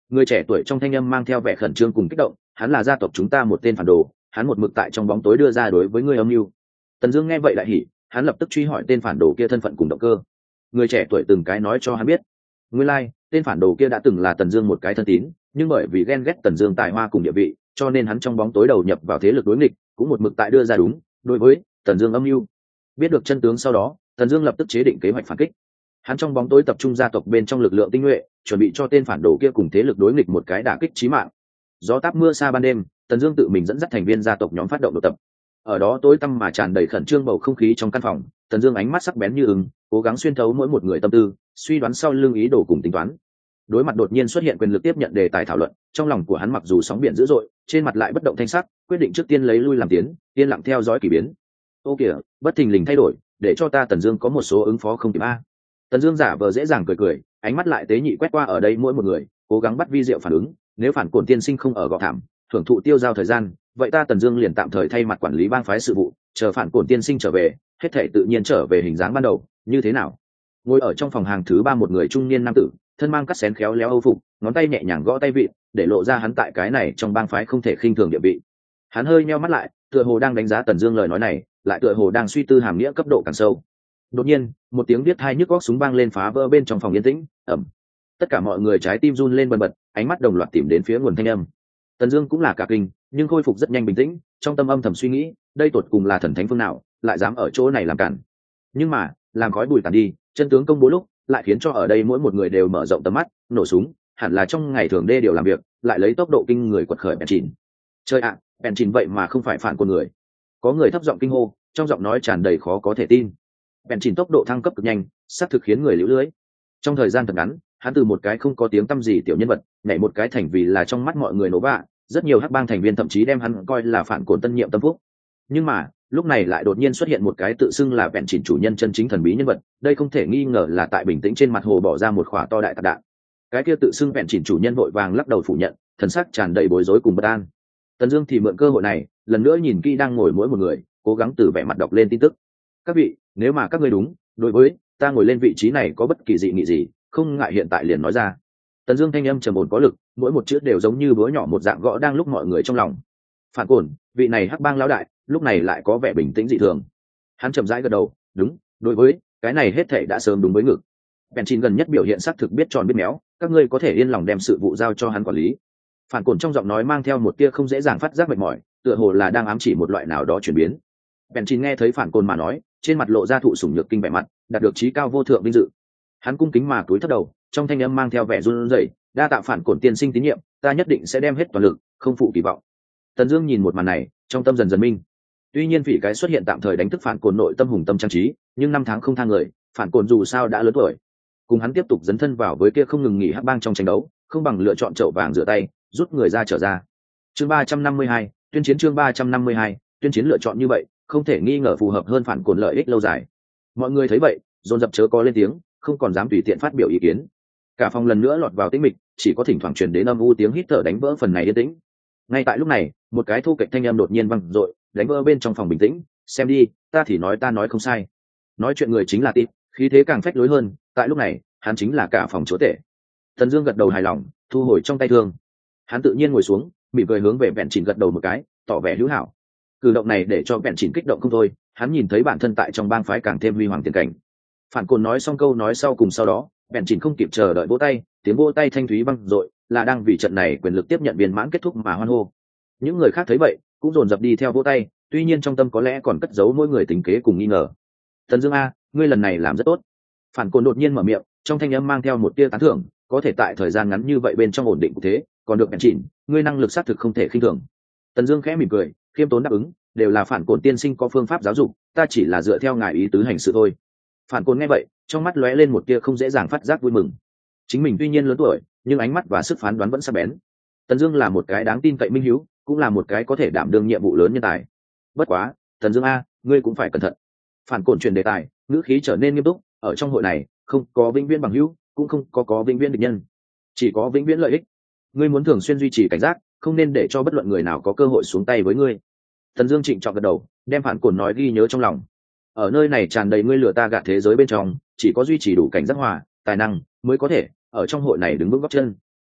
Người trẻ tuổi trong thanh âm mang theo vẻ khẩn trương cùng kích động, hắn là gia tộc chúng ta một tên phản đồ, hắn một mực tại trong bóng tối đưa ra đối với ngươi âm mưu. Tần Dương nghe vậy đại hỉ, hắn lập tức truy hỏi tên phản đồ kia thân phận cùng động cơ. Người trẻ tuổi từng cái nói cho hắn biết. Nguyên lai, like, tên phản đồ kia đã từng là Tần Dương một cái thân tín, nhưng bởi vì ghen ghét Tần Dương tài hoa cùng địa vị, cho nên hắn trong bóng tối đầu nhập vào thế lực đối nghịch, cũng một mực tại đưa ra đúng đối với Tần Dương âm mưu. Biết được chân tướng sau đó, Tần Dương lập tức chế định kế hoạch phản kích. Hắn trong bóng tối tập trung gia tộc bên trong lực lượng tinh nhuệ, chuẩn bị cho tên phản đồ kia cùng thế lực đối nghịch một cái đả kích chí mạng. Gió táp mưa xa ban đêm, Tần Dương tự mình dẫn dắt thành viên gia tộc nhóm phát động đột tập. Ở đó tối tăm mà tràn đầy khẩn trương bầu không khí trong căn phòng, Tần Dương ánh mắt sắc bén như ưng, cố gắng xuyên thấu mỗi một người tâm tư, suy đoán sau lưng ý đồ cùng tính toán. Đối mặt đột nhiên xuất hiện quyền lực tiếp nhận đề tài thảo luận, trong lòng của hắn mặc dù sóng biển dữ dội, trên mặt lại bất động thanh sắc, quyết định trước tiên lấy lui làm tiến, yên lặng theo dõi kỳ biến. Ô kìa, bất thình lình thay đổi, để cho ta Tần Dương có một số ứng phó không kịp a. Tần Dương giả vờ dễ dàng cười cười, ánh mắt lại tế nhị quét qua ở đây mỗi một người, cố gắng bắt vi diệu phản ứng. Nếu phản cổn tiên sinh không ở gò thảm, thưởng thụ tiêu giao thời gian, vậy ta Tần Dương liền tạm thời thay mặt quản lý bang phái sự vụ, chờ phản cổn tiên sinh trở về, hết thảy tự nhiên trở về hình dáng ban đầu, như thế nào? Ngồi ở trong phòng hàng thứ ba một người trung niên nam tử, thân mang cắt xén khéo léo âu phục, ngón tay nhẹ nhàng gõ tay vịn, để lộ ra hắn tại cái này trong bang phái không thể khinh thường địa vị. Hắn hơi nheo mắt lại, tựa hồ đang đánh giá Tần Dương lời nói này, lại tựa hồ đang suy tư hàm nghĩa cấp độ càng sâu. Đột nhiên, một tiếng biết hai nhức góc súng vang lên phá vỡ bên trong phòng yên tĩnh, ầm. Tất cả mọi người trái tim run lên bần bật, ánh mắt đồng loạt tìm đến phía nguồn thanh âm. Tần Dương cũng là cả kinh, nhưng khôi phục rất nhanh bình tĩnh, trong tâm âm thầm suy nghĩ, đây tột cùng là thần thánh phương nào, lại dám ở chỗ này làm cản. Nhưng mà, làm khói bụi tàn đi, chân tướng công bố lúc, lại khiến cho ở đây mỗi một người đều mở rộng tầm mắt, nổ súng, hẳn là trong ngày thường đê điều làm việc, lại lấy tốc độ kinh người quật khởi bèn chìn. Chơi ạ, bèn chìn vậy mà không phải phản con người. Có người thấp giọng kinh hô, trong giọng nói tràn đầy khó có thể tin. Bèn chìn tốc độ thăng cấp cực nhanh, sắp thực khiến người liễu lưới. Trong thời gian thật ngắn, hắn từ một cái không có tiếng tăm gì tiểu nhân vật, nhảy một cái thành vì là trong mắt mọi người nổ vạ, rất nhiều hắc bang thành viên thậm chí đem hắn coi là phản cồn tân nhiệm tâm phúc. Nhưng mà, lúc này lại đột nhiên xuất hiện một cái tự xưng là bèn chìn chủ nhân chân chính thần bí nhân vật, đây không thể nghi ngờ là tại bình tĩnh trên mặt hồ bỏ ra một khỏa to đại tạc đạn. Cái kia tự xưng bèn chìn chủ nhân vội vàng lắc đầu phủ nhận, thần sắc tràn đầy bối rối cùng bất an. Tần Dương thì mượn cơ hội này, lần nữa nhìn kỹ đang ngồi mỗi một người, cố gắng từ vẻ mặt đọc lên tin tức. Các vị, nếu mà các ngươi đúng, đối với ta ngồi lên vị trí này có bất kỳ dị nghị gì, không ngại hiện tại liền nói ra. Tần Dương thanh âm trầm ổn có lực, mỗi một chữ đều giống như búa nhỏ một dạng gõ đang lúc mọi người trong lòng. Phản cổn, vị này hắc bang lão đại, lúc này lại có vẻ bình tĩnh dị thường. Hắn chậm rãi gật đầu, đúng, đối với cái này hết thảy đã sớm đúng với ngực. Benchin gần nhất biểu hiện xác thực biết tròn biết méo, các ngươi có thể yên lòng đem sự vụ giao cho hắn quản lý. Phản cổn trong giọng nói mang theo một tia không dễ dàng phát giác mệt mỏi, tựa hồ là đang ám chỉ một loại nào đó chuyển biến. Benchin nghe thấy phản cổn mà nói, trên mặt lộ ra thụ sủng nhược kinh vẻ mặt, đạt được trí cao vô thượng vinh dự. Hắn cung kính mà cúi thấp đầu, trong thanh âm mang theo vẻ run rẩy, đa tạ phản cổn tiên sinh tín nhiệm, ta nhất định sẽ đem hết toàn lực, không phụ kỳ vọng. Tần Dương nhìn một màn này, trong tâm dần dần minh. Tuy nhiên vì cái xuất hiện tạm thời đánh thức phản cồn nội tâm hùng tâm trang trí, nhưng năm tháng không thang người, phản cồn dù sao đã lớn tuổi, cùng hắn tiếp tục dấn thân vào với kia không ngừng nghỉ hắc bang trong tranh đấu, không bằng lựa chọn chậu vàng rửa tay, rút người ra trở ra. Chương ba trăm năm mươi hai, tuyên chiến chương ba trăm năm mươi hai, tuyên chiến lựa chọn như vậy, không thể nghi ngờ phù hợp hơn phản cồn lợi ích lâu dài. Mọi người thấy vậy, dồn dập chớ có lên tiếng, không còn dám tùy tiện phát biểu ý kiến. Cả phòng lần nữa lọt vào tĩnh mịch, chỉ có thỉnh thoảng truyền đến âm u tiếng hít thở đánh vỡ phần này yên tĩnh. Ngay tại lúc này, một cái thu kịch thanh âm đột nhiên vang dội, đánh vỡ bên trong phòng bình tĩnh. Xem đi, ta thì nói ta nói không sai. Nói chuyện người chính là Tịp, khí thế càng phách lối hơn. Tại lúc này, hắn chính là cả phòng chúa tể. Tần Dương gật đầu hài lòng, thu hồi trong tay thương. Hắn tự nhiên ngồi xuống, mỉm cười hướng về Bèn Chỉnh gật đầu một cái, tỏ vẻ hữu hảo. Cử động này để cho Bèn Chỉnh kích động không thôi. Hắn nhìn thấy bản thân tại trong bang phái càng thêm huy hoàng tiền cảnh. Phản Côn nói xong câu nói sau cùng sau đó, Bèn Chỉnh không kịp chờ đợi vỗ tay, tiếng vỗ tay thanh thúy vang dội, là đang vì trận này quyền lực tiếp nhận viên mãn kết thúc mà hoan hô. Những người khác thấy vậy, cũng dồn dập đi theo vỗ tay, tuy nhiên trong tâm có lẽ còn cất giấu mỗi người tính kế cùng nghi ngờ. Tần Dương a, ngươi lần này làm rất tốt. Phản Côn đột nhiên mở miệng, trong thanh âm mang theo một tia tán thưởng, có thể tại thời gian ngắn như vậy bên trong ổn định thế, còn được Bèn Chỉnh, ngươi năng lực xác thực không thể khinh thường. Tần Dương khẽ mỉm cười, khiêm tốn đáp ứng, đều là Phản Côn tiên sinh có phương pháp giáo dục, ta chỉ là dựa theo ngài ý tứ hành sự thôi. Phản Côn nghe vậy, trong mắt lóe lên một tia không dễ dàng phát giác vui mừng. Chính mình tuy nhiên lớn tuổi, nhưng ánh mắt và sức phán đoán vẫn sắc bén. Tần Dương là một cái đáng tin cậy minh hiếu, cũng là một cái có thể đảm đương nhiệm vụ lớn nhân tài. Bất quá, Tần Dương a, ngươi cũng phải cẩn thận. Phản Côn chuyển đề tài, ngữ khí trở nên nghiêm túc, ở trong hội này, không có vĩnh viễn bằng hữu, cũng không có có vĩnh viễn địch nhân, chỉ có vĩnh viễn lợi ích. Ngươi muốn thường xuyên duy trì cảnh giác, không nên để cho bất luận người nào có cơ hội xuống tay với ngươi. Tần Dương trịnh trọng gật đầu, đem Phản Côn nói ghi nhớ trong lòng. Ở nơi này tràn đầy ngươi lừa ta gạt thế giới bên trong, chỉ có duy trì đủ cảnh giác hòa, tài năng mới có thể ở trong hội này đứng vững gót chân. Được,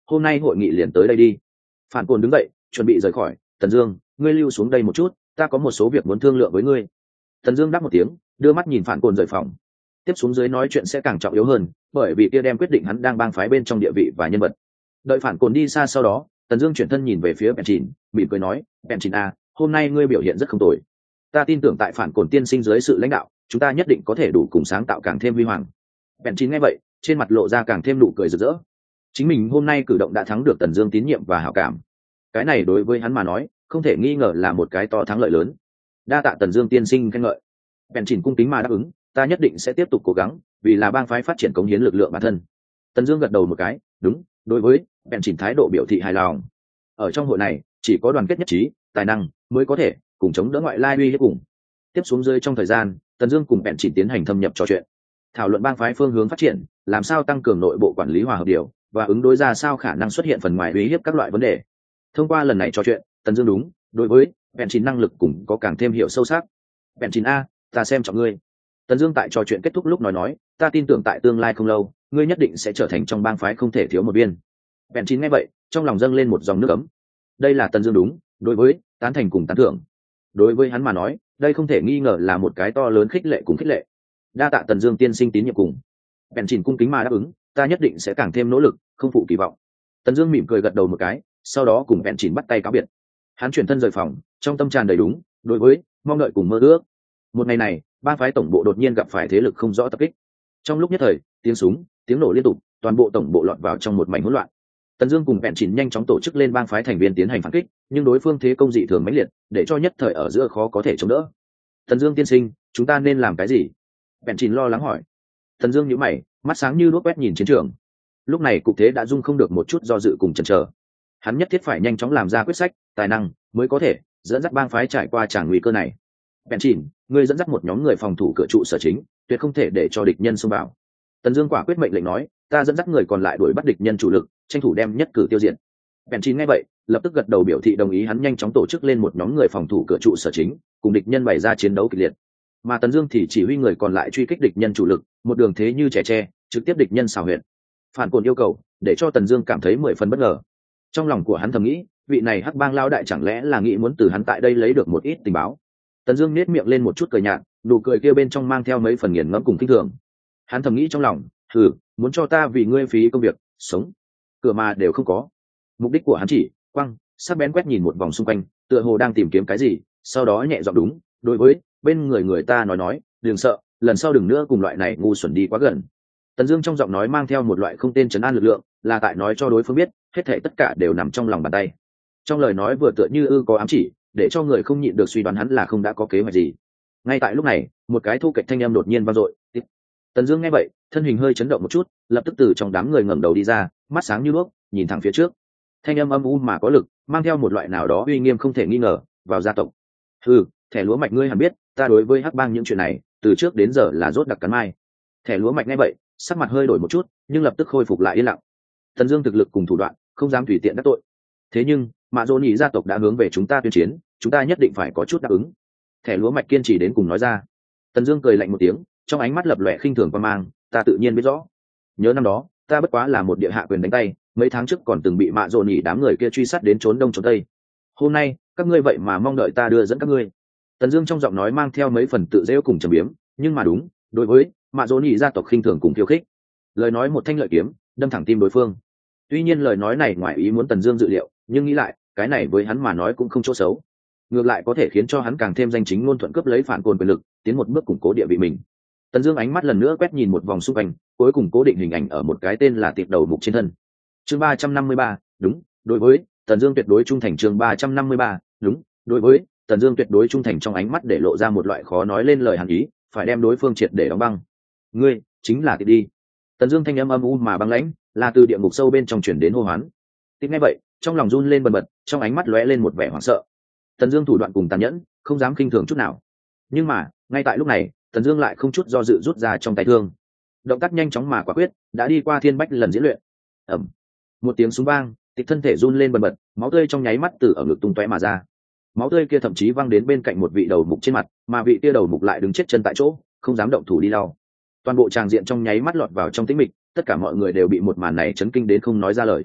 hôm nay hội nghị liền tới đây đi. Phản Cồn đứng dậy chuẩn bị rời khỏi. Tần Dương, ngươi lưu xuống đây một chút, ta có một số việc muốn thương lượng với ngươi. Tần Dương đáp một tiếng, đưa mắt nhìn Phản Cồn rời phòng. Tiếp xuống dưới nói chuyện sẽ càng trọng yếu hơn, bởi vì kia đem quyết định hắn đang bang phái bên trong địa vị và nhân vật. Đợi Phản Cồn đi xa sau đó, Tần Dương chuyển thân nhìn về phía Bèn Chìn, mỉm cười nói, "Bèn Chìn a, hôm nay ngươi biểu hiện rất không tồi. Ta tin tưởng tại Phản Cồn tiên sinh dưới sự lãnh đạo, chúng ta nhất định có thể đủ cùng sáng tạo càng thêm huy hoàng." Bèn Chìn nghe vậy, trên mặt lộ ra càng thêm nụ cười rực rỡ. Chính mình hôm nay cử động đã thắng được Tần Dương tín nhiệm và hảo cảm. Cái này đối với hắn mà nói, không thể nghi ngờ là một cái to thắng lợi lớn. Đa tạ Tần Dương tiên sinh khen ngợi. Bèn Chìn cung kính mà đáp ứng, ta nhất định sẽ tiếp tục cố gắng, vì là bang phái phát triển cống hiến lực lượng bản thân. Tần Dương gật đầu một cái, đúng, đối với Bèn Chìn thái độ biểu thị hài lòng. Ở trong hội này, chỉ có đoàn kết nhất trí, tài năng mới có thể cùng chống đỡ ngoại lai uy hiếp cùng. Tiếp xuống dưới trong thời gian, Tần Dương cùng Bèn Chìn tiến hành thâm nhập trò chuyện, thảo luận bang phái phương hướng phát triển, làm sao tăng cường nội bộ quản lý hòa hợp điều, và ứng đối ra sao khả năng xuất hiện phần ngoài uy hiếp các loại vấn đề. Thông qua lần này trò chuyện, Tần Dương đúng, đối với Bèn Chìn năng lực cùng có càng thêm hiểu sâu sắc. Bèn Chìn a, ta xem trọng ngươi. Tần Dương tại trò chuyện kết thúc lúc nói nói, ta tin tưởng tại tương lai không lâu, ngươi nhất định sẽ trở thành trong bang phái không thể thiếu một viên. Bèn Chìn nghe vậy, trong lòng dâng lên một dòng nước ấm. Đây là Tần Dương đúng, đối với tán thành cùng tán thưởng. Đối với hắn mà nói, đây không thể nghi ngờ là một cái to lớn khích lệ cùng khích lệ. Đa tạ Tần Dương tiên sinh tín nhiệm cùng. Bèn Chìn cung kính mà đáp ứng, ta nhất định sẽ càng thêm nỗ lực, không phụ kỳ vọng. Tần Dương mỉm cười gật đầu một cái, sau đó cùng Bèn Chìn bắt tay cáo biệt. Hắn chuyển thân rời phòng, trong tâm tràn đầy đúng, đối với mong đợi cùng mơ ước. Một ngày này, ba phái tổng bộ đột nhiên gặp phải thế lực không rõ tập kích. Trong lúc nhất thời, tiếng súng, tiếng nổ liên tục, toàn bộ tổng bộ lọt vào trong một mảnh hỗn loạn. Tần Dương cùng Bèn Chìn nhanh chóng tổ chức lên bang phái thành viên tiến hành phản kích, nhưng đối phương thế công dị thường mãnh liệt, để cho nhất thời ở giữa khó có thể chống đỡ. Tần Dương tiên sinh, chúng ta nên làm cái gì? Bèn Chìn lo lắng hỏi. Tần Dương nhíu mày, mắt sáng như đuốc quét nhìn chiến trường. Lúc này cục thế đã dung không được một chút do dự cùng chần chờ. Hắn nhất thiết phải nhanh chóng làm ra quyết sách, tài năng mới có thể dẫn dắt bang phái trải qua tràng nguy cơ này. Bèn Chìn, ngươi dẫn dắt một nhóm người phòng thủ cửa trụ sở chính, tuyệt không thể để cho địch nhân xông vào. Tần Dương quả quyết mệnh lệnh nói, ta dẫn dắt người còn lại đuổi bắt địch nhân chủ lực, tranh thủ đem nhất cử tiêu diệt. Bèn Chìn nghe vậy, lập tức gật đầu biểu thị đồng ý, hắn nhanh chóng tổ chức lên một nhóm người phòng thủ cửa trụ sở chính, cùng địch nhân bày ra chiến đấu kịch liệt. Mà Tần Dương thì chỉ huy người còn lại truy kích địch nhân chủ lực, một đường thế như trẻ tre, trực tiếp địch nhân xào huyệt. Phản Cồn yêu cầu, để cho Tần Dương cảm thấy mười phần bất ngờ. Trong lòng của hắn thầm nghĩ, vị này Hắc Bang lão đại chẳng lẽ là nghĩ muốn từ hắn tại đây lấy được một ít tình báo. Tần Dương nhếch miệng lên một chút cười nhạt, nụ cười kia bên trong mang theo mấy phần nghiền ngẫm cùng kinh thường. Hắn thầm nghĩ trong lòng, "Hừ, muốn cho ta vì ngươi phí công việc, sống, cửa mà đều không có." Mục đích của hắn chỉ, quăng, sắc bén quét nhìn một vòng xung quanh, tựa hồ đang tìm kiếm cái gì, sau đó nhẹ giọng đúng, đối với bên người người ta nói nói, "Đừng sợ, lần sau đừng nữa cùng loại này ngu xuẩn đi quá gần." Tần Dương trong giọng nói mang theo một loại không tên trấn an lực lượng, là tại nói cho đối phương biết, hết thảy tất cả đều nằm trong lòng bàn tay. Trong lời nói vừa tựa như ư có ám chỉ, để cho người không nhịn được suy đoán hắn là không đã có kế hoạch gì. Ngay tại lúc này, một cái thu kệch thanh âm đột nhiên vang dội. Tần Dương nghe vậy, thân hình hơi chấn động một chút, lập tức từ trong đám người ngẩng đầu đi ra, mắt sáng như đuốc, nhìn thẳng phía trước. Thanh âm âm u mà có lực, mang theo một loại nào đó uy nghiêm không thể nghi ngờ, vào gia tộc. Hừ, thẻ lúa mạch ngươi hẳn biết, ta đối với Hắc Bang những chuyện này, từ trước đến giờ là rốt đặc cắn mai. Thẻ lúa mạch nghe vậy, sắc mặt hơi đổi một chút, nhưng lập tức khôi phục lại yên lặng. Tần Dương thực lực cùng thủ đoạn, không dám tùy tiện đắc tội. Thế nhưng, Mạ Dỗ Nhĩ gia tộc đã hướng về chúng ta tuyên chiến, chúng ta nhất định phải có chút đáp ứng. Thẻ lúa mạch kiên trì đến cùng nói ra. Tần Dương cười lạnh một tiếng, trong ánh mắt lập lòe khinh thường quan mang, ta tự nhiên biết rõ. Nhớ năm đó, ta bất quá là một địa hạ quyền đánh tay, mấy tháng trước còn từng bị Mạ Dỗ Nhĩ đám người kia truy sát đến trốn đông trốn tây. Hôm nay, các ngươi vậy mà mong đợi ta đưa dẫn các ngươi. Tần Dương trong giọng nói mang theo mấy phần tự giễu cùng trầm biếm, nhưng mà đúng, đối với Mạ Dỗ Nhĩ gia tộc khinh thường cùng khiêu khích. Lời nói một thanh lợi kiếm, đâm thẳng tim đối phương. Tuy nhiên lời nói này ngoài ý muốn Tần Dương dự liệu, nhưng nghĩ lại, cái này với hắn mà nói cũng không chỗ xấu. Ngược lại có thể khiến cho hắn càng thêm danh chính ngôn thuận cướp lấy Phản Cồn quyền lực, tiến một bước củng cố địa vị mình. Tần Dương ánh mắt lần nữa quét nhìn một vòng xung quanh, cuối cùng cố định hình ảnh ở một cái tên là tiệp đầu mục trên thân. Chương ba trăm năm mươi ba, đúng, đối với Tần Dương tuyệt đối trung thành. Chương ba trăm năm mươi ba, đúng, đối với Tần Dương tuyệt đối trung thành, trong ánh mắt để lộ ra một loại khó nói lên lời hàn ý, phải đem đối phương triệt để đóng băng. Ngươi chính là Tiệp đi. Tần Dương thanh âm âm u mà băng lãnh, là từ địa ngục sâu bên trong truyền đến hô hoán. Tiệp nghe vậy, trong lòng run lên bần bật, trong ánh mắt lóe lên một vẻ hoảng sợ. Tần Dương thủ đoạn cùng tàn nhẫn, không dám khinh thường chút nào. Nhưng mà, ngay tại lúc này, Tần Dương lại không chút do dự rút ra trong tay thương. Động tác nhanh chóng mà quả quyết, đã đi qua thiên bách lần diễn luyện. Ầm. Một tiếng súng vang, Tiệp thân thể run lên bần bật, máu tươi trong nháy mắt từ ở ngực tung tóe mà ra. Máu tươi kia thậm chí văng đến bên cạnh một vị đầu mục trên mặt, mà vị kia đầu mục lại đứng chết chân tại chỗ, không dám động thủ đi lau. Toàn bộ tràng diện trong nháy mắt lọt vào trong tĩnh mịch, tất cả mọi người đều bị một màn này chấn kinh đến không nói ra lời.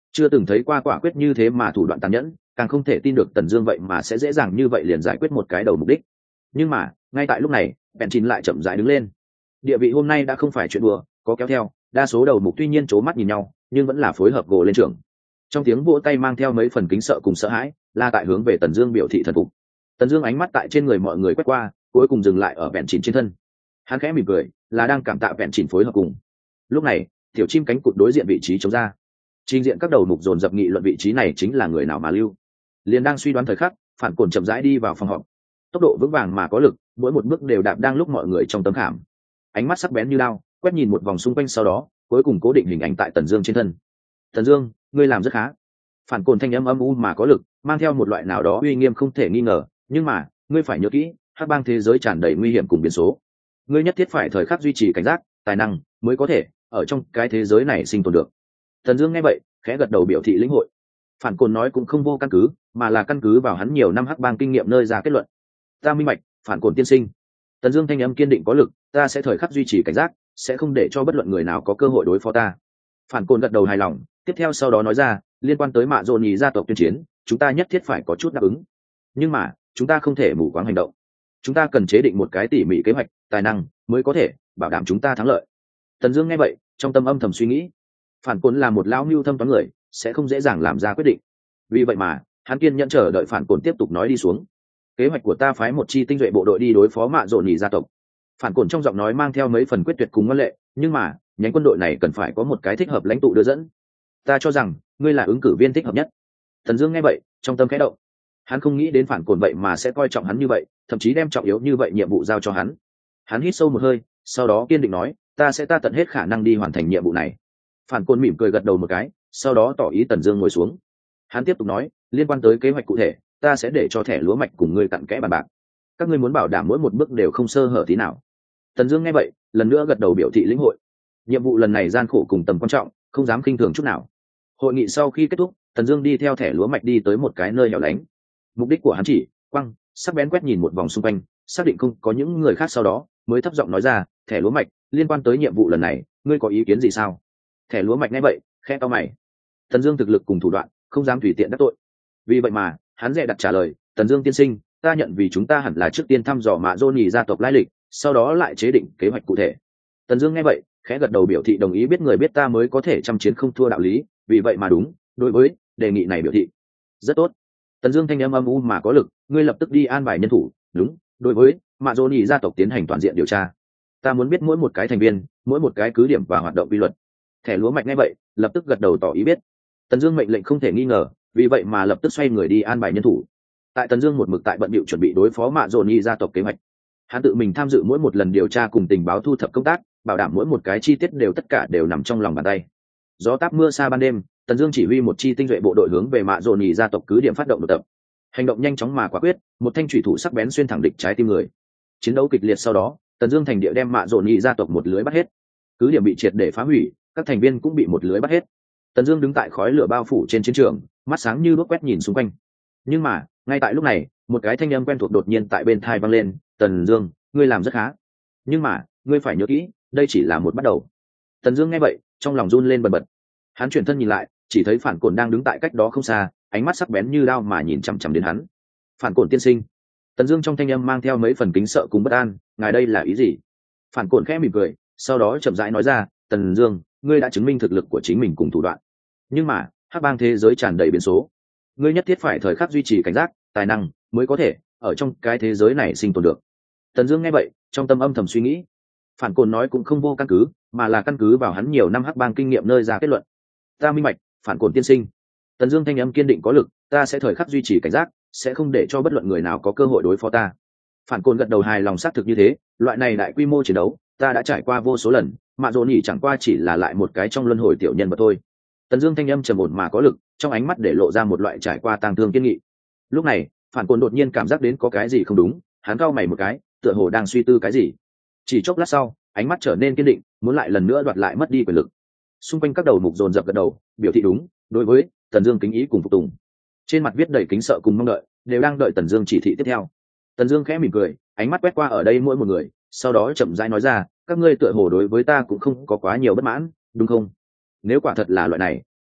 chưa từng thấy qua quả quyết như thế mà thủ đoạn tàn nhẫn, càng không thể tin được Tần Dương vậy mà sẽ dễ dàng như vậy liền giải quyết một cái đầu mục đích. Nhưng mà ngay tại lúc này, bèn chín lại chậm rãi đứng lên. Địa vị hôm nay đã không phải chuyện đùa, có kéo theo, đa số đầu mục tuy nhiên chố mắt nhìn nhau nhưng vẫn là phối hợp gồ lên trưởng. Trong tiếng vỗ tay mang theo mấy phần kính sợ cùng sợ hãi, là tại hướng về Tần Dương biểu thị thần phục. Tần Dương ánh mắt tại trên người mọi người quét qua, cuối cùng dừng lại ở bèn chín trên thân. Hắn khẽ mỉm cười, là đang cảm tạ bèn chín phối hợp cùng. Lúc này, tiểu chim cánh cụt đối diện vị trí trống ra. Trình diện các đầu mục dồn dập nghị luận vị trí này chính là người nào mà lưu. Liền đang suy đoán thời khắc, Phản Cổn chậm rãi đi vào phòng họp. Tốc độ vững vàng mà có lực, mỗi một bước đều đạp đang lúc mọi người trong tấm khảm. Ánh mắt sắc bén như đao, quét nhìn một vòng xung quanh sau đó, cuối cùng cố định hình ảnh tại Tần Dương trên thân. "Tần Dương, ngươi làm rất khá." Phản Cổn thanh âm âm u mà có lực, mang theo một loại nào đó uy nghiêm không thể nghi ngờ, "Nhưng mà, ngươi phải nhớ kỹ, hắc bang thế giới tràn đầy nguy hiểm cùng biến số. Ngươi nhất thiết phải thời khắc duy trì cảnh giác, tài năng mới có thể ở trong cái thế giới này sinh tồn được." Tần Dương nghe vậy, khẽ gật đầu biểu thị lĩnh hội. Phản Cổn nói cũng không vô căn cứ, mà là căn cứ vào hắn nhiều năm hắc bang kinh nghiệm nơi ra kết luận. "Ta minh bạch, Phản Cổn tiên sinh." Tần Dương thanh âm kiên định có lực, "Ta sẽ thời khắc duy trì cảnh giác, sẽ không để cho bất luận người nào có cơ hội đối phó ta." Phản Cổn gật đầu hài lòng, tiếp theo sau đó nói ra, "Liên quan tới Mạ Dồn nhì gia tộc tuyên chiến, chúng ta nhất thiết phải có chút đáp ứng. Nhưng mà, chúng ta không thể mù quáng hành động. Chúng ta cần chế định một cái tỉ mỉ kế hoạch, tài năng mới có thể bảo đảm chúng ta thắng lợi." Tần Dương nghe vậy, trong tâm âm thầm suy nghĩ, Phản Cổn là một lão nhu thâm toán người, sẽ không dễ dàng làm ra quyết định. Vì vậy mà, hắn kiên nhẫn chờ đợi Phản Cổn tiếp tục nói đi xuống. "Kế hoạch của ta phái một chi tinh nhuệ bộ đội đi đối phó Mạ Dồn nhì gia tộc." Phản Cổn trong giọng nói mang theo mấy phần quyết tuyệt cùng ngoan lệ, "Nhưng mà, nhánh quân đội này cần phải có một cái thích hợp lãnh tụ đưa dẫn. Ta cho rằng, ngươi là ứng cử viên thích hợp nhất." Tần Dương nghe vậy, trong tâm khẽ động. Hắn không nghĩ đến Phản Cổn vậy mà sẽ coi trọng hắn như vậy, thậm chí đem trọng yếu như vậy nhiệm vụ giao cho hắn. Hắn hít sâu một hơi, sau đó kiên định nói, "Ta sẽ ta tận hết khả năng đi hoàn thành nhiệm vụ này." Phản Cổn mỉm cười gật đầu một cái, sau đó tỏ ý Tần Dương ngồi xuống. Hắn tiếp tục nói, "Liên quan tới kế hoạch cụ thể, ta sẽ để cho thẻ lúa mạch cùng ngươi cặn kẽ bàn bạc. Các ngươi muốn bảo đảm mỗi một bước đều không sơ hở tí nào." Tần Dương nghe vậy, lần nữa gật đầu biểu thị lĩnh hội. Nhiệm vụ lần này gian khổ cùng tầm quan trọng, không dám khinh thường chút nào. Hội nghị sau khi kết thúc, Tần Dương đi theo thẻ lúa mạch đi tới một cái nơi hẻo lánh. Mục đích của hắn chỉ, quăng, sắc bén quét nhìn một vòng xung quanh, xác định không có những người khác sau đó, mới thấp giọng nói ra, "Thẻ lúa mạch, liên quan tới nhiệm vụ lần này, ngươi có ý kiến gì sao?" Thẻ lúa mạch nghe vậy, khẽ cau mày. Tần Dương thực lực cùng thủ đoạn, không dám tùy tiện đắc tội. Vì vậy mà, hắn dè đặt trả lời, "Tần Dương tiên sinh, ta nhận vì chúng ta hẳn là trước tiên thăm dò Mạ Dồn nhì gia tộc lai lịch, sau đó lại chế định kế hoạch cụ thể." Tần Dương nghe vậy, khẽ gật đầu biểu thị đồng ý, biết người biết ta mới có thể trăm chiến không thua đạo lý, vì vậy mà đúng, đối với đề nghị này biểu thị rất tốt. Tần Dương thanh âm âm u mà có lực, "Ngươi lập tức đi an bài nhân thủ, đúng, đối với Mạ Dồn nhì gia tộc tiến hành toàn diện điều tra. Ta muốn biết mỗi một cái thành viên, mỗi một cái cứ điểm và hoạt động quy luật." Thẻ lúa mạch nghe vậy, lập tức gật đầu tỏ ý biết. Tần Dương mệnh lệnh không thể nghi ngờ, vì vậy mà lập tức xoay người đi an bài nhân thủ. Tại Tần Dương một mực tại bận bịu chuẩn bị đối phó Mạ Dồn nhì gia tộc kế hoạch. Hắn tự mình tham dự mỗi một lần điều tra cùng tình báo thu thập công tác, bảo đảm mỗi một cái chi tiết đều tất cả đều nằm trong lòng bàn tay. Gió táp mưa xa ban đêm, Tần Dương chỉ huy một chi tinh nhuệ bộ đội hướng về Mạ Dồn nhì gia tộc cứ điểm phát động đột tập. Hành động nhanh chóng mà quả quyết, một thanh chủy thủ sắc bén xuyên thẳng địch trái tim người. Chiến đấu kịch liệt sau đó, Tần Dương thành địa đem Mạ Dồn nhì gia tộc một lưới bắt hết. Cứ điểm bị triệt để phá hủy, các thành viên cũng bị một lưới bắt hết. Tần Dương đứng tại khói lửa bao phủ trên chiến trường, mắt sáng như đuốc quét nhìn xung quanh. Nhưng mà, ngay tại lúc này, một cái thanh âm quen thuộc đột nhiên tại bên tai vang lên, "Tần Dương, ngươi làm rất khá. Nhưng mà, ngươi phải nhớ kỹ, đây chỉ là một bắt đầu." Tần Dương nghe vậy, trong lòng run lên bần bật. Hắn chuyển thân nhìn lại, chỉ thấy Phản Cổn đang đứng tại cách đó không xa, ánh mắt sắc bén như đao mà nhìn chằm chằm đến hắn. "Phản Cổn tiên sinh." Tần Dương trong thanh âm mang theo mấy phần kính sợ cùng bất an, "Ngài đây là ý gì?" Phản Cổn khẽ mỉm cười, sau đó chậm rãi nói ra, "Tần Dương, ngươi đã chứng minh thực lực của chính mình cùng thủ đoạn. Nhưng mà, hắc bang thế giới tràn đầy biến số. Ngươi nhất thiết phải thời khắc duy trì cảnh giác, tài năng mới có thể ở trong cái thế giới này sinh tồn được." Tần Dương nghe vậy, trong tâm âm thầm suy nghĩ. Phản Cổn nói cũng không vô căn cứ, mà là căn cứ vào hắn nhiều năm hắc bang kinh nghiệm nơi ra kết luận. "Ta minh bạch, Phản Cổn tiên sinh." Tần Dương thanh âm kiên định có lực, "Ta sẽ thời khắc duy trì cảnh giác, sẽ không để cho bất luận người nào có cơ hội đối phó ta." Phản Cổn gật đầu hài lòng, xác thực như thế, loại này đại quy mô chiến đấu, ta đã trải qua vô số lần, Mạ Dồn nhì chẳng qua chỉ là lại một cái trong luân hồi tiểu nhân vật thôi. Tần Dương thanh âm trầm ổn mà có lực, trong ánh mắt để lộ ra một loại trải qua tang thương kiên nghị. Lúc này, Phản Cổn đột nhiên cảm giác đến có cái gì không đúng, hắn cau mày một cái, tựa hồ đang suy tư cái gì. Chỉ chốc lát sau, ánh mắt trở nên kiên định, muốn lại lần nữa đoạt lại mất đi quyền lực. Xung quanh các đầu mục dồn dập gật đầu, biểu thị đúng, đối với Tần Dương kính ý cùng phục tùng. Trên mặt viết đầy kính sợ cùng mong đợi, đều đang đợi Tần Dương chỉ thị tiếp theo. Tần Dương khẽ mỉm cười, ánh mắt quét qua ở đây mỗi một người, sau đó chậm rãi nói ra, "Các ngươi tựa hồ đối với ta cũng không có quá nhiều bất mãn, đúng không? Nếu quả thật là loại này,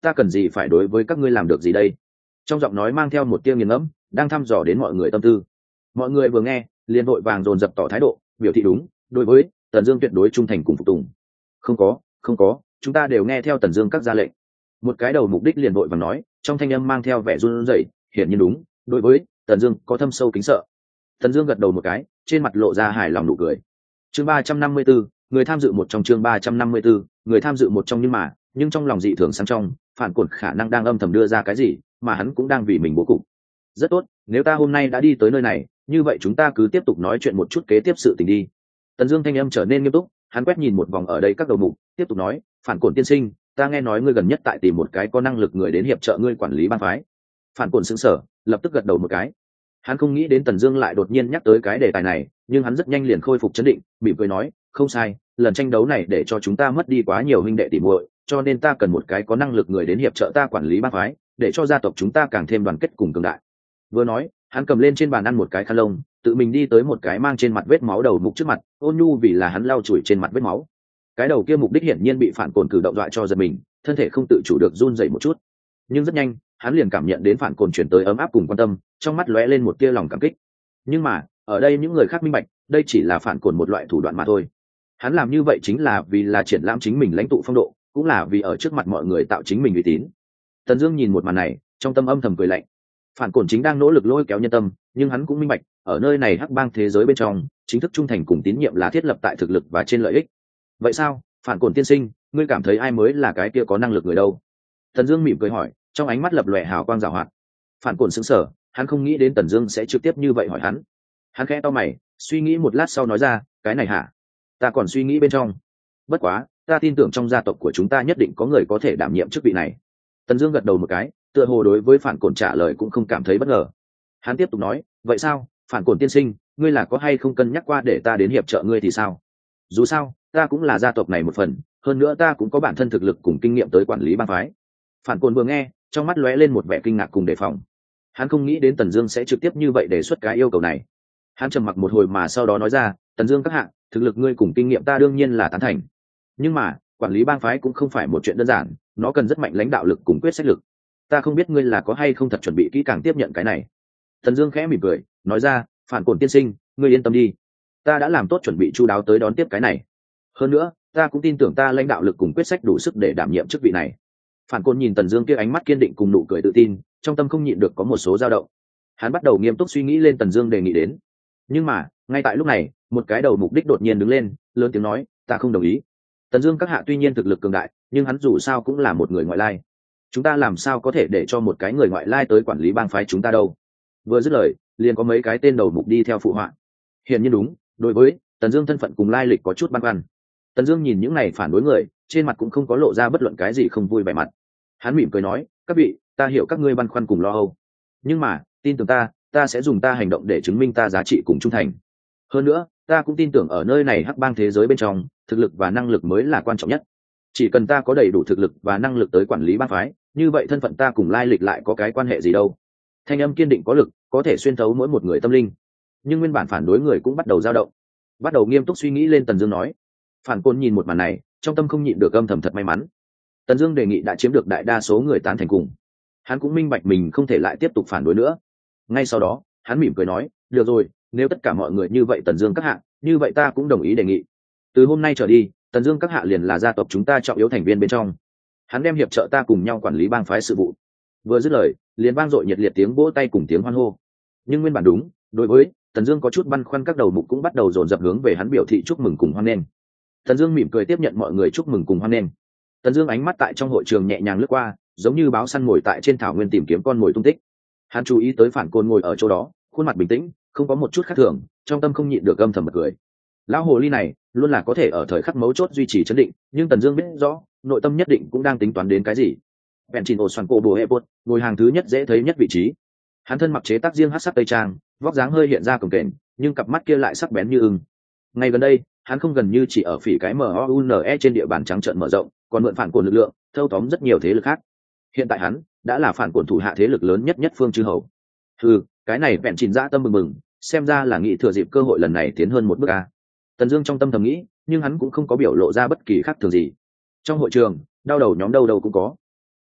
ta cần gì phải đối với các ngươi làm được gì đây? Trong giọng nói mang theo một tia nghiền ngẫm, đang thăm dò đến mọi người tâm tư. Mọi người vừa nghe liền vội vàng dồn dập tỏ thái độ, biểu thị đúng đối với Tần Dương tuyệt đối trung thành cùng phục tùng. Không có không có, chúng ta đều nghe theo Tần Dương các ra lệnh. Một cái đầu mục đích liền vội vàng nói, trong thanh âm mang theo vẻ run rẩy, hiển nhiên đúng đối với Tần Dương có thâm sâu kính sợ. Tần Dương gật đầu một cái, trên mặt lộ ra hài lòng nụ cười. Chương ba trăm năm mươi tư, người tham dự một trong chương ba trăm năm mươi tư, người tham dự một trong nhưng mà, nhưng trong lòng dị thường sáng trong, phản cổn khả năng đang âm thầm đưa ra cái gì, mà hắn cũng đang vì mình bố cục. Rất tốt, nếu ta hôm nay đã đi tới nơi này, như vậy chúng ta cứ tiếp tục nói chuyện một chút kế tiếp sự tình đi. Tần Dương thanh âm trở nên nghiêm túc, hắn quét nhìn một vòng ở đây các đầu mục, tiếp tục nói, phản cổn tiên sinh, ta nghe nói ngươi gần nhất tại tìm một cái có năng lực người đến hiệp trợ ngươi quản lý bang phái. Phản cổn sững sờ, lập tức gật đầu một cái. Hắn không nghĩ đến Tần Dương lại đột nhiên nhắc tới cái đề tài này, nhưng hắn rất nhanh liền khôi phục trấn định, mỉm cười nói, không sai, lần tranh đấu này để cho chúng ta mất đi quá nhiều huynh đệ tỷ muội, cho nên ta cần một cái có năng lực người đến hiệp trợ ta quản lý bang phái, để cho gia tộc chúng ta càng thêm đoàn kết cùng cường đại. Vừa nói, hắn cầm lên trên bàn ăn một cái khăn lông, tự mình đi tới một cái mang trên mặt vết máu đầu mục trước mặt, ôn nhu vì là hắn lau chùi trên mặt vết máu. Cái đầu kia mục đích hiển nhiên bị phản cồn cử động dọa cho giật mình, thân thể không tự chủ được run rẩy một chút. Nhưng rất nhanh, hắn liền cảm nhận đến phản cồn chuyển tới ấm áp cùng quan tâm, trong mắt lóe lên một tia lòng cảm kích. Nhưng mà, ở đây những người khác minh bạch, đây chỉ là phản cồn một loại thủ đoạn mà thôi. Hắn làm như vậy chính là vì là triển lãm chính mình lãnh tụ phong độ, cũng là vì ở trước mặt mọi người tạo chính mình uy tín. Tần Dương nhìn một màn này, trong tâm âm thầm cười lạnh. Phản cồn chính đang nỗ lực lôi kéo nhân tâm, nhưng hắn cũng minh bạch, ở nơi này hắc bang thế giới bên trong, chính thức trung thành cùng tín nhiệm là thiết lập tại thực lực và trên lợi ích. Vậy sao, phản cồn tiên sinh, ngươi cảm thấy ai mới là cái kia có năng lực người đâu? Tần Dương mỉm cười hỏi, trong ánh mắt lập lòe hào quang giảo hoạt. Phản cồn sững sờ, hắn không nghĩ đến Tần Dương sẽ trực tiếp như vậy hỏi hắn. Hắn khẽ cau mày, suy nghĩ một lát sau nói ra, cái này hả? Ta còn suy nghĩ bên trong. Bất quá, ta tin tưởng trong gia tộc của chúng ta nhất định có người có thể đảm nhiệm chức vị này. Tần Dương gật đầu một cái, tựa hồ đối với phản cồn trả lời cũng không cảm thấy bất ngờ. Hắn tiếp tục nói, vậy sao, phản cồn tiên sinh, ngươi là có hay không cân nhắc qua để ta đến hiệp trợ ngươi thì sao? Dù sao, ta cũng là gia tộc này một phần, hơn nữa ta cũng có bản thân thực lực cùng kinh nghiệm tới quản lý bang phái. Phản cồn vừa nghe, trong mắt lóe lên một vẻ kinh ngạc cùng đề phòng. Hắn không nghĩ đến Tần Dương sẽ trực tiếp như vậy đề xuất cái yêu cầu này. Hắn trầm mặc một hồi mà sau đó nói ra, Tần Dương các hạ, thực lực ngươi cùng kinh nghiệm ta đương nhiên là tán thành. Nhưng mà, quản lý bang phái cũng không phải một chuyện đơn giản, nó cần rất mạnh lãnh đạo lực cùng quyết sách lực. Ta không biết ngươi là có hay không thật chuẩn bị kỹ càng tiếp nhận cái này. Tần Dương khẽ mỉm cười, nói ra, phản cồn tiên sinh, ngươi yên tâm đi, ta đã làm tốt chuẩn bị chu đáo tới đón tiếp cái này. Hơn nữa, ta cũng tin tưởng ta lãnh đạo lực cùng quyết sách đủ sức để đảm nhiệm chức vị này. Phản cồn nhìn Tần Dương kia ánh mắt kiên định cùng nụ cười tự tin, trong tâm không nhịn được có một số dao động. Hắn bắt đầu nghiêm túc suy nghĩ lên Tần Dương đề nghị đến. Nhưng mà, ngay tại lúc này, một cái đầu mục đích đột nhiên đứng lên, lớn tiếng nói, ta không đồng ý. Tần Dương các hạ tuy nhiên thực lực cường đại, nhưng hắn dù sao cũng là một người ngoại lai. Chúng ta làm sao có thể để cho một cái người ngoại lai tới quản lý bang phái chúng ta đâu? Vừa dứt lời, liền có mấy cái tên đầu mục đi theo phụ họa. Hiển nhiên đúng, đối với Tần Dương thân phận cùng lai lịch có chút băn khoăn. Tần Dương nhìn những này phản đối người, trên mặt cũng không có lộ ra bất luận cái gì không vui vẻ mặt. Hắn mỉm cười nói, các vị, ta hiểu các ngươi băn khoăn cùng lo âu, nhưng mà, tin tưởng ta, ta sẽ dùng ta hành động để chứng minh ta giá trị cùng trung thành. Hơn nữa, ta cũng tin tưởng ở nơi này hắc bang thế giới bên trong, thực lực và năng lực mới là quan trọng nhất. Chỉ cần ta có đầy đủ thực lực và năng lực tới quản lý bang phái, như vậy thân phận ta cùng lai lịch lại có cái quan hệ gì đâu? Thanh âm kiên định có lực, có thể xuyên thấu mỗi một người tâm linh. Nhưng nguyên bản phản đối người cũng bắt đầu dao động, bắt đầu nghiêm túc suy nghĩ lên. Tần Dương nói. Phản Côn nhìn một màn này, trong tâm không nhịn được âm thầm thật may mắn. Tần Dương đề nghị đã chiếm được đại đa số người tán thành cùng. Hắn cũng minh bạch mình không thể lại tiếp tục phản đối nữa. Ngay sau đó, hắn mỉm cười nói, được rồi, nếu tất cả mọi người như vậy Tần Dương các hạ, như vậy ta cũng đồng ý đề nghị. Từ hôm nay trở đi, Tần Dương các hạ liền là gia tộc chúng ta trọng yếu thành viên bên trong. Hắn đem hiệp trợ ta cùng nhau quản lý bang phái sự vụ. Vừa dứt lời, liền vang dội nhiệt liệt tiếng vỗ tay cùng tiếng hoan hô. Nhưng nguyên bản đúng, đối với Tần Dương có chút băn khoăn, các đầu mục cũng bắt đầu dồn dập hướng về hắn biểu thị chúc mừng cùng hoan nghênh. Tần Dương mỉm cười tiếp nhận mọi người chúc mừng cùng hoan nghênh. Tần Dương ánh mắt tại trong hội trường nhẹ nhàng lướt qua, giống như báo săn ngồi tại trên thảo nguyên tìm kiếm con mồi tung tích. Hắn chú ý tới Phản Côn ngồi ở chỗ đó, khuôn mặt bình tĩnh, không có một chút khác thường, trong tâm không nhịn được âm thầm bật cười. Lão hồ ly này luôn là có thể ở thời khắc mấu chốt duy trì trấn định, nhưng Tần Dương biết rõ, nội tâm nhất định cũng đang tính toán đến cái gì. Vẹn chỉnh ổ xoàn cổ bồ hệ bột, ngồi hàng thứ nhất dễ thấy nhất vị trí. Hắn thân mặc chế tác riêng hắc sắc tây trang, vóc dáng hơi hiện ra cồng kềnh, nhưng cặp mắt kia lại sắc bén như ưng. Ngay gần đây, hắn không gần như chỉ ở phỉ cái MOUNE trên địa bàn trắng trợn mở rộng, còn mượn Phản Côn lực lượng, thâu tóm rất nhiều thế lực khác. Hiện tại hắn đã là Phản Côn thủ hạ thế lực lớn nhất nhất phương chư hầu. Hừ, cái này vẹn chỉnh dã tâm mừng mừng, xem ra là nghĩ thừa dịp cơ hội lần này tiến hơn một bước a. Tần Dương trong tâm thầm nghĩ, nhưng hắn cũng không có biểu lộ ra bất kỳ khác thường gì. Trong hội trường, đau đầu nhóm đâu đâu cũng có.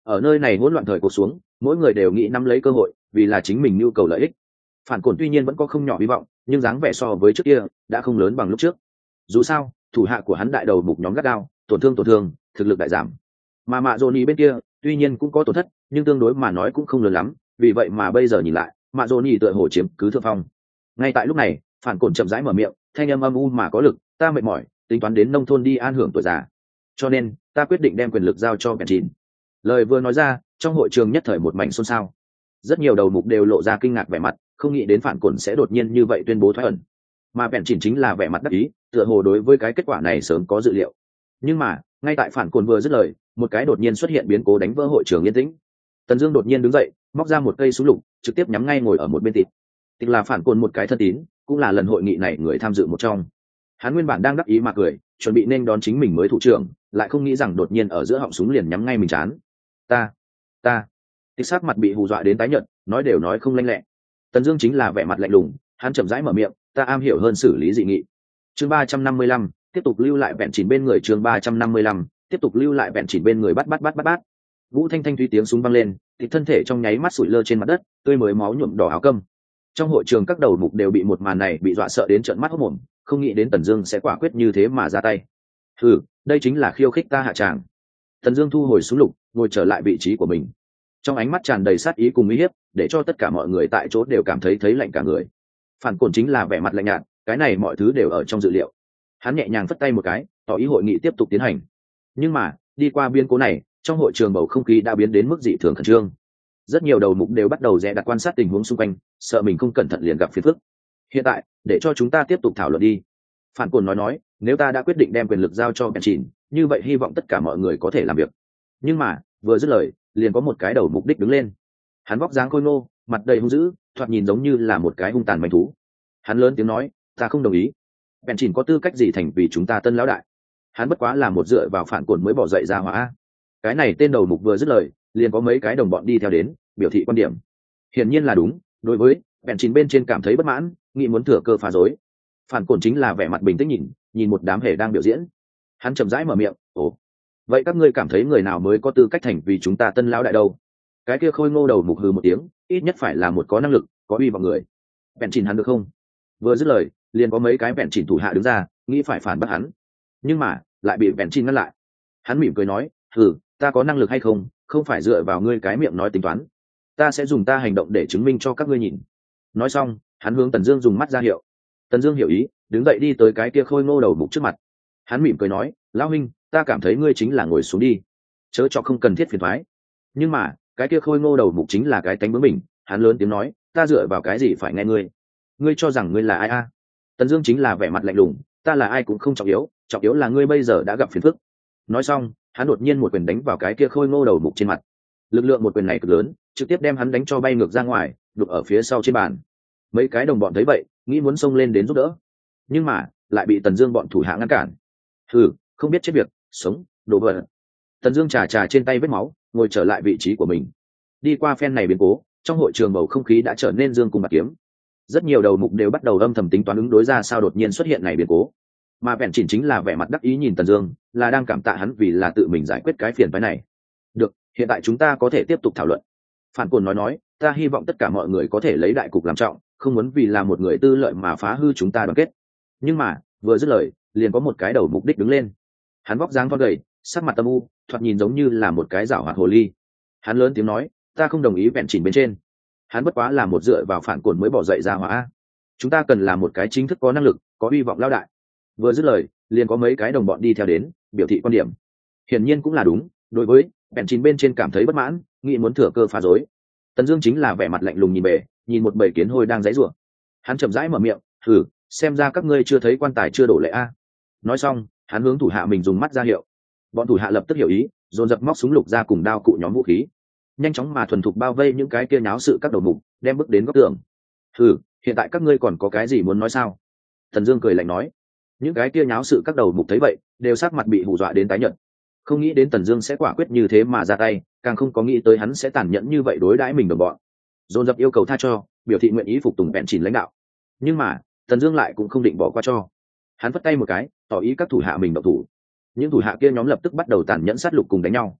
ở nơi này hỗn loạn thời cuộc xuống, mỗi người đều nghĩ nắm lấy cơ hội vì là chính mình nhu cầu lợi ích. Phản cồn tuy nhiên vẫn có không nhỏ hy vọng, nhưng dáng vẻ so với trước kia đã không lớn bằng lúc trước. Dù sao thủ hạ của hắn đại đầu mục nhóm gắt gao, tổn thương tổn thương, thực lực đại giảm. Mà mạ dồn nhì bên kia tuy nhiên cũng có tổn thất, nhưng tương đối mà nói cũng không lớn lắm, vì vậy mà bây giờ nhìn lại mạ dồn nhì tựa hồ chiếm cứ thượng phong. Ngay tại lúc này phản cồn chậm rãi mở miệng, thanh âm âm u mà có lực, ta mệt mỏi, tính toán đến nông thôn đi an hưởng tuổi già, cho nên ta quyết định đem quyền lực giao cho bèn chín. Lời vừa nói ra, trong hội trường nhất thời một mảnh xôn xao. Rất nhiều đầu mục đều lộ ra kinh ngạc vẻ mặt, không nghĩ đến phản cồn sẽ đột nhiên như vậy tuyên bố thoái ẩn. Mà bèn chín chính là vẻ mặt đắc ý, tựa hồ đối với cái kết quả này sớm có dự liệu. Nhưng mà ngay tại phản cồn vừa dứt lời, một cái đột nhiên xuất hiện biến cố đánh vỡ hội trường yên tĩnh. Tần Dương đột nhiên đứng dậy, móc ra một cây súng lục, trực tiếp nhắm ngay ngồi ở một bên tịt. Tịt là phản cồn một cái thân tín, cũng là lần hội nghị này người tham dự một trong. Hắn nguyên bản đang đắc ý mà cười, chuẩn bị nên đón chính mình mới thủ trưởng, lại không nghĩ rằng đột nhiên ở giữa họng súng liền nhắm ngay mình chán. Ta, ta. Tịt sắc mặt bị hù dọa đến tái nhợt, nói đều nói không lanh lẹ. Tần Dương chính là vẻ mặt lạnh lùng, hắn chậm rãi mở miệng, ta am hiểu hơn xử lý dị nghị. Chương ba trăm năm mươi lăm, tiếp tục lưu lại vẹn chỉnh bên người. Chương ba trăm năm mươi lăm, tiếp tục lưu lại vẹn chỉnh bên người. Bắt bắt bắt bắt bắt. Vũ thanh thanh thúy tiếng súng vang lên, thì thân thể trong nháy mắt sủi lơ trên mặt đất, tươi mới máu nhuộm đỏ áo câm. Trong hội trường các đầu mục đều bị một màn này bị dọa sợ đến trợn mắt hốt mồm, không nghĩ đến Tần Dương sẽ quả quyết như thế mà ra tay. Hừ, đây chính là khiêu khích ta hạ tràng. Tần Dương thu hồi súng lục, ngồi trở lại vị trí của mình. Trong ánh mắt tràn đầy sát ý cùng uy hiếp, để cho tất cả mọi người tại chỗ đều cảm thấy thấy lạnh cả người. Phản Cổn chính là vẻ mặt lạnh nhạt, cái này mọi thứ đều ở trong dự liệu. Hắn nhẹ nhàng phất tay một cái, tỏ ý hội nghị tiếp tục tiến hành. Nhưng mà đi qua biến cố này, trong hội trường bầu không khí đã biến đến mức dị thường khẩn trương. Rất nhiều đầu mục đều bắt đầu dè đặt quan sát tình huống xung quanh, sợ mình không cẩn thận liền gặp phiền phức. Hiện tại để cho chúng ta tiếp tục thảo luận đi. Phản Cổn nói nói, nếu ta đã quyết định đem quyền lực giao cho Benchín, như vậy hy vọng tất cả mọi người có thể làm việc. Nhưng mà vừa dứt lời, liền có một cái đầu mục đích đứng lên. Hắn vóc dáng khôi ngô, mặt đầy hung dữ, thoạt nhìn giống như là một cái hung tàn manh thú. Hắn lớn tiếng nói, ta không đồng ý. Benchín có tư cách gì thành vì chúng ta tân lão đại? Hắn bất quá là một dựa vào Phản Cổn mới bỏ dậy ra hỏa. Cái này tên đầu mục vừa dứt lời, liền có mấy cái đồng bọn đi theo đến, biểu thị quan điểm. Hiển nhiên là đúng, đối với Benchín bên trên cảm thấy bất mãn, nghĩ muốn thừa cơ phá rối. Phản Cổn chính là vẻ mặt bình tĩnh nhìn, nhìn một đám hề đang biểu diễn. Hắn chậm rãi mở miệng, ồ, vậy các ngươi cảm thấy người nào mới có tư cách thành vì chúng ta tân lão đại đâu? Cái kia khôi ngô đầu mục hừ một tiếng, ít nhất phải là một có năng lực, có uy vọng người. Benchín hắn được không? Vừa dứt lời, liền có mấy cái Benchín thủ hạ đứng ra, nghĩ phải phản bác hắn, nhưng mà lại bị Benchín ngăn lại. Hắn mỉm cười nói, hừ, ta có năng lực hay không, không phải dựa vào ngươi cái miệng nói tính toán. Ta sẽ dùng ta hành động để chứng minh cho các ngươi nhìn. Nói xong, hắn hướng Tần Dương dùng mắt ra hiệu. Tần Dương hiểu ý, đứng dậy đi tới cái kia khôi ngô đầu mục trước mặt. Hắn mỉm cười nói, lão huynh, ta cảm thấy ngươi chính là ngồi xuống đi, chớ cho không cần thiết phiền toái. Nhưng mà cái kia khôi ngô đầu mục chính là cái tánh bướng mình, hắn lớn tiếng nói, ta dựa vào cái gì phải nghe ngươi? Ngươi cho rằng ngươi là ai a? À? Tần Dương chính là vẻ mặt lạnh lùng, ta là ai cũng không trọng yếu, trọng yếu là ngươi bây giờ đã gặp phiền phức. Nói xong, hắn đột nhiên một quyền đánh vào cái kia khôi ngô đầu mục trên mặt. Lực lượng một quyền này cực lớn, trực tiếp đem hắn đánh cho bay ngược ra ngoài, đục ở phía sau trên bàn. Mấy cái đồng bọn thấy vậy, nghĩ muốn xông lên đến giúp đỡ, nhưng mà lại bị Tần Dương bọn thủ hạ ngăn cản. Hừ, không biết chết việc, sống, đồ vật. Tần Dương chà chà trên tay vết máu, ngồi trở lại vị trí của mình. Đi qua phen này biến cố, trong hội trường bầu không khí đã trở nên dương cung bạt kiếm. Rất nhiều đầu mục đều bắt đầu âm thầm tính toán ứng đối ra sao đột nhiên xuất hiện này biến cố. Mà vẹn chỉnh chính là vẻ mặt đắc ý nhìn Tần Dương, là đang cảm tạ hắn vì là tự mình giải quyết cái phiền phức này. Được, hiện tại chúng ta có thể tiếp tục thảo luận. Phản Cổn nói nói, ta hy vọng tất cả mọi người có thể lấy đại cục làm trọng, không muốn vì là một người tư lợi mà phá hư chúng ta đoàn kết. Nhưng mà vừa dứt lời, liền có một cái đầu mục đích đứng lên. Hắn vóc dáng thon gầy, sắc mặt âm u, thoạt nhìn giống như là một cái giảo hoạt hồ ly. Hắn lớn tiếng nói, ta không đồng ý vẹn chỉnh bên trên. Hắn bất quá là một dựa vào Phản Cổn mới bỏ dậy ra hỏa. Chúng ta cần là một cái chính thức có năng lực, có hy vọng lão đại. Vừa dứt lời, liền có mấy cái đồng bọn đi theo đến, biểu thị quan điểm. Hiển nhiên cũng là đúng, đối với vẹn chỉnh bên trên cảm thấy bất mãn, nghĩ muốn thừa cơ phá rối. Tần Dương chính là vẻ mặt lạnh lùng nhìn bề, nhìn một bầy kiến hôi đang giãy giụa. Hắn chậm rãi mở miệng, "Hừ, xem ra các ngươi chưa thấy quan tài chưa đổ lệ a." Nói xong, hắn hướng thủ hạ mình dùng mắt ra hiệu. Bọn thủ hạ lập tức hiểu ý, dồn dập móc súng lục ra cùng đao cụ nhóm vũ khí, nhanh chóng mà thuần thục bao vây những cái kia nháo sự các đầu mục, đem bước đến góc tường. "Hừ, hiện tại các ngươi còn có cái gì muốn nói sao?" Tần Dương cười lạnh nói. Những cái kia nháo sự các đầu mục thấy vậy, đều sắc mặt bị hù dọa đến tái nhợt. Không nghĩ đến Tần Dương sẽ quả quyết như thế mà ra tay, càng không có nghĩ tới hắn sẽ tàn nhẫn như vậy đối đãi mình đồng bọn. Dồn dập yêu cầu tha cho, biểu thị nguyện ý phục tùng Benchín lãnh đạo. Nhưng mà Tần Dương lại cũng không định bỏ qua cho. Hắn vất tay một cái, tỏ ý các thủ hạ mình động thủ. Những thủ hạ kia nhóm lập tức bắt đầu tàn nhẫn sát lục cùng đánh nhau.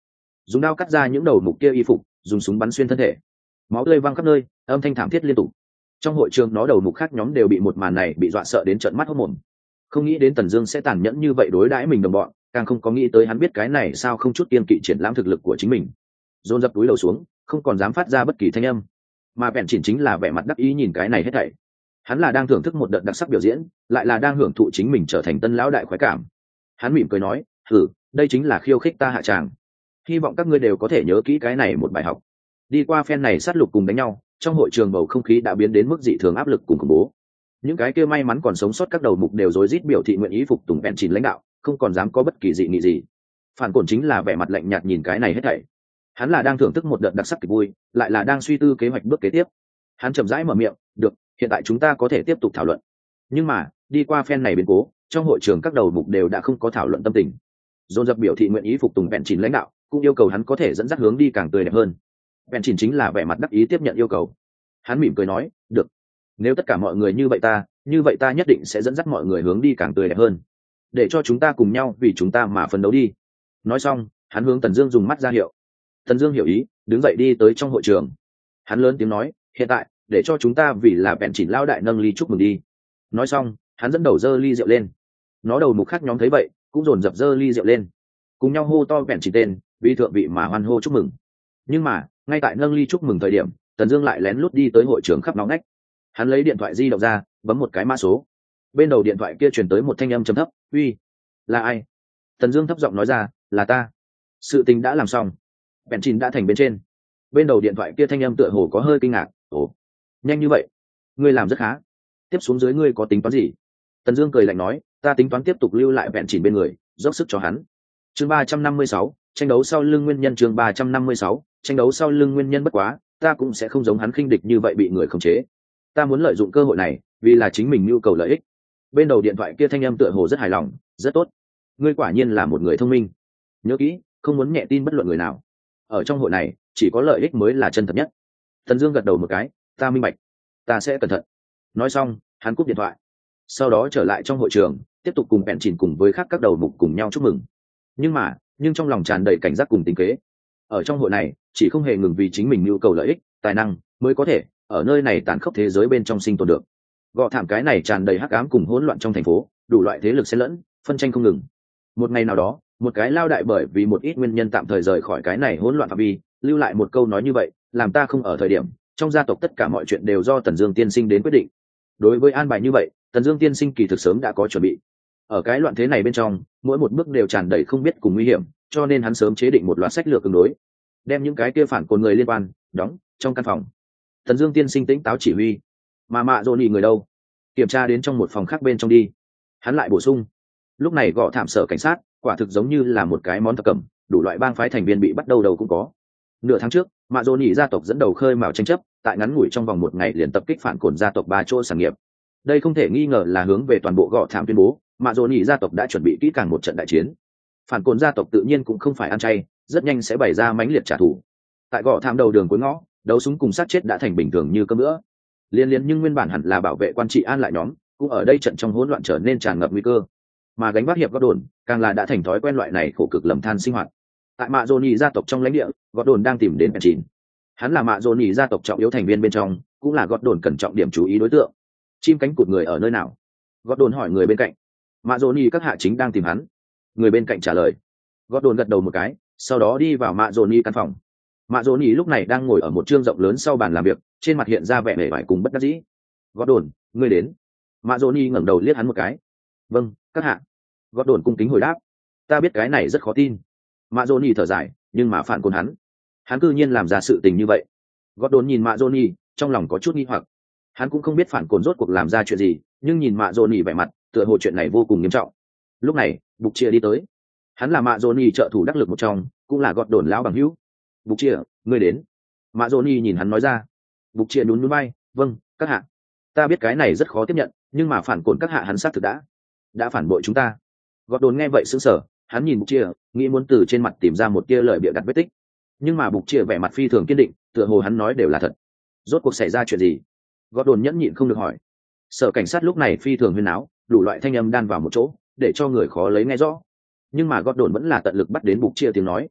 dùng đao cắt ra những đầu mục kia y phục, dùng súng bắn xuyên thân thể, máu tươi văng khắp nơi, âm thanh thảm thiết liên tục. Trong hội trường nó đầu mục khác nhóm đều bị một màn này bị dọa sợ đến trợn mắt hốt mồm. Không nghĩ đến Tần Dương sẽ tàn nhẫn như vậy đối đãi mình đồng bọn, càng không có nghĩ tới hắn biết cái này sao không chút kiêng kỵ triển lãm thực lực của chính mình. Dồn dập túi đầu xuống, không còn dám phát ra bất kỳ thanh âm. Mà vẹn chỉnh chính là vẻ mặt đắc ý nhìn cái này hết thảy. Hắn là đang thưởng thức một đợt đặc sắc biểu diễn, lại là đang hưởng thụ chính mình trở thành tân lão đại khoái cảm. Hắn mỉm cười nói, "Hử, đây chính là khiêu khích ta hạ tràng. Hy vọng các ngươi đều có thể nhớ kỹ cái này một bài học." Đi qua phen này sát lục cùng đánh nhau, trong hội trường bầu không khí đã biến đến mức dị thường áp lực cùng khủng bố. Những cái kia may mắn còn sống sót các đầu mục đều rối rít biểu thị nguyện ý phục tùng vẹn chỉnh lãnh đạo, không còn dám có bất kỳ dị nghị gì. Phản Cổn chính là vẻ mặt lạnh nhạt nhìn cái này hết thảy. Hắn là đang thưởng thức một đợt đặc sắc kịch vui, lại là đang suy tư kế hoạch bước kế tiếp. Hắn chậm rãi mở miệng, "Được, hiện tại chúng ta có thể tiếp tục thảo luận." Nhưng mà, đi qua phen này biến cố, trong hội trường các đầu mục đều đã không có thảo luận tâm tình. Dồn dập biểu thị nguyện ý phục tùng vẹn chỉnh lãnh đạo, cũng yêu cầu hắn có thể dẫn dắt hướng đi càng tươi đẹp hơn. Vẹn chỉnh chính là vẻ mặt đắc ý tiếp nhận yêu cầu. Hắn mỉm cười nói, "Được, nếu tất cả mọi người như vậy ta, như vậy ta nhất định sẽ dẫn dắt mọi người hướng đi càng tươi đẹp hơn. Để cho chúng ta cùng nhau vì chúng ta mà phấn đấu đi." Nói xong, hắn hướng Tần Dương dùng mắt ra hiệu. Tần Dương hiểu ý, đứng dậy đi tới trong hội trường. Hắn lớn tiếng nói, "Hiện tại, để cho chúng ta vì là vẹn chỉnh lão đại nâng ly chúc mừng đi." Nói xong, hắn dẫn đầu giơ ly rượu lên. Nó đầu mục khác nhóm thấy vậy, cũng dồn dập giơ ly rượu lên, cùng nhau hô to vẹn chỉnh tên, vì thượng vị mà hoan hô chúc mừng. Nhưng mà, ngay tại nâng ly chúc mừng thời điểm, Tần Dương lại lén lút đi tới hội trường khắp nóng nách. Hắn lấy điện thoại di động ra, bấm một cái mã số. Bên đầu điện thoại kia truyền tới một thanh âm trầm thấp, "Uy, là ai?" Tần Dương thấp giọng nói ra, "Là ta. Sự tình đã làm xong, vẹn chỉnh đã thành bên trên." Bên đầu điện thoại kia thanh âm tựa hồ có hơi kinh ngạc, "Ồ, nhanh như vậy? Ngươi làm rất khá. Tiếp xuống dưới ngươi có tính toán gì?" Tần Dương cười lạnh nói, "Ta tính toán tiếp tục lưu lại vẹn chỉnh bên người, dốc sức cho hắn." Chương ba trăm năm mươi sáu, tranh đấu sau lưng nguyên nhân. Chương ba trăm năm mươi sáu, tranh đấu sau lưng nguyên nhân. Bất quá, ta cũng sẽ không giống hắn khinh địch như vậy bị người khống chế. Ta muốn lợi dụng cơ hội này, vì là chính mình nhu cầu lợi ích. Bên đầu điện thoại kia thanh âm tựa hồ rất hài lòng, "Rất tốt. Ngươi quả nhiên là một người thông minh. Nhớ kỹ, không muốn nhẹ tin bất luận người nào. Ở trong hội này, chỉ có lợi ích mới là chân thật nhất." Tần Dương gật đầu một cái, "Ta minh bạch. Ta sẽ cẩn thận." Nói xong, hắn cúp điện thoại. Sau đó trở lại trong hội trường, tiếp tục cùng bèn chỉnh cùng với khác các đầu mục cùng nhau chúc mừng. Nhưng mà, nhưng trong lòng tràn đầy cảnh giác cùng tính kế. Ở trong hội này, chỉ không hề ngừng vì chính mình nhu cầu lợi ích, tài năng mới có thể ở nơi này tàn khốc thế giới bên trong sinh tồn được. Gọ thảm cái này tràn đầy hắc ám cùng hỗn loạn trong thành phố, đủ loại thế lực xen lẫn, phân tranh không ngừng. Một ngày nào đó, một cái lao đại bởi vì một ít nguyên nhân tạm thời rời khỏi cái này hỗn loạn phạm vi, lưu lại một câu nói như vậy, làm ta không ở thời điểm, trong gia tộc tất cả mọi chuyện đều do Tần Dương tiên sinh đến quyết định. Đối với an bài như vậy, Tần Dương tiên sinh kỳ thực sớm đã có chuẩn bị. Ở cái loạn thế này bên trong, mỗi một bước đều tràn đầy không biết cùng nguy hiểm, cho nên hắn sớm chế định một loạt sách lược ứng đối, đem những cái kia phản cồn người liên quan đóng trong căn phòng. Tần Dương tiên sinh tĩnh táo chỉ huy, mà Mạ Dồn nhị người đâu? Kiểm tra đến trong một phòng khác bên trong đi. Hắn lại bổ sung. Lúc này Gọ thảm sở cảnh sát, quả thực giống như là một cái món thập cẩm, đủ loại bang phái thành viên bị bắt đầu đầu cũng có. Nửa tháng trước, Mạ Dồn nhị gia tộc dẫn đầu khơi mào tranh chấp, tại ngắn ngủi trong vòng một ngày liền tập kích phản cồn gia tộc ba chỗ sản nghiệp. Đây không thể nghi ngờ là hướng về toàn bộ Gọ thảm tuyên bố, Mạ Dồn nhị gia tộc đã chuẩn bị kỹ càng một trận đại chiến. Phản cồn gia tộc tự nhiên cũng không phải ăn chay, rất nhanh sẽ bày ra mãnh liệt trả thù. Tại Gọ thảm đầu đường cuối ngõ, đấu súng cùng sát chết đã thành bình thường như cơm bữa. Liên liên nhưng nguyên bản hẳn là bảo vệ quan trị an lại nhóm, cũng ở đây trận trong hỗn loạn trở nên tràn ngập nguy cơ. Mà gánh vác hiệp gót đồn, càng là đã thành thói quen loại này khổ cực lầm than sinh hoạt. Tại Mạ Dồn nhị gia tộc trong lãnh địa, gót đồn đang tìm đến chín. Hắn là Mạ Dồn nhị gia tộc trọng yếu thành viên bên trong, cũng là gót đồn cần trọng điểm chú ý đối tượng. Chim cánh cụt người ở nơi nào? Gót đồn hỏi người bên cạnh. Mạ Dồn nhị các hạ chính đang tìm hắn. Người bên cạnh trả lời. Gót đồn gật đầu một cái, sau đó đi vào Mạ Dồn nhị căn phòng. Mạ Dồn nhị lúc này đang ngồi ở một trương rộng lớn sau bàn làm việc, trên mặt hiện ra vẻ vẻ vải cùng bất đắc dĩ. Gót đồn, ngươi đến. Mạ Dồn nhị ngẩng đầu liếc hắn một cái. Vâng, các hạ. Gót đồn cung kính hồi đáp. Ta biết cái này rất khó tin. Mạ Dồn nhị thở dài, nhưng mà phản côn hắn, hắn cư nhiên làm ra sự tình như vậy. Gót đồn nhìn Mạ Dồn nhị, trong lòng có chút nghi hoặc. Hắn cũng không biết phản côn rốt cuộc làm ra chuyện gì, nhưng nhìn Mạ Dồn nhị vẻ mặt, tựa hồ chuyện này vô cùng nghiêm trọng. Lúc này, Bục Chia đi tới. Hắn là Mạ Dồn nhị trợ thủ đắc lực một trong, cũng là gót đồn lão bằng hữu. Bục Chia, ngươi đến. Mạ Dồn nhị nhìn hắn nói ra. Bục Chia nhún nhún vai, vâng, các hạ. Ta biết cái này rất khó tiếp nhận, nhưng mà phản côn các hạ hắn xác thực đã đã phản bội chúng ta. Gót đồn nghe vậy sững sờ, hắn nhìn Bục Chia, nghĩ muốn từ trên mặt tìm ra một tia lời bịa đặt vết tích, nhưng mà Bục Chia vẻ mặt phi thường kiên định, tựa hồ hắn nói đều là thật. Rốt cuộc xảy ra chuyện gì? Gót đồn nhẫn nhịn không được hỏi. Sở cảnh sát lúc này phi thường huyên náo, đủ loại thanh âm đan vào một chỗ, để cho người khó lấy nghe rõ. Nhưng mà Gót đồn vẫn là tận lực bắt đến Bục Chia tiếng nói.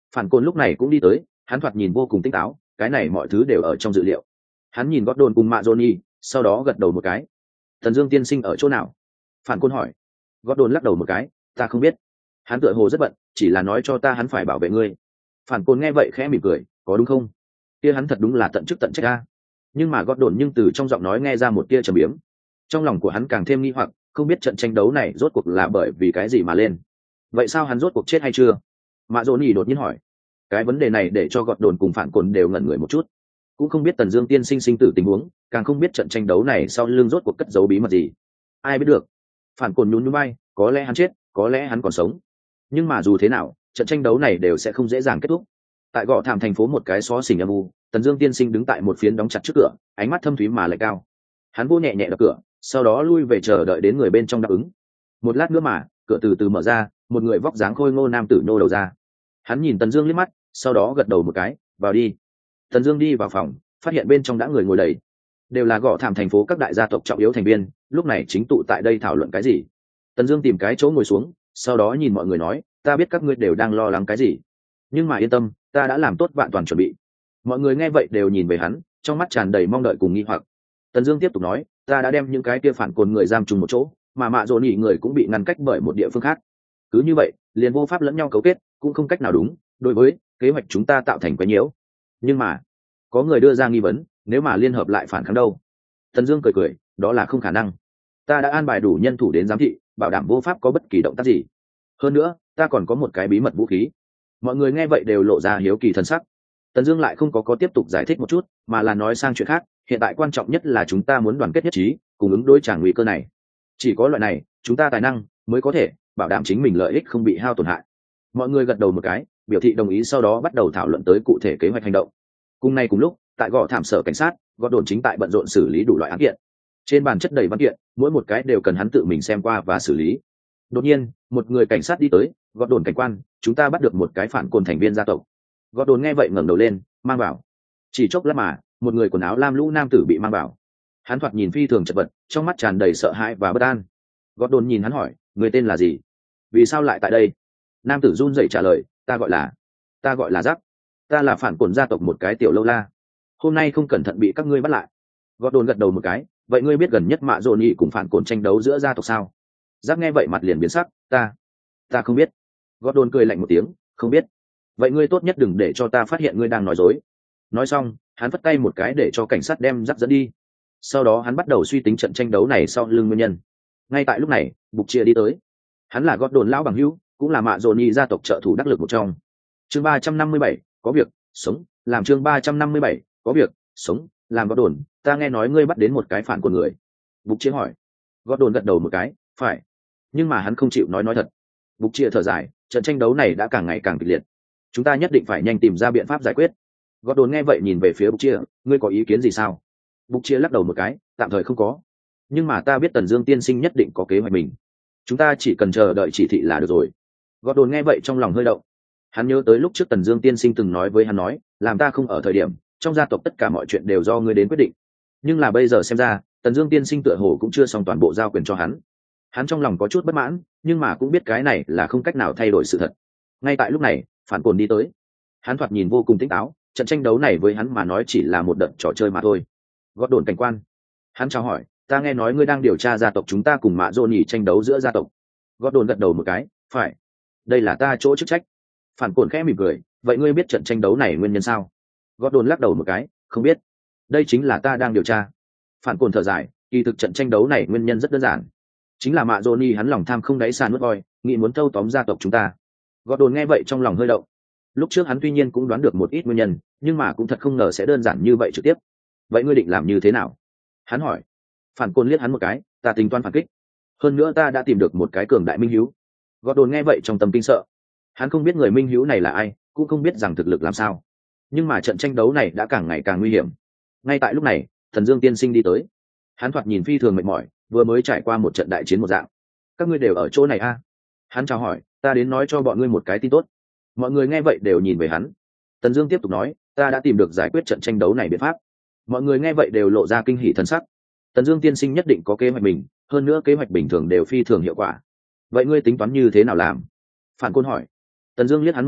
Phản Côn lúc này cũng đi tới, hắn thoạt nhìn vô cùng tinh táo, cái này mọi thứ đều ở trong dự liệu. Hắn nhìn Gordon cùng Mạ Johnny, sau đó gật đầu một cái. Thần Dương tiên sinh ở chỗ nào? Phản Côn hỏi. Gordon lắc đầu một cái, ta không biết. Hắn tựa hồ rất bận, chỉ là nói cho ta hắn phải bảo vệ ngươi. Phản Côn nghe vậy khẽ mỉm cười, có đúng không? Kia hắn thật đúng là tận chức tận trách a. Nhưng mà Gordon nhưng từ trong giọng nói nghe ra một tia trầm biếm. Trong lòng của hắn càng thêm nghi hoặc, không biết trận tranh đấu này rốt cuộc là bởi vì cái gì mà lên. Vậy sao hắn rốt cuộc chết hay chưa? Mạ Johnny đột nhiên hỏi. Cái vấn đề này để cho Gordon cùng Phản Côn đều ngẩn người một chút, cũng không biết Tần Dương tiên sinh sinh tử tình huống, càng không biết trận tranh đấu này sau lưng rốt cuộc cất giấu bí mật gì. Ai biết được? Phản Côn nhún nhún vai, có lẽ hắn chết, có lẽ hắn còn sống. Nhưng mà dù thế nào, trận tranh đấu này đều sẽ không dễ dàng kết thúc. Tại Gò Thảm thành phố một cái xó xỉnh âm u, Tần Dương tiên sinh đứng tại một phiến đóng chặt trước cửa, ánh mắt thâm thúy mà lại cao. Hắn vô nhẹ nhẹ đập cửa, sau đó lui về chờ đợi đến người bên trong đáp ứng. Một lát nữa mà, cửa từ từ mở ra, một người vóc dáng khôi ngô nam tử nô đầu ra. Hắn nhìn Tần Dương liếc mắt, sau đó gật đầu một cái, vào đi. Tần Dương đi vào phòng, phát hiện bên trong đã người ngồi đầy, đều là Gò Thảm thành phố các đại gia tộc trọng yếu thành viên, lúc này chính tụ tại đây thảo luận cái gì. Tần Dương tìm cái chỗ ngồi xuống, sau đó nhìn mọi người nói, ta biết các ngươi đều đang lo lắng cái gì, nhưng mà yên tâm, ta đã làm tốt vạn toàn chuẩn bị. Mọi người nghe vậy đều nhìn về hắn, trong mắt tràn đầy mong đợi cùng nghi hoặc. Tần Dương tiếp tục nói, ta đã đem những cái kia phản cồn người giam chung một chỗ, mà Mạ Dồn nhị người cũng bị ngăn cách bởi một địa phương khác. Cứ như vậy, liền vô pháp lẫn nhau cấu kết, cũng không cách nào đúng đối với kế hoạch chúng ta tạo thành quá nhiễu. Nhưng mà, có người đưa ra nghi vấn, nếu mà liên hợp lại phản kháng đâu? Tần Dương cười cười, đó là không khả năng. Ta đã an bài đủ nhân thủ đến giám thị, bảo đảm vô pháp có bất kỳ động tác gì. Hơn nữa, ta còn có một cái bí mật vũ khí. Mọi người nghe vậy đều lộ ra hiếu kỳ thần sắc. Tần Dương lại không có có tiếp tục giải thích một chút, mà là nói sang chuyện khác, hiện tại quan trọng nhất là chúng ta muốn đoàn kết nhất trí, cùng ứng đối tràng nguy cơ này. Chỉ có loại này, chúng ta tài năng mới có thể bảo đảm chính mình lợi ích không bị hao tổn hại. Mọi người gật đầu một cái, biểu thị đồng ý, sau đó bắt đầu thảo luận tới cụ thể kế hoạch hành động. Cùng ngày cùng lúc, tại Gò Thảm sở cảnh sát, Gordon chính tại bận rộn xử lý đủ loại án kiện. Trên bàn chất đầy văn kiện, mỗi một cái đều cần hắn tự mình xem qua và xử lý. Đột nhiên, một người cảnh sát đi tới, Gordon cảnh quan, chúng ta bắt được một cái phản côn thành viên gia tộc. Gordon nghe vậy ngẩng đầu lên, mang vào. Chỉ chốc lát mà, một người quần áo lam lũ nam tử bị mang vào. Hắn thoạt nhìn phi thường chật vật, trong mắt tràn đầy sợ hãi và bất an. Gordon nhìn hắn hỏi, người tên là gì? Vì sao lại tại đây? Nam tử run rẩy trả lời, ta gọi là, ta gọi là Giáp. Ta là phản cồn gia tộc một cái tiểu lâu la. Hôm nay không cẩn thận bị các ngươi bắt lại. Gordon gật đầu một cái, vậy ngươi biết gần nhất Mạ Dồn nhị cùng phản cồn tranh đấu giữa gia tộc sao? Giáp nghe vậy mặt liền biến sắc, ta, ta không biết. Gordon cười lạnh một tiếng, không biết. Vậy ngươi tốt nhất đừng để cho ta phát hiện ngươi đang nói dối. Nói xong, hắn vất tay một cái để cho cảnh sát đem Giáp dẫn đi. Sau đó hắn bắt đầu suy tính trận tranh đấu này sau lưng nguyên nhân. Ngay tại lúc này, Bục Chia đi tới. Hắn là Gordon lão bằng hữu, cũng là Mạ Dồn nhị gia tộc trợ thủ đắc lực một trong. Chương ba trăm năm mươi bảy, có việc sống làm. Chương ba trăm năm mươi bảy, có việc sống làm. Gordon, ta nghe nói ngươi bắt đến một cái phản của người. Bục Chia hỏi. Gordon gật đầu một cái, phải. Nhưng mà hắn không chịu nói nói thật. Bục Chia thở dài, trận tranh đấu này đã càng ngày càng kịch liệt. Chúng ta nhất định phải nhanh tìm ra biện pháp giải quyết. Gordon nghe vậy nhìn về phía Bục Chia, ngươi có ý kiến gì sao? Bục Chia lắc đầu một cái, tạm thời không có. Nhưng mà ta biết Tần Dương tiên sinh nhất định có kế hoạch mình. Chúng ta chỉ cần chờ đợi chỉ thị là được rồi. Gordon nghe vậy trong lòng hơi động. Hắn nhớ tới lúc trước Tần Dương tiên sinh từng nói với hắn nói, làm ta không ở thời điểm, trong gia tộc tất cả mọi chuyện đều do ngươi đến quyết định. Nhưng là bây giờ xem ra, Tần Dương tiên sinh tựa hồ cũng chưa xong toàn bộ giao quyền cho hắn. Hắn trong lòng có chút bất mãn, nhưng mà cũng biết cái này là không cách nào thay đổi sự thật. Ngay tại lúc này, phản cồn đi tới. Hắn thoạt nhìn vô cùng tỉnh táo, trận tranh đấu này với hắn mà nói chỉ là một đợt trò chơi mà thôi. Gordon cảnh quan. Hắn chào hỏi, ta nghe nói ngươi đang điều tra gia tộc chúng ta cùng Mạ Dồn nhị tranh đấu giữa gia tộc. Gordon gật đầu một cái, phải. Đây là ta chỗ chức trách. Phản cồn khẽ mỉm cười, vậy ngươi biết trận tranh đấu này nguyên nhân sao? Gordon lắc đầu một cái, không biết. Đây chính là ta đang điều tra. Phản cồn thở dài, kỳ thực trận tranh đấu này nguyên nhân rất đơn giản. Chính là Mạ Dồn nhị hắn lòng tham không đáy sàn nuốt voi, nghĩ muốn thâu tóm gia tộc chúng ta. Gordon nghe vậy trong lòng hơi động. Lúc trước hắn tuy nhiên cũng đoán được một ít nguyên nhân, nhưng mà cũng thật không ngờ sẽ đơn giản như vậy trực tiếp. Vậy ngươi định làm như thế nào? Hắn hỏi. Phản cồn liếc hắn một cái, ta tính toán phản kích. Hơn nữa ta đã tìm được một cái cường đại minh hữu. Gordon nghe vậy trong tâm kinh sợ. Hắn không biết người minh hữu này là ai, cũng không biết rằng thực lực làm sao. Nhưng mà trận tranh đấu này đã càng ngày càng nguy hiểm. Ngay tại lúc này, Thần Dương tiên sinh đi tới. Hắn thoạt nhìn phi thường mệt mỏi, vừa mới trải qua một trận đại chiến một dạng. Các ngươi đều ở chỗ này à? Hắn chào hỏi, ta đến nói cho bọn ngươi một cái tin tốt. Mọi người nghe vậy đều nhìn về hắn. Tần Dương tiếp tục nói, ta đã tìm được giải quyết trận tranh đấu này biện pháp. Mọi người nghe vậy đều lộ ra kinh hỉ thần sắc. Tần Dương tiên sinh nhất định có kế hoạch mình, hơn nữa kế hoạch bình thường đều phi thường hiệu quả. Vậy ngươi tính toán như thế nào làm? Phản Côn hỏi. Tần Dương liếc hắn một cái,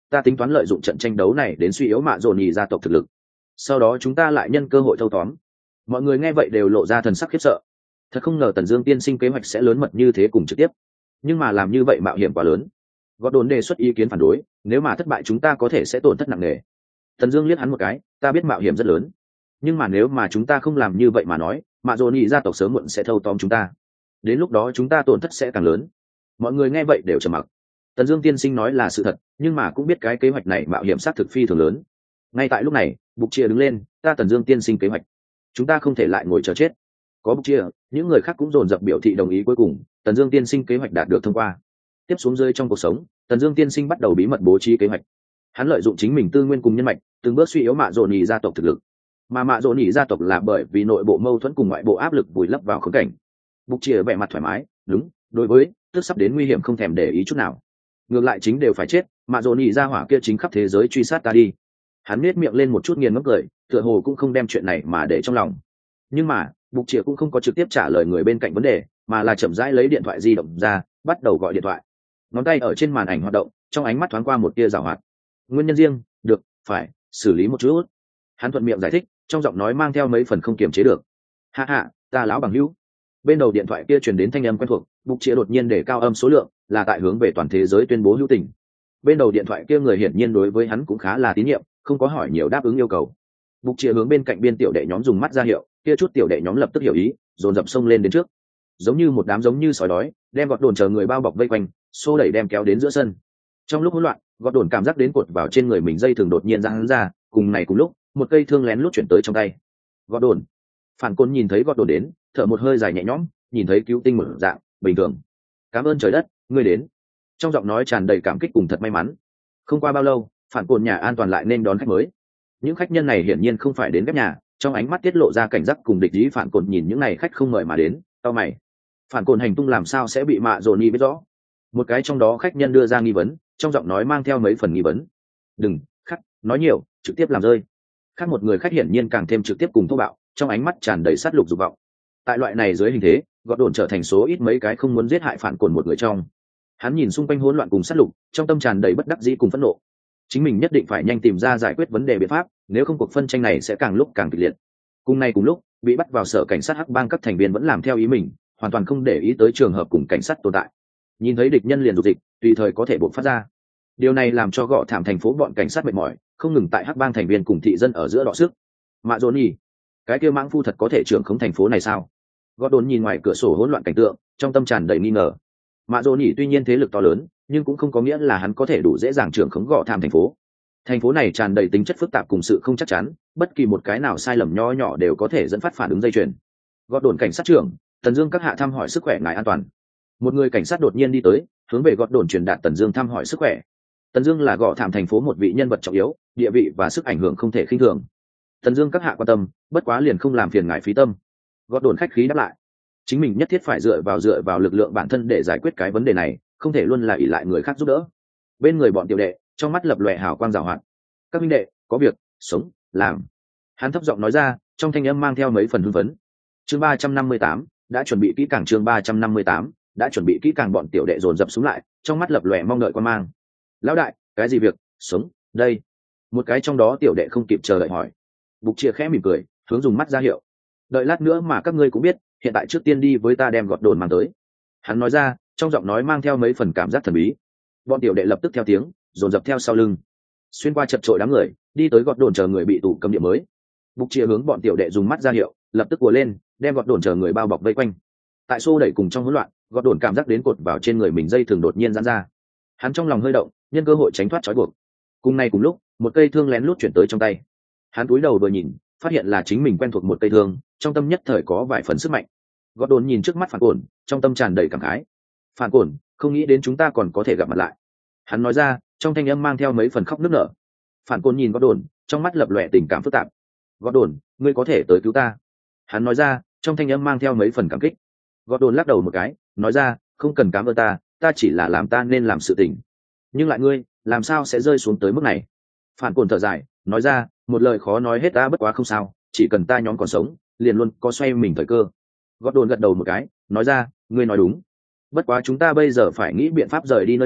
ta tính toán lợi dụng trận tranh đấu này đến suy yếu mạ dồn nhì gia tộc thực lực, sau đó chúng ta lại nhân cơ hội thâu tóm. Mọi người nghe vậy đều lộ ra thần sắc khiếp sợ. Thật không ngờ Tần Dương tiên sinh kế hoạch sẽ lớn mật như thế cùng trực tiếp, nhưng mà làm như vậy mạo hiểm quá lớn. Gọt đồn đề xuất ý kiến phản đối, nếu mà thất bại chúng ta có thể sẽ tổn thất nặng nề. Tần Dương liếc hắn một cái, ta biết mạo hiểm rất lớn, nhưng mà nếu mà chúng ta không làm như vậy mà nói, mạ dồn nhì gia tộc sớm muộn sẽ thâu tóm chúng ta, đến lúc đó chúng ta tổn thất sẽ càng lớn. Mọi người nghe vậy đều trầm mặc. Tần Dương tiên sinh nói là sự thật, nhưng mà cũng biết cái kế hoạch này mạo hiểm sát thực phi thường lớn. Ngay tại lúc này, Bục Chia đứng lên, ta Tần Dương tiên sinh kế hoạch, chúng ta không thể lại ngồi chờ chết. Có Bục Chia, những người khác cũng dồn dập biểu thị đồng ý. Cuối cùng Tần Dương tiên sinh kế hoạch đạt được thông qua. Tiếp xuống dưới trong cuộc sống, Tần Dương tiên sinh bắt đầu bí mật bố trí kế hoạch. Hắn lợi dụng chính mình tư nguyên cùng nhân mạch, từng bước suy yếu mạ dồn nhì gia tộc thực lực. Mà mạ dồn nhì gia tộc là bởi vì nội bộ mâu thuẫn cùng ngoại bộ áp lực vùi lấp vào khốn cảnh. Bục Chia vẻ mặt thoải mái, đúng, đối với tức sắp đến nguy hiểm không thèm để ý chút nào. Ngược lại chính đều phải chết, mạ dồn nhì gia hỏa kia chính khắp thế giới truy sát ta đi. Hắn nết miệng lên một chút nghiền ngẫm cười, tựa hồ cũng không đem chuyện này mà để trong lòng. Nhưng mà Bục Chia cũng không có trực tiếp trả lời người bên cạnh vấn đề, mà là chậm rãi lấy điện thoại di động ra, bắt đầu gọi điện thoại. Ngón tay ở trên màn ảnh hoạt động, trong ánh mắt thoáng qua một tia giảo hoạt. Nguyên nhân riêng, được, phải xử lý một chút. Hắn thuận miệng giải thích, trong giọng nói mang theo mấy phần không kiềm chế được. Hạ hạ, ta lão bằng hữu. Bên đầu điện thoại kia truyền đến thanh âm quen thuộc. Bục Chia đột nhiên để cao âm số lượng, là tại hướng về toàn thế giới tuyên bố hữu tình. Bên đầu điện thoại kia người hiển nhiên đối với hắn cũng khá là tín nhiệm, không có hỏi nhiều đáp ứng yêu cầu. Bục Chia hướng bên cạnh biên tiểu đệ nhóm dùng mắt ra hiệu, kia chút tiểu đệ nhóm lập tức hiểu ý, dồn dập xông lên đến trước, giống như một đám giống như sói đói, đem Gọt Đồn chờ người bao bọc vây quanh, xô đẩy đem kéo đến giữa sân. Trong lúc hỗn loạn, Gọt Đồn cảm giác đến cột vào trên người mình dây thường đột nhiên giãn ra, cùng này cùng lúc, một cây thương lén lút chuyển tới trong tay. Gọt Đồn. Phản Côn nhìn thấy Gọt Đồn đến, thở một hơi dài nhẹ nhõm, nhìn thấy cứu tinh một dạng, bình thường. Cảm ơn trời đất, ngươi đến. Trong giọng nói tràn đầy cảm kích cùng thật may mắn. Không qua bao lâu, Phản Côn nhà an toàn lại nên đón khách mới. Những khách nhân này hiển nhiên không phải đến ghép nhà, trong ánh mắt tiết lộ ra cảnh giác cùng địch ý. Phản Côn nhìn những này khách không mời mà đến, cau mày. Phản Côn hành tung làm sao sẽ bị mạ dồn nhì biết rõ? Một cái trong đó khách nhân đưa ra nghi vấn, trong giọng nói mang theo mấy phần nghi vấn. Đừng khắc nói nhiều, trực tiếp làm rơi. Khác một người khách hiển nhiên càng thêm trực tiếp cùng thô bạo, trong ánh mắt tràn đầy sát lục dục vọng. Tại loại này dưới hình thế, Gọt Đồn trở thành số ít mấy cái không muốn giết hại Phản Côn một người trong. Hắn nhìn xung quanh hỗn loạn cùng sát lục, trong tâm tràn đầy bất đắc dĩ cùng phẫn nộ. Chính mình nhất định phải nhanh tìm ra giải quyết vấn đề biện pháp, nếu không cuộc phân tranh này sẽ càng lúc càng kịch liệt. Cùng nay cùng lúc, bị bắt vào sở cảnh sát hắc bang các thành viên vẫn làm theo ý mình, hoàn toàn không để ý tới trường hợp cùng cảnh sát tồn tại. Nhìn thấy địch nhân liền dục dịch, tùy thời có thể bộc phát ra. Điều này làm cho Gọ Thảm thành phố bọn cảnh sát mệt mỏi, không ngừng tại hắc bang thành viên cùng thị dân ở giữa đọ sức. Mạ dồn nhì, cái kia mãng phu thật có thể trưởng khống thành phố này sao? Gọ Đồn nhìn ngoài cửa sổ hỗn loạn cảnh tượng, trong tâm tràn đầy nghi ngờ. Mạ dồn nhì tuy nhiên thế lực to lớn, nhưng cũng không có nghĩa là hắn có thể đủ dễ dàng trưởng khống Gọ Thảm thành phố. Thành phố này tràn đầy tính chất phức tạp cùng sự không chắc chắn, bất kỳ một cái nào sai lầm nho nhỏ đều có thể dẫn phát phản ứng dây chuyền. Gọ Đồn cảnh sát trưởng, Tần Dương các hạ thăm hỏi sức khỏe ngài an toàn. Một người cảnh sát đột nhiên đi tới, hướng về Gọ Đồn truyền đạt Tần Dương thăm hỏi sức khỏe. Tần Dương là Gọ Thảm thành phố một vị nhân vật trọng yếu, địa vị và sức ảnh hưởng không thể khinh thường. Tần Dương các hạ quan tâm, bất quá liền không làm phiền ngài phí tâm. Gọ Đồn khách khí đáp lại. Chính mình nhất thiết phải dựa vào dựa vào lực lượng bản thân để giải quyết cái vấn đề này, không thể luôn là ỷ lại người khác giúp đỡ. Bên người bọn tiểu đệ, trong mắt lập lòe hào quang giàu hoạt. Các minh đệ, có việc, sống, làm. Hắn thấp giọng nói ra, trong thanh âm mang theo mấy phần hưng phấn. Chương ba trăm năm mươi tám, đã chuẩn bị kỹ càng. Chương ba trăm năm mươi tám, đã chuẩn bị kỹ càng. Bọn tiểu đệ dồn dập xuống lại, trong mắt lập lòe mong đợi quan mang. Lão đại, cái gì việc, sống, đây. Một cái trong đó tiểu đệ không kịp chờ đợi hỏi. Bục Chia khẽ mỉm cười, hướng dùng mắt ra hiệu. Đợi lát nữa mà các ngươi cũng biết, hiện tại trước tiên đi với ta đem Gọt Đồn mang tới. Hắn nói ra, trong giọng nói mang theo mấy phần cảm giác thần bí. Bọn tiểu đệ lập tức theo tiếng, dồn dập theo sau lưng. Xuyên qua chật chội đám người, đi tới Gọt Đồn chờ người bị tù cầm địa mới. Bục Chia hướng bọn tiểu đệ dùng mắt ra hiệu, lập tức ùa lên, đem Gọt Đồn chờ người bao bọc vây quanh. Tại xô đẩy cùng trong hỗn loạn, Gọt Đồn cảm giác đến cột vào trên người mình dây thường đột nhiên giãn ra. Hắn trong lòng hơi động, nhân cơ hội tránh thoát trói buộc. Cùng nay cùng lúc, một cây thương lén lút chuyển tới trong tay. Hắn cúi đầu vừa nhìn, phát hiện là chính mình quen thuộc một cây thương, trong tâm nhất thời có vài phần sức mạnh. Gọt Đồn nhìn trước mắt Phản Cồn, trong tâm tràn đầy cảm khái. Phản Cồn, không nghĩ đến chúng ta còn có thể gặp mặt lại. Hắn nói ra, trong thanh âm mang theo mấy phần khóc nức nở. Phản Cồn nhìn Gọt Đồn, trong mắt lập lòe tình cảm phức tạp. Gọt Đồn, ngươi có thể tới cứu ta. Hắn nói ra, trong thanh âm mang theo mấy phần cảm kích. Gọt Đồn lắc đầu một cái, nói ra, không cần cảm ơn ta, ta chỉ là làm ta nên làm sự tình. Nhưng lại ngươi, làm sao sẽ rơi xuống tới mức này? Phản Cồn thở dài, nói ra, một lời khó nói hết, ta bất quá không sao, chỉ cần ta nhóm còn sống, liền luôn có xoay mình thời cơ. Gọt Đồn gật đầu một cái, nói ra, ngươi nói đúng. Bất quá chúng ta bây giờ phải nghĩ biện pháp rời đi nơi này,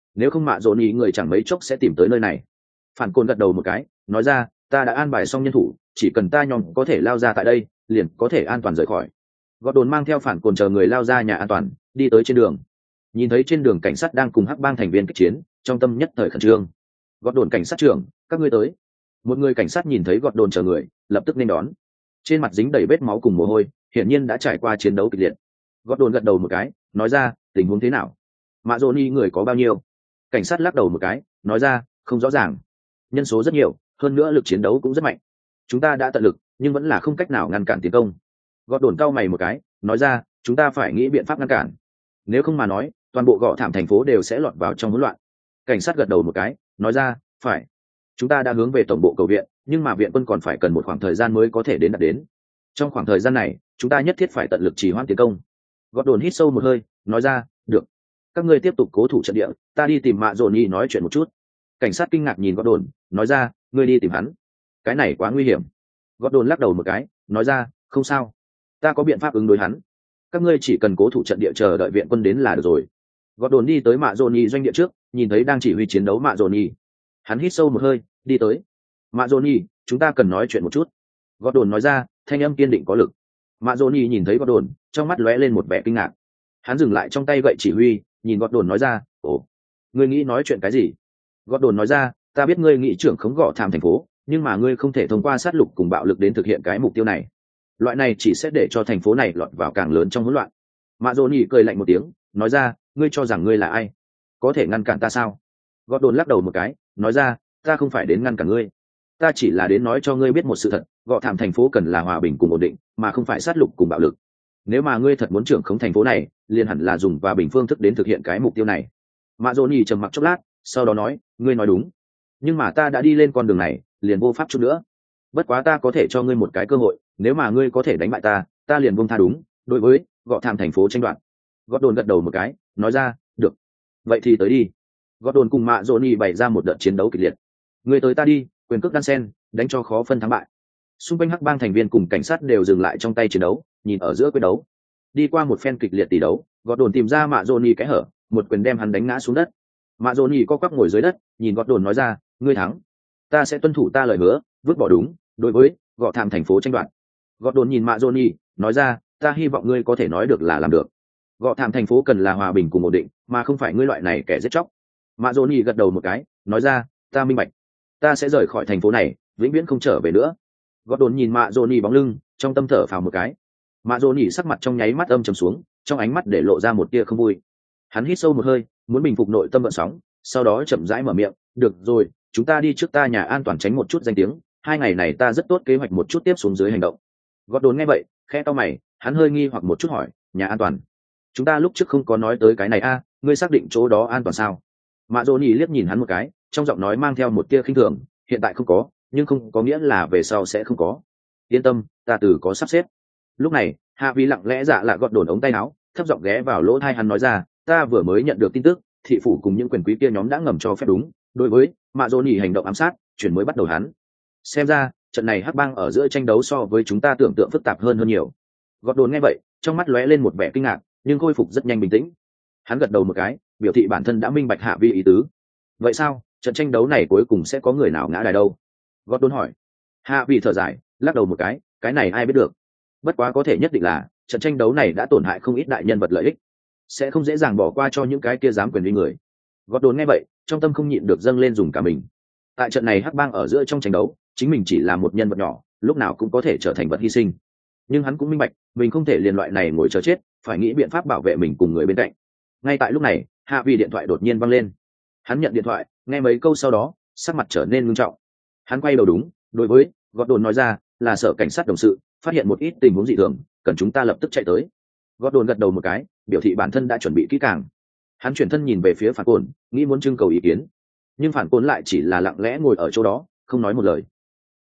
nếu không mạ dồn ý người chẳng mấy chốc sẽ tìm tới nơi này. Phản cồn gật đầu một cái, nói ra, ta đã an bài xong nhân thủ, chỉ cần ta nhóm có thể lao ra tại đây liền có thể an toàn rời khỏi. Gọt đồn mang theo phản cồn chờ người lao ra nhà an toàn, đi tới trên đường. Nhìn thấy trên đường cảnh sát đang cùng hắc bang thành viên kích chiến, trong tâm nhất thời khẩn trương. Gọt đồn cảnh sát trưởng, các ngươi tới. Một người cảnh sát nhìn thấy gọt đồn chờ người, lập tức nên đón. Trên mặt dính đầy vết máu cùng mồ hôi, hiển nhiên đã trải qua chiến đấu kịch liệt. Gọt đồn gật đầu một cái, nói ra, tình huống thế nào? Mạ dồn y người có bao nhiêu? Cảnh sát lắc đầu một cái, nói ra, không rõ ràng. Nhân số rất nhiều, hơn nữa lực chiến đấu cũng rất mạnh. Chúng ta đã tận lực, nhưng vẫn là không cách nào ngăn cản tiến công. Gọt đồn cau mày một cái, nói ra, chúng ta phải nghĩ biện pháp ngăn cản. Nếu không mà nói, toàn bộ Gọ Thảm thành phố đều sẽ lọt vào trong hỗn loạn. Cảnh sát gật đầu một cái, nói ra, phải. Chúng ta đã hướng về tổng bộ cầu viện, nhưng mà viện quân còn phải cần một khoảng thời gian mới có thể đến đạt đến. Trong khoảng thời gian này, chúng ta nhất thiết phải tận lực trì hoãn tiến công. Gọt đồn hít sâu một hơi, nói ra, được. Các ngươi tiếp tục cố thủ trận địa, ta đi tìm Mạ Dồn y nói chuyện một chút. Cảnh sát kinh ngạc nhìn Gọt đồn, nói ra, ngươi đi tìm hắn. Cái này quá nguy hiểm. Gọt đồn lắc đầu một cái, nói ra, không sao, ta có biện pháp ứng đối hắn. Các ngươi chỉ cần cố thủ trận địa chờ đợi viện quân đến là được rồi. Gọt đồn đi tới Mạ Dồn y doanh địa trước, nhìn thấy đang chỉ huy chiến đấu Mạ Dồn y. Hắn hít sâu một hơi, đi tới. Mạ Dồn y, chúng ta cần nói chuyện một chút. Gọt đồn nói ra, thanh âm kiên định có lực. Mạ Dồn y nhìn thấy Gọt đồn, trong mắt lóe lên một vẻ kinh ngạc. Hắn dừng lại trong tay gậy chỉ huy, nhìn Gọt đồn nói ra, ồ, ngươi nghĩ nói chuyện cái gì? Gọt đồn nói ra, ta biết ngươi nghĩ trưởng khống Gọ Thảm thành phố, nhưng mà ngươi không thể thông qua sát lục cùng bạo lực đến thực hiện cái mục tiêu này. Loại này chỉ sẽ để cho thành phố này lọt vào càng lớn trong hỗn loạn. Mạ Dồn y cười lạnh một tiếng, nói ra, ngươi cho rằng ngươi là ai, có thể ngăn cản ta sao? Gọt đồn lắc đầu một cái, nói ra, ta không phải đến ngăn cản ngươi, ta chỉ là đến nói cho ngươi biết một sự thật, Gọ Thảm thành phố cần là hòa bình cùng ổn định, mà không phải sát lục cùng bạo lực. Nếu mà ngươi thật muốn trưởng khống thành phố này, liền hẳn là dùng hòa bình phương thức đến thực hiện cái mục tiêu này. Mạ Dồn y trầm mặc chốc lát, sau đó nói, ngươi nói đúng, nhưng mà ta đã đi lên con đường này, liền vô pháp chút nữa. Bất quá ta có thể cho ngươi một cái cơ hội, nếu mà ngươi có thể đánh bại ta, ta liền buông tha đúng đối với Gọ Thảm thành phố tranh đoạt. Gọt đồn gật đầu một cái, nói ra, được, vậy thì tới đi. Gọt đồn cùng Mạ Dồn y bày ra một đợt chiến đấu kịch liệt. Ngươi tới ta đi, quyền cước đan sen, đánh cho khó phân thắng bại. Xung quanh hắc bang thành viên cùng cảnh sát đều dừng lại trong tay chiến đấu, nhìn ở giữa quyết đấu. Đi qua một phen kịch liệt tỷ đấu, Gọt đồn tìm ra Mạ Dồn y kẽ hở, một quyền đem hắn đánh ngã xuống đất. Mạ Dồn y co quắp ngồi dưới đất, nhìn Gọt đồn nói ra, ngươi thắng, ta sẽ tuân thủ ta lời hứa, vứt bỏ đúng đối với Gọ Thảm thành phố tranh đoạt. Gọt đồn nhìn Mạ Dồn y, nói ra, ta hy vọng ngươi có thể nói được là làm được. Gọ Thảm thành phố cần là hòa bình cùng ổn định, mà không phải ngươi loại này kẻ giết chóc. Mạ Dồn y gật đầu một cái, nói ra, ta minh bạch, ta sẽ rời khỏi thành phố này, vĩnh viễn không trở về nữa. Gọt đồn nhìn Mạ Dồn y bóng lưng, trong tâm thở phào một cái. Mạ Dồn y sắc mặt trong nháy mắt âm trầm xuống, trong ánh mắt để lộ ra một tia không vui. Hắn hít sâu một hơi, muốn bình phục nội tâm gợn sóng, sau đó chậm rãi mở miệng, được rồi, chúng ta đi trước ta nhà an toàn tránh một chút danh tiếng, hai ngày này ta rất tốt kế hoạch một chút tiếp xuống dưới hành động. Gọt đồn nghe vậy, khẽ cau mày, hắn hơi nghi hoặc một chút hỏi, nhà an toàn? Chúng ta lúc trước không có nói tới cái này a, à, ngươi xác định chỗ đó an toàn sao? Mạ Dồn y liếc nhìn hắn một cái, trong giọng nói mang theo một tia khinh thường, hiện tại không có, nhưng không có nghĩa là về sau sẽ không có. Yên tâm, ta từ có sắp xếp. Lúc này, Hạ Vi lặng lẽ dạ lạ gọt đồn ống tay áo, thấp giọng ghé vào lỗ tai hắn nói ra, ta vừa mới nhận được tin tức, thị phủ cùng những quyền quý kia nhóm đã ngầm cho phép đúng đối với Mạ Dồn y hành động ám sát, chuyển mới bắt đầu hắn. Xem ra, trận này hắc bang ở giữa tranh đấu so với chúng ta tưởng tượng phức tạp hơn hơn nhiều. Gọt đồn nghe vậy, trong mắt lóe lên một vẻ kinh ngạc, nhưng khôi phục rất nhanh bình tĩnh. Hắn gật đầu một cái, biểu thị bản thân đã minh bạch Hạ Vi ý tứ. Vậy sao, trận tranh đấu này cuối cùng sẽ có người nào ngã đài đâu? Gọt đồn hỏi. Hạ Vi thở dài, lắc đầu một cái, cái này ai biết được. Bất quá có thể nhất định là trận tranh đấu này đã tổn hại không ít đại nhân vật lợi ích, sẽ không dễ dàng bỏ qua cho những cái kia dám quyền uy người. Gọt đồn nghe vậy, trong tâm không nhịn được dâng lên dùng cả mình. Tại trận này hắc bang ở giữa trong tranh đấu, chính mình chỉ là một nhân vật nhỏ, lúc nào cũng có thể trở thành vật hy sinh. Nhưng hắn cũng minh bạch, mình không thể liền loại này ngồi chờ chết, phải nghĩ biện pháp bảo vệ mình cùng người bên cạnh. Ngay tại lúc này, Hạ Vi điện thoại đột nhiên vang lên. Hắn nhận điện thoại, nghe mấy câu sau đó, sắc mặt trở nên nghiêm trọng. Hắn quay đầu đúng đối với Gọt đồn nói ra, là sở cảnh sát đồng sự phát hiện một ít tình huống dị thường, cần chúng ta lập tức chạy tới. Gọt đồn gật đầu một cái, biểu thị bản thân đã chuẩn bị kỹ càng. Hắn chuyển thân nhìn về phía Phản Cồn, nghĩ muốn trưng cầu ý kiến, nhưng Phản Cồn lại chỉ là lặng lẽ ngồi ở chỗ đó, không nói một lời.